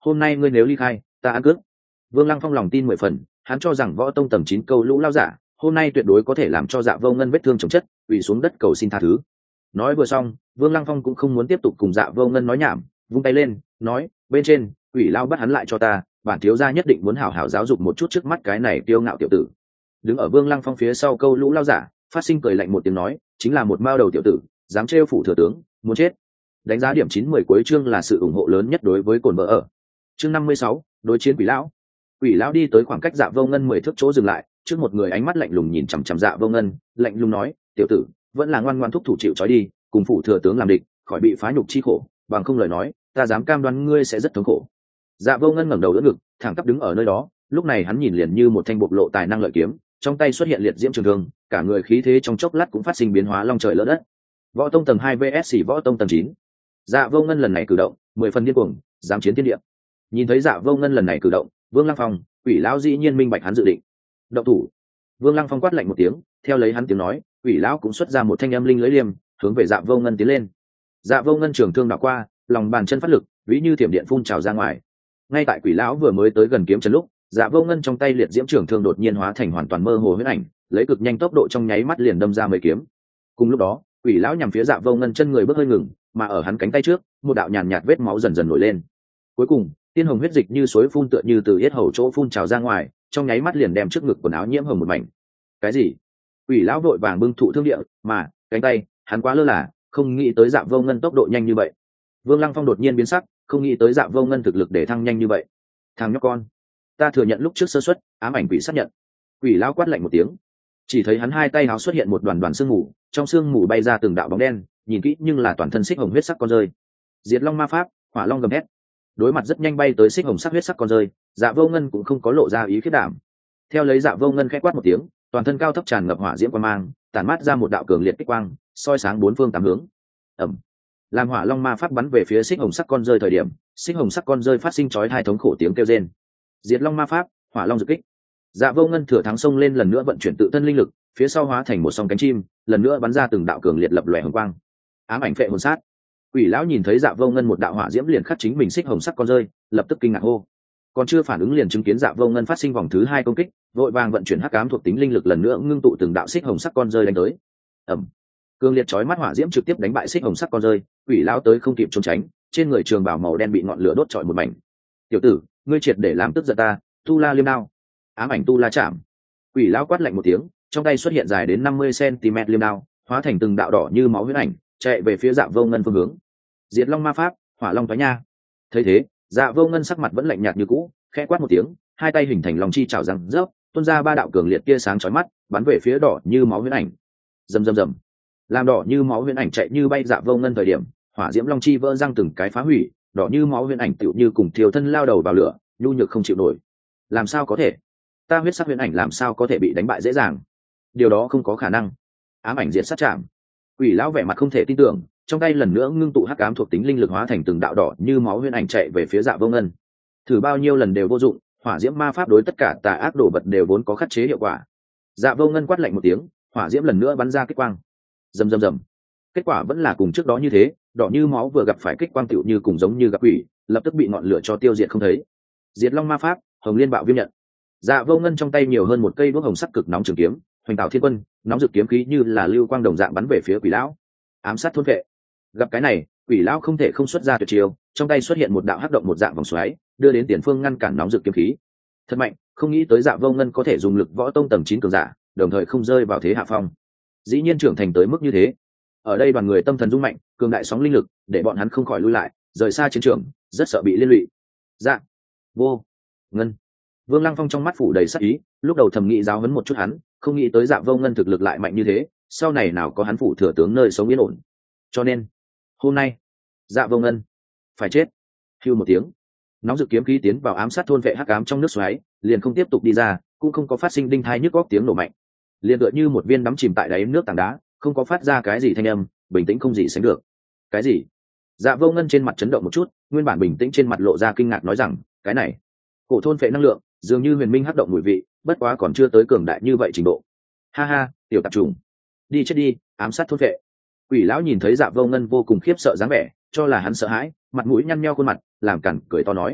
hôm nay ngươi nếu ly khai ta ăn cướp. Vương Lăng Phong lòng tin 10 phần, hắn cho rằng võ tông tầng 9 câu lũ lao giả hôm nay tuyệt đối có thể làm cho Dạ Vô Ngân vết thương chồng chất quỳ xuống đất cầu xin tha thứ. Nói vừa xong, Vương Lăng Phong cũng không muốn tiếp tục cùng Dạ Vô Ngân nói nhảm, vung tay lên nói, bên trên quỷ lao bắt hắn lại cho ta, bản thiếu gia nhất định muốn hảo hảo giáo dục một chút trước mắt cái này kiêu ngạo tiểu tử. Đứng ở Vương Lăng Phong phía sau câu lũ lao giả phát sinh cười lạnh một tiếng nói, chính là một mao đầu tiểu tử, dám trêu phủ thừa tướng, muốn chết. Đánh giá điểm 9-10 cuối chương là sự ủng hộ lớn nhất đối với cồn vợ ở. Chương 56, đối chiến quỷ lão. Quỷ lão đi tới khoảng cách Dạ Vô Ngân 10 thước chỗ dừng lại, trước một người ánh mắt lạnh lùng nhìn chằm chằm Dạ Vô Ngân, lạnh lùng nói, tiểu tử, vẫn là ngoan ngoan thúc thủ chịu trói đi, cùng phủ thừa tướng làm địch, khỏi bị phá nhục chi khổ, bằng không lời nói, ta dám cam đoan ngươi sẽ rất thống khổ. Dạ Vô Ngân ngẩng đầu đỡ ngực, thẳng tắp đứng ở nơi đó, lúc này hắn nhìn liền như một thanh bộc lộ tài năng lợi kiếm, trong tay xuất hiện liệt diễm trường thương, cả người khí thế trong chốc lát cũng phát sinh biến hóa long trời lỡ đất. Võ tông tầng 2 vs võ tông tầng 9. Dạ Vô Ngân lần này cử động, 10 phần điên cuồng, dám chiến thiên địa. Nhìn thấy Dạ Vô Ngân lần này cử động, Vương Lăng Phong, Quỷ lão dĩ nhiên minh bạch hắn dự định. Động thủ. Vương Lăng Phong quát lạnh một tiếng, theo lấy hắn tiếng nói, Quỷ lão cũng xuất ra một thanh âm linh lưới liềm, hướng về Dạ Vô Ngân tiến lên. Dạ Vô Ngân trường thương đảo qua, lòng bàn chân phát lực, ví như thiểm điện phun trào ra ngoài. Ngay tại Quỷ lão vừa mới tới gần kiếm trấn lúc, Dạ Vô Ngân trong tay liệt diễm trường thương đột nhiên hóa thành hoàn toàn mơ hồ huyễn ảnh, lấy cực nhanh tốc độ trong nháy mắt liền đâm ra mấy kiếm. Cùng lúc đó, Quỷ lão nhằm phía Dạ Vô Ngân chân người bước hơi ngừng, mà ở hắn cánh tay trước, một đạo nhàn nhạt vết máu dần dần nổi lên. Cuối cùng, tiên hồng huyết dịch như suối phun tựa như từ yết hầu chỗ phun trào ra ngoài, trong nháy mắt liền đem trước ngực quần áo nhiễm hồng một mảnh. Cái gì? Quỷ lão vội vàng bưng thụ thương địa, mà cánh tay, hắn quá lơ là, không nghĩ tới Dạ Vô Ngân tốc độ nhanh như vậy. Vương Lăng Phong đột nhiên biến sắc, không nghĩ tới Dạ Vô Ngân thực lực để thăng nhanh như vậy. Thằng nhóc con, ta thừa nhận lúc trước sơ suất, ám ảnh quỷ xác nhận. Quỷ lão quát lạnh một tiếng, chỉ thấy hắn hai tay háo xuất hiện một đoàn đoàn sương mù, trong sương mù bay ra từng đạo bóng đen, nhìn kỹ nhưng là toàn thân xích hồng huyết sắc con rơi. Diệt Long ma pháp, Hỏa Long gầm thét. Đối mặt rất nhanh bay tới xích hồng sắc huyết sắc con rơi, Dạ Vô Ngân cũng không có lộ ra ý khiết đảm. Theo lấy Dạ Vô Ngân khẽ quát một tiếng, toàn thân cao thấp tràn ngập hỏa diễm quang mang, tản mát ra một đạo cường liệt kích quang, soi sáng bốn phương tám hướng. Ầm. Làm Hỏa Long ma pháp bắn về phía xích hồng sắc con rơi thời điểm, xích hồng sắc con rơi phát sinh chói tai thống khổ tiếng kêu rên. Diệt Long ma pháp, Hỏa Long dực kích. Dạ Vô Ngân thừa thắng xông lên lần nữa vận chuyển tự thân linh lực, phía sau hóa thành một song cánh chim, lần nữa bắn ra từng đạo cường liệt lập lòe hồng quang. Ám ảnh phệ hồn sát. Quỷ lão nhìn thấy Dạ Vô Ngân một đạo hỏa diễm liền khắc chính mình xích hồng sắc con rơi, lập tức kinh ngạc hô. Còn chưa phản ứng liền chứng kiến Dạ Vô Ngân phát sinh vòng thứ 2 công kích, vội vàng vận chuyển hắc ám thuộc tính linh lực lần nữa ngưng tụ từng đạo xích hồng sắc con rơi đánh tới. Ầm. Cường liệt chói mắt hỏa diễm trực tiếp đánh bại xích hồng sắc con rơi, quỷ lão tới không kịp trốn tránh, trên người trường bào màu đen bị ngọn lửa đốt trọi một mảnh. Tiểu tử, ngươi triệt để làm tức giận ta, Tu La Liêm Đao. Ám ảnh Tu La chạm. Quỷ lão quát lạnh một tiếng, trong tay xuất hiện dài đến 50 cm liêm đao, hóa thành từng đạo đỏ như máu huyết ảnh, chạy về phía Dạ Vô Ngân phương hướng. Diệt Long ma pháp, Hỏa Long toái nha. Thấy thế, Dạ Vô Ngân sắc mặt vẫn lạnh nhạt như cũ, khẽ quát một tiếng, hai tay hình thành long chi chảo răng rớp, tuôn ra 3 đạo cường liệt tia sáng chói mắt, bắn về phía đỏ như máu huyết ảnh. Rầm rầm rầm. Làm đỏ như máu huyết ảnh chạy như bay Dạ Vô Ngân thời điểm, hỏa diễm long chi vỡ răng từng cái phá hủy, đỏ như máu huyết ảnh tựu như cùng thiêu thân lao đầu vào lửa, nhu nhược không chịu nổi. Làm sao có thể? Ta huyết sắc huyết ảnh làm sao có thể bị đánh bại dễ dàng? Điều đó không có khả năng. Ám ảnh diệt sát chạm. Quỷ lão vẻ mặt không thể tin tưởng, trong tay lần nữa ngưng tụ hắc ám thuộc tính linh lực hóa thành từng đạo đỏ như máu huyễn ảnh chạy về phía Dạ Vô Ngân. Thử bao nhiêu lần đều vô dụng, hỏa diễm ma pháp đối tất cả tà ác đồ vật đều vốn có khắc chế hiệu quả. Dạ Vô Ngân quát lạnh một tiếng, hỏa diễm lần nữa bắn ra kích quang. Rầm rầm rầm. Kết quả vẫn là cùng trước đó như thế, đỏ như máu vừa gặp phải kích quang tựu như cùng giống như gặp quỷ, lập tức bị ngọn lửa cho tiêu diệt không thấy. Diệt Long ma pháp, Hồng Liên Bạo Viêm nhận. Dạ Vô Ngân trong tay nhiều hơn một cây đuốc hồng sắc cực nóng trường kiếm, Hoành Tạo Thiên Quân, nóng rực kiếm khí như là lưu quang đồng dạng bắn về phía quỷ lão. Ám sát thôn vệ. Gặp cái này, quỷ lão không thể không xuất ra tuyệt chiêu, trong tay xuất hiện một đạo hắc động một dạng vòng xoáy, đưa đến tiền phương ngăn cản nóng rực kiếm khí. Thật mạnh, không nghĩ tới Dạ Vô Ngân có thể dùng lực võ tông tầng 9 cường giả, đồng thời không rơi vào thế hạ phong. Dĩ nhiên trưởng thành tới mức như thế. Ở đây đoàn người tâm thần rung mạnh, cường đại sóng linh lực, để bọn hắn không khỏi lui lại, rời xa chiến trường, rất sợ bị liên lụy. Dạ, Vô Ngân. Vương Lăng Phong trong mắt phủ đầy sắc ý, lúc đầu thầm nghĩ giáo huấn một chút hắn, không nghĩ tới Dạ Vô Ngân thực lực lại mạnh như thế, sau này nào có hắn phủ thừa tướng nơi sống yên ổn. Cho nên, hôm nay, Dạ Vô Ngân phải chết. Hưu một tiếng, nóng rực kiếm khí tiến vào ám sát thôn vệ hắc ám trong nước xoáy, liền không tiếp tục đi ra, cũng không có phát sinh đinh thai nhức góc tiếng nổ mạnh, liền tựa như một viên đắm chìm tại đáy nước tảng đá, không có phát ra cái gì thanh âm, bình tĩnh không gì sánh được. Cái gì? Dạ Vô Ngân trên mặt chấn động một chút, nguyên bản bình tĩnh trên mặt lộ ra kinh ngạc nói rằng, cái này, cổ thôn vệ năng lượng, dường như huyền minh hắc động mùi vị, bất quá còn chưa tới cường đại như vậy trình độ. Ha ha, tiểu tạp trùng, đi chết đi, ám sát thôn vệ. Quỷ lão nhìn thấy Dạ Vô Ngân vô cùng khiếp sợ dáng vẻ, cho là hắn sợ hãi, mặt mũi nhăn nheo khuôn mặt, làm cản cười to nói,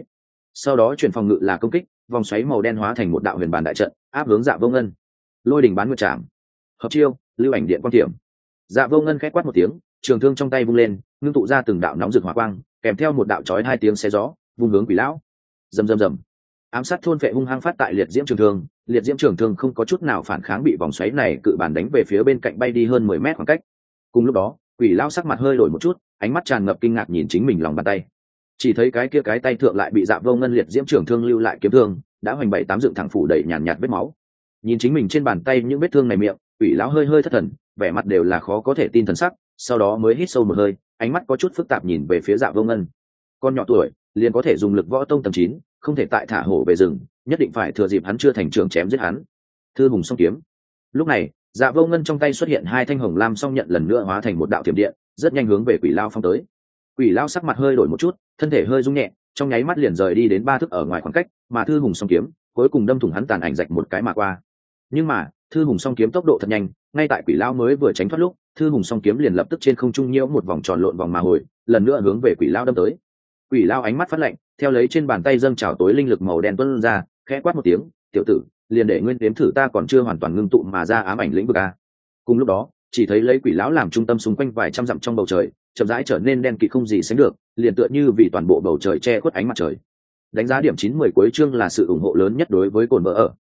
sau đó chuyển phòng ngự là công kích, vòng xoáy màu đen hóa thành một đạo huyền bàn đại trận áp hướng Dạ Vô Ngân. Lôi đỉnh bán nguyệt trảm, hợp chiêu, lưu ảnh điện quang tiệm. Dạ Vô Ngân khẽ quát một tiếng, trường thương trong tay vung lên, ngưng tụ ra từng đạo nóng rực hỏa quang, kèm theo một đạo chói hai tiếng xé gió, vung hướng quỷ lão. Rầm rầm rầm. Ám sát thôn vệ hung hăng phát tại liệt diễm trường thương, liệt diễm trường thương không có chút nào phản kháng, bị vòng xoáy này cự bản đánh về phía bên cạnh, bay đi hơn 10 mét khoảng cách. Cùng lúc đó, quỷ lão sắc mặt hơi đổi một chút, ánh mắt tràn ngập kinh ngạc nhìn chính mình lòng bàn tay. Chỉ thấy cái kia cái tay thượng lại bị Dạ Vô Ngân liệt diễm trường thương lưu lại kiếm thương, đã hoành 7-8 dựng thẳng phủ đầy nhàn nhạt vết máu. Nhìn chính mình trên bàn tay những vết thương này, miệng quỷ lão hơi hơi thất thần, vẻ mặt đều là khó có thể tin thần sắc, sau đó mới hít sâu một hơi, ánh mắt có chút phức tạp nhìn về phía Dạ Vô Ngân. Con nhỏ tuổi liền có thể dùng lực võ tông tầng 9, không thể tại thả hổ về rừng, nhất định phải thừa dịp hắn chưa thành trưởng chém giết hắn. Thư hùng song kiếm. Lúc này, Dạ Vô Ngân trong tay xuất hiện hai thanh hồng lam song nhận, lần nữa hóa thành một đạo thiểm điện, rất nhanh hướng về quỷ lão phong tới. Quỷ lão sắc mặt hơi đổi một chút, thân thể hơi rung nhẹ, trong nháy mắt liền rời đi đến 3 thước ở ngoài khoảng cách, mà thư hùng song kiếm cuối cùng đâm thủng hắn tàn ảnh rạch một cái mà qua. Nhưng mà thư hùng song kiếm tốc độ thật nhanh, ngay tại quỷ lão mới vừa tránh thoát lúc, thư hùng song kiếm liền lập tức trên không trung nhiễu một vòng tròn lộn vòng mà hồi, lần nữa hướng về quỷ lão đâm tới. Quỷ lão ánh mắt phát lạnh, theo lấy trên bàn tay dâng trào tối linh lực màu đen tuôn ra, khẽ quát một tiếng, tiểu tử, liền để nguyên đếm thử ta còn chưa hoàn toàn ngưng tụ mà ra ám ảnh lĩnh vực a. Cùng lúc đó, chỉ thấy lấy quỷ lão làm trung tâm xung quanh vài trăm dặm trong bầu trời chậm rãi trở nên đen kịt không gì sánh được, liền tựa như vì toàn bộ bầu trời che khuất ánh mặt trời. Đánh giá điểm 9-10 cuối chương là sự ủng hộ lớn nhất đối với Cổn Vợ ở,